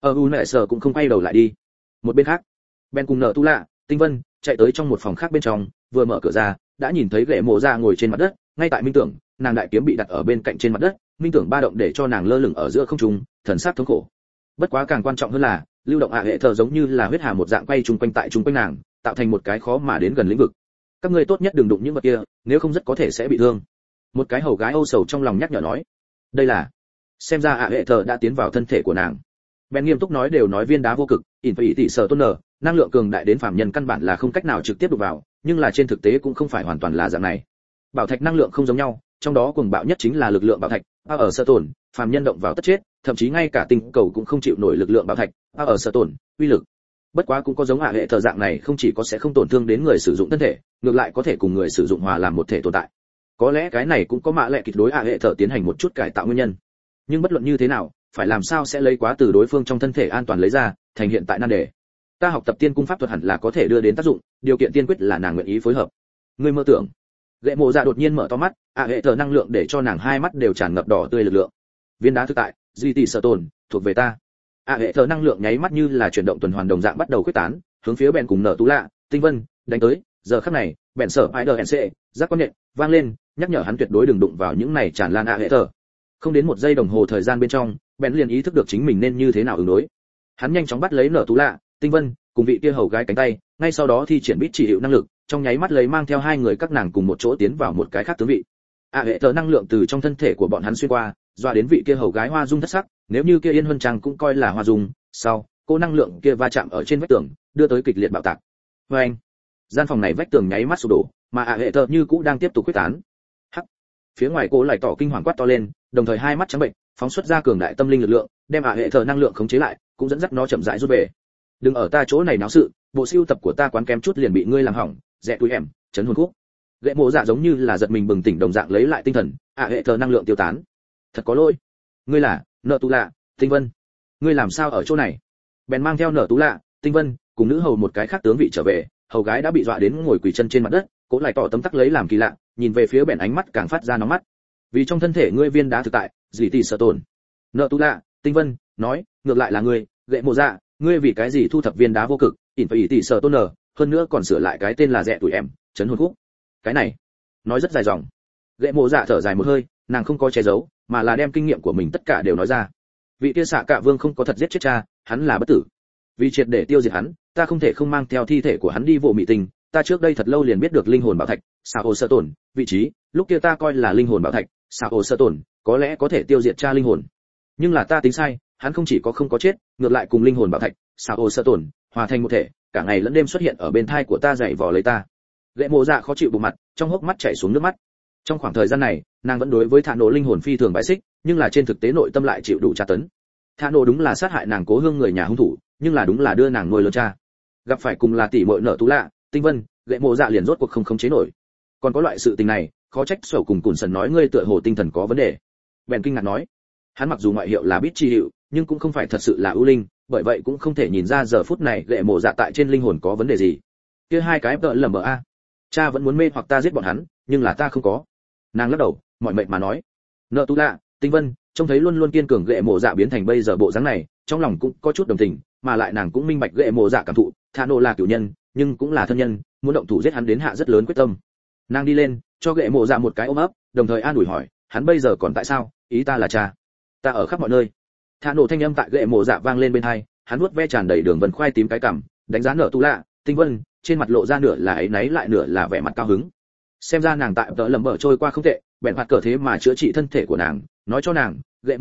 S1: Sơ cũng không quay đầu lại đi. Một bên khác, Ben cùng nợ tu lạ, Tinh Vân chạy tới trong một phòng khác bên trong, vừa mở cửa ra, đã nhìn thấy Gệ Mộ Dạ ngồi trên mặt đất, ngay tại minh tưởng, nàng đại kiếm bị đặt ở bên cạnh trên mặt đất, minh tưởng ba động để cho nàng lơ lửng ở giữa không trung, thần sắc thống khổ. Bất quá càng quan trọng hơn là, lưu động hệ thờ giống như là huyết hà một dạng quay chung quanh tại chung quanh nàng, tạo thành một cái khó mà đến gần lĩnh vực. Các ngươi tốt nhất đừng đụng những vật kia, nếu không rất có thể sẽ bị thương. Một cái hầu gái âu sầu trong lòng nhắc nhở nói, đây là, xem ra hệ thờ đã tiến vào thân thể của nàng. Ben nghiêm túc nói, đều nói viên đá vô cực, tỷ sở tôn nở, năng lượng cường đại đến phàm nhân căn bản là không cách nào trực tiếp đụng vào, nhưng là trên thực tế cũng không phải hoàn toàn là dạng này. Bảo thạch năng lượng không giống nhau, trong đó cuồng bạo nhất chính là lực lượng bảo thạch, ở sơ tổn, phàm nhân động vào tất chết, thậm chí ngay cả tinh cầu cũng không chịu nổi lực lượng bảo thạch, ở sơ tổn, uy lực. Bất quá cũng có giống hệ thờ dạng này, không chỉ có sẽ không tổn thương đến người sử dụng thân thể, ngược lại có thể cùng người sử dụng hòa làm một thể tồn tại. Có lẽ cái này cũng có mạ lệ kịch đối hệ thờ tiến hành một chút cải tạo nguyên nhân. Nhưng bất luận như thế nào, phải làm sao sẽ lấy quá từ đối phương trong thân thể an toàn lấy ra, thành hiện tại nan đề. Ta học tập tiên cung pháp thuật hẳn là có thể đưa đến tác dụng, điều kiện tiên quyết là nàng nguyện ý phối hợp. Ngươi mơ tưởng. Gệ Mộ Dạ đột nhiên mở to mắt, hệ thờ năng lượng để cho nàng hai mắt đều tràn ngập đỏ tươi lực lượng. Viên đá thực tại, duy tỷ sở tồn, thuộc về ta. Hệ thờ năng lượng nháy mắt như là chuyển động tuần hoàn đồng dạng bắt đầu quyết tán, hướng phía Ben cùng nở tú lạ, Tinh Vân đánh tới. Giờ khắc này, Ben sở IDNC, giác quan nhện vang lên, nhắc nhở hắn tuyệt đối đừng đụng vào những này tràn lan hệ thờ. Không đến một giây đồng hồ thời gian bên trong, Ben liền ý thức được chính mình nên như thế nào ứng đối. Hắn nhanh chóng bắt lấy nở tú lạ, Tinh Vân cùng vị kia hầu gái cánh tay, ngay sau đó thi triển bít chỉ hiệu năng lực, trong nháy mắt lấy mang theo hai người các nàng cùng một chỗ tiến vào một cái khác tướng vị. Hệ thờ năng lượng từ trong thân thể của bọn hắn xuyên qua, dọa đến vị kia hầu gái hoa dung thất sắc, nếu như kia Yên Huân Trang cũng coi là hoa dung, sau, cô năng lượng kia va chạm ở trên vách tường, đưa tới kịch liệt bạo tạc. Oeng! Gian phòng này vách tường nháy mắt sụp đổ, mà hệ thờ như cũ đang tiếp tục quyết tán. Hắc! Phía ngoài cô lại tỏ kinh hoàng quát to lên, đồng thời hai mắt trắng bệnh, phóng xuất ra cường đại tâm linh lực lượng, đem hệ thờ năng lượng khống chế lại, cũng dẫn dắt nó chậm rãi rút về. Đừng ở ta chỗ này náo sự, bộ siêu tập của ta quán kém chút liền bị ngươi làm hỏng, rẻ túi em, chấn hồn khúc. Gệ Mộ Dạ giống như là giật mình bừng tỉnh đồng dạng lấy lại tinh thần, hệ thờ năng lượng tiêu tán. Thật có lỗi. Ngươi là nợ tú lạ, Tinh Vân. Ngươi làm sao ở chỗ này? Bèn mang theo nợ tú lạ, Tinh Vân cùng nữ hầu một cái khác tướng vị trở về, hầu gái đã bị dọa đến ngồi quỳ chân trên mặt đất, cố lại tỏ tấm tắc lấy làm kỳ lạ, nhìn về phía bèn ánh mắt càng phát ra nóng mắt. Vì trong thân thể ngươi viên đá thực tại, gì tỷ sợ tổn. Nợ tú lạ, Tinh Vân nói, ngược lại là ngươi, Gệ Mộ Dạ, ngươi vì cái gì thu thập viên đá vô cực, tỷ sợ tôn nở, hơn nữa còn sửa lại cái tên là rẻ tuổi em, chấn hồn khúc. Cái này, nói rất dài dòng. Gệ Mộ Dạ thở dài một hơi, nàng không có che giấu, mà là đem kinh nghiệm của mình tất cả đều nói ra. Vị kia xạ cạ vương không có thật giết chết cha, hắn là bất tử. Vì triệt để tiêu diệt hắn, ta không thể không mang theo thi thể của hắn đi vô mị tình. Ta trước đây thật lâu liền biết được linh hồn bảo thạch, Sao sơ tổn, vị trí, lúc kia ta coi là linh hồn bảo thạch, Sao sơ tổn, có lẽ có thể tiêu diệt cha linh hồn. Nhưng là ta tính sai, hắn không chỉ có không có chết, ngược lại cùng linh hồn bảo thạch, Sao sơ tổn, hòa thành một thể, cả ngày lẫn đêm xuất hiện ở bên thai của ta dạy vò lấy ta. Gệ Mộ Dạ khó chịu bụng mặt, trong hốc mắt chảy xuống nước mắt. Trong khoảng thời gian này, nàng vẫn đối với Thạ Nổ linh hồn phi thường bái xích, nhưng là trên thực tế nội tâm lại chịu đủ tra tấn. Thạ Nổ đúng là sát hại nàng cố hương người nhà hung thủ, nhưng là đúng là đưa nàng nuôi lớn cha. Gặp phải cùng là tỷ muội nợ tú lạ, Tinh Vân, Gệ Mộ Dạ liền rốt cuộc không khống chế nổi. Còn có loại sự tình này, khó trách Sẩu cùng Cùn Sần nói ngươi tựa hồ tinh thần có vấn đề. Bèn kinh ngạc nói, hắn mặc dù ngoại hiệu là Bít Chi Hiệu, nhưng cũng không phải thật sự là ưu linh, bởi vậy cũng không thể nhìn ra giờ phút này Gệ Mộ Dạ tại trên linh hồn có vấn đề gì. Kia hai cái tợ lầm bờ a. Cha vẫn muốn mê hoặc ta giết bọn hắn, nhưng là ta không có. Nàng lắc đầu, mỏi mệt mà nói. Nợ tú lạ, Tinh Vân, trông thấy luôn luôn kiên cường Gệ Mộ Dạ biến thành bây giờ bộ dáng này, trong lòng cũng có chút đồng tình, mà lại nàng cũng minh bạch Gệ Mộ Dạ cảm thụ, Thạ Nổ là cửu nhân, nhưng cũng là thân nhân, muốn động thủ giết hắn đến hạ rất lớn quyết tâm. Nàng đi lên, cho Gệ Mộ Dạ một cái ôm ấp, đồng thời an ủi hỏi, hắn bây giờ còn tại sao? Ý ta là cha, ta ở khắp mọi nơi. Thạ Nổ thanh âm tại Gệ Mộ Dạ vang lên bên tai, hắn nuốt ve tràn đầy đường vân khoai tím cái cằm, đánh giá nợ tú lạ, Tinh Vân, trên mặt lộ ra nửa là áy náy lại nửa là vẻ mặt cao hứng. Xem ra nàng tại tợ lầm bờ trôi qua không tệ, bèn hoạt cờ thế mà chữa trị thân thể của nàng, nói cho nàng, Gệ Mộ Dạ,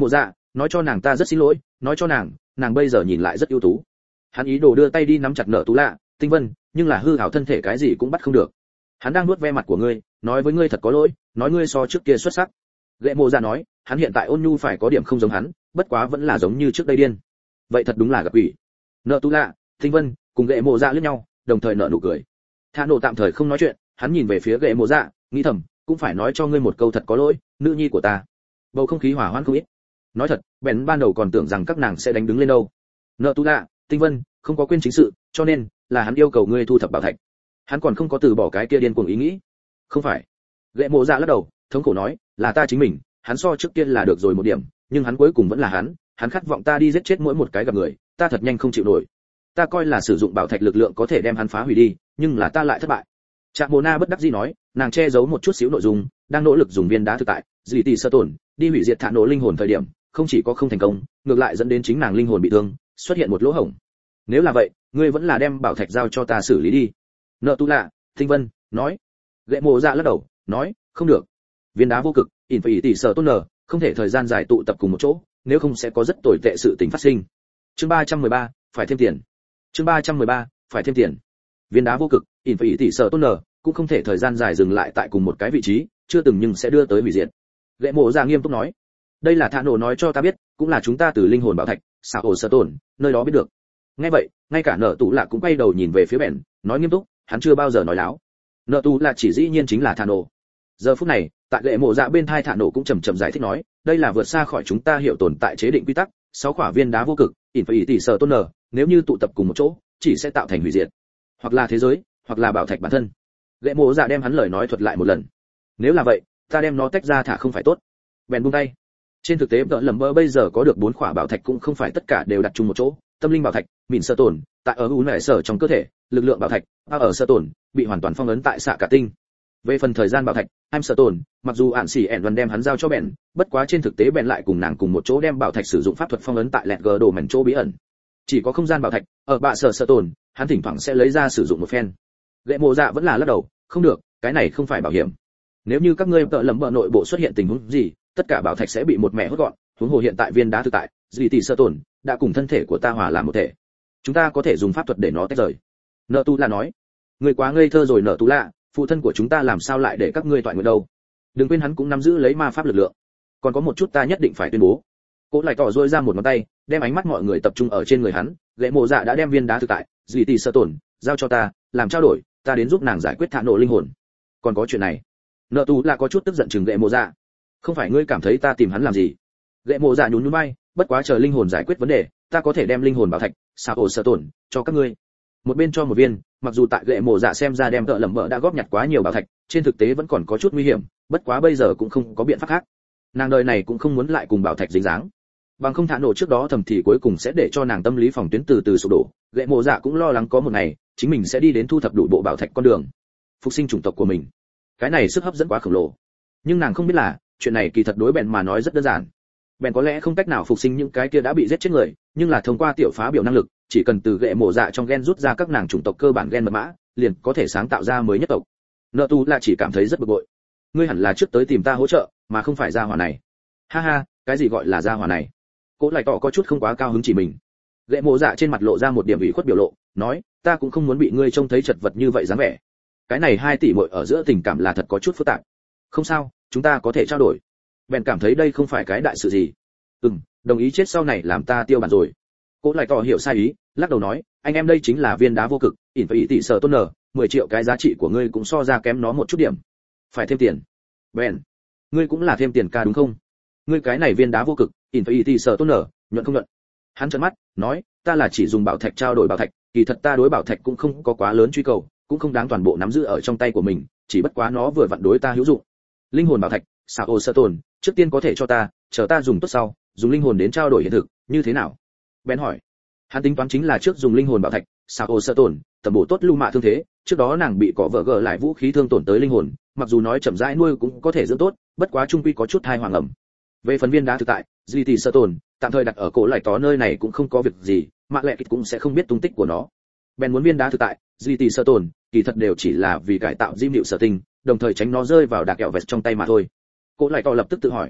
S1: nói cho nàng ta rất xin lỗi, nói cho nàng bây giờ nhìn lại rất ưu tú. Hắn ý đồ đưa tay đi nắm chặt nợ tú lạ tinh vân, nhưng là hư hảo thân thể cái gì cũng bắt không được. Hắn đang nuốt ve mặt của ngươi, nói với ngươi thật có lỗi, nói ngươi so trước kia xuất sắc. Gệ mộ dạ nói, hắn hiện tại ôn nhu phải có điểm không giống hắn, bất quá vẫn là giống như trước đây điên. Vậy thật đúng là gặp ủy. Nợ tú lạ tinh vân cùng gệ mộ dạ liếc nhau, đồng thời nở nụ cười. Thả nổ tạm thời không nói chuyện, hắn nhìn về phía gệ mộ dạ, nghĩ thầm, cũng phải nói cho ngươi một câu thật có lỗi, nữ nhi của ta. Bầu không khí hỏa hoãn không ít. Nói thật, bèn ban đầu còn tưởng rằng các nàng sẽ đánh đứng lên đâu. Nợ tú lạ tinh vân không có quên chính sự, cho nên là hắn yêu cầu ngươi thu thập bảo thạch. Hắn còn không có từ bỏ cái kia điên cuồng ý nghĩ. Không phải. Gệ mộ dạ lắc đầu, thống khổ nói, là ta chính mình, hắn so trước kia là được rồi một điểm, nhưng hắn cuối cùng vẫn là hắn khát vọng ta đi giết chết mỗi một cái gặp người, ta thật nhanh không chịu nổi. Ta coi là sử dụng bảo thạch lực lượng có thể đem hắn phá hủy đi, nhưng là ta lại thất bại. Trạm Mộ Na bất đắc dĩ nói, nàng che giấu một chút xíu nội dung, đang nỗ lực dùng viên đá thực tại, dị tỷ sơ tổn, đi hủy diệt Thả nổ linh hồn thời điểm, không chỉ có không thành công, ngược lại dẫn đến chính nàng linh hồn bị thương, xuất hiện một lỗ hổng. Nếu là vậy, ngươi vẫn là đem bảo thạch giao cho ta xử lý đi. Nợ tu lạ tinh vân nói. Gệ mộ dạ lắc đầu nói, không được. Viên đá vô cực in phải tỷ sở tôn nở, không thể thời gian dài tụ tập cùng một chỗ, nếu không sẽ có rất tồi tệ sự tình phát sinh. Chương 313, phải thêm tiền. Chương 313, phải thêm tiền. Viên đá vô cực in phải tỷ sở tôn nở, cũng không thể thời gian dài dừng lại tại cùng một cái vị trí, chưa từng nhưng sẽ đưa tới hủy diệt. Gệ mộ dạ nghiêm túc nói, đây là Thả nổ nói cho ta biết, cũng là chúng ta từ linh hồn bảo thạch xảo ổ sở tổn nơi đó biết được. Nghe vậy, ngay cả nợ tụ lạ cũng quay đầu nhìn về phía bèn, nói nghiêm túc, hắn chưa bao giờ nói láo. Nợ tụ lạ chỉ dĩ nhiên chính là Thả nổ. Giờ phút này, tại Gệ mộ dạ bên thai Thả nổ cũng chậm chậm giải thích nói, đây là vượt xa khỏi chúng ta hiểu tồn tại chế định quy tắc, 6 quả viên đá vô cực in phải tỷ sở tôn nở, nếu như tụ tập cùng một chỗ, chỉ sẽ tạo thành hủy diệt, hoặc là thế giới, hoặc là bảo thạch bản thân. Gệ mộ dạ đem hắn lời nói thuật lại một lần. Nếu là vậy, ta đem nó tách ra thả không phải tốt. Bèn buông tay. Trên thực tế Đợ Lẩm Bơ bây giờ có được 4 quả bảo thạch cũng không phải tất cả đều đặt chung một chỗ, tâm linh bảo thạch, mịn sơ tổn, tại ở u nệ sở trong cơ thể, lực lượng bảo thạch, ở sơ tổn, bị hoàn toàn phong ấn tại xạ cả tinh. Về phần thời gian bảo thạch, em sơ tổn, mặc dù ạn xỉ ẻn văn đem hắn giao cho bèn, bất quá trên thực tế bèn lại cùng nàng cùng một chỗ đem bảo thạch sử dụng pháp thuật phong ấn tại lẹt gờ đồ mảnh chỗ bí ẩn. Chỉ có không gian bảo thạch, ở bạ sở sơ tổn, hắn thỉnh thoảng sẽ lấy ra sử dụng một phen. Gệ mộ dạ vẫn là lắc đầu, không được, cái này không phải bảo hiểm. Nếu như các ngươi Đợ Lẩm Bơ nội bộ xuất hiện tình huống gì, tất cả bảo thạch sẽ bị một mẻ hút gọn, huống hồ hiện tại viên đá thực tại dị tỷ sơ tổn đã cùng thân thể của ta hòa làm một thể, chúng ta có thể dùng pháp thuật để nó tách rời. Nợ tu la nói, người quá ngây thơ rồi. Nợ tu la, phụ thân của chúng ta làm sao lại để các ngươi toại nguyện đâu? Đừng quên hắn cũng nắm giữ lấy ma pháp lực lượng. Còn có một chút ta nhất định phải tuyên bố. Cố lại tỏ rôi ra một ngón tay, đem ánh mắt mọi người tập trung ở trên người hắn. Gệ mộ dạ đã đem viên đá thực tại dị tỷ sơ tổn giao cho ta, làm trao đổi, ta đến giúp nàng giải quyết Thả nổ linh hồn. Còn có chuyện này. Nợ tu la có chút tức giận chừng Gệ mộ dạ. Không phải ngươi cảm thấy ta tìm hắn làm gì? Gệ mộ dạ nhún nhún vai, bất quá chờ linh hồn giải quyết vấn đề, ta có thể đem linh hồn bảo thạch xảo ổ sở tổn cho các ngươi. Một bên cho một viên, mặc dù tại Gệ mộ dạ xem ra đem Đợ Lẩm Bơ đã góp nhặt quá nhiều bảo thạch, trên thực tế vẫn còn có chút nguy hiểm, bất quá bây giờ cũng không có biện pháp khác. Nàng đời này cũng không muốn lại cùng bảo thạch dính dáng. Bằng không Thả nổ trước đó thầm thì cuối cùng sẽ để cho nàng tâm lý phòng tuyến từ từ sụp đổ. Gệ mộ dạ cũng lo lắng có một ngày, chính mình sẽ đi đến thu thập đủ bộ bảo thạch con đường, phục sinh chủng tộc của mình. Cái này sức hấp dẫn quá khổng lồ. Nhưng nàng không biết là, chuyện này kỳ thật đối bèn mà nói rất đơn giản. Bèn có lẽ không cách nào phục sinh những cái kia đã bị giết chết người, nhưng là thông qua tiểu phá biểu năng lực, chỉ cần từ Gệ mộ dạ trong gen rút ra các nàng chủng tộc cơ bản gen mật mã, liền có thể sáng tạo ra mới nhất tộc. Nợ tu là chỉ cảm thấy rất bực bội. Ngươi hẳn là trước tới tìm ta hỗ trợ, mà không phải gia hỏa này. Ha ha, cái gì gọi là gia hỏa này? Cố lại tỏ có chút không quá cao hứng chỉ mình. Gệ mộ dạ trên mặt lộ ra một điểm ủy khuất biểu lộ, nói, ta cũng không muốn bị ngươi trông thấy chật vật như vậy dáng vẻ. Cái này 2 tỷ muội ở giữa tình cảm là thật có chút phức tạp. Không sao, chúng ta có thể trao đổi. Bèn cảm thấy đây không phải cái đại sự gì. Đồng ý chết sau này làm ta tiêu bản rồi. Cố lại tỏ hiểu sai ý, lắc đầu nói, anh em đây chính là viên đá vô cực in phải tỷ sở tôn nở, 10 triệu cái giá trị của ngươi cũng so ra kém nó một chút điểm. Phải thêm tiền. Bèn, ngươi cũng là thêm tiền ca đúng không? Ngươi cái này viên đá vô cực in phải tỷ sở tôn nở, nhuận không nhuận? Hắn trợn mắt, nói, ta là chỉ dùng bảo thạch trao đổi bảo thạch, kỳ thật ta đối bảo thạch cũng không có quá lớn truy cầu, cũng không đáng toàn bộ nắm giữ ở trong tay của mình, chỉ bất quá nó vừa vặn đối ta hữu dụng. Linh hồn bảo thạch xảo ổ sở tổn, trước tiên có thể cho ta, chờ ta dùng tốt sau, dùng linh hồn đến trao đổi hiện thực, như thế nào? Bèn hỏi. Hắn tính toán chính là trước dùng linh hồn bảo thạch xảo ổ sở tổn, tầm bổ tốt lưu mạ thương thế, trước đó nàng bị cỏ vợ gờ lại vũ khí thương tổn tới linh hồn, mặc dù nói chậm rãi nuôi cũng có thể dưỡng tốt, bất quá trung quy có chút thai hoàng ẩm. Về phần viên đá thực tại duy tỷ sơ tổn, tạm thời đặt ở cổ lại tó nơi này cũng không có việc gì, mạ lệ kịch cũng sẽ không biết tung tích của nó. Bèn muốn viên đá thực tại duy tỷ sơ tổn, kỳ thật đều chỉ là vì cải tạo diêm liệu sở tinh, đồng thời tránh nó rơi vào đạc kẹo vẹt trong tay mà thôi. Cổ lại to lập tức tự hỏi,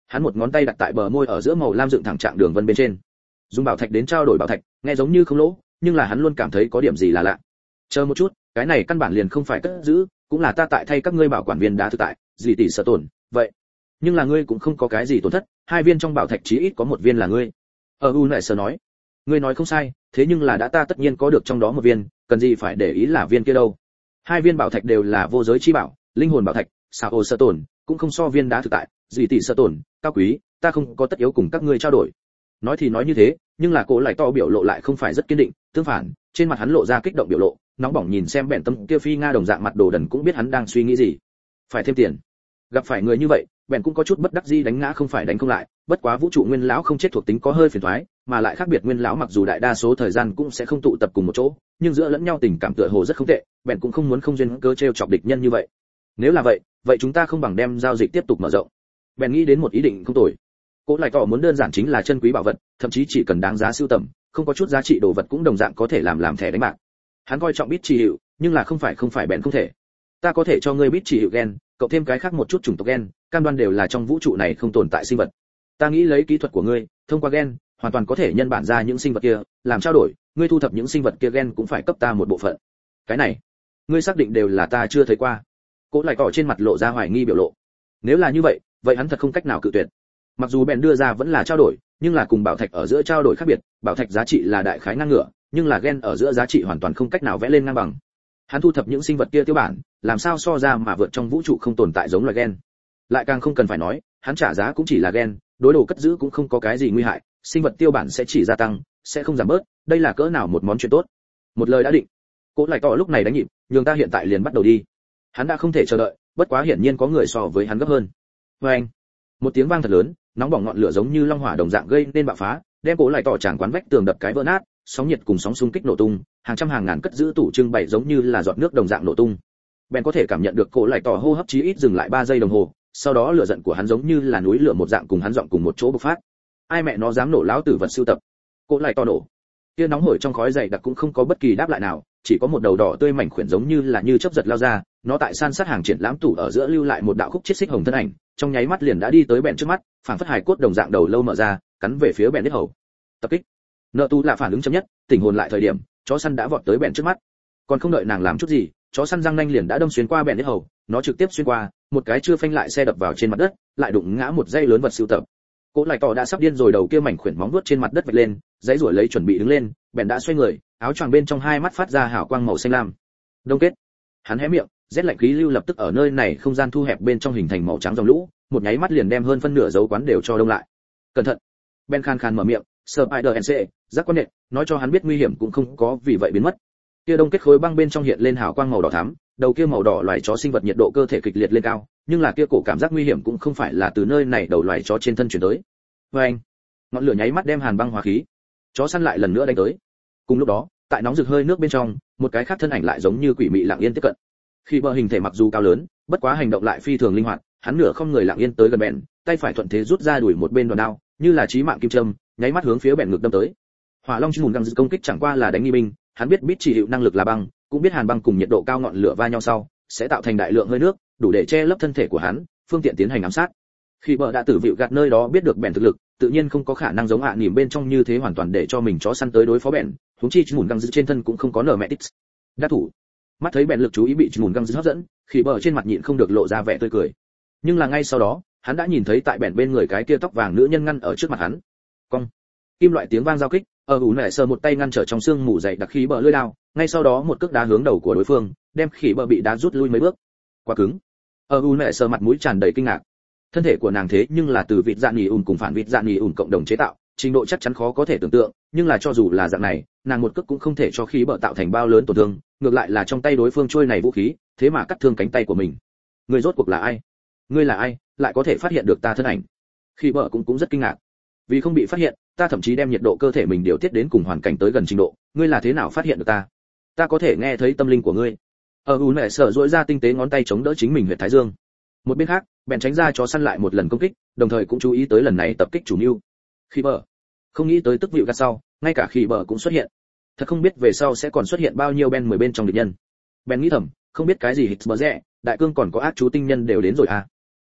S1: Hắn một ngón tay đặt tại bờ môi ở giữa màu lam dựng thẳng trạng đường vân bên trên, dùng bảo thạch đến trao đổi bảo thạch, nghe giống như không lỗ, nhưng là hắn luôn cảm thấy có điểm gì là lạ. Chờ một chút, cái này căn bản liền không phải cất giữ, cũng là ta tại thay các ngươi bảo quản viên đá thực tại, gì tỷ sở tổn, vậy. Nhưng là ngươi cũng không có cái gì tổn thất, 2 viên trong bảo thạch chí ít có 1 viên là ngươi. Lại sờ nói, ngươi nói không sai, thế nhưng là đã ta tất nhiên có được trong đó 1 viên, cần gì phải để ý là viên kia đâu. 2 viên bảo thạch đều là vô giới chi bảo, linh hồn bảo thạch, sao sở tổn, cũng không so viên đá thực tại, gì tỷ sở tổn, cao quý, ta không có tất yếu cùng các ngươi trao đổi. Nói thì nói như thế, nhưng là Cố lại to biểu lộ lại không phải rất kiên định, tương phản, trên mặt hắn lộ ra kích động biểu lộ, nóng bỏng nhìn xem bèn tâm kia phi nga đồng dạng mặt đồ đần cũng biết hắn đang suy nghĩ gì. Phải thêm tiền. Gặp phải người như vậy, bèn cũng có chút bất đắc dĩ, đánh ngã không phải đánh không lại, bất quá vũ trụ nguyên lão không chết thuộc tính có hơi phiền toái, mà lại khác biệt nguyên lão mặc dù đại đa số thời gian cũng sẽ không tụ tập cùng một chỗ, nhưng giữa lẫn nhau tình cảm tựa hồ rất không tệ, bèn cũng không muốn không duyên cớ trêu chọc địch nhân như vậy. Nếu là vậy, vậy chúng ta không bằng đem giao dịch tiếp tục mở rộng. Bèn nghĩ đến một ý định không tồi. Cố lại tỏ muốn đơn giản chính là chân quý bảo vật, thậm chí chỉ cần đáng giá sưu tầm, không có chút giá trị đồ vật cũng đồng dạng có thể làm thẻ đánh bạc. Hắn coi trọng bít chỉ hiệu, nhưng là không phải bèn không thể. Ta có thể cho ngươi bít chỉ hiệu gen, cộng thêm cái khác một chút chủng tộc gen, cam đoan đều là trong vũ trụ này không tồn tại sinh vật. Ta nghĩ lấy kỹ thuật của ngươi, thông qua gen, hoàn toàn có thể nhân bản ra những sinh vật kia, làm trao đổi, ngươi thu thập những sinh vật kia gen cũng phải cấp ta một bộ phận. Cái này, ngươi xác định đều là ta chưa thấy qua. Cố lại tỏ trên mặt lộ ra hoài nghi biểu lộ. Nếu là như vậy, vậy hắn thật không cách nào cự tuyệt. Mặc dù bèn đưa ra vẫn là trao đổi, nhưng là cùng bảo thạch ở giữa trao đổi khác biệt, bảo thạch giá trị là đại khái ngang ngửa, nhưng là gen ở giữa giá trị hoàn toàn không cách nào vẽ lên ngang bằng. Hắn thu thập những sinh vật kia tiêu bản, làm sao so ra mà vượt trong vũ trụ không tồn tại giống loài gen. Lại càng không cần phải nói, hắn trả giá cũng chỉ là gen, đối đồ cất giữ cũng không có cái gì nguy hại, sinh vật tiêu bản sẽ chỉ gia tăng, sẽ không giảm bớt, đây là cỡ nào một món chuyện tốt. Một lời đã định. Cố lại tỏ lúc này đánh nhịp, nhường ta hiện tại liền bắt đầu đi. Hắn đã không thể chờ đợi, bất quá hiển nhiên có người so với hắn gấp hơn. Oeng! Một tiếng vang thật lớn, nóng bỏng ngọn lửa giống như long hỏa đồng dạng gây nên bạo phá, đem Cố lại tỏ tràn quán vách tường đập cái vỡ nát, sóng nhiệt cùng sóng xung kích nổ tung, hàng trăm hàng ngàn cất giữ tủ trưng bày giống như là giọt nước đồng dạng nổ tung. Bèn có thể cảm nhận được Cố lại tỏ hô hấp chí ít dừng lại 3 giây đồng hồ, sau đó lửa giận của hắn giống như là núi lửa một dạng cùng hắn dọn cùng một chỗ bộc phát. Ai mẹ nó dám nổ lão tử vật sưu tập? Cố lại tỏ nổ. Kia nóng hổi trong khói dày đặc cũng không có bất kỳ đáp lại nào, chỉ có một đầu đỏ tươi mảnh khuyển giống như chớp giật lao ra, nó tại san sát hàng triển lãm tủ ở giữa lưu lại một đạo khúc chiết xích hồng thân ảnh, trong nháy mắt liền đã đi tới bèn trước mắt, phảng phất hài cốt đồng dạng đầu lâu mở ra, cắn về phía bèn đít hầu. Tập kích. Nợ tu là phản ứng chậm nhất, tỉnh hồn lại thời điểm, chó săn đã vọt tới bèn trước mắt. Còn không đợi nàng làm chút gì, chó săn răng nanh liền đã đâm xuyên qua bèn đít hầu, nó trực tiếp xuyên qua, một cái chưa phanh lại xe đập vào trên mặt đất, lại đụng ngã một dây lớn vật sưu tập. Cố lại tỏ đã sắp điên rồi, đầu kia mảnh khuyển móng vuốt trên mặt đất vạch lên, giãy giụa lấy chuẩn bị đứng lên, bèn đã xoay người, áo choàng bên trong hai mắt phát ra hào quang màu xanh lam. Đông kết. Hắn hé miệng, rét lạnh khí lưu lập tức ở nơi này không gian thu hẹp bên trong hình thành màu trắng dòng lũ, một nháy mắt liền đem hơn phân nửa dấu quán đều cho đông lại. Cẩn thận. Ben khan khan mở miệng, Spider-NC, giác quan nện, nói cho hắn biết nguy hiểm cũng không có vì vậy biến mất. Kia đông kết khối băng bên trong hiện lên hào quang màu đỏ thắm, đầu kia màu đỏ loài chó sinh vật nhiệt độ cơ thể kịch liệt lên cao, nhưng là kia cổ cảm giác nguy hiểm cũng không phải là từ nơi này đầu loài chó trên thân truyền tới. Anh, ngọn lửa nháy mắt đem hàn băng hóa khí, chó săn lại lần nữa đánh tới. Cùng lúc đó, tại nóng rực hơi nước bên trong, một cái khác thân ảnh lại giống như quỷ mị lặng yên tiếp cận. Khi bờ hình thể mặc dù cao lớn, bất quá hành động lại phi thường linh hoạt, hắn nửa không người lặng yên tới gần bèn, tay phải thuận thế rút ra đuổi một bên đòn đao, như là chí mạng kim châm, nháy mắt hướng phía bèn ngực đâm tới. Hỏa Long Mùn găng dự công kích chẳng qua là đánh nghi binh, hắn biết bít chỉ hiệu năng lực là băng, cũng biết hàn băng cùng nhiệt độ cao ngọn lửa va nhau sau, sẽ tạo thành đại lượng hơi nước, đủ để che lấp thân thể của hắn, phương tiện tiến hành ám sát. Khi bờ đã tử vịu gạt nơi đó biết được bèn thực lực, tự nhiên không có khả năng giống nỉm bên trong như thế hoàn toàn để cho mình chó săn tới đối phó bèn, huống chi mùn găng dự trên thân cũng không có nở mẹ tích. Đắc thủ. Mắt thấy bèn lực chú ý bị mùn găng dự hấp dẫn, khi bờ trên mặt nhịn không được lộ ra vẻ tươi cười. Nhưng là ngay sau đó, hắn đã nhìn thấy tại bèn bên người cái kia tóc vàng nữ nhân ngăn ở trước mặt hắn. Cong. Kim loại tiếng vang giao kích, nẻ sờ một tay ngăn trở trong xương mù dày đặc khí bờ lưỡi đao, ngay sau đó một cước đá hướng đầu của đối phương, đem khí bờ bị đá rút lui mấy bước. Quá cứng. Nẻ sờ mặt mũi tràn đầy kinh ngạc. Thân thể của nàng thế nhưng là từ vịt dạ nhì cùng phản vịt dạ nhì cộng đồng chế tạo, trình độ chắc chắn khó có thể tưởng tượng, nhưng là cho dù là dạng này, nàng một cước cũng không thể cho khí bờ tạo thành bao lớn tổn thương, ngược lại là trong tay đối phương trôi này vũ khí, thế mà cắt thương cánh tay của mình. Ngươi rốt cuộc là ai? Ngươi là ai, lại có thể phát hiện được ta thân ảnh? Khí bờ cũng rất kinh ngạc. Vì không bị phát hiện, ta thậm chí đem nhiệt độ cơ thể mình điều tiết đến cùng hoàn cảnh tới gần trình độ, ngươi là thế nào phát hiện được ta? Ta có thể nghe thấy tâm linh của ngươi. Nẻ sờ duỗi ra tinh tế ngón tay chống đỡ chính mình huyệt thái dương. Một bên khác, bèn tránh ra chó săn lại một lần công kích, đồng thời cũng chú ý tới lần này tập kích chủ mưu. Khi bờ, không nghĩ tới tức vịu gạt sau, ngay cả khi bờ cũng xuất hiện. Thật không biết về sau sẽ còn xuất hiện bao nhiêu Ben 10 bên trong địch nhân. Ben nghĩ thầm, không biết cái gì hít bờ rẽ, đại cương còn có ác chú tinh nhân đều đến rồi à.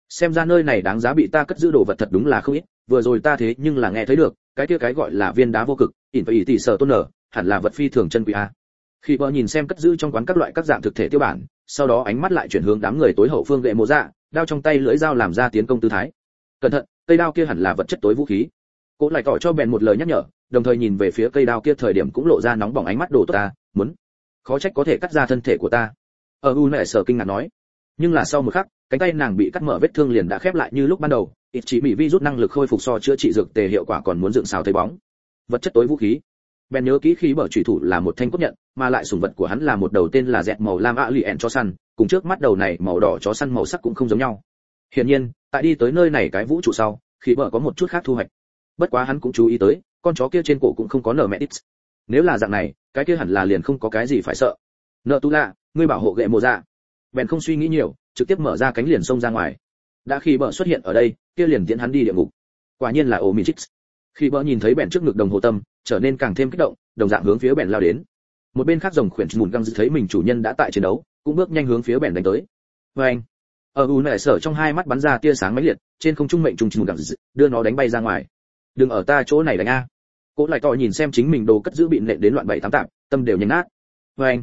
S1: Xem ra nơi này đáng giá bị ta cất giữ đồ vật thật đúng là không ít, vừa rồi ta thế nhưng là nghe thấy được, cái kia cái gọi là viên đá vô cực, ỉn phải tỷ sở tôn nở, hẳn là vật phi thường chân quý a. Khi vợ nhìn xem cất giữ trong quán các loại các dạng thực thể tiêu bản, sau đó ánh mắt lại chuyển hướng đám người tối hậu phương gệ mộ dạ, đao trong tay lưỡi dao làm ra tiến công tư thái. Cẩn thận, cây đao kia hẳn là vật chất tối vũ khí. Cố lại tỏ cho bèn một lời nhắc nhở, đồng thời nhìn về phía cây đao kia thời điểm cũng lộ ra nóng bỏng ánh mắt đồ tốt ta, muốn, khó trách có thể cắt ra thân thể của ta. U nệ sở kinh ngạc nói. Nhưng là sau một khắc, cánh tay nàng bị cắt mở vết thương liền đã khép lại như lúc ban đầu, ít chỉ bị virus năng lực khôi phục so chữa trị dược tề hiệu quả còn muốn dựng xào thấy bóng. Vật chất tối vũ khí. Ben nhớ kỹ khí bở chủy thủ là một thanh cốt nhận, mà lại sủng vật của hắn là một đầu tên là dẹt màu lam alien chó săn, cùng trước mắt đầu này màu đỏ chó săn màu sắc cũng không giống nhau. Hiển nhiên, tại đi tới nơi này cái vũ trụ sau, khí bở có một chút khác thu hoạch. Bất quá hắn cũng chú ý tới, con chó kia trên cổ cũng không có nở mẹ tít. Nếu là dạng này, cái kia hẳn là liền không có cái gì phải sợ. Nợ tu lạ, ngươi bảo hộ gệ mồ dạ. Ben không suy nghĩ nhiều, trực tiếp mở ra cánh liền xông ra ngoài. Đã khi bở xuất hiện ở đây, kia liền tiễn hắn đi địa ngục. Quả nhiên là Omnitrix. Khi bở nhìn thấy bèn trước ngực đồng hồ tâm, trở nên càng thêm kích động, đồng dạng hướng phía bèn lao đến. Một bên khác rồng khuyển mùn găng thấy mình chủ nhân đã tại chiến đấu, cũng bước nhanh hướng phía bèn đánh tới. Anh, nệ sở trong hai mắt bắn ra tia sáng mãnh liệt, trên không trung mệnh trùng mùn găng đưa nó đánh bay ra ngoài. Đừng ở ta chỗ này đánh a. Cố lại tỏ nhìn xem chính mình đồ cất giữ bị nện đến loạn bảy tám tạp, tâm đều nhấn nát. Anh,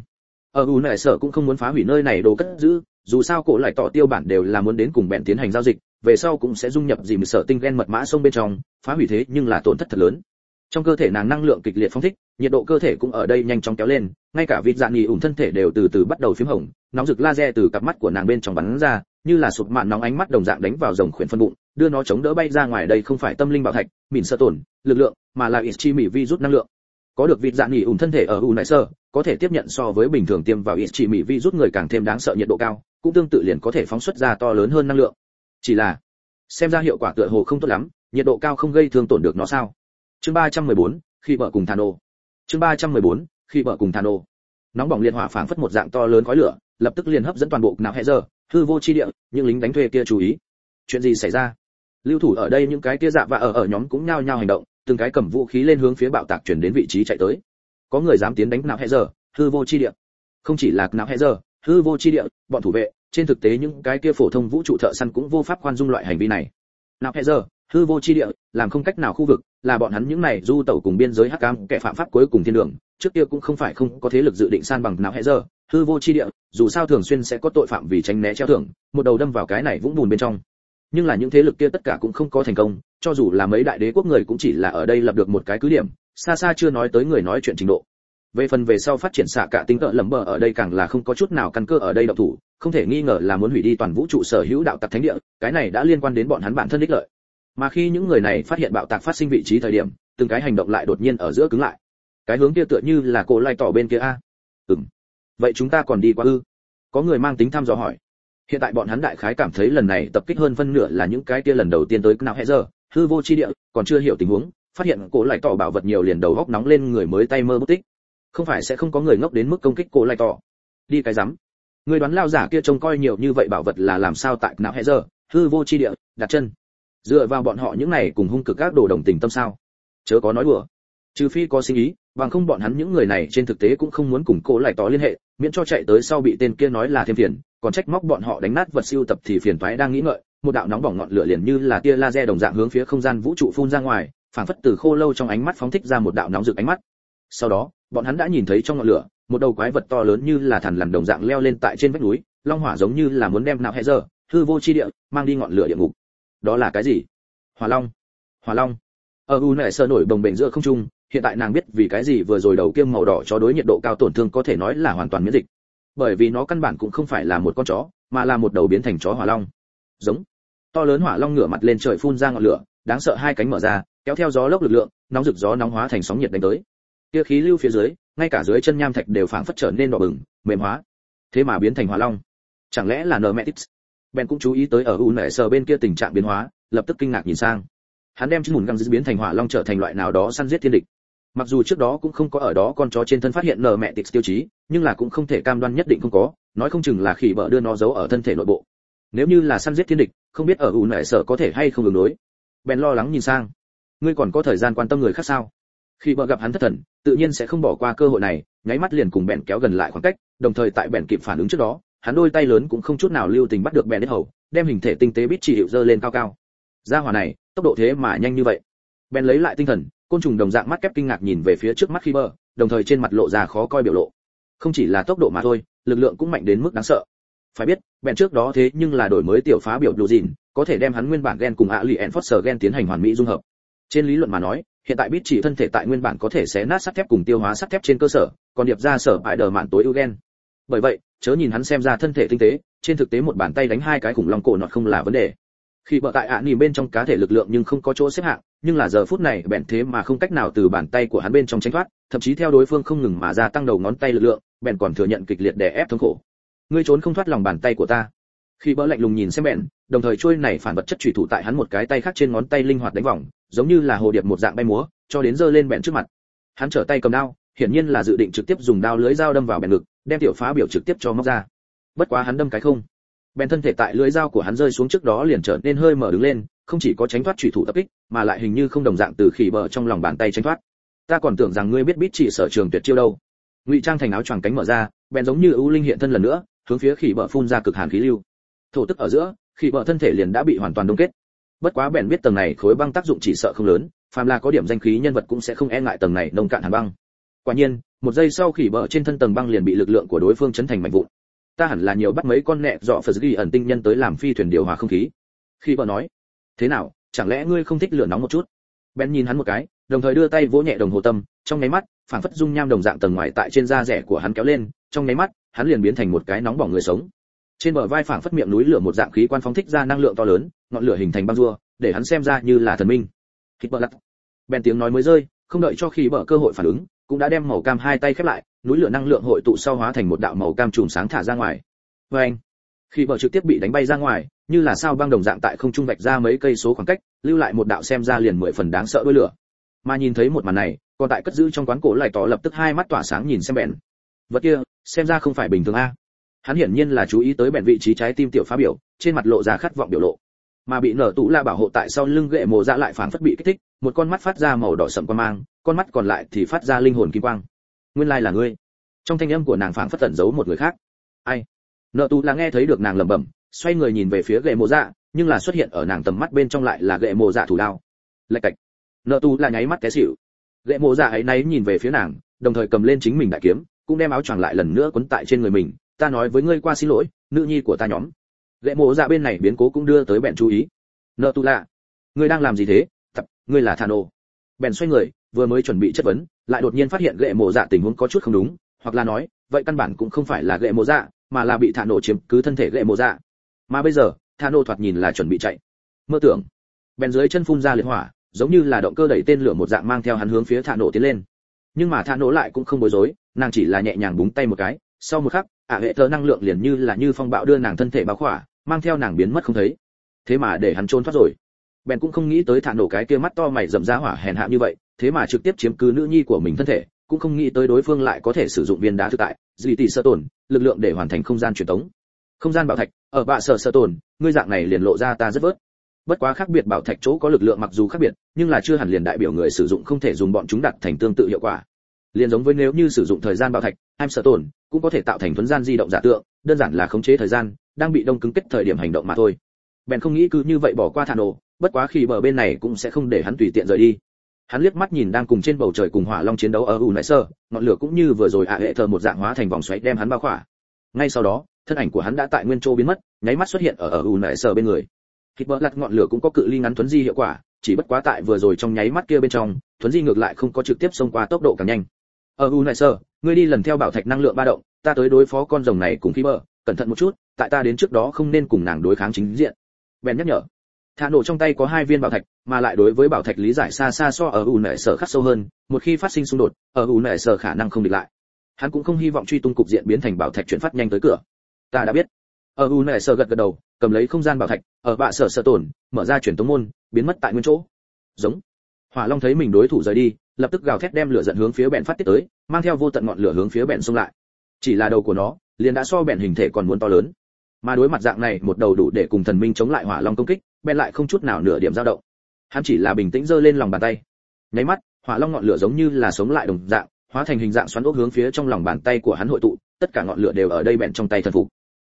S1: nệ sở cũng không muốn phá hủy nơi này đồ cất giữ, dù sao cổ lại tỏ tiêu bản đều là muốn đến cùng bèn tiến hành giao dịch, về sau cũng sẽ dung nhập dìm sở tinh gen mật mã sông bên trong, phá hủy thế nhưng là tổn thất thật lớn. Trong cơ thể nàng năng lượng kịch liệt phóng thích, nhiệt độ cơ thể cũng ở đây nhanh chóng kéo lên, ngay cả vịt dạ nghỉ ủng thân thể đều từ từ bắt đầu phím hồng, nóng rực laser từ cặp mắt của nàng bên trong bắn ra, như là sụp mạn nóng ánh mắt đồng dạng đánh vào rồng khuyển phân bụng, đưa nó chống đỡ bay ra ngoài. Đây không phải tâm linh bảo thạch, mìn sơ tổn, lực lượng, mà là ichi mỉ virus năng lượng. Có được vịt dạ nghỉ ủng thân thể ở nại sơ, có thể tiếp nhận so với bình thường tiêm vào ichi mỉ virus người càng thêm đáng sợ nhiệt độ cao, cũng tương tự liền có thể phóng xuất ra to lớn hơn năng lượng. Chỉ là, xem ra hiệu quả tựa hồ không tốt lắm, nhiệt độ cao không gây thương tổn được nó sao? Chương 314, khi bợ cùng Thano. Chương 314, khi bợ cùng Thano. Nóng bỏng liệt hỏa phảng phất một dạng to lớn khói lửa, lập tức liền hấp dẫn toàn bộ não hệ giờ, hư vô chi địa, những lính đánh thuê kia chú ý. Chuyện gì xảy ra? Lưu thủ ở đây những cái kia dạ và ở nhóm cũng nhao nhao hành động, từng cái cầm vũ khí lên hướng phía bạo tạc chuyển đến vị trí chạy tới. Có người dám tiến đánh não hệ giờ, hư vô chi địa. Không chỉ là não hệ giờ, hư vô chi địa, bọn thủ vệ, trên thực tế những cái kia phổ thông vũ trụ thợ săn cũng vô pháp khoan dung loại hành vi này. Não hệ giờ, hư vô chi địa, làm không cách nào khu vực, là bọn hắn những này du tẩu cùng biên giới hắc ám kẻ phạm pháp cuối cùng thiên đường, trước kia cũng không phải không có thế lực dự định san bằng não hệ giờ, hư vô chi địa, dù sao thường xuyên sẽ có tội phạm vì tránh né treo thưởng, một đầu đâm vào cái này vũng bùn bên trong. Nhưng là những thế lực kia tất cả cũng không có thành công, cho dù là mấy đại đế quốc người cũng chỉ là ở đây lập được một cái cứ điểm, xa xa chưa nói tới người nói chuyện trình độ. Về phần về sau phát triển xạ cả tinh tợ lầm bờ ở đây càng là không có chút nào căn cơ ở đây động thủ, không thể nghi ngờ là muốn hủy đi toàn vũ trụ sở hữu đạo tặc thánh địa, cái này đã liên quan đến bọn hắn bản thân ích lợi. Mà khi những người này phát hiện bạo tạc phát sinh vị trí thời điểm, từng cái hành động lại đột nhiên ở giữa cứng lại. Cái hướng kia tựa như là cô lai tỏ bên kia a. Vậy chúng ta còn đi qua ư? Có người mang tính thăm dò hỏi. Hiện tại bọn hắn đại khái cảm thấy lần này tập kích hơn phân nửa là những cái kia lần đầu tiên tới nào hệ giờ, hư vô chi địa, còn chưa hiểu tình huống, phát hiện cô lai tỏ bảo vật nhiều liền đầu góc nóng lên người mới tay mơ bút tích. Không phải sẽ không có người ngốc đến mức công kích cô lai tỏ. Đi cái rắm. Người đoán lao giả kia trông coi nhiều như vậy bảo vật là làm sao tại nào hệ giờ, hư vô chi địa, đặt chân. Dựa vào bọn họ những này cùng hung cực các đồ đồng tình tâm sao? Chớ có nói đùa. Trừ phi có sinh ý, bằng không bọn hắn những người này trên thực tế cũng không muốn cùng cô lại tỏ liên hệ, miễn cho chạy tới sau bị tên kia nói là thêm phiền, còn trách móc bọn họ đánh nát vật siêu tập thì phiền toái đang nghĩ ngợi, một đạo nóng bỏng ngọn lửa liền như là tia laser đồng dạng hướng phía không gian vũ trụ phun ra ngoài, phảng phất từ khô lâu trong ánh mắt phóng thích ra một đạo nóng rực ánh mắt. Sau đó, bọn hắn đã nhìn thấy trong ngọn lửa, một đầu quái vật to lớn như là thằn lằn đồng dạng leo lên tại trên vách núi, long hỏa giống như là muốn đem nào hệ giờ, hư vô chi địa, mang đi ngọn lửa địa ngục. Đó là cái gì? Hỏa long. Hỏa long. Nệ sơ nổi bồng bềnh giữa không trung, hiện tại nàng biết vì cái gì vừa rồi đầu kia màu đỏ chó đối nhiệt độ cao tổn thương có thể nói là hoàn toàn miễn dịch, bởi vì nó căn bản cũng không phải là một con chó, mà là một đầu biến thành chó hỏa long. Giống. To lớn hỏa long ngửa mặt lên trời phun ra ngọn lửa, đáng sợ hai cánh mở ra, kéo theo gió lốc lực lượng, nóng rực gió nóng hóa thành sóng nhiệt đánh tới. Kia khí lưu phía dưới, ngay cả dưới chân nham thạch đều phảng phất trở nên đỏ bừng, mềm hóa. Thế mà biến thành hỏa long. Chẳng lẽ là Nemetics? Ben cũng chú ý tới ở Nệ sơ bên kia tình trạng biến hóa, lập tức kinh ngạc nhìn sang. Hắn đem mùn găng biến thành hỏa long trở thành loại nào đó săn giết thiên địch. Mặc dù trước đó cũng không có ở đó con chó trên thân phát hiện Nemetics tiêu chí, nhưng là cũng không thể cam đoan nhất định không có, nói không chừng là khỉ bợ đưa nó giấu ở thân thể nội bộ. Nếu như là săn giết thiên địch, không biết ở Nệ sơ có thể hay không ứng đối. Ben lo lắng nhìn sang. Ngươi còn có thời gian quan tâm người khác sao? Khi bợ gặp hắn thất thần, tự nhiên sẽ không bỏ qua cơ hội này, nháy mắt liền cùng Ben kéo gần lại khoảng cách, đồng thời tại Ben kịp phản ứng trước đó, hắn đôi tay lớn cũng không chút nào lưu tình bắt được Ben đến hầu, đem hình thể tinh tế bít chỉ hiệu dơ lên cao cao. Gia hỏa này, tốc độ thế mà nhanh như vậy. Ben lấy lại tinh thần, côn trùng đồng dạng mắt kép kinh ngạc nhìn về phía trước mắt khi bờ, đồng thời trên mặt lộ ra khó coi biểu lộ. Không chỉ là tốc độ mà thôi, lực lượng cũng mạnh đến mức đáng sợ. Phải biết, Ben trước đó thế nhưng là đổi mới tiểu phá biểu Blue Jean, có thể đem hắn nguyên bản gen cùng Alien Force gen tiến hành hoàn mỹ dung hợp. Trên lý luận mà nói, hiện tại bít chỉ thân thể tại nguyên bản có thể xé nát sắt thép cùng tiêu hóa sắt thép trên cơ sở, còn điệp ra sở bại đờ mạn tối ưu gen. Bởi vậy, chớ nhìn hắn xem ra thân thể tinh tế, trên thực tế một bàn tay đánh hai cái khủng long cổ nọt không là vấn đề. Khi bờ tại nhìn bên trong cá thể lực lượng nhưng không có chỗ xếp hạng, nhưng là giờ phút này bèn thế mà không cách nào từ bàn tay của hắn bên trong tránh thoát, thậm chí theo đối phương không ngừng mà gia tăng đầu ngón tay lực lượng, bèn còn thừa nhận kịch liệt đè ép thống khổ. Ngươi trốn không thoát lòng bàn tay của ta. Khi bờ lạnh lùng nhìn xem bèn, đồng thời trôi này phản vật chất chủy thủ tại hắn một cái tay khác trên ngón tay linh hoạt đánh vòng, giống như là hồ điệp một dạng bay múa, cho đến giơ lên bèn trước mặt. Hắn trở tay cầm đao, hiển nhiên là dự định trực tiếp dùng đao lưỡi dao đâm vào bèn ngực, đem tiểu phá biểu trực tiếp cho móc ra. Bất quá hắn đâm cái không. Bèn thân thể tại lưỡi dao của hắn rơi xuống trước đó liền trở nên hơi mở đứng lên, không chỉ có tránh thoát chủy thủ tập kích, mà lại hình như không đồng dạng từ khỉ bờ trong lòng bàn tay tránh thoát. Ta còn tưởng rằng ngươi biết bít chỉ sở trường tuyệt chiêu đâu. Ngụy trang thành áo choàng cánh mở ra, bèn giống như ưu linh hiện thân lần nữa, hướng phía khỉ bờ phun ra cực hàn khí lưu. Thổ tức ở giữa, khỉ bờ thân thể liền đã bị hoàn toàn đông kết. Bất quá bèn biết tầng này khối băng tác dụng chỉ sợ không lớn, phàm là có điểm danh khí nhân vật cũng sẽ không e ngại tầng này nông cạn hàn băng. Quả nhiên, một giây sau khỉ bờ trên thân tầng băng liền bị lực lượng của đối phương chấn thành mảnh vụn. Ta hẳn là nhiều bắt mấy con nẹ dọ phật ghi ẩn tinh nhân tới làm phi thuyền điều hòa không khí. Khỉ bờ nói, thế nào, chẳng lẽ ngươi không thích lửa nóng một chút? Ben nhìn hắn một cái, đồng thời đưa tay vỗ nhẹ đồng hồ tâm, trong nháy mắt, phảng phất dung nham đồng dạng tầng ngoài tại trên da rẻ của hắn kéo lên, trong nháy mắt, hắn liền biến thành một cái nóng bỏng người sống. Trên bờ vai phảng phất miệng núi lửa một dạng khí quan phóng thích ra năng lượng to lớn, ngọn lửa hình thành băng rua, để hắn xem ra như là thần minh. Khỉ bờ lắc. Ben tiếng nói mới rơi, không đợi cho khỉ bờ cơ hội phản ứng, cũng đã đem màu cam hai tay khép lại, núi lửa năng lượng hội tụ sau hóa thành một đạo màu cam chùm sáng thả ra ngoài. Và anh, khỉ bờ trực tiếp bị đánh bay ra ngoài, như là sao băng đồng dạng tại không trung vạch ra mấy cây số khoảng cách, lưu lại một đạo xem ra liền 10 phần đáng sợ đuôi lửa. Mà nhìn thấy một màn này, còn tại cất giữ trong quán cổ lại tỏ lập tức hai mắt tỏa sáng nhìn xem bèn. Vật kia, xem ra không phải bình thường a. Hắn hiển nhiên là chú ý tới bèn vị trí trái tim tiểu phá biểu, trên mặt lộ ra khát vọng biểu lộ. Mà bị nở tụ la bảo hộ tại sau lưng gậy mồ dạ lại phảng phất bị kích thích, một con mắt phát ra màu đỏ sẫm quang mang, con mắt còn lại thì phát ra linh hồn kim quang. Nguyên lai là ngươi. Trong thanh âm của nàng phảng phất tẩn giấu một người khác. Ai? Nở tụ la nghe thấy được nàng lẩm bẩm, xoay người nhìn về phía gậy mồ dạ, nhưng là xuất hiện ở nàng tầm mắt bên trong lại là gậy mồ dạ thủ đao. Lạch cạch. Nợ tu là nháy mắt té xỉu. Gậy mồ dạ ấy náy nhìn về phía nàng, đồng thời cầm lên chính mình đại kiếm, cũng đem áo choàng lại lần nữa quấn tại trên người mình. Ta nói với ngươi qua xin lỗi, nữ nhi của ta nhóm. Gậy mồ dạ bên này biến cố cũng đưa tới bèn chú ý. Nợ tu là, ngươi đang làm gì thế? Tập, ngươi là Thano. Bèn xoay người, vừa mới chuẩn bị chất vấn, lại đột nhiên phát hiện gậy mồ dạ tình huống có chút không đúng, hoặc là nói, vậy căn bản cũng không phải là gậy mồ dạ, mà là bị Thano chiếm cứ thân thể gậy mồ dạ. Mà bây giờ, Thano thoạt nhìn là chuẩn bị chạy. Mơ tưởng. Bèn dưới chân phun ra liệt hỏa, giống như là động cơ đẩy tên lửa một dạng mang theo hắn hướng phía Thano tiến lên. Nhưng mà Thano lại cũng không bối rối, nàng chỉ là nhẹ nhàng búng tay một cái, sau một khắc, hệ thờ năng lượng liền như phong bạo đưa nàng thân thể bao khỏa, mang theo nàng biến mất không thấy. Thế mà để hắn trốn thoát rồi. Bèn cũng không nghĩ tới Thano cái kia mắt to mày rậm ra hỏa hèn hạ như vậy, thế mà trực tiếp chiếm cứ nữ nhi của mình thân thể, cũng không nghĩ tới đối phương lại có thể sử dụng viên đá thực tại, dị tỷ sơ tổn, lực lượng để hoàn thành không gian truyền tống. Không gian bảo thạch, ở bạ sở sơ tổn, ngươi dạng này liền lộ ra ta rất vớt. Bất quá khác biệt bảo thạch chỗ có lực lượng mặc dù khác biệt, nhưng là chưa hẳn liền đại biểu người sử dụng không thể dùng bọn chúng đạt thành tương tự hiệu quả. Liền giống với nếu như sử dụng thời gian bảo thạch, em sở tổn cũng có thể tạo thành thuấn gian di động giả tượng, đơn giản là khống chế thời gian, đang bị đông cứng kết thời điểm hành động mà thôi. Bèn không nghĩ cứ như vậy bỏ qua Thano, bất quá khi bờ bên này cũng sẽ không để hắn tùy tiện rời đi. Hắn liếc mắt nhìn đang cùng trên bầu trời cùng hỏa long chiến đấu ở U Nại Sơ, ngọn lửa cũng như vừa rồi hệ thờ một dạng hóa thành vòng xoáy đem hắn bao khỏa. Ngay sau đó, thân ảnh của hắn đã tại nguyên chỗ biến mất, nháy mắt xuất hiện ở U Nại Sơ bên người. Hít bờ lật ngọn lửa cũng có cự ly ngắn thuấn di hiệu quả, chỉ bất quá tại vừa rồi trong nháy mắt kia bên trong, thuấn di ngược lại không có trực tiếp xông qua tốc độ càng nhanh. Ở U Nại Sơ, ngươi đi lần theo bảo thạch năng lượng ba động, ta tới đối phó con rồng này cùng khí bờ, cẩn thận một chút, tại ta đến trước đó không nên cùng nàng đối kháng chính diện. Bèn nhắc nhở. Thả nổ trong tay có 2 viên bảo thạch, mà lại đối với bảo thạch lý giải xa xa so ở U Nại Sơ khắc sâu hơn, một khi phát sinh xung đột, ở U Nại Sơ khả năng không địch lại. Hắn cũng không hy vọng truy tung cục diện biến thành bảo thạch chuyển phát nhanh tới cửa. Ta đã biết. Ở U Nại Sơ gật gật đầu, cầm lấy không gian bảo thạch, ở bạ sở sở tổn, mở ra truyền tống môn, biến mất tại nguyên chỗ. Giống. Hỏa Long thấy mình đối thủ rời đi, lập tức gào thét đem lửa giận hướng phía bèn phát tiết tới, mang theo vô tận ngọn lửa hướng phía bèn xông lại. Chỉ là đầu của nó, liền đã so bèn hình thể còn muốn to lớn. Mà đối mặt dạng này một đầu đủ để cùng thần minh chống lại Hỏa Long công kích, bèn lại không chút nào nửa điểm dao động. Hắn chỉ là bình tĩnh giơ lên lòng bàn tay. Nháy mắt, Hỏa Long ngọn lửa giống như là sống lại đồng dạng, hóa thành hình dạng xoắn ốc hướng phía trong lòng bàn tay của hắn hội tụ, tất cả ngọn lửa đều ở đây bèn trong tay thần phục.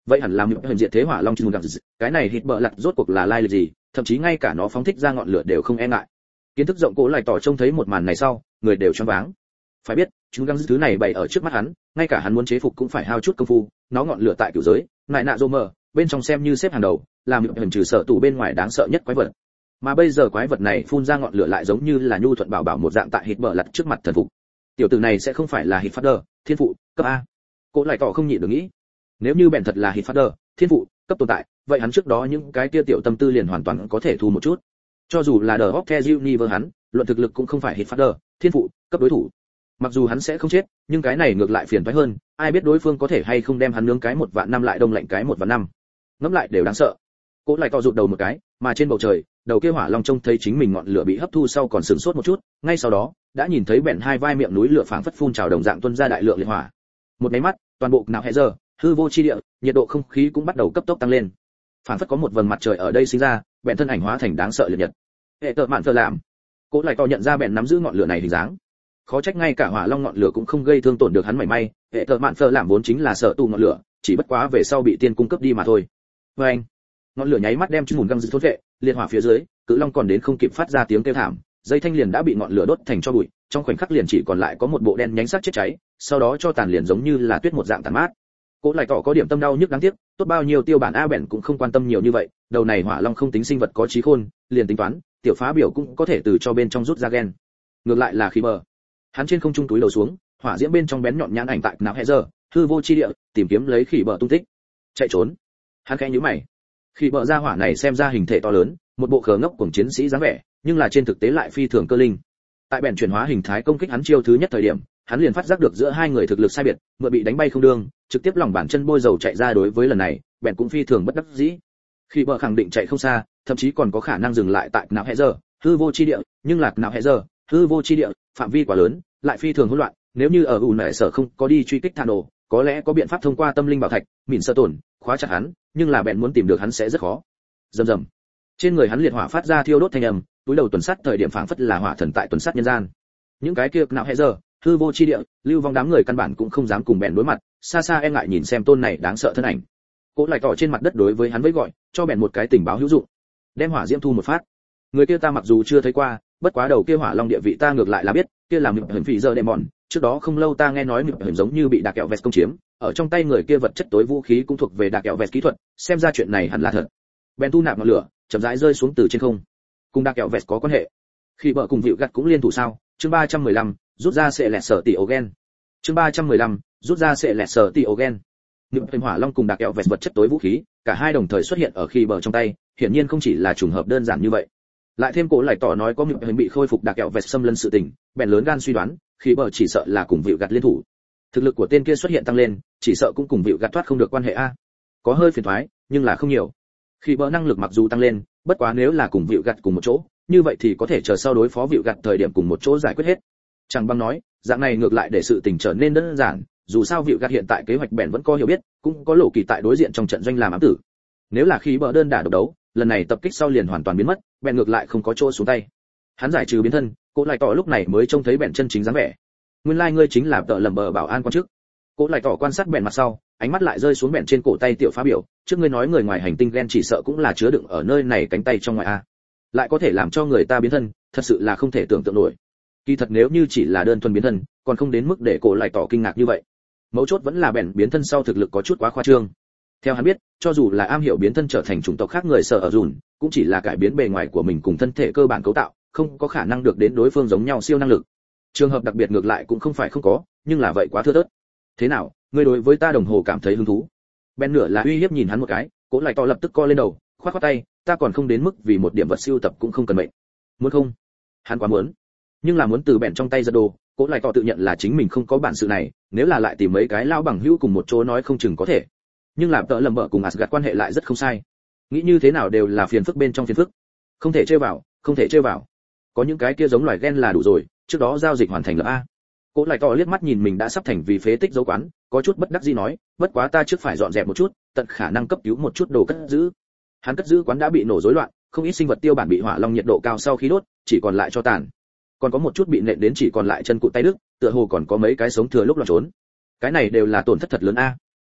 S1: vậy hẳn là hình diệt thế hỏa long chun găng, cái này hít bợ lặt rốt cuộc là lai lịch gì, thậm chí ngay cả nó phóng thích ra ngọn lửa đều không e ngại. Kiến thức rộng Cố Lại Tỏ trông thấy một màn này sau, người đều choáng váng. Phải biết, chun găng thứ này bày ở trước mắt hắn, ngay cả hắn muốn chế phục cũng phải hao chút công phu, nó ngọn lửa tại cửu giới, nại nạ rô mờ, bên trong xem như xếp hàng đầu, làm hình trừ sợ tù bên ngoài đáng sợ nhất quái vật. Mà bây giờ quái vật này phun ra ngọn lửa lại giống như là nhu thuận bảo bảo một dạng tại hít bợ lặt trước mặt thần phục. Tiểu tử này sẽ không phải là hít phát đờ, thiên phụ cấp a. Cố Lại Tỏ không nhịn được nghĩ, nếu như bèn thật là hít phát đờ, thiên phụ cấp tồn tại, vậy hắn trước đó những cái kia tiểu tâm tư liền hoàn toàn có thể thu một chút. Cho dù là The Hawk Universe hắn, luận thực lực cũng không phải hít phát đờ, thiên phụ cấp đối thủ. Mặc dù hắn sẽ không chết, nhưng cái này ngược lại phiền toái hơn, ai biết đối phương có thể hay không đem hắn nướng cái 1 vạn năm lại đông lạnh cái 1 vạn năm. Ngẫm lại đều đáng sợ. Cố Lại Tỏ rụt đầu một cái, mà trên bầu trời, đầu kia hỏa long trông thấy chính mình ngọn lửa bị hấp thu sau còn sửng sốt một chút, ngay sau đó, đã nhìn thấy bèn hai vai miệng núi lửa phảng phất phun trào đồng dạng tuôn ra đại lượng liệt hỏa. Một cái mắt, toàn bộ não hệ giờ, hư vô chi địa, nhiệt độ không khí cũng bắt đầu cấp tốc tăng lên. Phảng phất có một vầng mặt trời ở đây sinh ra, bèn thân ảnh hóa thành đáng sợ liệt nhật. Hệ tợ mạn thờ làm. Cố Lại Tỏ nhận ra bèn nắm giữ ngọn lửa này hình dáng. Khó trách ngay cả hỏa long ngọn lửa cũng không gây thương tổn được hắn mảy may, hệ tợ mạn thờ làm vốn chính là sở tù ngọn lửa, chỉ bất quá về sau bị tiên cung cấp đi mà thôi. Và anh, ngọn lửa nháy mắt đem chun mùn găng dư thốt vệ, liệt hỏa phía dưới, cự long còn đến không kịp phát ra tiếng kêu thảm, dây thanh liền đã bị ngọn lửa đốt thành tro bụi, trong khoảnh khắc liền chỉ còn lại có một bộ đen nhánh xác chết cháy, sau đó cho tàn liền giống như là tuyết một dạng tàn mát. Cố Lại Tỏ có điểm tâm đau nhức đáng tiếc, tốt bao nhiêu tiêu bản a bèn cũng không quan tâm nhiều như vậy, đầu này hỏa long không tính sinh vật có trí khôn, liền tính toán, tiểu phá biểu cũng có thể từ cho bên trong rút ra gen. Ngược lại là khí bờ, hắn trên không trung túi đầu xuống, hỏa diễm bên trong bén nhọn nhãn ảnh tại não hệ giờ, hư vô chi địa, tìm kiếm lấy khỉ bờ tung tích. Chạy trốn. Hắn khẽ nhíu mày. Khỉ bờ ra hỏa này xem ra hình thể to lớn, một bộ khờ ngốc của chiến sĩ dáng vẻ, nhưng là trên thực tế lại phi thường cơ linh. Tại bèn chuyển hóa hình thái công kích hắn chiêu thứ nhất thời điểm, hắn liền phát giác được giữa hai người thực lực sai biệt, mượn bị đánh bay không đương, trực tiếp lòng bàn chân bôi dầu chạy ra. Đối với lần này, bèn cũng phi thường bất đắc dĩ. Khi bờ khẳng định chạy không xa, thậm chí còn có khả năng dừng lại tại não hệ giờ, hư vô chi địa, nhưng là não hệ giờ, hư vô chi địa, phạm vi quá lớn, lại phi thường hỗn loạn, nếu như ở ủn nệ sở không có đi truy kích Thano, có lẽ có biện pháp thông qua tâm linh bảo thạch, mìn sơ tổn, khóa chặt hắn, nhưng là bèn muốn tìm được hắn sẽ rất khó. Rầm rầm. Trên người hắn liệt hỏa phát ra thiêu đốt thanh âm, túi đầu tuần sát thời điểm phảng phất là hỏa thần tại tuần sát nhân gian. Những cái kia não hệ giờ, hư vô chi địa, lưu vong đám người căn bản cũng không dám cùng bèn đối mặt, xa xa e ngại nhìn xem tôn này đáng sợ thân ảnh. Cố Lại Tỏ trên mặt đất đối với hắn với gọi, cho bèn một cái tình báo hữu dụng. Đem hỏa diễm thu một phát. Người kia ta mặc dù chưa thấy qua, bất quá đầu kia hỏa long địa vị ta ngược lại là biết, kia là mực hình phỉ giờ đệm mòn, trước đó không lâu ta nghe nói mực hình giống như bị đạc kẹo vẹt công chiếm, ở trong tay người kia vật chất tối vũ khí cũng thuộc về đạc kẹo vẹt kỹ thuật, xem ra chuyện này hẳn là thật. Bèn thu nạp ngọn lửa, chậm rãi rơi xuống từ trên không. Cùng đạc kẹo vẹt có quan hệ. Khi bợ cùng vịu gặt cũng liên thủ sao? Chương 315, rút ra sẽ lẹt sở tỷ ogen. Chương 315, rút ra sẽ lẹt sở tỷ ogen. Những hình hỏa long cùng đạc kẹo vẹt vật chất tối vũ khí, cả hai đồng thời xuất hiện ở khi bờ trong tay, hiển nhiên không chỉ là trùng hợp đơn giản như vậy. Lại thêm Cố Lại Tỏ nói có một hình bị khôi phục đạc kẹo vẹt xâm lấn sự tình, bèn lớn gan suy đoán, khi bờ chỉ sợ là cùng vịu gặt liên thủ. Thực lực của tên kia xuất hiện tăng lên, chỉ sợ cũng cùng vịu gặt thoát không được quan hệ a. Có hơi phiền toái, nhưng là không nhiều. Khi bờ năng lực mặc dù tăng lên, bất quá nếu là cùng vịu gặt cùng một chỗ, như vậy thì có thể chờ sau đối phó vịu gặt thời điểm cùng một chỗ giải quyết hết. Chẳng bằng nói, dạng này ngược lại để sự tình trở nên đơn giản, dù sao vịu gặt hiện tại kế hoạch bèn vẫn có hiểu biết, cũng có lộ kỳ tại đối diện trong trận doanh làm ám tử. Nếu là khi bờ đơn đả độc đấu, lần này tập kích sau liền hoàn toàn biến mất, bèn ngược lại không có chỗ xuống tay. Hắn giải trừ biến thân, Cố Lại Tỏ lúc này mới trông thấy bèn chân chính dáng vẻ. Nguyên lai ngươi chính là tợ lầm bờ bảo an quan chức. Cố Lại Tỏ quan sát bèn mặt sau, ánh mắt lại rơi xuống bèn trên cổ tay tiểu phá biểu, trước ngươi nói người ngoài hành tinh gen chỉ sợ cũng là chứa đựng ở nơi này cánh tay trong ngoài a. Lại có thể làm cho người ta biến thân, thật sự là không thể tưởng tượng nổi. Kỳ thật nếu như chỉ là đơn thuần biến thân, còn không đến mức để Cố Lại Tỏ kinh ngạc như vậy. Mấu chốt vẫn là bèn biến thân sau thực lực có chút quá khoa trương. Theo hắn biết, cho dù là am hiểu biến thân trở thành chủng tộc khác người sở ở dùn, cũng chỉ là cải biến bề ngoài của mình cùng thân thể cơ bản cấu tạo, không có khả năng được đến đối phương giống nhau siêu năng lực. Trường hợp đặc biệt ngược lại cũng không phải không có, nhưng là vậy quá thưa thớt. Thế nào, ngươi đối với ta đồng hồ cảm thấy hứng thú? Ben nửa là uy hiếp nhìn hắn một cái, Cố Lại Tỏ lập tức co lên đầu, khoát khoát tay, ta còn không đến mức vì một điểm vật siêu tập cũng không cần mệnh. Muốn không? Hắn quá muốn. Nhưng là muốn từ bèn trong tay giật đồ, Cố Lại Tỏ tự nhận là chính mình không có bản sự này, nếu là lại tìm mấy cái lao bằng hữu cùng một chỗ nói không chừng có thể. Nhưng làm tợ lầm bợ cùng Asgard quan hệ lại rất không sai. Nghĩ như thế nào đều là phiền phức bên trong phiền phức. Không thể chơi vào, không thể chơi vào. Có những cái kia giống loài gen là đủ rồi, trước đó giao dịch hoàn thành là a. Cố Lại Tỏ liếc mắt nhìn mình đã sắp thành vì phế tích dấu quán, có chút bất đắc dĩ nói, bất quá ta trước phải dọn dẹp một chút, tận khả năng cấp cứu một chút đồ cất giữ. Hắn cất giữ quán đã bị nổ rối loạn, không ít sinh vật tiêu bản bị hỏa long nhiệt độ cao sau khi đốt, chỉ còn lại cho tàn. Còn có một chút bị nện đến chỉ còn lại chân cụt tay đứt, tựa hồ còn có mấy cái sống thừa lúc lọt trốn. Cái này đều là tổn thất thật lớn a.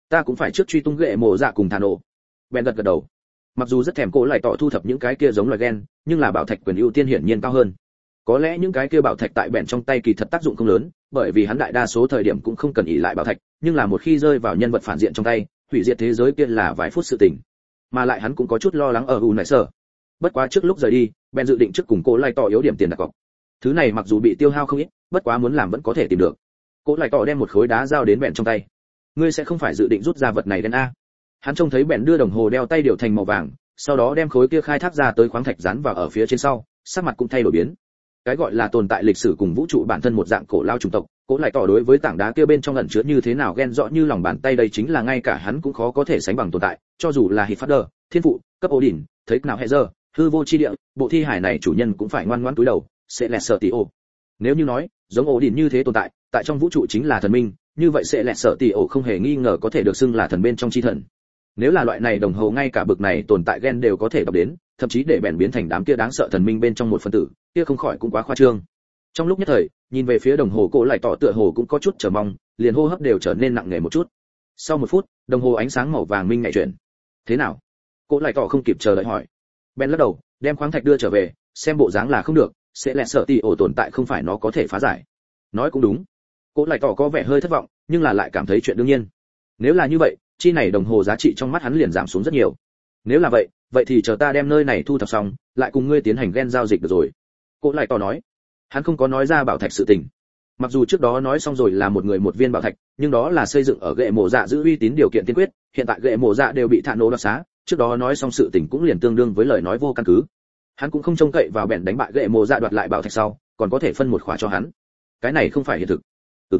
S1: ta cũng phải trước truy tung ghệ mộ dạ cùng thà nổ. Ben gật đầu. Mặc dù rất thèm cổ lại tỏ thu thập những cái kia giống loài gen, nhưng là bảo thạch quyền ưu tiên hiển nhiên cao hơn. Có lẽ những cái kia bảo thạch tại bèn trong tay kỳ thật tác dụng không lớn, bởi vì hắn đại đa số thời điểm cũng không cần ỷ lại bảo thạch, nhưng là một khi rơi vào nhân vật phản diện trong tay, hủy diệt thế giới kia là vài phút sự tình. Mà lại hắn cũng có chút lo lắng ở U Nại Sở. Bất quá trước lúc rời đi, Ben dự định trước cùng cổ lại tỏ yếu điểm tiền đặt cọc. Thứ này mặc dù bị tiêu hao không ít, bất quá muốn làm vẫn có thể tìm được. Cổ lại tỏ đem một khối đá giao đến bèn trong tay. Ngươi sẽ không phải dự định rút ra vật này đến a? Hắn trông thấy bèn đưa đồng hồ đeo tay điều thành màu vàng, sau đó đem khối kia khai thác ra tới khoáng thạch dán vào ở phía trên sau, sắc mặt cũng thay đổi biến. Cái gọi là tồn tại lịch sử cùng vũ trụ bản thân một dạng cổ lao chủng tộc, Cổ lại tỏ đối với tảng đá kia bên trong ẩn chứa như thế nào ghen rõ như lòng bàn tay, đây chính là ngay cả hắn cũng khó có thể sánh bằng tồn tại, cho dù là Hitfader, thiên phụ, cấp Odin, thấy nào hệ giờ, hư vô chi địa, bộ thi hải này chủ nhân cũng phải ngoan ngoãn cúi đầu, sẽ lẹt sợ tỷ ổ. Nếu như nói, giống Odin như thế tồn tại, tại trong vũ trụ chính là thần minh, như vậy sẽ lẹt sợ tỷ ổ không hề nghi ngờ có thể được xưng là thần bên trong chi thần. Nếu là loại này đồng hồ ngay cả bực này tồn tại gen đều có thể đọc đến, thậm chí để bèn biến thành đám kia đáng sợ thần minh bên trong một phân tử, kia không khỏi cũng quá khoa trương. Trong lúc nhất thời, nhìn về phía đồng hồ Cổ lại tỏ tựa hồ cũng có chút chờ mong, liền hô hấp đều trở nên nặng nề một chút. Sau một phút, đồng hồ ánh sáng màu vàng minh nhạy chuyển. Thế nào? Cổ lại tỏ không kịp chờ đợi hỏi. Ben lắc đầu, đem khoáng thạch đưa trở về, xem bộ dáng là không được, sẽ lẹ sợ tỷ ổ tồn tại không phải nó có thể phá giải. Nói cũng đúng. Cổ lại tỏ có vẻ hơi thất vọng, nhưng là lại cảm thấy chuyện đương nhiên. Nếu là như vậy, chi này đồng hồ giá trị trong mắt hắn liền giảm xuống rất nhiều. Nếu là vậy, vậy thì chờ ta đem nơi này thu thập xong, lại cùng ngươi tiến hành gen giao dịch được rồi. Cổ lại tỏ nói. Hắn không có nói ra bảo thạch sự tình. Mặc dù trước đó nói xong rồi là một người một viên bảo thạch, nhưng đó là xây dựng ở gệ mộ dạ giữ uy tín điều kiện tiên quyết, hiện tại gệ mộ dạ đều bị thả nổ đoạt xá, trước đó nói xong sự tình cũng liền tương đương với lời nói vô căn cứ. Hắn cũng không trông cậy vào bèn đánh bại gệ mộ dạ đoạt lại bảo thạch sau, còn có thể phân một khóa cho hắn. Cái này không phải hiện thực.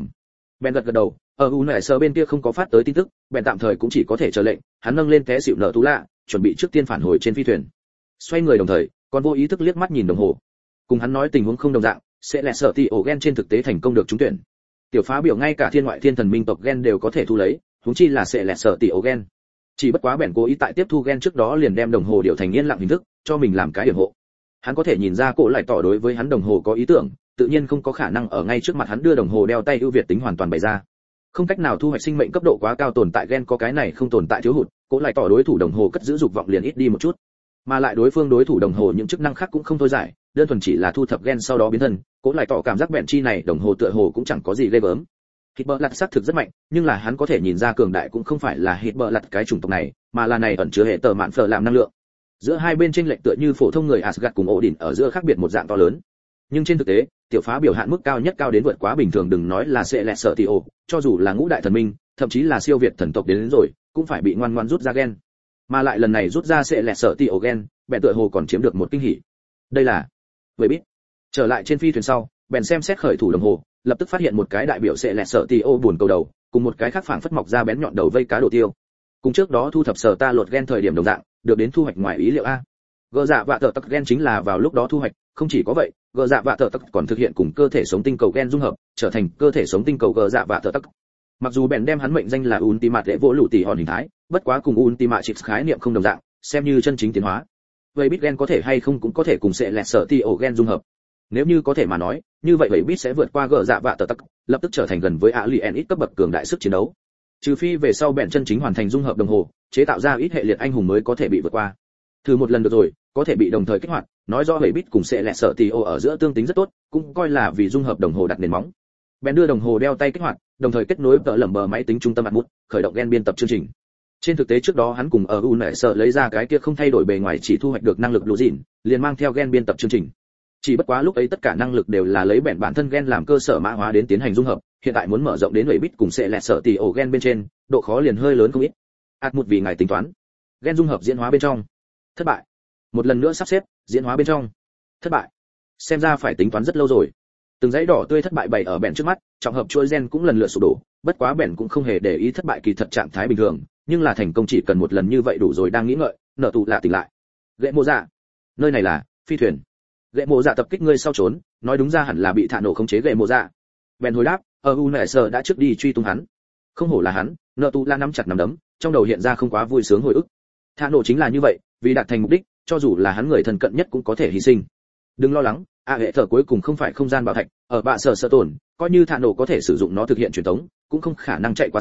S1: Bèn gật đầu, ở UNSR bên kia không có phát tới tin tức, bèn tạm thời cũng chỉ có thể chờ lệnh, hắn nâng lên té xỉu nợ tú lạ, chuẩn bị trước tiên phản hồi trên phi thuyền. Xoay người đồng thời, còn vô ý thức liếc mắt nhìn đồng hồ. Cùng hắn nói tình huống không đồng dạng, sẽ lẹ sợ tỷ ổ gen trên thực tế thành công được trúng tuyển. Tiểu phá biểu ngay cả thiên ngoại thiên thần minh tộc gen đều có thể thu lấy, huống chi là sẽ lẹ sợ tỷ ổ gen. Chỉ bất quá bèn cố ý tại tiếp thu gen trước đó liền đem đồng hồ điều thành yên lặng hình thức, cho mình làm cái điểm hộ. Hắn có thể nhìn ra Cổ lại tỏ đối với hắn đồng hồ có ý tưởng, tự nhiên không có khả năng ở ngay trước mặt hắn đưa đồng hồ đeo tay ưu việt tính hoàn toàn bày ra. Không cách nào thu hoạch sinh mệnh cấp độ quá cao tồn tại gen có cái này không tồn tại thiếu hụt, Cổ lại tỏ đối thủ đồng hồ cất giữ dục vọng liền ít đi một chút. Mà lại đối phương đối thủ đồng hồ những chức năng khác cũng không thôi giải, đơn thuần chỉ là thu thập gen sau đó biến thân, Cổ lại tỏ cảm giác bèn chi này đồng hồ tựa hồ cũng chẳng có gì ghê gớm. Hitler xác thực rất mạnh, nhưng là hắn có thể nhìn ra cường đại cũng không phải là Hitler cái chủng tộc này, mà là này ẩn chứa hệ tờ mạn phở làm năng lượng. Giữa hai bên chênh lệch tựa như phổ thông người Asgard cùng Odin ở giữa khác biệt một dạng to lớn. Nhưng trên thực tế, tiểu phá biểu hạn mức cao nhất cao đến vượt quá bình thường, đừng nói là sẽ lẹ sợ tỷ ổ, cho dù là ngũ đại thần minh, thậm chí là siêu việt thần tộc đến rồi, cũng phải bị ngoan ngoãn rút ra gen. Mà lại lần này rút ra sẽ lẹ sợ tỷ ổ gen, bèn tựa hồ còn chiếm được một kinh hỉ. Đây là với biết. Trở lại trên phi thuyền sau, bèn xem xét khởi thủ đồng hồ, lập tức phát hiện một cái đại biểu sẽ lẹ sợ tỷ ổ buồn cầu đầu, cùng một cái khác phảng phất mọc ra bén nhọn đầu vây cá đồ tiêu. Cùng trước đó thu thập sở ta lột gen thời điểm đồng dạng, được đến thu hoạch ngoài ý liệu a. Gờ dạ vạ tờ tắc gen chính là vào lúc đó thu hoạch, không chỉ có vậy, gờ dạ vạ tờ tắc còn thực hiện cùng cơ thể sống tinh cầu gen dung hợp, trở thành cơ thể sống tinh cầu gờ dạ vạ tờ tắc. Mặc dù bèn đem hắn mệnh danh là Ultimate vô lũ tỷ hòn hình thái, bất quá cùng Ultimate Chips khái niệm không đồng dạng, xem như chân chính tiến hóa. Vậy bit gen có thể hay không cũng có thể cùng sẽ lẹt sở ti ổ gen dung hợp. Nếu như có thể mà nói, như vậy bit sẽ vượt qua gờ dạ vạ tờ tắc, lập tức trở thành gần với alien ít cấp bậc cường đại sức chiến đấu. Trừ phi về sau bèn chân chính hoàn thành dung hợp đồng hồ, chế tạo ra ít hệ liệt anh hùng mới có thể bị vượt qua. Thử một lần được rồi, có thể bị đồng thời kích hoạt, nói rõ hệ bit cùng sẽ lẹt sở ti ổ ở giữa tương tính rất tốt, cũng coi là vì dung hợp đồng hồ đặt nền móng. Bèn đưa đồng hồ đeo tay kích hoạt, đồng thời kết nối tợ lẩm bờ máy tính trung tâm Atmos, khởi động gen biên tập chương trình. Trên thực tế trước đó hắn cùng ở UNSR lấy ra cái kia không thay đổi bề ngoài chỉ thu hoạch được năng lực lũ dịn, liền mang theo gen biên tập chương trình. Chỉ bất quá lúc ấy tất cả năng lực đều là lấy bản thân gen làm cơ sở mã hóa đến tiến hành dung hợp, hiện tại muốn mở rộng đến 7 bit cùng sẽ lẹt sở tỷ ổ gen bên trên, độ khó liền hơi lớn không ít. Atmos vì ngài tính toán. Gen dung hợp diễn hóa bên trong. Thất bại. Một lần nữa sắp xếp, diễn hóa bên trong. Thất bại. Xem ra phải tính toán rất lâu rồi. Từng dãy đỏ tươi thất bại bày ở bèn trước mắt, trọng hợp chuỗi gen cũng lần lượt sụp đổ, bất quá bèn cũng không hề để ý thất bại kỳ thật trạng thái bình thường, nhưng là thành công chỉ cần một lần như vậy đủ rồi, đang nghĩ ngợi, nợ tụ lạ tỉnh lại. Gệ mộ dạ, nơi này là phi thuyền. Gệ mộ dạ tập kích ngươi sau trốn, nói đúng ra hẳn là bị thả nổ khống chế gệ mộ dạ. Bèn hồi đáp, UNSR đã trước đi truy tung hắn. Không hổ là hắn, nợ tụ lạ nắm chặt nắm đấm, trong đầu hiện ra không quá vui sướng hồi ức. Thả nổ chính là như vậy, vì đạt thành mục đích, cho dù là hắn người thân cận nhất cũng có thể hy sinh. Đừng lo lắng, hệ thở cuối cùng không phải không gian bảo thạch, ở bạ sở tổn, coi như thả nổ có thể sử dụng nó thực hiện truyền tống, cũng không khả năng chạy quá xa,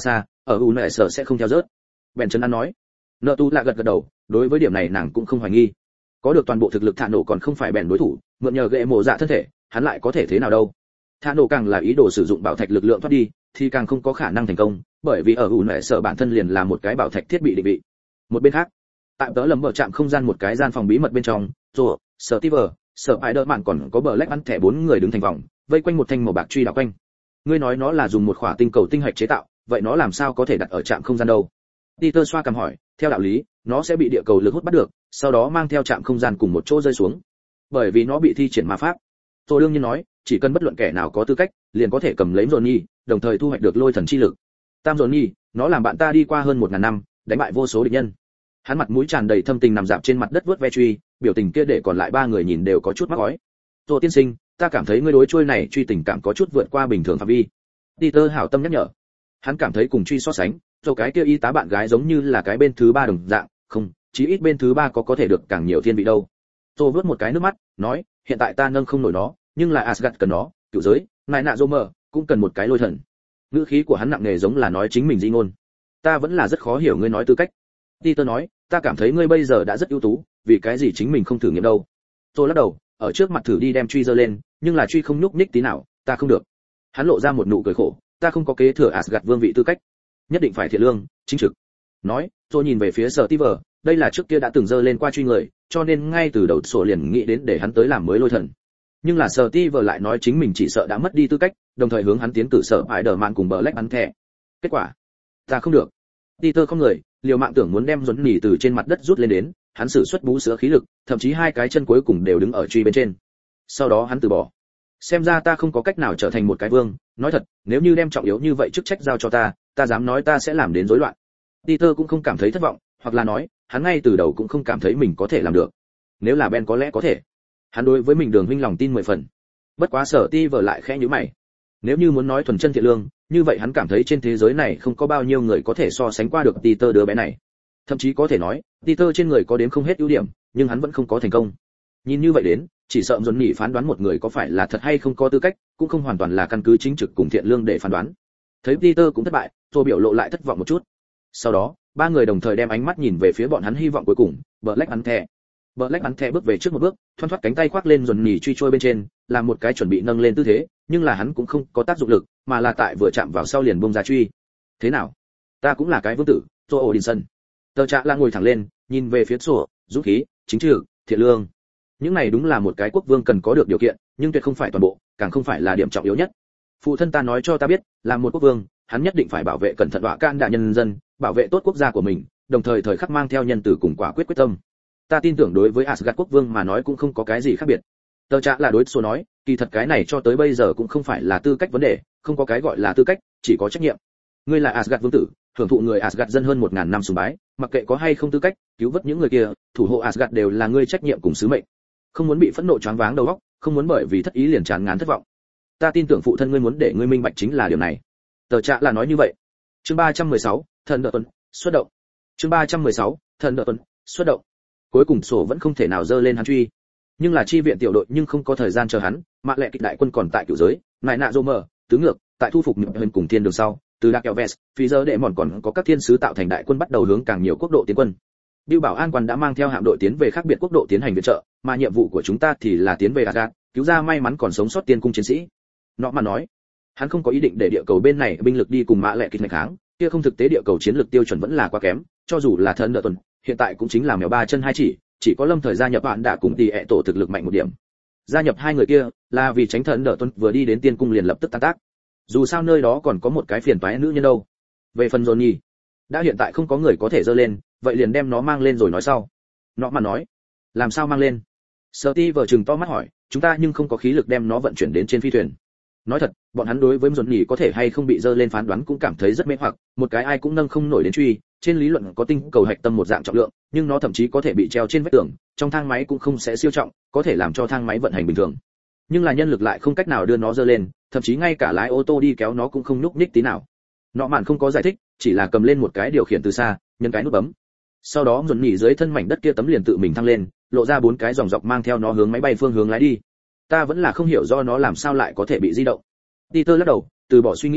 S1: ở UNS sẽ không theo rớt. Bèn chân ăn nói. Nợ tu là gật gật đầu, đối với điểm này nàng cũng không hoài nghi. Có được toàn bộ thực lực Thạ Nổ còn không phải bèn đối thủ, mượn nhờ gệ mổ dạ thân thể, hắn lại có thể thế nào đâu. Thạ Nổ càng là ý đồ sử dụng bảo thạch lực lượng thoát đi, thì càng không có khả năng thành công, bởi vì ở UNS bản thân liền là một cái bảo thạch thiết bị định vị. Một bên khác, tại tớ lầm bờ chạm không gian một cái gian phòng bí mật bên trong, rồi, Steve, Spider-Man còn có Black ăn thẻ 4 người đứng thành vòng, vây quanh một thanh màu bạc truy đảo quanh. Ngươi nói nó là dùng một khỏa tinh cầu tinh hạch chế tạo, vậy nó làm sao có thể đặt ở trạm không gian đâu? Peter xoa cằm hỏi, theo đạo lý, nó sẽ bị địa cầu lực hút bắt được, sau đó mang theo trạm không gian cùng một chỗ rơi xuống. Bởi vì nó bị thi triển ma pháp. Tôi đương nhiên nói, chỉ cần bất luận kẻ nào có tư cách, liền có thể cầm lấy Johnny, đồng thời thu hoạch được lôi thần chi lực. Tam Johnny, nó làm bạn ta đi qua hơn 1000 năm, đánh bại vô số địch nhân. Hắn mặt mũi tràn đầy thâm tình nằm dạp trên mặt đất vớt ve truy, biểu tình kia để còn lại 3 người nhìn đều có chút mắc ói. Tô tiên sinh, ta cảm thấy ngươi đối truy này truy tình cảm có chút vượt qua bình thường phạm vi. Peter hảo tâm nhắc nhở. Hắn cảm thấy cùng truy so sánh, rồi cái kia y tá bạn gái giống như là cái bên thứ 3 đồng dạng, không, chí ít bên thứ 3 có thể được càng nhiều thiên vị đâu. Tô vớt một cái nước mắt, nói, hiện tại ta nâng không nổi nó, nhưng là Asgard cần nó, cựu giới, ngài nạ Romer cũng cần một cái lôi thần. Ngữ khí của hắn nặng nề giống là nói chính mình di ngôn. Ta vẫn là rất khó hiểu ngươi nói tư cách. Peter nói, ta cảm thấy ngươi bây giờ đã rất ưu tú, vì cái gì chính mình không thử nghiệm đâu. Tôi lắc đầu, ở trước mặt thử đi đem truy giơ lên, nhưng là truy không nhúc nhích tí nào, ta không được. Hắn lộ ra một nụ cười khổ, ta không có kế thừa Asgard vương vị tư cách, nhất định phải thiện lương, chính trực. Nói, tôi nhìn về phía Steve, đây là trước kia đã từng giơ lên qua truy người, cho nên ngay từ đầu sổ liền nghĩ đến để hắn tới làm mới lôi thần. Nhưng là Steve lại nói chính mình chỉ sợ đã mất đi tư cách, đồng thời hướng hắn tiến cử sở Spider-Man cùng Black ăn thẻ. Kết quả, ta không được. Peter không người, liều mạng tưởng muốn đem Dũng nỉ từ trên mặt đất rút lên đến, hắn sử xuất bú sữa khí lực, thậm chí 2 cái chân cuối cùng đều đứng ở truy bên trên. Sau đó hắn từ bỏ. Xem ra ta không có cách nào trở thành một cái vương, nói thật, nếu như đem trọng yếu như vậy chức trách giao cho ta dám nói ta sẽ làm đến rối loạn. Peter cũng không cảm thấy thất vọng, hoặc là nói, hắn ngay từ đầu cũng không cảm thấy mình có thể làm được. Nếu là Ben có lẽ có thể. Hắn đối với mình Đường huynh lòng tin 10 phần. Bất quá Steve lại khẽ nhíu mày. Nếu như muốn nói thuần chân thiện lương, như vậy hắn cảm thấy trên thế giới này không có bao nhiêu người có thể so sánh qua được Peter đứa bé này. Thậm chí có thể nói, Peter trên người có đến không hết ưu điểm, nhưng hắn vẫn không có thành công. Nhìn như vậy đến, chỉ sợ Dồn Nhỉ phán đoán một người có phải là thật hay không có tư cách, cũng không hoàn toàn là căn cứ chính trực cùng thiện lương để phán đoán. Thấy Peter cũng thất bại, rồi biểu lộ lại thất vọng một chút. Sau đó, 3 người đồng thời đem ánh mắt nhìn về phía bọn hắn hy vọng cuối cùng, Black ăn thẻ. Black ăn thẻ bước về trước một bước, thoăn thoắt cánh tay khoác lên Dồn Nhỉ truy trôi bên trên, làm một cái chuẩn bị nâng lên tư thế, nhưng là hắn cũng không có tác dụng lực, mà là tại vừa chạm vào sau liền bung ra truy. Thế nào? Ta cũng là cái vương tử, Joe Odinson. Tờ Trạ là ngồi thẳng lên, nhìn về phía sổ, dũng khí, chính trực, thiện lương. Những này đúng là một cái quốc vương cần có được điều kiện, nhưng tuyệt không phải toàn bộ, càng không phải là điểm trọng yếu nhất. Phụ thân ta nói cho ta biết, làm một quốc vương, hắn nhất định phải bảo vệ cẩn thận đọa can đại nhân dân, bảo vệ tốt quốc gia của mình, đồng thời thời khắc mang theo nhân từ cùng quả quyết quyết tâm. Ta tin tưởng đối với Asgard quốc vương mà nói cũng không có cái gì khác biệt. Tờ Trạ là đối số nói, kỳ thật cái này cho tới bây giờ cũng không phải là tư cách vấn đề, không có cái gọi là tư cách, chỉ có trách nhiệm. Ngươi là Asgard vương tử, hưởng thụ người Asgard dân hơn 1000 năm sùng bái, mặc kệ có hay không tư cách, cứu vớt những người kia, thủ hộ Asgard đều là ngươi trách nhiệm cùng sứ mệnh. Không muốn bị phẫn nộ choáng váng đầu óc, không muốn bởi vì thất ý liền chán ngán thất vọng. Ta tin tưởng phụ thân ngươi muốn để ngươi minh bạch chính là điều này. Tờ Trạ là nói như vậy. Chương 316, thần đợt tuần, xuất động. Chương 316, thần đợt tuần, xuất động. Cuối cùng sổ vẫn không thể nào dơ lên hắn truy. Nhưng là chi viện tiểu đội nhưng không có thời gian chờ hắn, mạ lệ kịch đại quân còn tại cửu giới, ngài nạ Romer, tứ ngược, tại thu phục miệng hơn cùng thiên đường sau, từ Dark Elves, phi giờ đệ mòn còn có các thiên sứ tạo thành đại quân bắt đầu hướng càng nhiều quốc độ tiến quân. Bưu Bảo An quan đã mang theo hạm đội tiến về khác biệt quốc độ tiến hành viện trợ, mà nhiệm vụ của chúng ta thì là tiến về Asgard, cứu ra may mắn còn sống sót tiên cung chiến sĩ. Nọ mà nói, hắn không có ý định để địa cầu bên này binh lực đi cùng mã lệ kịch này kháng, kia không thực tế địa cầu chiến lược tiêu chuẩn vẫn là quá kém, cho dù là thần đợt tuần, hiện tại cũng chính là mèo ba chân hai chỉ có Lâm Thời gia nhập bạn đã cùng tỷ ệ tổ thực lực mạnh một điểm. Gia nhập 2 người kia là vì tránh thần đợt tuần vừa đi đến tiên cung liền lập tức tan tác. Dù sao nơi đó còn có một cái phiền toái nữ nhân đâu. Về phần Johnny, đã hiện tại không có người có thể dơ lên, vậy liền đem nó mang lên rồi nói sau. Nó mà nói, làm sao mang lên? Steve chừng to mắt hỏi, chúng ta nhưng không có khí lực đem nó vận chuyển đến trên phi thuyền. Nói thật, bọn hắn đối với Johnny có thể hay không bị dơ lên phán đoán cũng cảm thấy rất mê hoặc, một cái ai cũng nâng không nổi đến truy, trên lý luận có tinh cầu hạch tâm một dạng trọng lượng, nhưng nó thậm chí có thể bị treo trên vách tường, trong thang máy cũng không sẽ siêu trọng, có thể làm cho thang máy vận hành bình thường. Nhưng là nhân lực lại không cách nào đưa nó dơ lên, thậm chí ngay cả lái ô tô đi kéo nó cũng không nhúc nhích tí nào. Nọ mạn không có giải thích, chỉ là cầm lên một cái điều khiển từ xa, nhấn cái nút bấm. Sau đó dồn nhỉ dưới thân mảnh đất kia tấm liền tự mình thăng lên, lộ ra 4 cái dòng dọc mang theo nó hướng máy bay phương hướng lái đi. Ta vẫn là không hiểu do nó làm sao lại có thể bị di động. Peter lắc đầu, từ bỏ suy nghĩ,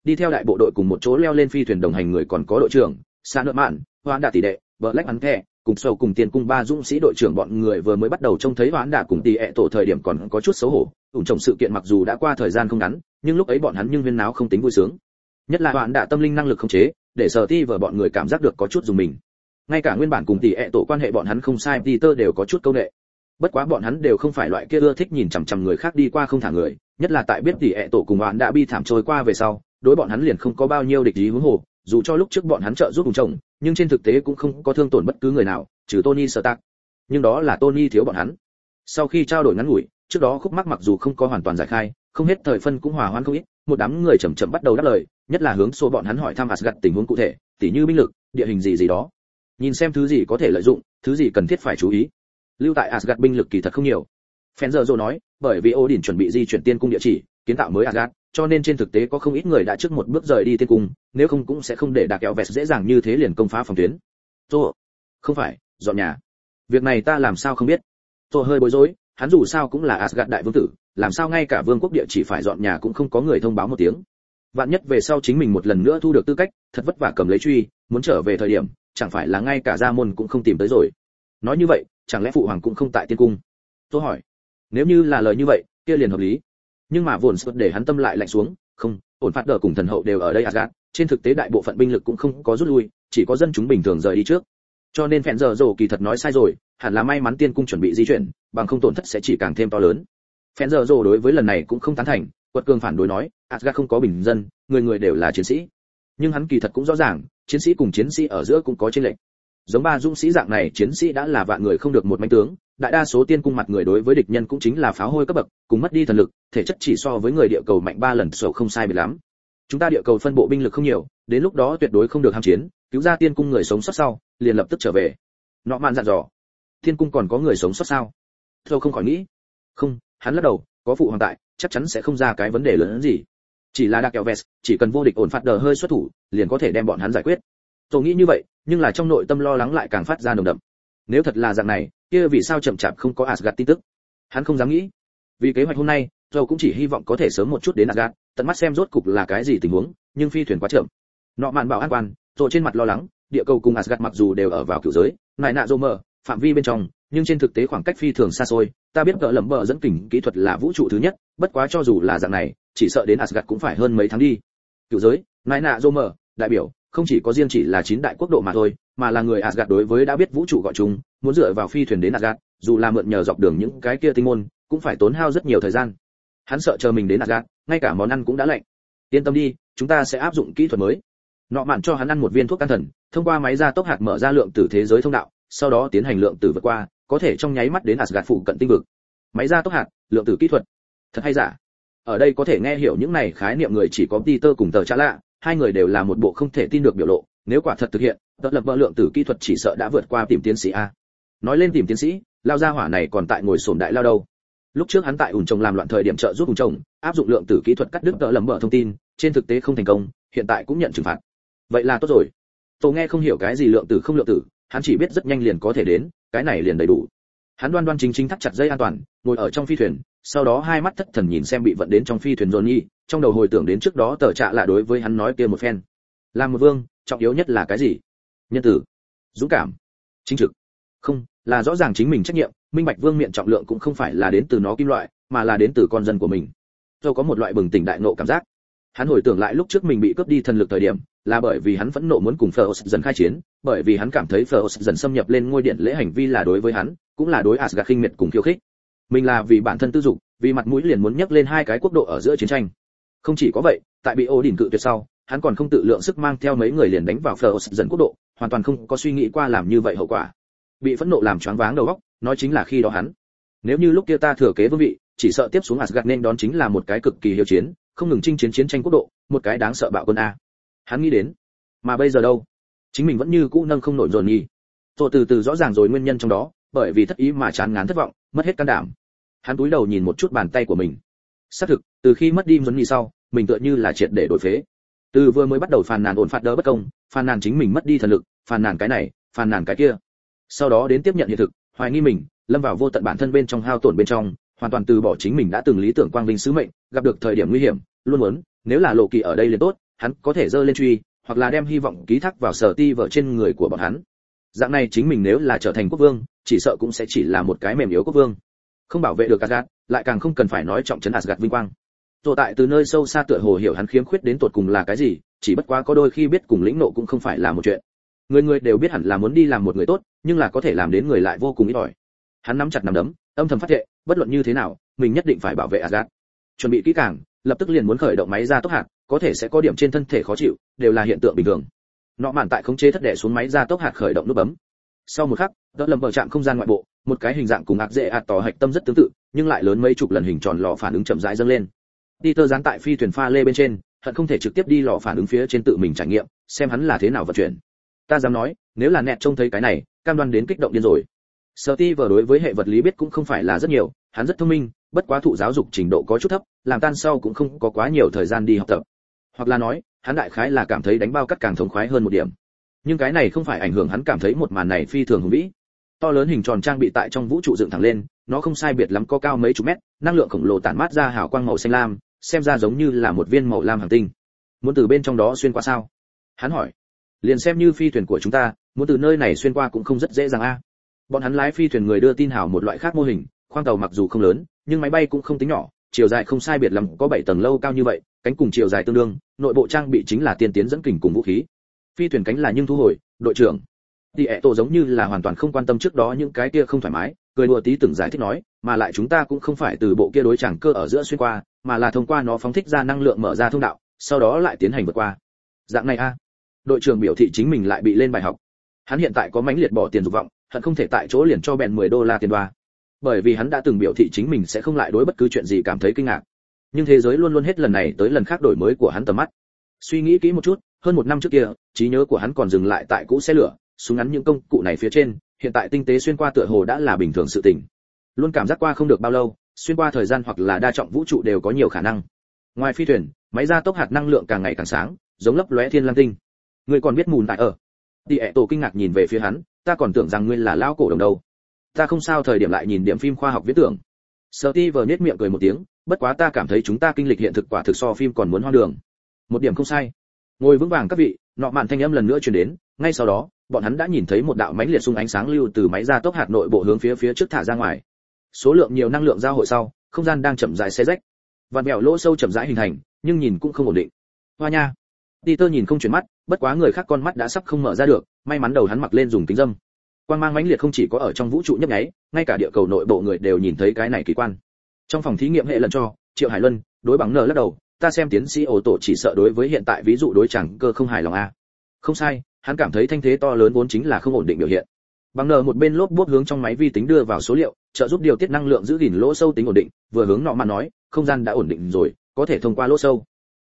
S1: đi theo đại bộ đội cùng một chỗ leo lên phi thuyền đồng hành người còn có đội trưởng Sa Nợ Mạn, Hoán Đạ tỷ đệ, Black Panther, cùng sâu cùng tiền cung ba dũng sĩ đội trưởng bọn người vừa mới bắt đầu trông thấy Hoán Đạ cùng tỷ ẹ tổ thời điểm còn có chút xấu hổ, ủng chồng sự kiện mặc dù đã qua thời gian không ngắn, nhưng lúc ấy bọn hắn nhưng huyên náo không tính vui sướng. Nhất là Hoán Đạ tâm linh năng lực khống chế, để Sở Ti vở bọn người cảm giác được có chút dùng mình. Ngay cả nguyên bản cùng tỷ ẹ tổ quan hệ bọn hắn không sai, Peter đều có chút câu nệ. Bất quá bọn hắn đều không phải loại kia ưa thích nhìn chằm chằm người khác đi qua không thả người, nhất là tại biết tỷ ẹ tổ cùng Hoán Đạ bi thảm trôi qua về sau, đối bọn hắn liền không có bao nhiêu địch ý huống hồ, dù cho lúc trước bọn hắn trợ giúp ủng chồng, nhưng trên thực tế cũng không có thương tổn bất cứ người nào, trừ Tony Stark. Nhưng đó là Tony thiếu bọn hắn. Sau khi trao đổi ngắn ngủi, trước đó khúc mắc mặc dù không có hoàn toàn giải khai, không hết thời phân cũng hòa hoãn không ít, một đám người chậm chậm bắt đầu đáp lời, nhất là hướng số bọn hắn hỏi thăm Asgard tình huống cụ thể, tỉ như binh lực, địa hình gì gì đó. Nhìn xem thứ gì có thể lợi dụng, thứ gì cần thiết phải chú ý. Lưu tại Asgard binh lực kỳ thật không nhiều. Fenzer nói, bởi vì Odin chuẩn bị di chuyển tiên cung địa chỉ, kiến tạo mới Asgard, cho nên trên thực tế có không ít người đã trước một bước rời đi tiên cung, nếu không cũng sẽ không để Đạc Kẹo Vẹt dễ dàng như thế liền công phá phòng tuyến. Tô, không phải, dọn nhà. Việc này ta làm sao không biết. Tô hơi bối rối, hắn dù sao cũng là Asgard đại vương tử, làm sao ngay cả vương quốc địa chỉ phải dọn nhà cũng không có người thông báo một tiếng. Vạn nhất về sau chính mình một lần nữa thu được tư cách, thật vất vả cầm lấy truy, muốn trở về thời điểm, chẳng phải là ngay cả gia môn cũng không tìm tới rồi. Nói như vậy, chẳng lẽ phụ hoàng cũng không tại tiên cung? Tôi hỏi. Nếu như là lời như vậy, kia liền hợp lý. Nhưng mà vốn sốt để hắn tâm lại lạnh xuống, không, ổn phát đờ cùng thần hậu đều ở đây Asgard, trên thực tế đại bộ phận binh lực cũng không có rút lui, chỉ có dân chúng bình thường rời đi trước. Cho nên phèn giờ rồ kỳ thật nói sai rồi, hẳn là may mắn tiên cung chuẩn bị di chuyển, bằng không tổn thất sẽ chỉ càng thêm to lớn. Phèn giờ rồ đối với lần này cũng không tán thành, quật cường phản đối nói, Asgard không có bình dân, người người đều là chiến sĩ. Nhưng hắn kỳ thật cũng rõ ràng, chiến sĩ cùng chiến sĩ ở giữa cũng có chênh lệch. Giống ba dũng sĩ dạng này chiến sĩ đã là vạn người không được một manh tướng, đại đa số tiên cung mặt người đối với địch nhân cũng chính là pháo hôi cấp bậc, cùng mất đi thần lực, thể chất chỉ so với người địa cầu mạnh 3 lần sổ không sai biệt lắm. Chúng ta địa cầu phân bộ binh lực không nhiều, đến lúc đó tuyệt đối không được ham chiến, cứu ra tiên cung người sống sót sau, liền lập tức trở về. Nọ mạn dặn dò. Tiên cung còn có người sống sót sao? Tôi không khỏi nghĩ. Không, hắn lắc đầu, có phụ hoàng tại, chắc chắn sẽ không ra cái vấn đề lớn hơn gì. Chỉ là Đạc Kẹo Vẹt, chỉ cần vô địch ổn phạt đờ hơi xuất thủ, liền có thể đem bọn hắn giải quyết. Tôi nghĩ như vậy, nhưng là trong nội tâm lo lắng lại càng phát ra nồng đậm. Nếu thật là dạng này, kia vì sao chậm chạp không có Asgard tin tức? Hắn không dám nghĩ. Vì kế hoạch hôm nay, Joe cũng chỉ hy vọng có thể sớm một chút đến Asgard, tận mắt xem rốt cục là cái gì tình huống, nhưng phi thuyền quá chậm. Nọ mạn bảo an toàn, rồi trên mặt lo lắng, địa cầu cùng Asgard mặc dù đều ở vào cửu giới, nại nạ mờ phạm vi bên trong, nhưng trên thực tế khoảng cách phi thường xa xôi. Ta biết cỡ lẩm bờ dẫn kình kỹ thuật là vũ trụ thứ nhất, bất quá cho dù là dạng này, chỉ sợ đến Asgard cũng phải hơn mấy tháng đi. Cửu giới, nại nạ mờ đại biểu không chỉ có riêng chỉ là 9 đại quốc độ mà thôi, mà là người Asgard đối với đã biết vũ trụ gọi chung, muốn dựa vào phi thuyền đến Asgard, dù là mượn nhờ dọc đường những cái kia tinh môn, cũng phải tốn hao rất nhiều thời gian. Hắn sợ chờ mình đến Asgard, ngay cả món ăn cũng đã lạnh. Yên tâm đi, chúng ta sẽ áp dụng kỹ thuật mới. Nọ mạn cho hắn ăn một viên thuốc can thần, thông qua máy gia tốc hạt mở ra lượng tử thế giới thông đạo, sau đó tiến hành lượng tử vượt qua, có thể trong nháy mắt đến Asgard phụ cận tinh vực. Máy gia tốc hạt, lượng tử kỹ thuật, thật hay giả? Ở đây có thể nghe hiểu những này khái niệm người chỉ có Peter cùng Tờ Trạ Lạ, hai người đều là một bộ không thể tin được biểu lộ, nếu quả thật thực hiện, tật lập bờ lượng tử kỹ thuật chỉ sợ đã vượt qua tìm tiến sĩ a. Nói lên tìm tiến sĩ, lao gia hỏa này còn tại ngồi sổm đại lao đâu. Lúc trước hắn tại ủn trồng làm loạn thời điểm trợ giúp ủn trồng, áp dụng lượng tử kỹ thuật cắt đứt tợ lầm bờ thông tin, trên thực tế không thành công, hiện tại cũng nhận trừng phạt. Vậy là tốt rồi. Tôi nghe không hiểu cái gì lượng tử không lượng tử, hắn chỉ biết rất nhanh liền có thể đến, cái này liền đầy đủ. Hắn đoan đoan chính chính thắt chặt dây an toàn, ngồi ở trong phi thuyền, sau đó hai mắt thất thần nhìn xem bị vận đến trong phi thuyền Johnny, trong đầu hồi tưởng đến trước đó Tờ Trạ Lạ đối với hắn nói kia một phen. Làm một vương, trọng yếu nhất là cái gì? Nhân tử, dũng cảm, chính trực. Không, là rõ ràng chính mình trách nhiệm, minh bạch vương miện trọng lượng cũng không phải là đến từ nó kim loại, mà là đến từ con dân của mình. Tôi có một loại bừng tỉnh đại nộ cảm giác. Hắn hồi tưởng lại lúc trước mình bị cướp đi thần lực thời điểm, là bởi vì hắn phẫn nộ muốn cùng Pharaoh dần khai chiến, bởi vì hắn cảm thấy Pharaoh dần xâm nhập lên ngôi điện lễ hành vi là đối với hắn, cũng là đối Asgard khinh miệt cùng khiêu khích. Mình là vì bản thân tư dục, vì mặt mũi liền muốn nhấc lên hai cái quốc độ ở giữa chiến tranh. Không chỉ có vậy, tại bị Odin cự tuyệt sau, hắn còn không tự lượng sức mang theo mấy người liền đánh vào Pharaoh dần quốc độ, hoàn toàn không có suy nghĩ qua làm như vậy hậu quả. Bị phẫn nộ làm choáng váng đầu óc, nói chính là khi đó hắn. Nếu như lúc kia ta thừa kế vương vị, chỉ sợ tiếp xuống Asgard nên đón chính là một cái cực kỳ hiếu chiến, không ngừng chinh chiến chiến tranh quốc độ, một cái đáng sợ bạo quân a. Hắn nghĩ đến, mà bây giờ đâu? Chính mình vẫn như cũ nâng không nổi Johnny. Rồi từ từ rõ ràng rồi nguyên nhân trong đó, bởi vì thất ý mà chán ngán thất vọng, mất hết can đảm. Hắn cúi đầu nhìn một chút bàn tay của mình. Xác thực, từ khi mất đi Johnny sau, mình tựa như là triệt để đổi phế. Từ vừa mới bắt đầu phàn nàn ổn phạt đỡ bất công, phàn nàn chính mình mất đi thần lực, phàn nàn cái này, phàn nàn cái kia. Sau đó đến tiếp nhận hiện thực, hoài nghi mình, lâm vào vô tận bản thân bên trong hao tổn bên trong, hoàn toàn từ bỏ chính mình đã từng lý tưởng quang vinh sứ mệnh, gặp được thời điểm nguy hiểm, luôn muốn, nếu là Lộ Kỳ ở đây liền tốt, hắn có thể giơ lên truy, hoặc là đem hy vọng ký thác vào sở ti vợ trên người của bọn hắn. Dạng này chính mình nếu là trở thành quốc vương, chỉ sợ cũng sẽ chỉ là một cái mềm yếu quốc vương, không bảo vệ được Asgard, lại càng không cần phải nói trọng trấn Asgard vinh quang. Rồi tại từ nơi sâu xa tựa hồ hiểu hắn khiếm khuyết đến tột cùng là cái gì, chỉ bất quá có đôi khi biết cùng lĩnh nộ cũng không phải là một chuyện. Người người đều biết hẳn là muốn đi làm một người tốt, nhưng là có thể làm đến người lại vô cùng ít ỏi. Hắn nắm chặt nắm đấm, âm thầm phát thệ, bất luận như thế nào, mình nhất định phải bảo vệ Asgard. Chuẩn bị kỹ càng, lập tức liền muốn khởi động máy gia tốc hạt, có thể sẽ có điểm trên thân thể khó chịu, đều là hiện tượng bình thường. Nọ mạn tại khống chế thất đệ xuống máy gia tốc hạt khởi động nút bấm. Sau một khắc, đỡ lầm bờ trạm không gian ngoại bộ, một cái hình dạng cùng ác dễ ạt tỏ hạch tâm rất tương tự, nhưng lại lớn mấy chục lần hình tròn lò phản ứng chậm rãi dâng lên. Peter dán tại phi thuyền pha lê bên trên, hận không thể trực tiếp đi lò phản ứng phía trên tự mình trải nghiệm, xem hắn là thế nào vận chuyển. Ta dám nói, nếu là nẹt trông thấy cái này, cam đoan đến kích động điên rồi. Steve đối với hệ vật lý biết cũng không phải là rất nhiều, hắn rất thông minh, bất quá thụ giáo dục trình độ có chút thấp, làm tan sau cũng không có quá nhiều thời gian đi học tập. Hoặc là nói, hắn đại khái là cảm thấy đánh bao cắt càng thống khoái hơn một điểm. Nhưng cái này không phải ảnh hưởng hắn cảm thấy một màn này phi thường hùng vĩ. To lớn hình tròn trang bị tại trong vũ trụ dựng thẳng lên, nó không sai biệt lắm có cao mấy chục mét, năng lượng khổng lồ tản mát ra hào quang màu xanh lam, xem ra giống như là một viên màu lam hành tinh. Muốn từ bên trong đó xuyên qua sao? Hắn hỏi. Liền xem như phi thuyền của chúng ta, muốn từ nơi này xuyên qua cũng không rất dễ dàng a. Bọn hắn lái phi thuyền người đưa tin hào một loại khác mô hình, khoang tàu mặc dù không lớn, nhưng máy bay cũng không tính nhỏ, chiều dài không sai biệt lắm có 7 tầng lâu cao như vậy, cánh cùng chiều dài tương đương, nội bộ trang bị chính là tiên tiến dẫn kình cùng vũ khí. Phi thuyền cánh là nhưng thu hồi, đội trưởng. Tieto giống như là hoàn toàn không quan tâm trước đó những cái kia không thoải mái, cười đùa tí từng giải thích nói, mà lại chúng ta cũng không phải từ bộ kia đối chẳng cơ ở giữa xuyên qua, mà là thông qua nó phóng thích ra năng lượng mở ra thông đạo, sau đó lại tiến hành vượt qua. Dạng này a. Đội trưởng biểu thị chính mình lại bị lên bài học. Hắn hiện tại có mãnh liệt bỏ tiền dục vọng, hận không thể tại chỗ liền cho bèn $10 tiền đoa. Bởi vì hắn đã từng biểu thị chính mình sẽ không lại đối bất cứ chuyện gì cảm thấy kinh ngạc. Nhưng thế giới luôn luôn hết lần này tới lần khác đổi mới của hắn tầm mắt. Suy nghĩ kỹ một chút, hơn một năm trước kia, trí nhớ của hắn còn dừng lại tại cũ xe lửa, súng ngắn những công cụ này phía trên, hiện tại tinh tế xuyên qua tựa hồ đã là bình thường sự tình. Luôn cảm giác qua không được bao lâu, xuyên qua thời gian hoặc là đa trọng vũ trụ đều có nhiều khả năng. Ngoài phi thuyền, máy gia tốc hạt năng lượng càng ngày càng sáng, giống lấp lóe thiên lam tinh. Ngươi còn biết mùn tại ở? Tieto kinh ngạc nhìn về phía hắn, ta còn tưởng rằng ngươi là lão cổ đồng đâu. Ta không sao, thời điểm lại nhìn điểm phim khoa học viễn tưởng. Steve nhếch miệng cười một tiếng, bất quá ta cảm thấy chúng ta kinh lịch hiện thực quả thực so phim còn muốn hoang đường. Một điểm không sai. Ngồi vững vàng các vị, nọ mạn thanh âm lần nữa truyền đến, ngay sau đó, bọn hắn đã nhìn thấy một đạo mãnh liệt xung ánh sáng lưu từ máy gia tốc hạt nội bộ hướng phía trước thả ra ngoài. Số lượng nhiều năng lượng giao hội sau, không gian đang chậm rãi xé rách. Vạn mèo lỗ sâu chậm rãi hình thành, nhưng nhìn cũng không ổn định. Hoa nha. Peter nhìn không chuyển mắt, bất quá người khác con mắt đã sắp không mở ra được, may mắn đầu hắn mặc lên dùng kính râm. Quang mang mãnh liệt không chỉ có ở trong vũ trụ nhấp nháy, ngay cả địa cầu nội bộ người đều nhìn thấy cái này kỳ quan. Trong phòng thí nghiệm hệ lần cho, Triệu Hải Luân, đối bằng nở lắc đầu, ta xem tiến sĩ ô tổ chỉ sợ đối với hiện tại ví dụ đối chẳng cơ không hài lòng a. Không sai, hắn cảm thấy thanh thế to lớn vốn chính là không ổn định biểu hiện. Bằng nở một bên lốp bốp hướng trong máy vi tính đưa vào số liệu, trợ giúp điều tiết năng lượng giữ gìn lỗ sâu tính ổn định, vừa hướng nọ mà nói, không gian đã ổn định rồi, có thể thông qua lỗ sâu.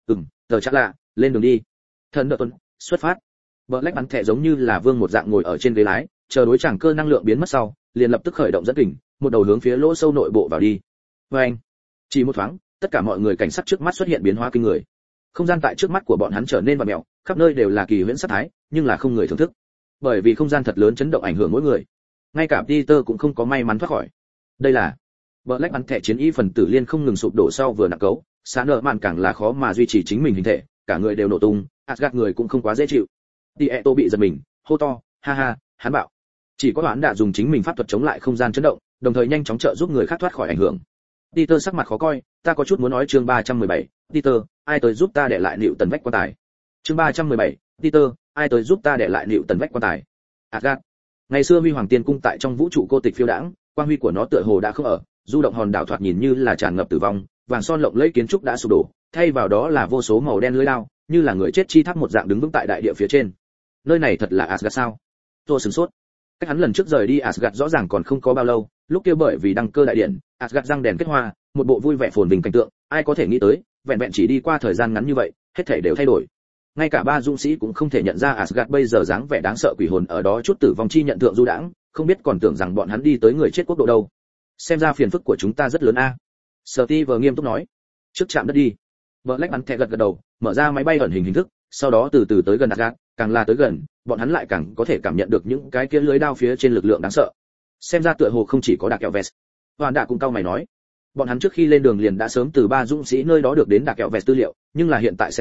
S1: Tờ chắc lạ, lên đường đi. Thần đợi tuần, xuất phát. Black bắn thẻ giống như là vương một dạng ngồi ở trên ghế lái, chờ đối chẳng cơ năng lượng biến mất sau, liền lập tức khởi động dẫn kình, một đầu hướng phía lỗ sâu nội bộ vào đi. Anh, chỉ một thoáng, tất cả mọi người cảnh sắc trước mắt xuất hiện biến hóa kinh người. Không gian tại trước mắt của bọn hắn trở nên vặn mèo, khắp nơi đều là kỳ huyễn sát thái, nhưng là không người thưởng thức. Bởi vì không gian thật lớn chấn động ảnh hưởng mỗi người. Ngay cả Peter cũng không có may mắn thoát khỏi. Đây là Black bắn thẻ chiến y phần tử liên không ngừng sụp đổ sau vừa nặng cấu, xã nợ mạn càng là khó mà duy trì chính mình hình thể, cả người đều nổ tung, Asgard người cũng không quá dễ chịu. Tieto bị giật mình, hô to, ha ha, hắn bạo. Chỉ có Hoán đã dùng chính mình pháp thuật chống lại không gian chấn động, đồng thời nhanh chóng trợ giúp người khác thoát khỏi ảnh hưởng. Peter sắc mặt khó coi, ta có chút muốn nói chương 317, Peter, ai tới giúp ta để lại nịu tần vách quan tài. Chương 317, Peter, ai tới giúp ta để lại nịu tần vách quan tài. Asgard. Ngày xưa Huy Hoàng Tiên cung tại trong vũ trụ cô tịch phiêu đãng, quang huy của nó tựa hồ đã không ở, du động hòn đảo thoạt nhìn như là tràn ngập tử vong, vàng son lộng lẫy kiến trúc đã sụp đổ, thay vào đó là vô số màu đen lưỡi đao, như là người chết chi tháp một dạng đứng vững tại đại địa phía trên. Nơi này thật là Asgard sao? Tôi sửng sốt. Cách hắn lần trước rời đi Asgard rõ ràng còn không có bao lâu, lúc kia bởi vì đăng cơ đại điện, Asgard răng đèn kết hoa, một bộ vui vẻ phồn vinh cảnh tượng, ai có thể nghĩ tới, vẹn vẹn chỉ đi qua thời gian ngắn như vậy, hết thảy đều thay đổi. Ngay cả ba dũng sĩ cũng không thể nhận ra Asgard bây giờ dáng vẻ đáng sợ quỷ hồn ở đó chút tử vong chi nhận thượng du đãng, không biết còn tưởng rằng bọn hắn đi tới người chết quốc độ đâu. Xem ra phiền phức của chúng ta rất lớn a. Steve nghiêm túc nói. Trước chạm đất đi. Black bắn thẻ gật gật đầu, mở ra máy bay ẩn hình hình thức, sau đó từ từ tới gần Asgard, càng là tới gần, bọn hắn lại càng có thể cảm nhận được những cái kia lưới đao phía trên lực lượng đáng sợ. Xem ra tựa hồ không chỉ có Đạc Kẹo Vest. Hoàn Đạ cũng cau mày nói, bọn hắn trước khi lên đường liền đã sớm từ ba dũng sĩ nơi đó được đến Đạc Kẹo Vest tư liệu, nhưng là hiện tại xem ra,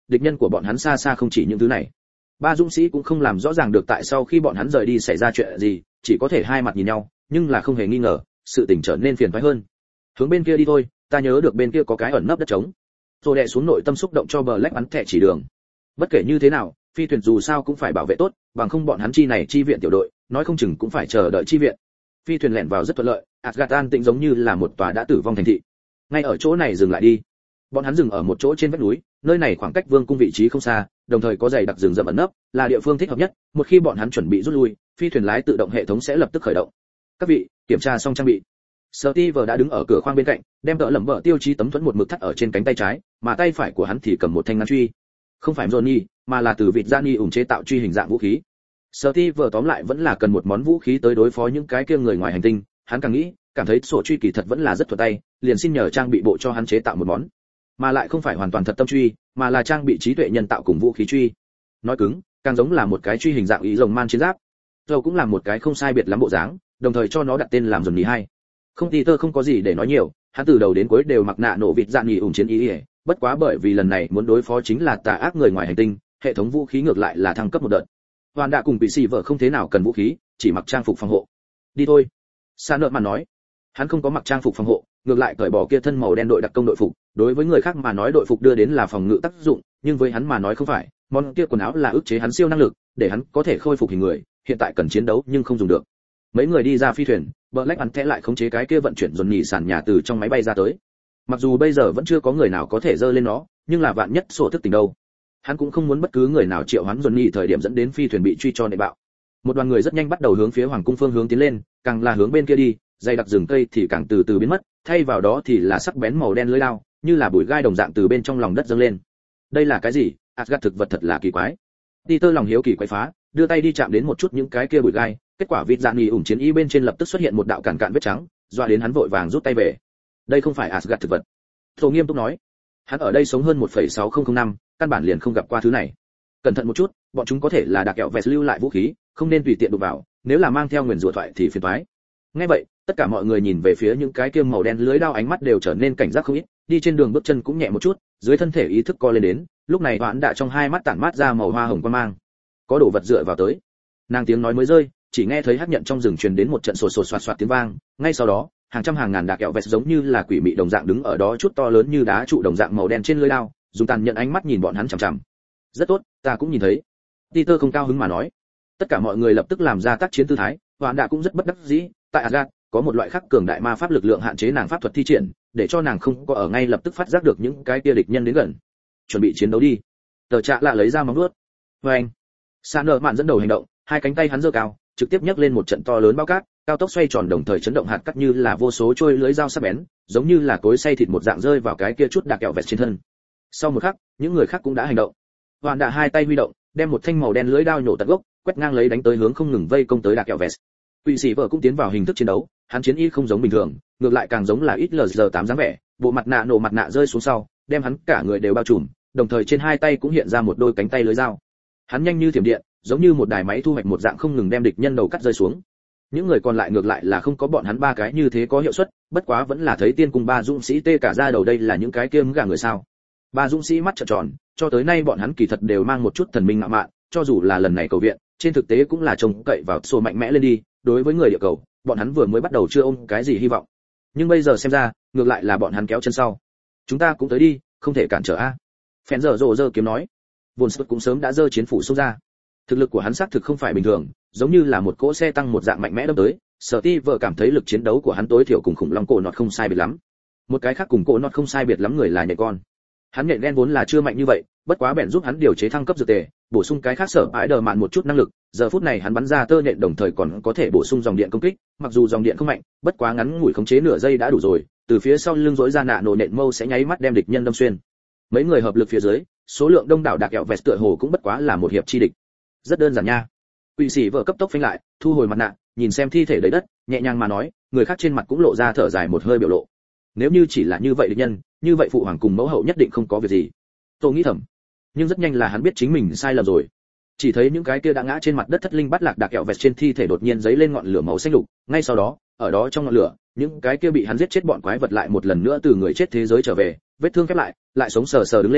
S1: địch nhân của bọn hắn xa xa không chỉ những thứ này. Ba dũng sĩ cũng không làm rõ ràng được tại sao khi bọn hắn rời đi xảy ra chuyện gì, chỉ có thể hai mặt nhìn nhau, nhưng là không hề nghi ngờ, sự tình trở nên phiền toái hơn. Hướng bên kia đi thôi, ta nhớ được bên kia có cái ẩn nấp đất trống. Rồi đè xuống nội tâm xúc động cho Black bắn thẻ chỉ đường. Bất kể như thế nào, phi thuyền dù sao cũng phải bảo vệ tốt, bằng không bọn hắn chi này chi viện tiểu đội, nói không chừng cũng phải chờ đợi chi viện. Phi thuyền lẻn vào rất thuận lợi, Asgard an tĩnh giống như là một tòa đã tử vong thành thị. Ngay ở chỗ này dừng lại đi. Bọn hắn dừng ở một chỗ trên vách núi, nơi này khoảng cách vương cung vị trí không xa, đồng thời có dày đặc rừng rậm ẩn nấp, là địa phương thích hợp nhất. Một khi bọn hắn chuẩn bị rút lui, phi thuyền lái tự động hệ thống sẽ lập tức khởi động. Các vị, kiểm tra xong trang bị. Steve đã đứng ở cửa khoang bên cạnh, đem tợ lẩm bợ tiêu chí tấm thuẫn một mực thắt ở trên cánh tay trái, mà tay phải của hắn thì cầm một thanh ngắn truy. Không phải Johnny, mà là từ vịt Gianni ủng chế tạo truy hình dạng vũ khí. Steve tóm lại vẫn là cần một món vũ khí tới đối phó những cái kia người ngoài hành tinh, hắn càng nghĩ, cảm thấy sổ truy kỳ thật vẫn là rất thuận tay, liền xin nhờ trang bị bộ cho hắn chế tạo một món. Mà lại không phải hoàn toàn thật tâm truy, mà là trang bị trí tuệ nhân tạo cùng vũ khí truy. Nói cứng, càng giống là một cái truy hình dạng ý rồng man chiến giáp. Dầu cũng làm một cái không sai biệt lắm bộ dáng, đồng thời cho nó đặt tên làm Johnny 2. Không Peter không có gì để nói nhiều, hắn từ đầu đến cuối đều mặc nạ nổ vịt Gianni ủng chiến ý, bất quá bởi vì lần này muốn đối phó chính là tà ác người ngoài hành tinh, hệ thống vũ khí ngược lại là thăng cấp một đợt. Hoàn đã cùng bị xì vợ không thế nào cần vũ khí, chỉ mặc trang phục phòng hộ. Đi thôi. Sa nợ mà nói. Hắn không có mặc trang phục phòng hộ, ngược lại cởi bỏ kia thân màu đen đội đặc công đội phục, đối với người khác mà nói đội phục đưa đến là phòng ngự tác dụng, nhưng với hắn mà nói không phải, món kia quần áo là ức chế hắn siêu năng lực, để hắn có thể khôi phục hình người, hiện tại cần chiến đấu nhưng không dùng được. Mấy người đi ra phi thuyền, Black bắn thẻ lại khống chế cái kia vận chuyển dồn nhì sàn nhà từ trong máy bay ra tới. Mặc dù bây giờ vẫn chưa có người nào có thể dơ lên nó, nhưng là vạn nhất sổ thức tình đâu. Hắn cũng không muốn bất cứ người nào triệu hoán dồn nhì thời điểm dẫn đến phi thuyền bị truy cho nệ bạo. Một đoàn người rất nhanh bắt đầu hướng phía hoàng cung phương hướng tiến lên, càng là hướng bên kia đi, dày đặc rừng cây thì càng từ từ biến mất, thay vào đó thì là sắc bén màu đen lưỡi dao, như là bụi gai đồng dạng từ bên trong lòng đất dâng lên. Đây là cái gì? Asgard thực vật thật là kỳ quái. Peter lòng hiếu kỳ quái phá, đưa tay đi chạm đến một chút những cái kia bụi gai, kết quả vịt Gianni ủng chiến y bên trên lập tức xuất hiện một đạo cản vết trắng, doa đến hắn vội vàng rút tay về. Đây không phải Asgard thực vật. Thổ nghiêm túc nói. Hắn ở đây sống hơn 1,6005 năm, căn bản liền không gặp qua thứ này. Cẩn thận một chút, bọn chúng có thể là đặc kẹo vẹt lưu lại vũ khí, không nên tùy tiện đụng vào, nếu là mang theo nguyền rủa thoại thì phiền toái. Nghe vậy, tất cả mọi người nhìn về phía những cái kia màu đen lưới đao, ánh mắt đều trở nên cảnh giác không ít, đi trên đường bước chân cũng nhẹ một chút, dưới thân thể ý thức co lên đến, lúc này Hoãn đã trong hai mắt tản mát ra màu hoa hồng quang mang. Có đồ vật dựa vào tới. Nàng tiếng nói mới rơi, chỉ nghe thấy hắc nhận trong rừng truyền đến một trận sột sột soạt soạt tiếng vang, ngay sau đó, hàng trăm hàng ngàn đạc kẹo vẹt giống như là quỷ mị đồng dạng đứng ở đó, chút to lớn như đá trụ đồng dạng màu đen trên lưỡi đao, dùng tàn nhẫn ánh mắt nhìn bọn hắn chằm chằm. Rất tốt, ta cũng nhìn thấy. Peter không cao hứng mà nói. Tất cả mọi người lập tức làm ra tác chiến tư thái, Hoãn đã cũng rất bất đắc dĩ, tại Asgard có một loại khắc cường đại ma pháp lực lượng hạn chế nàng pháp thuật thi triển, để cho nàng không có ở ngay lập tức phát giác được những cái kia địch nhân đến gần. Chuẩn bị chiến đấu đi. Tờ Trạ lạ lấy ra móng vuốt. Oeng. Sa nợ mạn dẫn đầu hành động, hai cánh tay hắn giơ cao, trực tiếp nhấc lên một trận to lớn bao cát, cao tốc xoay tròn đồng thời chấn động hạt cát như là vô số trôi lưới dao sắc bén, giống như là cối xay thịt một dạng rơi vào cái kia chút đạc kẹo vẹt trên thân. Sau một khắc, những người khác cũng đã hành động. Hoàn đã hai tay huy động, đem một thanh màu đen lưới đao nhổ tận gốc, quét ngang lấy đánh tới hướng không ngừng vây công tới đạc kẹo vẹt. Quỷ sĩ vợ cũng tiến vào hình thức chiến đấu, hắn chiến y không giống bình thường, ngược lại càng giống là ít LG8 dáng vẻ, bộ mặt nạ nổ mặt nạ rơi xuống sau, đem hắn cả người đều bao trùm, đồng thời trên hai tay cũng hiện ra một đôi cánh tay lưới dao. Hắn nhanh như thiểm điện, giống như một đài máy thu hoạch một dạng không ngừng đem địch nhân đầu cắt rơi xuống. Những người còn lại ngược lại là không có bọn hắn ba cái như thế có hiệu suất, bất quá vẫn là thấy tiên cùng ba dũng sĩ tê cả da đầu, đây là những cái kiêm gà người sao? Ba dũng sĩ mắt trợn tròn, cho tới nay bọn hắn kỳ thật đều mang một chút thần minh ngạo mạn, cho dù là lần này cầu viện, trên thực tế cũng là trông cậy vào số mạnh mẽ lên đi, đối với người địa cầu, bọn hắn vừa mới bắt đầu chưa ôm cái gì hy vọng. Nhưng bây giờ xem ra, ngược lại là bọn hắn kéo chân sau. Chúng ta cũng tới đi, không thể cản trở a. Phèn dở kiếm nói. Vốn Sút cũng sớm đã giơ chiến phủ xông ra. Thực lực của hắn xác thực không phải bình thường, giống như là một cỗ xe tăng một dạng mạnh mẽ đâm tới. Steve cảm thấy lực chiến đấu của hắn tối thiểu cùng khủng long cổ nọt không sai biệt lắm. Một cái khác cùng cổ nọt không sai biệt lắm người là nhện con. Hắn nhện đen vốn là chưa mạnh như vậy, bất quá bèn giúp hắn điều chế thăng cấp dược tề, bổ sung cái khác sở ái đờ mạn một chút năng lực. Giờ phút này hắn bắn ra tơ nhện đồng thời còn có thể bổ sung dòng điện công kích, mặc dù dòng điện không mạnh, bất quá ngắn ngủi khống chế nửa giây đã đủ rồi, từ phía sau lưng rỗi ra nạ nổ nện mâu sẽ nháy mắt đem địch nhân đâm xuyên. Mấy người hợp lực phía dưới, số lượng đông đảo đạc kẹo vẹt tựa hồ cũng bất quá là một hiệp chi địch. Rất đơn giản nha. Quỷ sĩ vợ cấp tốc phanh lại, thu hồi mặt nạ, nhìn xem thi thể đầy đất, nhẹ nhàng mà nói, người khác trên mặt cũng lộ ra thở dài một hơi biểu lộ. Nếu như chỉ là như vậy địch nhân, như vậy phụ hoàng cùng mẫu hậu nhất định không có việc gì. Tôi nghĩ thầm, nhưng rất nhanh là hắn biết chính mình sai lầm rồi. Chỉ thấy những cái kia đã ngã trên mặt đất thất linh bắt lạc đạc kẹo vẹt trên thi thể đột nhiên giấy lên ngọn lửa màu xanh lục, ngay sau đó, ở đó trong ngọn lửa, những cái kia bị hắn giết chết bọn quái vật lại một lần nữa từ người chết thế giới trở về, vết thương khép lại, lại sống sờ sờ đứng lên,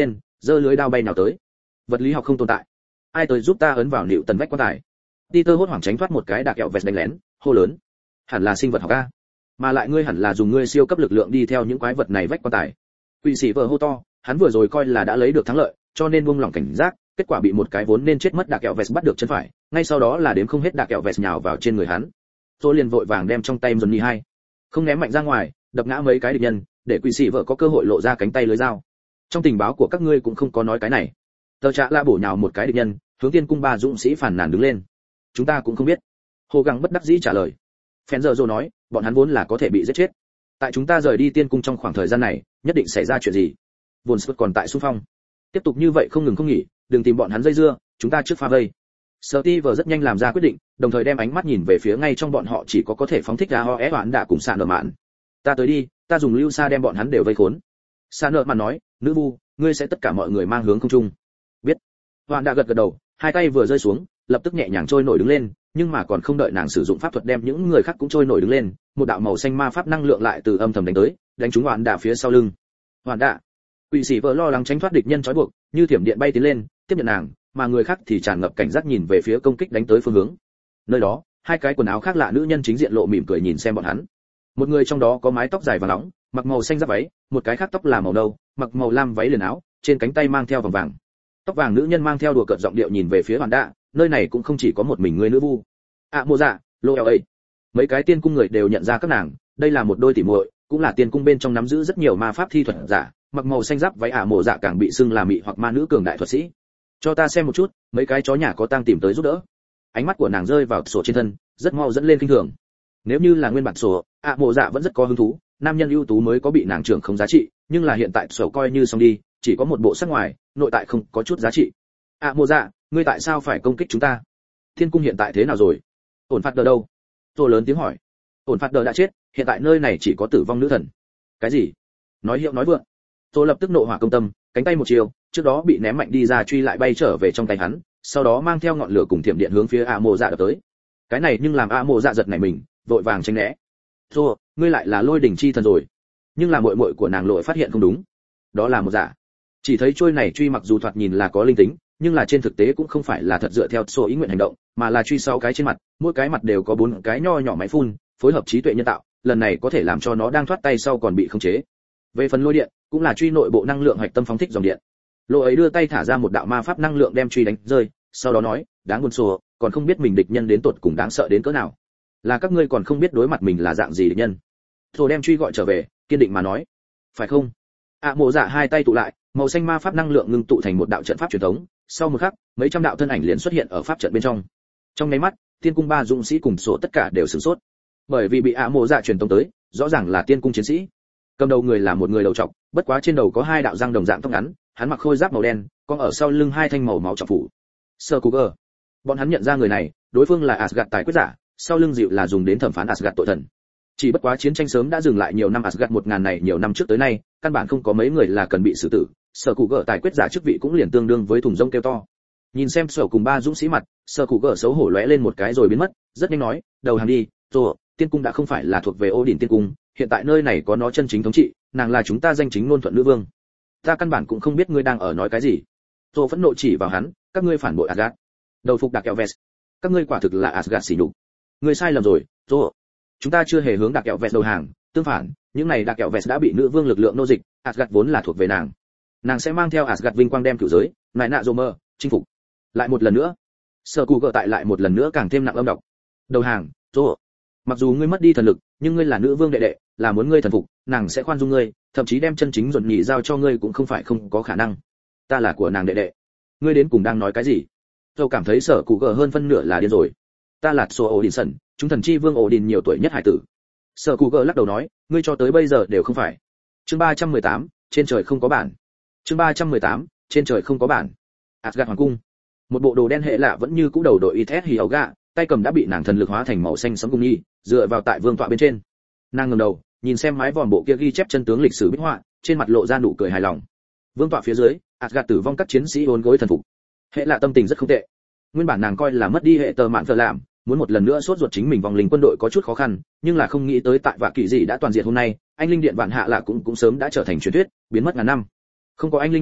S1: giơ lưới đao bay nào tới. Vật lý học không tồn tại. Ai tới giúp ta ấn vào nịu tần vách quan tài. Peter hốt hoảng tránh thoát một cái đạc kẹo vẹt đánh lén, hô lớn. Hẳn là sinh vật học a. Mà lại ngươi hẳn là dùng ngươi siêu cấp lực lượng đi theo những quái vật này vách quan tài. Quỷ sĩ vợ hô to, hắn vừa rồi coi là đã lấy được thắng lợi, cho nên buông lỏng cảnh giác, kết quả bị một cái vốn nên chết mất đạc kẹo vẹt bắt được chân phải, ngay sau đó là đếm không hết đạc kẹo vẹt nhào vào trên người hắn. Tôi liền vội vàng đem trong tay Johnny 2, không ném mạnh ra ngoài, đập ngã mấy cái địch nhân, để quỷ sĩ vợ có cơ hội lộ ra cánh tay lưới dao. Trong tình báo của các ngươi cũng không có nói cái này. Tờ Trạ La bổ nhào một cái địch nhân, hướng Tiên cung ba dũng sĩ phản nàn đứng lên. Chúng ta cũng không biết. Hồ Gắng bất đắc dĩ trả lời. Fenzer nói, bọn hắn vốn là có thể bị giết chết. Tại chúng ta rời đi Tiên cung trong khoảng thời gian này, nhất định xảy ra chuyện gì. Von Scott còn tại xung phong. Tiếp tục như vậy không ngừng không nghỉ, đừng tìm bọn hắn dây dưa, chúng ta trước pha vây. Steve rất nhanh làm ra quyết định, đồng thời đem ánh mắt nhìn về phía ngay trong bọn họ chỉ có thể phóng thích ra ho é hoạn đã cùng sạn nợ mạn. Ta tới đi, ta dùng lưu sa đem bọn hắn đều vây khốn. Sạn nợ mạn nói, nữ vu, ngươi sẽ tất cả mọi người mang hướng không trung. Biết. Hoạn đã gật gật đầu, hai tay vừa rơi xuống, lập tức nhẹ nhàng trôi nổi đứng lên, nhưng mà còn không đợi nàng sử dụng pháp thuật đem những người khác cũng trôi nổi đứng lên, một đạo màu xanh ma pháp năng lượng lại từ âm thầm đánh tới, đánh trúng Hoạn đã phía sau lưng. Hoạn đã. Quỷ sĩ vợ lo lắng tránh thoát địch nhân trói buộc, như thiểm điện bay tiến lên, tiếp nhận nàng, mà người khác thì tràn ngập cảnh giác nhìn về phía công kích đánh tới phương hướng. Nơi đó, hai cái quần áo khác lạ nữ nhân chính diện lộ mỉm cười nhìn xem bọn hắn. Một người trong đó có mái tóc dài và nóng, mặc màu xanh giáp váy, một cái khác tóc là màu nâu, mặc màu lam váy liền áo, trên cánh tay mang theo vòng vàng. Tóc vàng nữ nhân mang theo đùa cợt giọng điệu nhìn về phía Hoàn Đạ, nơi này cũng không chỉ có một mình người nữ vu. Mộ Dạ, Lô Eo ấy. Mấy cái tiên cung người đều nhận ra các nàng, đây là một đôi tỉ muội, cũng là tiên cung bên trong nắm giữ rất nhiều ma pháp thi thuật giả, mặc màu xanh giáp váy Mộ Dạ càng bị xưng là mị hoặc ma nữ cường đại thuật sĩ. Cho ta xem một chút, mấy cái chó nhà có tang tìm tới giúp đỡ. Ánh mắt của nàng rơi vào sổ trên thân, rất mau dẫn lên kinh thường. Nếu như là nguyên bản sổ, Mộ Dạ vẫn rất có hứng thú, nam nhân ưu tú mới có bị nàng trưởng không giá trị, nhưng là hiện tại sổ coi như xong đi, chỉ có một bộ sắc ngoài, nội tại không có chút giá trị. Mộ Dạ, ngươi tại sao phải công kích chúng ta? Thiên cung hiện tại thế nào rồi? Ổn phạt đờ đâu? Tôi lớn tiếng hỏi. Ổn phạt đờ đã chết, hiện tại nơi này chỉ có tử vong nữ thần. Cái gì? Nói hiệu nói vượng. Tôi lập tức nộ hỏa công tâm, cánh tay một chiều, trước đó bị ném mạnh đi ra truy lại bay trở về trong tay hắn, sau đó mang theo ngọn lửa cùng thiểm điện hướng phía Mộ Dạ đập tới. Cái này nhưng làm Mộ Dạ giật nảy mình, vội vàng tránh né. Rồi, ngươi lại là lôi đỉnh chi thần rồi. Nhưng là muội muội của nàng lội phát hiện không đúng. Đó là một giả. Chỉ thấy trôi này truy mặc dù thoạt nhìn là có linh tính, nhưng là trên thực tế cũng không phải là thật dựa theo số ý nguyện hành động, mà là truy 6 cái trên mặt, mỗi cái mặt đều có 4 cái nho nhỏ máy phun, phối hợp trí tuệ nhân tạo, lần này có thể làm cho nó đang thoát tay sau còn bị khống chế. Về phần lôi điện, cũng là truy nội bộ năng lượng hạch tâm phóng thích dòng điện. Lô ấy đưa tay thả ra một đạo ma pháp năng lượng đem truy đánh rơi, sau đó nói, đáng buồn sổ, còn không biết mình địch nhân đến tột cùng đáng sợ đến cỡ nào. Là các ngươi còn không biết đối mặt mình là dạng gì địch nhân. Rồi đem truy gọi trở về, kiên định mà nói, phải không? Mộ Dạ hai tay tụ lại, màu xanh ma pháp năng lượng ngưng tụ thành một đạo trận pháp truyền thống, sau một khắc, mấy trăm đạo thân ảnh liền xuất hiện ở pháp trận bên trong. Trong nháy mắt, tiên cung ba dũng sĩ cùng sổ tất cả đều sửng sốt, bởi vì bị Mộ Dạ truyền tống tới, rõ ràng là tiên cung chiến sĩ. Cầm đầu người là một người đầu trọc, bất quá trên đầu có 2 đạo răng đồng dạng tóc ngắn, hắn mặc khôi giáp màu đen, còn ở sau lưng 2 thanh màu máu trọng phủ. Sơ Cougar. Bọn hắn nhận ra người này, đối phương là Asgard tài quyết giả, sau lưng dịu là dùng đến thẩm phán Asgard tội thần. Chỉ bất quá chiến tranh sớm đã dừng lại nhiều năm, Asgard 1000 này nhiều năm trước tới nay, căn bản không có mấy người là cần bị xử tử, Sở Cụ Gở tài quyết giả chức vị cũng liền tương đương với thùng rông kêu to. Nhìn xem Sở cùng ba dũng sĩ mặt, Sở Cụ Gở xấu hổ lóe lên một cái rồi biến mất, rất nhanh nói, đầu hàng đi, rồi, tiên cung đã không phải là thuộc về Odin tiên cung, hiện tại nơi này có nó chân chính thống trị, nàng là chúng ta danh chính ngôn thuận nữ vương. Ta căn bản cũng không biết ngươi đang ở nói cái gì. Rồi phẫn nộ chỉ vào hắn, các ngươi phản bội Asgard. Đầu phục Đặc Kẹo Vest, các ngươi quả thực là Asgard xỉ nhục. Ngươi sai lầm rồi, rồi. Chúng ta chưa hề hướng Đặc Kẹo Vest đầu hàng, tương phản, những này Đặc Kẹo Vest đã bị nữ vương lực lượng nô dịch, Asgard vốn là thuộc về nàng. Nàng sẽ mang theo Asgard vinh quang đem cửu giới, lại nạ Romer, chinh phục. Lại một lần nữa. Sở Cụ Gở tại lại một lần nữa càng thêm nặng âm độc. Đầu hàng, rồi. Mặc dù ngươi mất đi thần lực, nhưng ngươi là nữ vương đệ đệ, là muốn ngươi thần phục, nàng sẽ khoan dung ngươi, thậm chí đem chân chính ruột nhị giao cho ngươi cũng không phải không có khả năng. Ta là của nàng đệ đệ. Ngươi đến cùng đang nói cái gì? Tôi cảm thấy Sở Cụ Gở hơn phân nửa là điên rồi. Ta là Sô Odinson, chúng thần chi vương Odin nhiều tuổi nhất hải tử. Sở Cụ Gở lắc đầu nói, ngươi cho tới bây giờ đều không phải. Chương 318, trên trời không có bản. Chương 318, trên trời không có bản. Asgard hoàng cung. Một bộ đồ đen hệ lạ vẫn như cũ đầu đội Ithet Hyoga, tay cầm đã bị nàng thần lực hóa thành màu xanh sẫm cung nhi, dựa vào tại vương tọa bên trên. Nàng ngẩng đầu, nhìn xem mái vòm bộ kia ghi chép chân tướng lịch sử bích họa, trên mặt lộ ra nụ cười hài lòng. Vương tọa phía dưới, Asgard tử vong các chiến sĩ uốn gối thần phục. Hệ lạ tâm tình rất không tệ. Nguyên bản nàng coi là mất đi hệ tờ mạn thờ làm, muốn một lần nữa sốt ruột chính mình vòng linh quân đội có chút khó khăn, nhưng là không nghĩ tới tại vạ kỳ dị đã toàn diện hôm nay, anh linh điện vạn hạ lạ cũng sớm đã trở thành truyền thuyết, biến mất ngàn năm. Không có anh linh điện,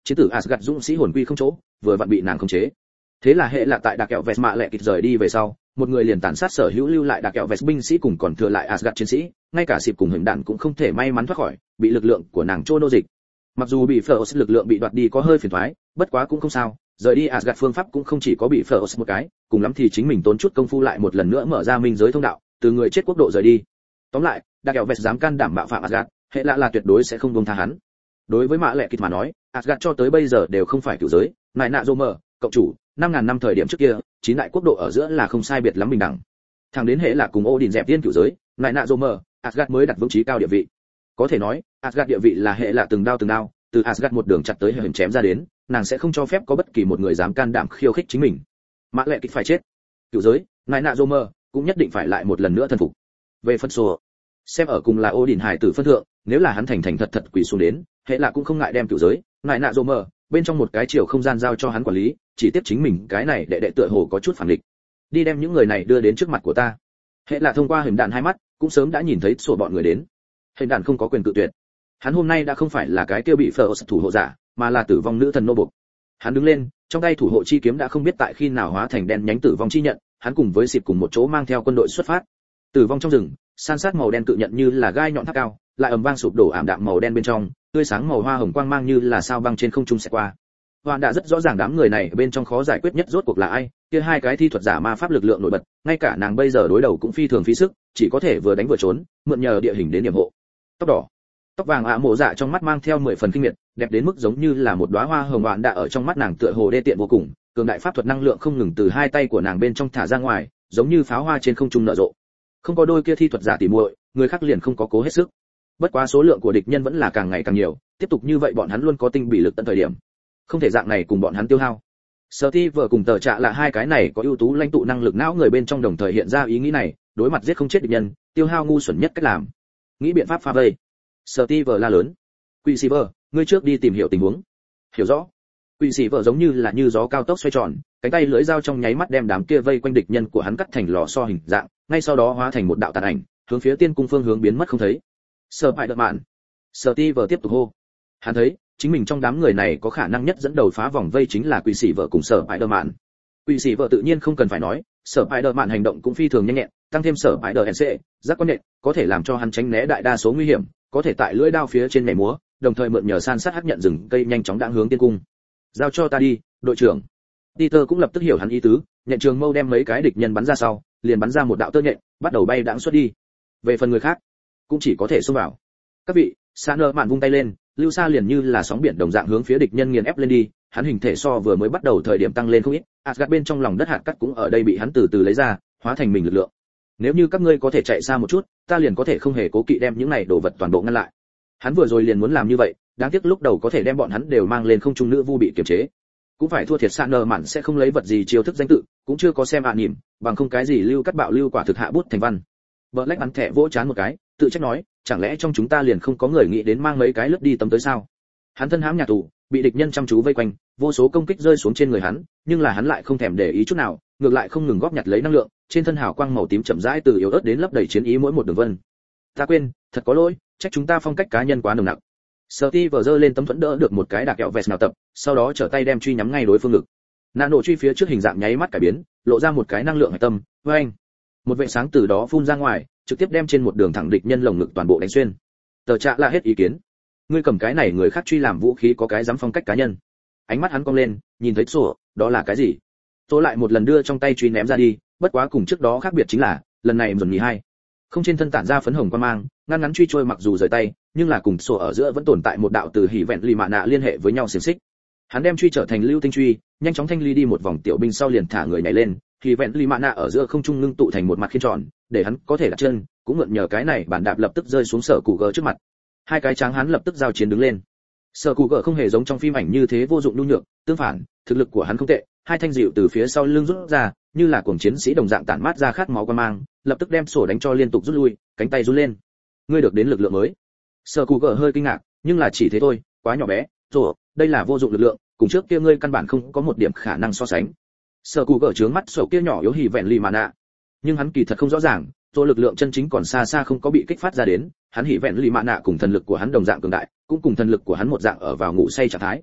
S1: chiến tử Asgard dũng sĩ hồn quy không chỗ, vừa vặn bị nàng khống chế. Thế là hệ là tại đặc kẹo vest mạ lẹ kịch rời đi về sau, một người liền tàn sát sở hữu lưu lại đặc kẹo vest binh sĩ cùng còn thừa lại Asgard chiến sĩ, ngay cả xịp cùng hình đạn cũng không thể may mắn thoát khỏi, bị lực lượng của nàng trô nô dịch. Mặc dù bị Phlos lực lượng bị đoạt đi có hơi phiền toái, bất quá cũng không sao, rời đi Asgard phương pháp cũng không chỉ có bị Phlos một cái, cùng lắm thì chính mình tốn chút công phu lại một lần nữa mở ra minh giới thông đạo, từ người chết quốc độ rời đi. Tóm lại, đặc kẹo vest dám can đảm bạo phạm Asgard, hệ là tuyệt đối sẽ không buông tha hắn. Đối với mạ lệ kịch mà nói, Asgard cho tới bây giờ đều không phải cửu giới, nại nạ Romer, cộng chủ, 5000 năm thời điểm trước kia, chín đại quốc độ ở giữa là không sai biệt lắm bình đẳng. Thẳng đến hệ là cùng Odin dẹp tiên cửu giới, nại nạ Romer, Asgard mới đặt vững chí cao địa vị. Có thể nói, Asgard địa vị là hệ là từng đao, từ Asgard một đường chặt tới hình chém ra đến, nàng sẽ không cho phép có bất kỳ một người dám can đảm khiêu khích chính mình. Mạ lệ kịch phải chết. Cửu giới, nại nạ Romer cũng nhất định phải lại một lần nữa thần phục. Về phân số, xem ở cùng là Odin hải tử phân thượng, nếu là hắn thành thật quỳ xuống đến, hệ là cũng không ngại đem cửu giới, nại nạ Romer bên trong một cái chiều không gian giao cho hắn quản lý, chỉ tiếp chính mình cái này đệ tựa hồ có chút phản địch. Đi đem những người này đưa đến trước mặt của ta. Hệ là thông qua hình đạn hai mắt, cũng sớm đã nhìn thấy sổ bọn người đến. Hình đạn không có quyền cự tuyệt. Hắn hôm nay đã không phải là cái kia bị Phlos thủ hộ giả, mà là tử vong nữ thần nô bộc. Hắn đứng lên, trong tay thủ hộ chi kiếm đã không biết tại khi nào hóa thành đen nhánh tử vong chi nhận, hắn cùng với xịp cùng một chỗ mang theo quân đội xuất phát. Tử vong trong rừng, san sát màu đen cự nhận như là gai nhọn tháp cao, lại ầm vang sụp đổ ảm đạm màu đen bên trong, tươi sáng màu hoa hồng quang mang như là sao băng trên không trung sẽ qua. Hoàn đã rất rõ ràng đám người này bên trong khó giải quyết nhất rốt cuộc là ai, kia hai cái thi thuật giả ma pháp lực lượng nổi bật, ngay cả nàng bây giờ đối đầu cũng phi thường phí sức, chỉ có thể vừa đánh vừa trốn, mượn nhờ địa hình đến điểm hộ. Tóc đỏ, tóc vàng ạ mộ dạ trong mắt mang theo 10 phần kinh miệt, đẹp đến mức giống như là một đóa hoa hồng hoàn đã ở trong mắt nàng tựa hồ đê tiện vô cùng, cường đại pháp thuật năng lượng không ngừng từ hai tay của nàng bên trong thả ra ngoài, giống như pháo hoa trên không trung nở rộ. Không có đôi kia thi thuật giả tỉ muội, người khác liền không có cố hết sức. Bất quá số lượng của địch nhân vẫn là càng ngày càng nhiều, tiếp tục như vậy bọn hắn luôn có tinh bị lực tận thời điểm. Không thể dạng này cùng bọn hắn tiêu hao. Steve cùng tờ trạ là hai cái này có ưu tú lãnh tụ năng lực não người bên trong đồng thời hiện ra ý nghĩ này, đối mặt giết không chết địch nhân, tiêu hao ngu xuẩn nhất cách làm. Nghĩ biện pháp phá vây. Steve la lớn. Quicksilver, ngươi trước đi tìm hiểu tình huống. Hiểu rõ. Quicksilver giống như là như gió cao tốc xoay tròn, cánh tay lưỡi dao trong nháy mắt đem đám kia vây quanh địch nhân của hắn cắt thành lò xo hình dạng, ngay sau đó hóa thành một đạo tàn ảnh, hướng phía tiên cung phương hướng biến mất không thấy. Spider-Man. Steve tiếp tục hô. Hắn thấy, chính mình trong đám người này có khả năng nhất dẫn đầu phá vòng vây chính là Quỷ Sĩ vợ cùng Spider-Man. Quỷ Sĩ vợ tự nhiên không cần phải nói, Spider-Man hành động cũng phi thường nhanh nhẹn, tăng thêm Spider-Man giác quan nhện, có thể làm cho hắn tránh né đại đa số nguy hiểm, có thể tại lưỡi đao phía trên nhảy múa, đồng thời mượn nhờ san sát hắc nhận rừng cây nhanh chóng đãng hướng tiên cung. Giao cho ta đi, đội trưởng. Peter cũng lập tức hiểu hắn ý tứ, nhận trường mâu đem mấy cái địch nhân bắn ra sau, liền bắn ra một đạo tơ nhện, bắt đầu bay đãng xuất đi. Về phần người khác, cũng chỉ có thể xông vào. Các vị, Saner mạn vung tay lên, lưu xa liền như là sóng biển đồng dạng hướng phía địch nhân nghiền ép lên đi, hắn hình thể so vừa mới bắt đầu thời điểm tăng lên không ít, Asgard bên trong lòng đất hạt cát cũng ở đây bị hắn từ từ lấy ra, hóa thành mình lực lượng. Nếu như các ngươi có thể chạy xa một chút, ta liền có thể không hề cố kỵ đem những này đồ vật toàn bộ ngăn lại. Hắn vừa rồi liền muốn làm như vậy, đáng tiếc lúc đầu có thể đem bọn hắn đều mang lên không trung nữ vu bị kiềm chế. Cũng phải thua thiệt Saner mạn sẽ không lấy vật gì chiêu thức danh tự, cũng chưa có xem nhỉm, bằng không cái gì lưu cắt bạo lưu quả thực hạ bút thành văn. Black bắn thẻ vỗ chán một cái, tự trách nói, chẳng lẽ trong chúng ta liền không có người nghĩ đến mang mấy cái lướt đi tấm tới sao? Hắn thân hãm nhà tù, bị địch nhân chăm chú vây quanh, vô số công kích rơi xuống trên người hắn, nhưng là hắn lại không thèm để ý chút nào, ngược lại không ngừng góp nhặt lấy năng lượng, trên thân hào quang màu tím chậm rãi từ yếu ớt đến lấp đầy chiến ý mỗi một đường vân. Ta quên, thật có lỗi, trách chúng ta phong cách cá nhân quá nồng nặc. Steve giơ lên tấm thuẫn đỡ được một cái đạc kẹo vest nào tập, sau đó trở tay đem truy nhắm ngay đối phương ngực. Nano truy phía trước hình dạng nháy mắt cải biến, lộ ra một cái năng lượng hải tâm, với anh. Một vệt sáng từ đó phun ra ngoài, trực tiếp đem trên một đường thẳng địch nhân lồng ngực toàn bộ đánh xuyên. Tờ Trạ là hết ý kiến. Ngươi cầm cái này người khác truy làm vũ khí có cái dám phong cách cá nhân. Ánh mắt hắn cong lên, nhìn thấy sổ, đó là cái gì? Tôi lại một lần đưa trong tay truy ném ra đi, bất quá cùng trước đó khác biệt chính là, lần này dồn nhì hai. Không trên thân tản ra phấn hồng quang mang, ngăn ngắn truy trôi mặc dù rời tay, nhưng là cùng sổ ở giữa vẫn tồn tại một đạo từ hỉ vẹn lì mạ nạ liên hệ với nhau xiềng xích. Hắn đem truy trở thành lưu tinh truy, nhanh chóng thanh ly đi một vòng tiểu binh sau liền thả người nhảy lên, hỉ vẹn lì mạ nạ ở giữa không trung ngưng tụ thành một mặt khiên tròn, để hắn có thể đặt chân, cũng mượn nhờ cái này bản đạp lập tức rơi xuống sở cụ gờ trước mặt. Hai cái tráng hắn lập tức giao chiến đứng lên. Sở cụ gờ không hề giống trong phim ảnh như thế vô dụng nhu nhược, tương phản, thực lực của hắn không tệ, hai thanh dịu từ phía sau lưng rút ra, như là cuồng chiến sĩ đồng dạng tản mát ra khát máu quan mang, lập tức đem sổ đánh cho liên tục rút lui, cánh tay run lên. Ngươi được đến lực lượng mới. Sở cụ gờ hơi kinh ngạc, nhưng là chỉ thế thôi, quá nhỏ bé, rồi, đây là vô dụng lực lượng, cùng trước kia ngươi căn bản không có một điểm khả năng so sánh. Sở cụ gờ trướng mắt sổ kia nhỏ yếu hỉ vẹn lì mà nạ, nhưng hắn kỳ thật không rõ ràng, rồi lực lượng chân chính còn xa xa không có bị kích phát ra đến, hắn hỉ vẹn lì mạ nạ cùng thần lực của hắn đồng dạng cường đại, cũng cùng thần lực của hắn một dạng ở vào ngủ say trạng thái.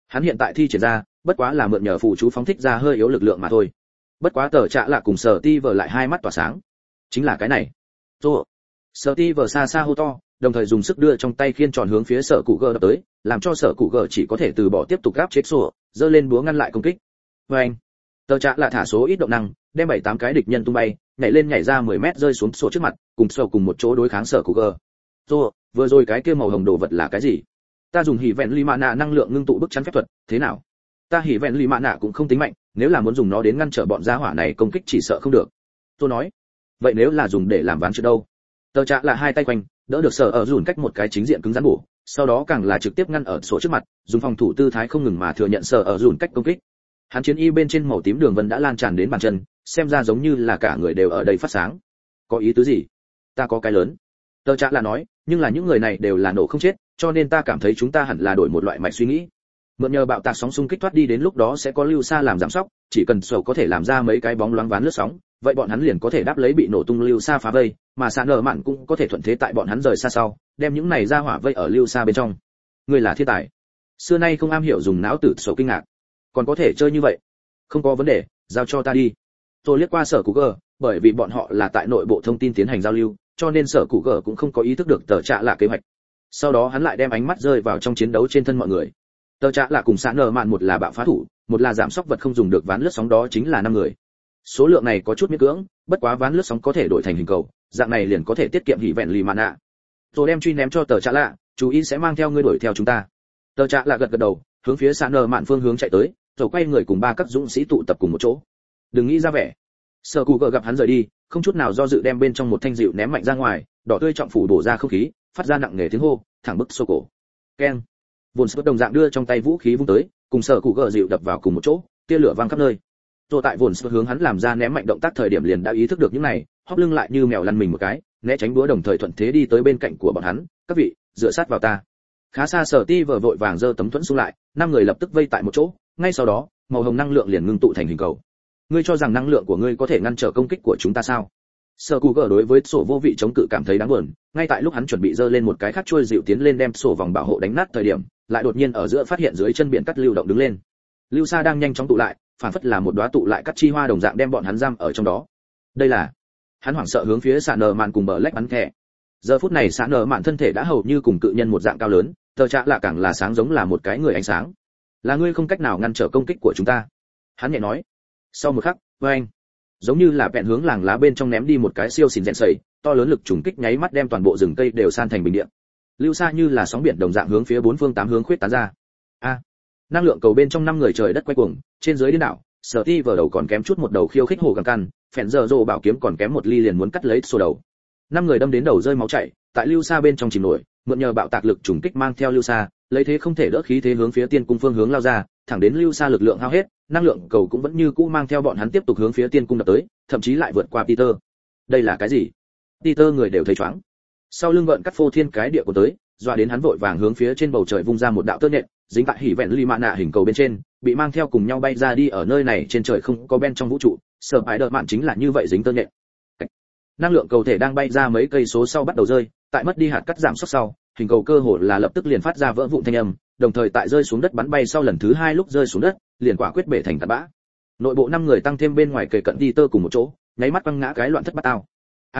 S1: Hắn hiện tại thi triển ra, bất quá là mượn nhờ phụ chú phóng thích ra hơi yếu lực lượng mà thôi. Bất quá tờ trạ lạ cùng sở ti vờ lại hai mắt tỏa sáng. Chính là cái này. Rồ. Sở ti vờ xa xa hô to, đồng thời dùng sức đưa trong tay khiên tròn hướng phía sở cụ gờ đập tới, làm cho sở cụ gờ chỉ có thể từ bỏ tiếp tục gáp chết sổ, giơ lên búa ngăn lại công kích. Vâng. Tờ trạ lạ thả số ít động năng, đem 7-8 cái địch nhân tung bay, nhảy lên nhảy ra 10 mét rơi xuống sổ trước mặt, cùng sổ cùng một chỗ đối kháng sở cụ gờ. Rồ, vừa rồi cái kia màu hồng đồ vật là cái gì? Ta dùng hỉ vẹn ly mạ nạ năng lượng ngưng tụ bức chắn phép thuật, thế nào? Ta hỉ vẹn ly mạ nạ cũng không tính mạnh, nếu là muốn dùng nó đến ngăn trở bọn gia hỏa này công kích chỉ sợ không được. Tôi nói, vậy nếu là dùng để làm ván trượt đâu? Tờ trạ là hai tay quanh, đỡ được sở ở dùn cách một cái chính diện cứng rắn bổ, sau đó càng là trực tiếp ngăn ở sổ trước mặt, dùng phòng thủ tư thái không ngừng mà thừa nhận sở ở dùn cách công kích. Hắn chiến y bên trên màu tím đường vân đã lan tràn đến bàn chân, xem ra giống như là cả người đều ở đây phát sáng. Có ý tứ gì? Ta có cái lớn. Tờ trạ là nói, nhưng là những người này đều là nổ không chết, cho nên ta cảm thấy chúng ta hẳn là đổi một loại mạch suy nghĩ. Mượn nhờ bạo tạc sóng xung kích thoát đi, đến lúc đó sẽ có lưu xa làm giảm sóc, chỉ cần sổ có thể làm ra mấy cái bóng loáng ván lướt sóng, vậy bọn hắn liền có thể đáp lấy bị nổ tung lưu xa phá vây, mà xạ nở mạn cũng có thể thuận thế tại bọn hắn rời xa sau, đem những này ra hỏa vây ở lưu xa bên trong. Người là thiên tài. Xưa nay không am hiểu dùng não tử sổ kinh ngạc. Còn có thể chơi như vậy? Không có vấn đề, giao cho ta đi. Tôi liếc qua sở cụ gờ, bởi vì bọn họ là tại nội bộ thông tin tiến hành giao lưu, cho nên sở cụ gờ cũng không có ý thức được tờ trạ là kế hoạch. Sau đó hắn lại đem ánh mắt rơi vào trong chiến đấu trên thân mọi người. Tờ trạ là cùng xạ nở mạn, một là bạo phá thủ, một là giảm sóc vật không dùng được ván lướt sóng, đó chính là 5 người. Số lượng này có chút miễn cưỡng, bất quá ván lướt sóng có thể đổi thành hình cầu, dạng này liền có thể tiết kiệm hỉ vẹn lì mạn ạ. Rồi đem truy ném cho tờ trạ lạ, chú ý sẽ mang theo ngươi đuổi theo chúng ta. Tờ trạ lạ gật gật đầu, hướng phía xạ nở mạn phương hướng chạy tới, rồi quay người cùng 3 các dũng sĩ tụ tập cùng một chỗ. Đừng nghĩ ra vẻ. Sở cụ gờ gặp hắn rời đi, không chút nào do dự đem bên trong một thanh dịu ném mạnh ra ngoài, đỏ tươi trọng phủ đổ ra không khí, phát ra nặng nề tiếng hô, thẳng bức xô cổ. Keng. Vốn Spurt đồng dạng đưa trong tay vũ khí vung tới, cùng sở cụ gờ dịu đập vào cùng một chỗ, tia lửa vang khắp nơi. Rồi tại Vốn Spurt hướng hắn làm ra ném mạnh động tác thời điểm liền đã ý thức được những này, hóp lưng lại như mèo lăn mình một cái, né tránh búa đồng thời thuận thế đi tới bên cạnh của bọn hắn. Các vị, dựa sát vào ta. Khá xa Sở Ti vờ vội vàng giơ tấm thuẫn xuống lại, 5 người lập tức vây tại một chỗ, ngay sau đó, màu hồng năng lượng liền ngưng tụ thành hình cầu. Ngươi cho rằng năng lượng của ngươi có thể ngăn trở công kích của chúng ta sao? Sở Cụ gờ đối với sổ vô vị chống cự cảm thấy đáng buồn, ngay tại lúc hắn chuẩn bị giơ lên một cái khác chuôi dịu tiến lên đem sổ vòng bảo hộ đánh nát thời điểm, lại đột nhiên ở giữa phát hiện dưới chân biển cắt lưu động đứng lên. Lưu Sa đang nhanh chóng tụ lại, phản phất là một đóa tụ lại cắt chi hoa đồng dạng đem bọn hắn giam ở trong đó. Đây là, hắn hoảng sợ hướng phía Sạ Nở Mạn cùng bờ lách bắn thẻ. Giờ phút này Sạ Nở Mạn thân thể đã hầu như cùng cự nhân một dạng cao lớn, tờ trạ lạ càng là sáng giống là một cái người ánh sáng. Là ngươi không cách nào ngăn trở công kích của chúng ta. Hắn nhẹ nói. Sau một khắc, anh, giống như là vẹn hướng làng lá bên trong ném đi một cái siêu xỉn rèn sẩy, to lớn lực trùng kích nháy mắt đem toàn bộ rừng cây đều san thành bình địa. Lưu Sa như là sóng biển đồng dạng hướng phía 4 phương 8 hướng khuyết tán ra. Năng lượng cầu bên trong 5 người trời đất quay cuồng, trên dưới điên đảo, Sở Ti vờ đầu còn kém chút một đầu khiêu khích hồ găng căn, phèn giờ rồ bảo kiếm còn kém một ly liền muốn cắt lấy sổ đầu. 5 người đâm đến đầu rơi máu chảy, tại Lưu Sa bên trong chìm nổi, mượn nhờ bạo tạc lực trùng kích mang theo Lưu Sa, lấy thế không thể đỡ khí thế hướng phía tiên cung phương hướng lao ra, thẳng đến Lưu Sa lực lượng hao hết, năng lượng cầu cũng vẫn như cũ mang theo bọn hắn tiếp tục hướng phía tiên cung đập tới, thậm chí lại vượt qua Peter. Đây là cái gì? Peter người đều thấy choáng. Sau lưng gợn cắt phô thiên cái địa của tới, dọa đến hắn vội vàng hướng phía trên bầu trời vung ra một đạo tơ nhện, dính tại hỉ vẹn ly mạ nạ hình cầu bên trên, bị mang theo cùng nhau bay ra đi. Ở nơi này trên trời không có ben trong vũ trụ, sở bãi đợt mạn chính là như vậy dính tơ nhện. Năng lượng cầu thể đang bay ra mấy cây số sau bắt đầu rơi, tại mất đi hạt cắt giảm sốc sau, hình cầu cơ hồ là lập tức liền phát ra vỡ vụn thanh âm, đồng thời tại rơi xuống đất bắn bay sau lần thứ 2 lúc rơi xuống đất, liền quả quyết bể thành tạt bã. Nội bộ 5 người tăng thêm bên ngoài kề cận Peter cùng một chỗ, nháy mắt quăng ngã cái loạn thất bát tao.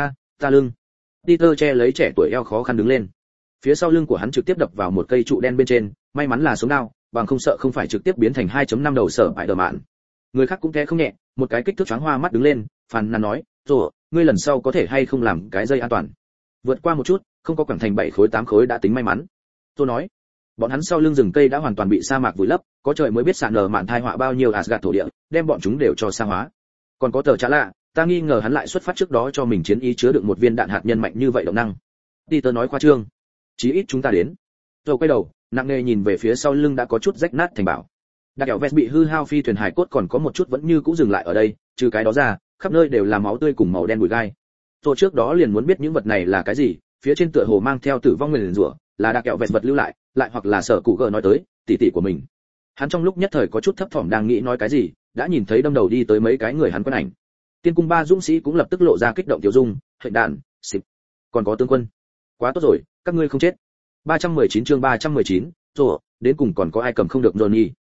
S1: Ta lưng. Peter che lấy trẻ tuổi eo khó khăn đứng lên. Phía sau lưng của hắn trực tiếp đập vào một cây trụ đen bên trên, may mắn là sống đau, bằng không sợ không phải trực tiếp biến thành 2.5 đầu sở bại đờ mạn. Người khác cũng té không nhẹ, một cái kích thước choáng hoa mắt đứng lên, phàn nàn nói, "Rồi, ngươi lần sau có thể hay không làm cái dây an toàn?" Vượt qua một chút, không có quẳng thành 7 khối 8 khối đã tính may mắn. Tôi nói, bọn hắn sau lưng rừng cây đã hoàn toàn bị sa mạc vùi lấp, có trời mới biết Sạ Nở Mạn thai họa bao nhiêu Asgard thổ địa, đem bọn chúng đều cho sa hóa. Còn có tờ trạ lạ, ta nghi ngờ hắn lại xuất phát trước đó cho mình chiến ý chứa đựng một viên đạn hạt nhân mạnh như vậy động năng. Peter nói khoa trương. Chí ít chúng ta đến. Rồi quay đầu, nặng nề nhìn về phía sau lưng đã có chút rách nát thành bảo. Đặc kẹo vest bị hư hao phi thuyền hải cốt còn có một chút vẫn như cũ dừng lại ở đây, trừ cái đó ra, khắp nơi đều là máu tươi cùng màu đen bụi gai. Tôi trước đó liền muốn biết những vật này là cái gì, phía trên tựa hồ mang theo tử vong nguyền rủa, là đặc kẹo vest vật lưu lại, lại hoặc là sở cụ gờ nói tới, tỷ tỷ của mình. Hắn trong lúc nhất thời có chút thấp thỏm đang nghĩ nói cái gì, đã nhìn thấy đâm đầu đi tới mấy cái người hắn quen ảnh. Tiên cung 3 dũng sĩ cũng lập tức lộ ra kích động tiểu dung, hệ đạn, xịp. Còn có tướng quân. Quá tốt rồi, các ngươi không chết. 319 chương 319, rồi, đến cùng còn có ai cầm không được Johnny.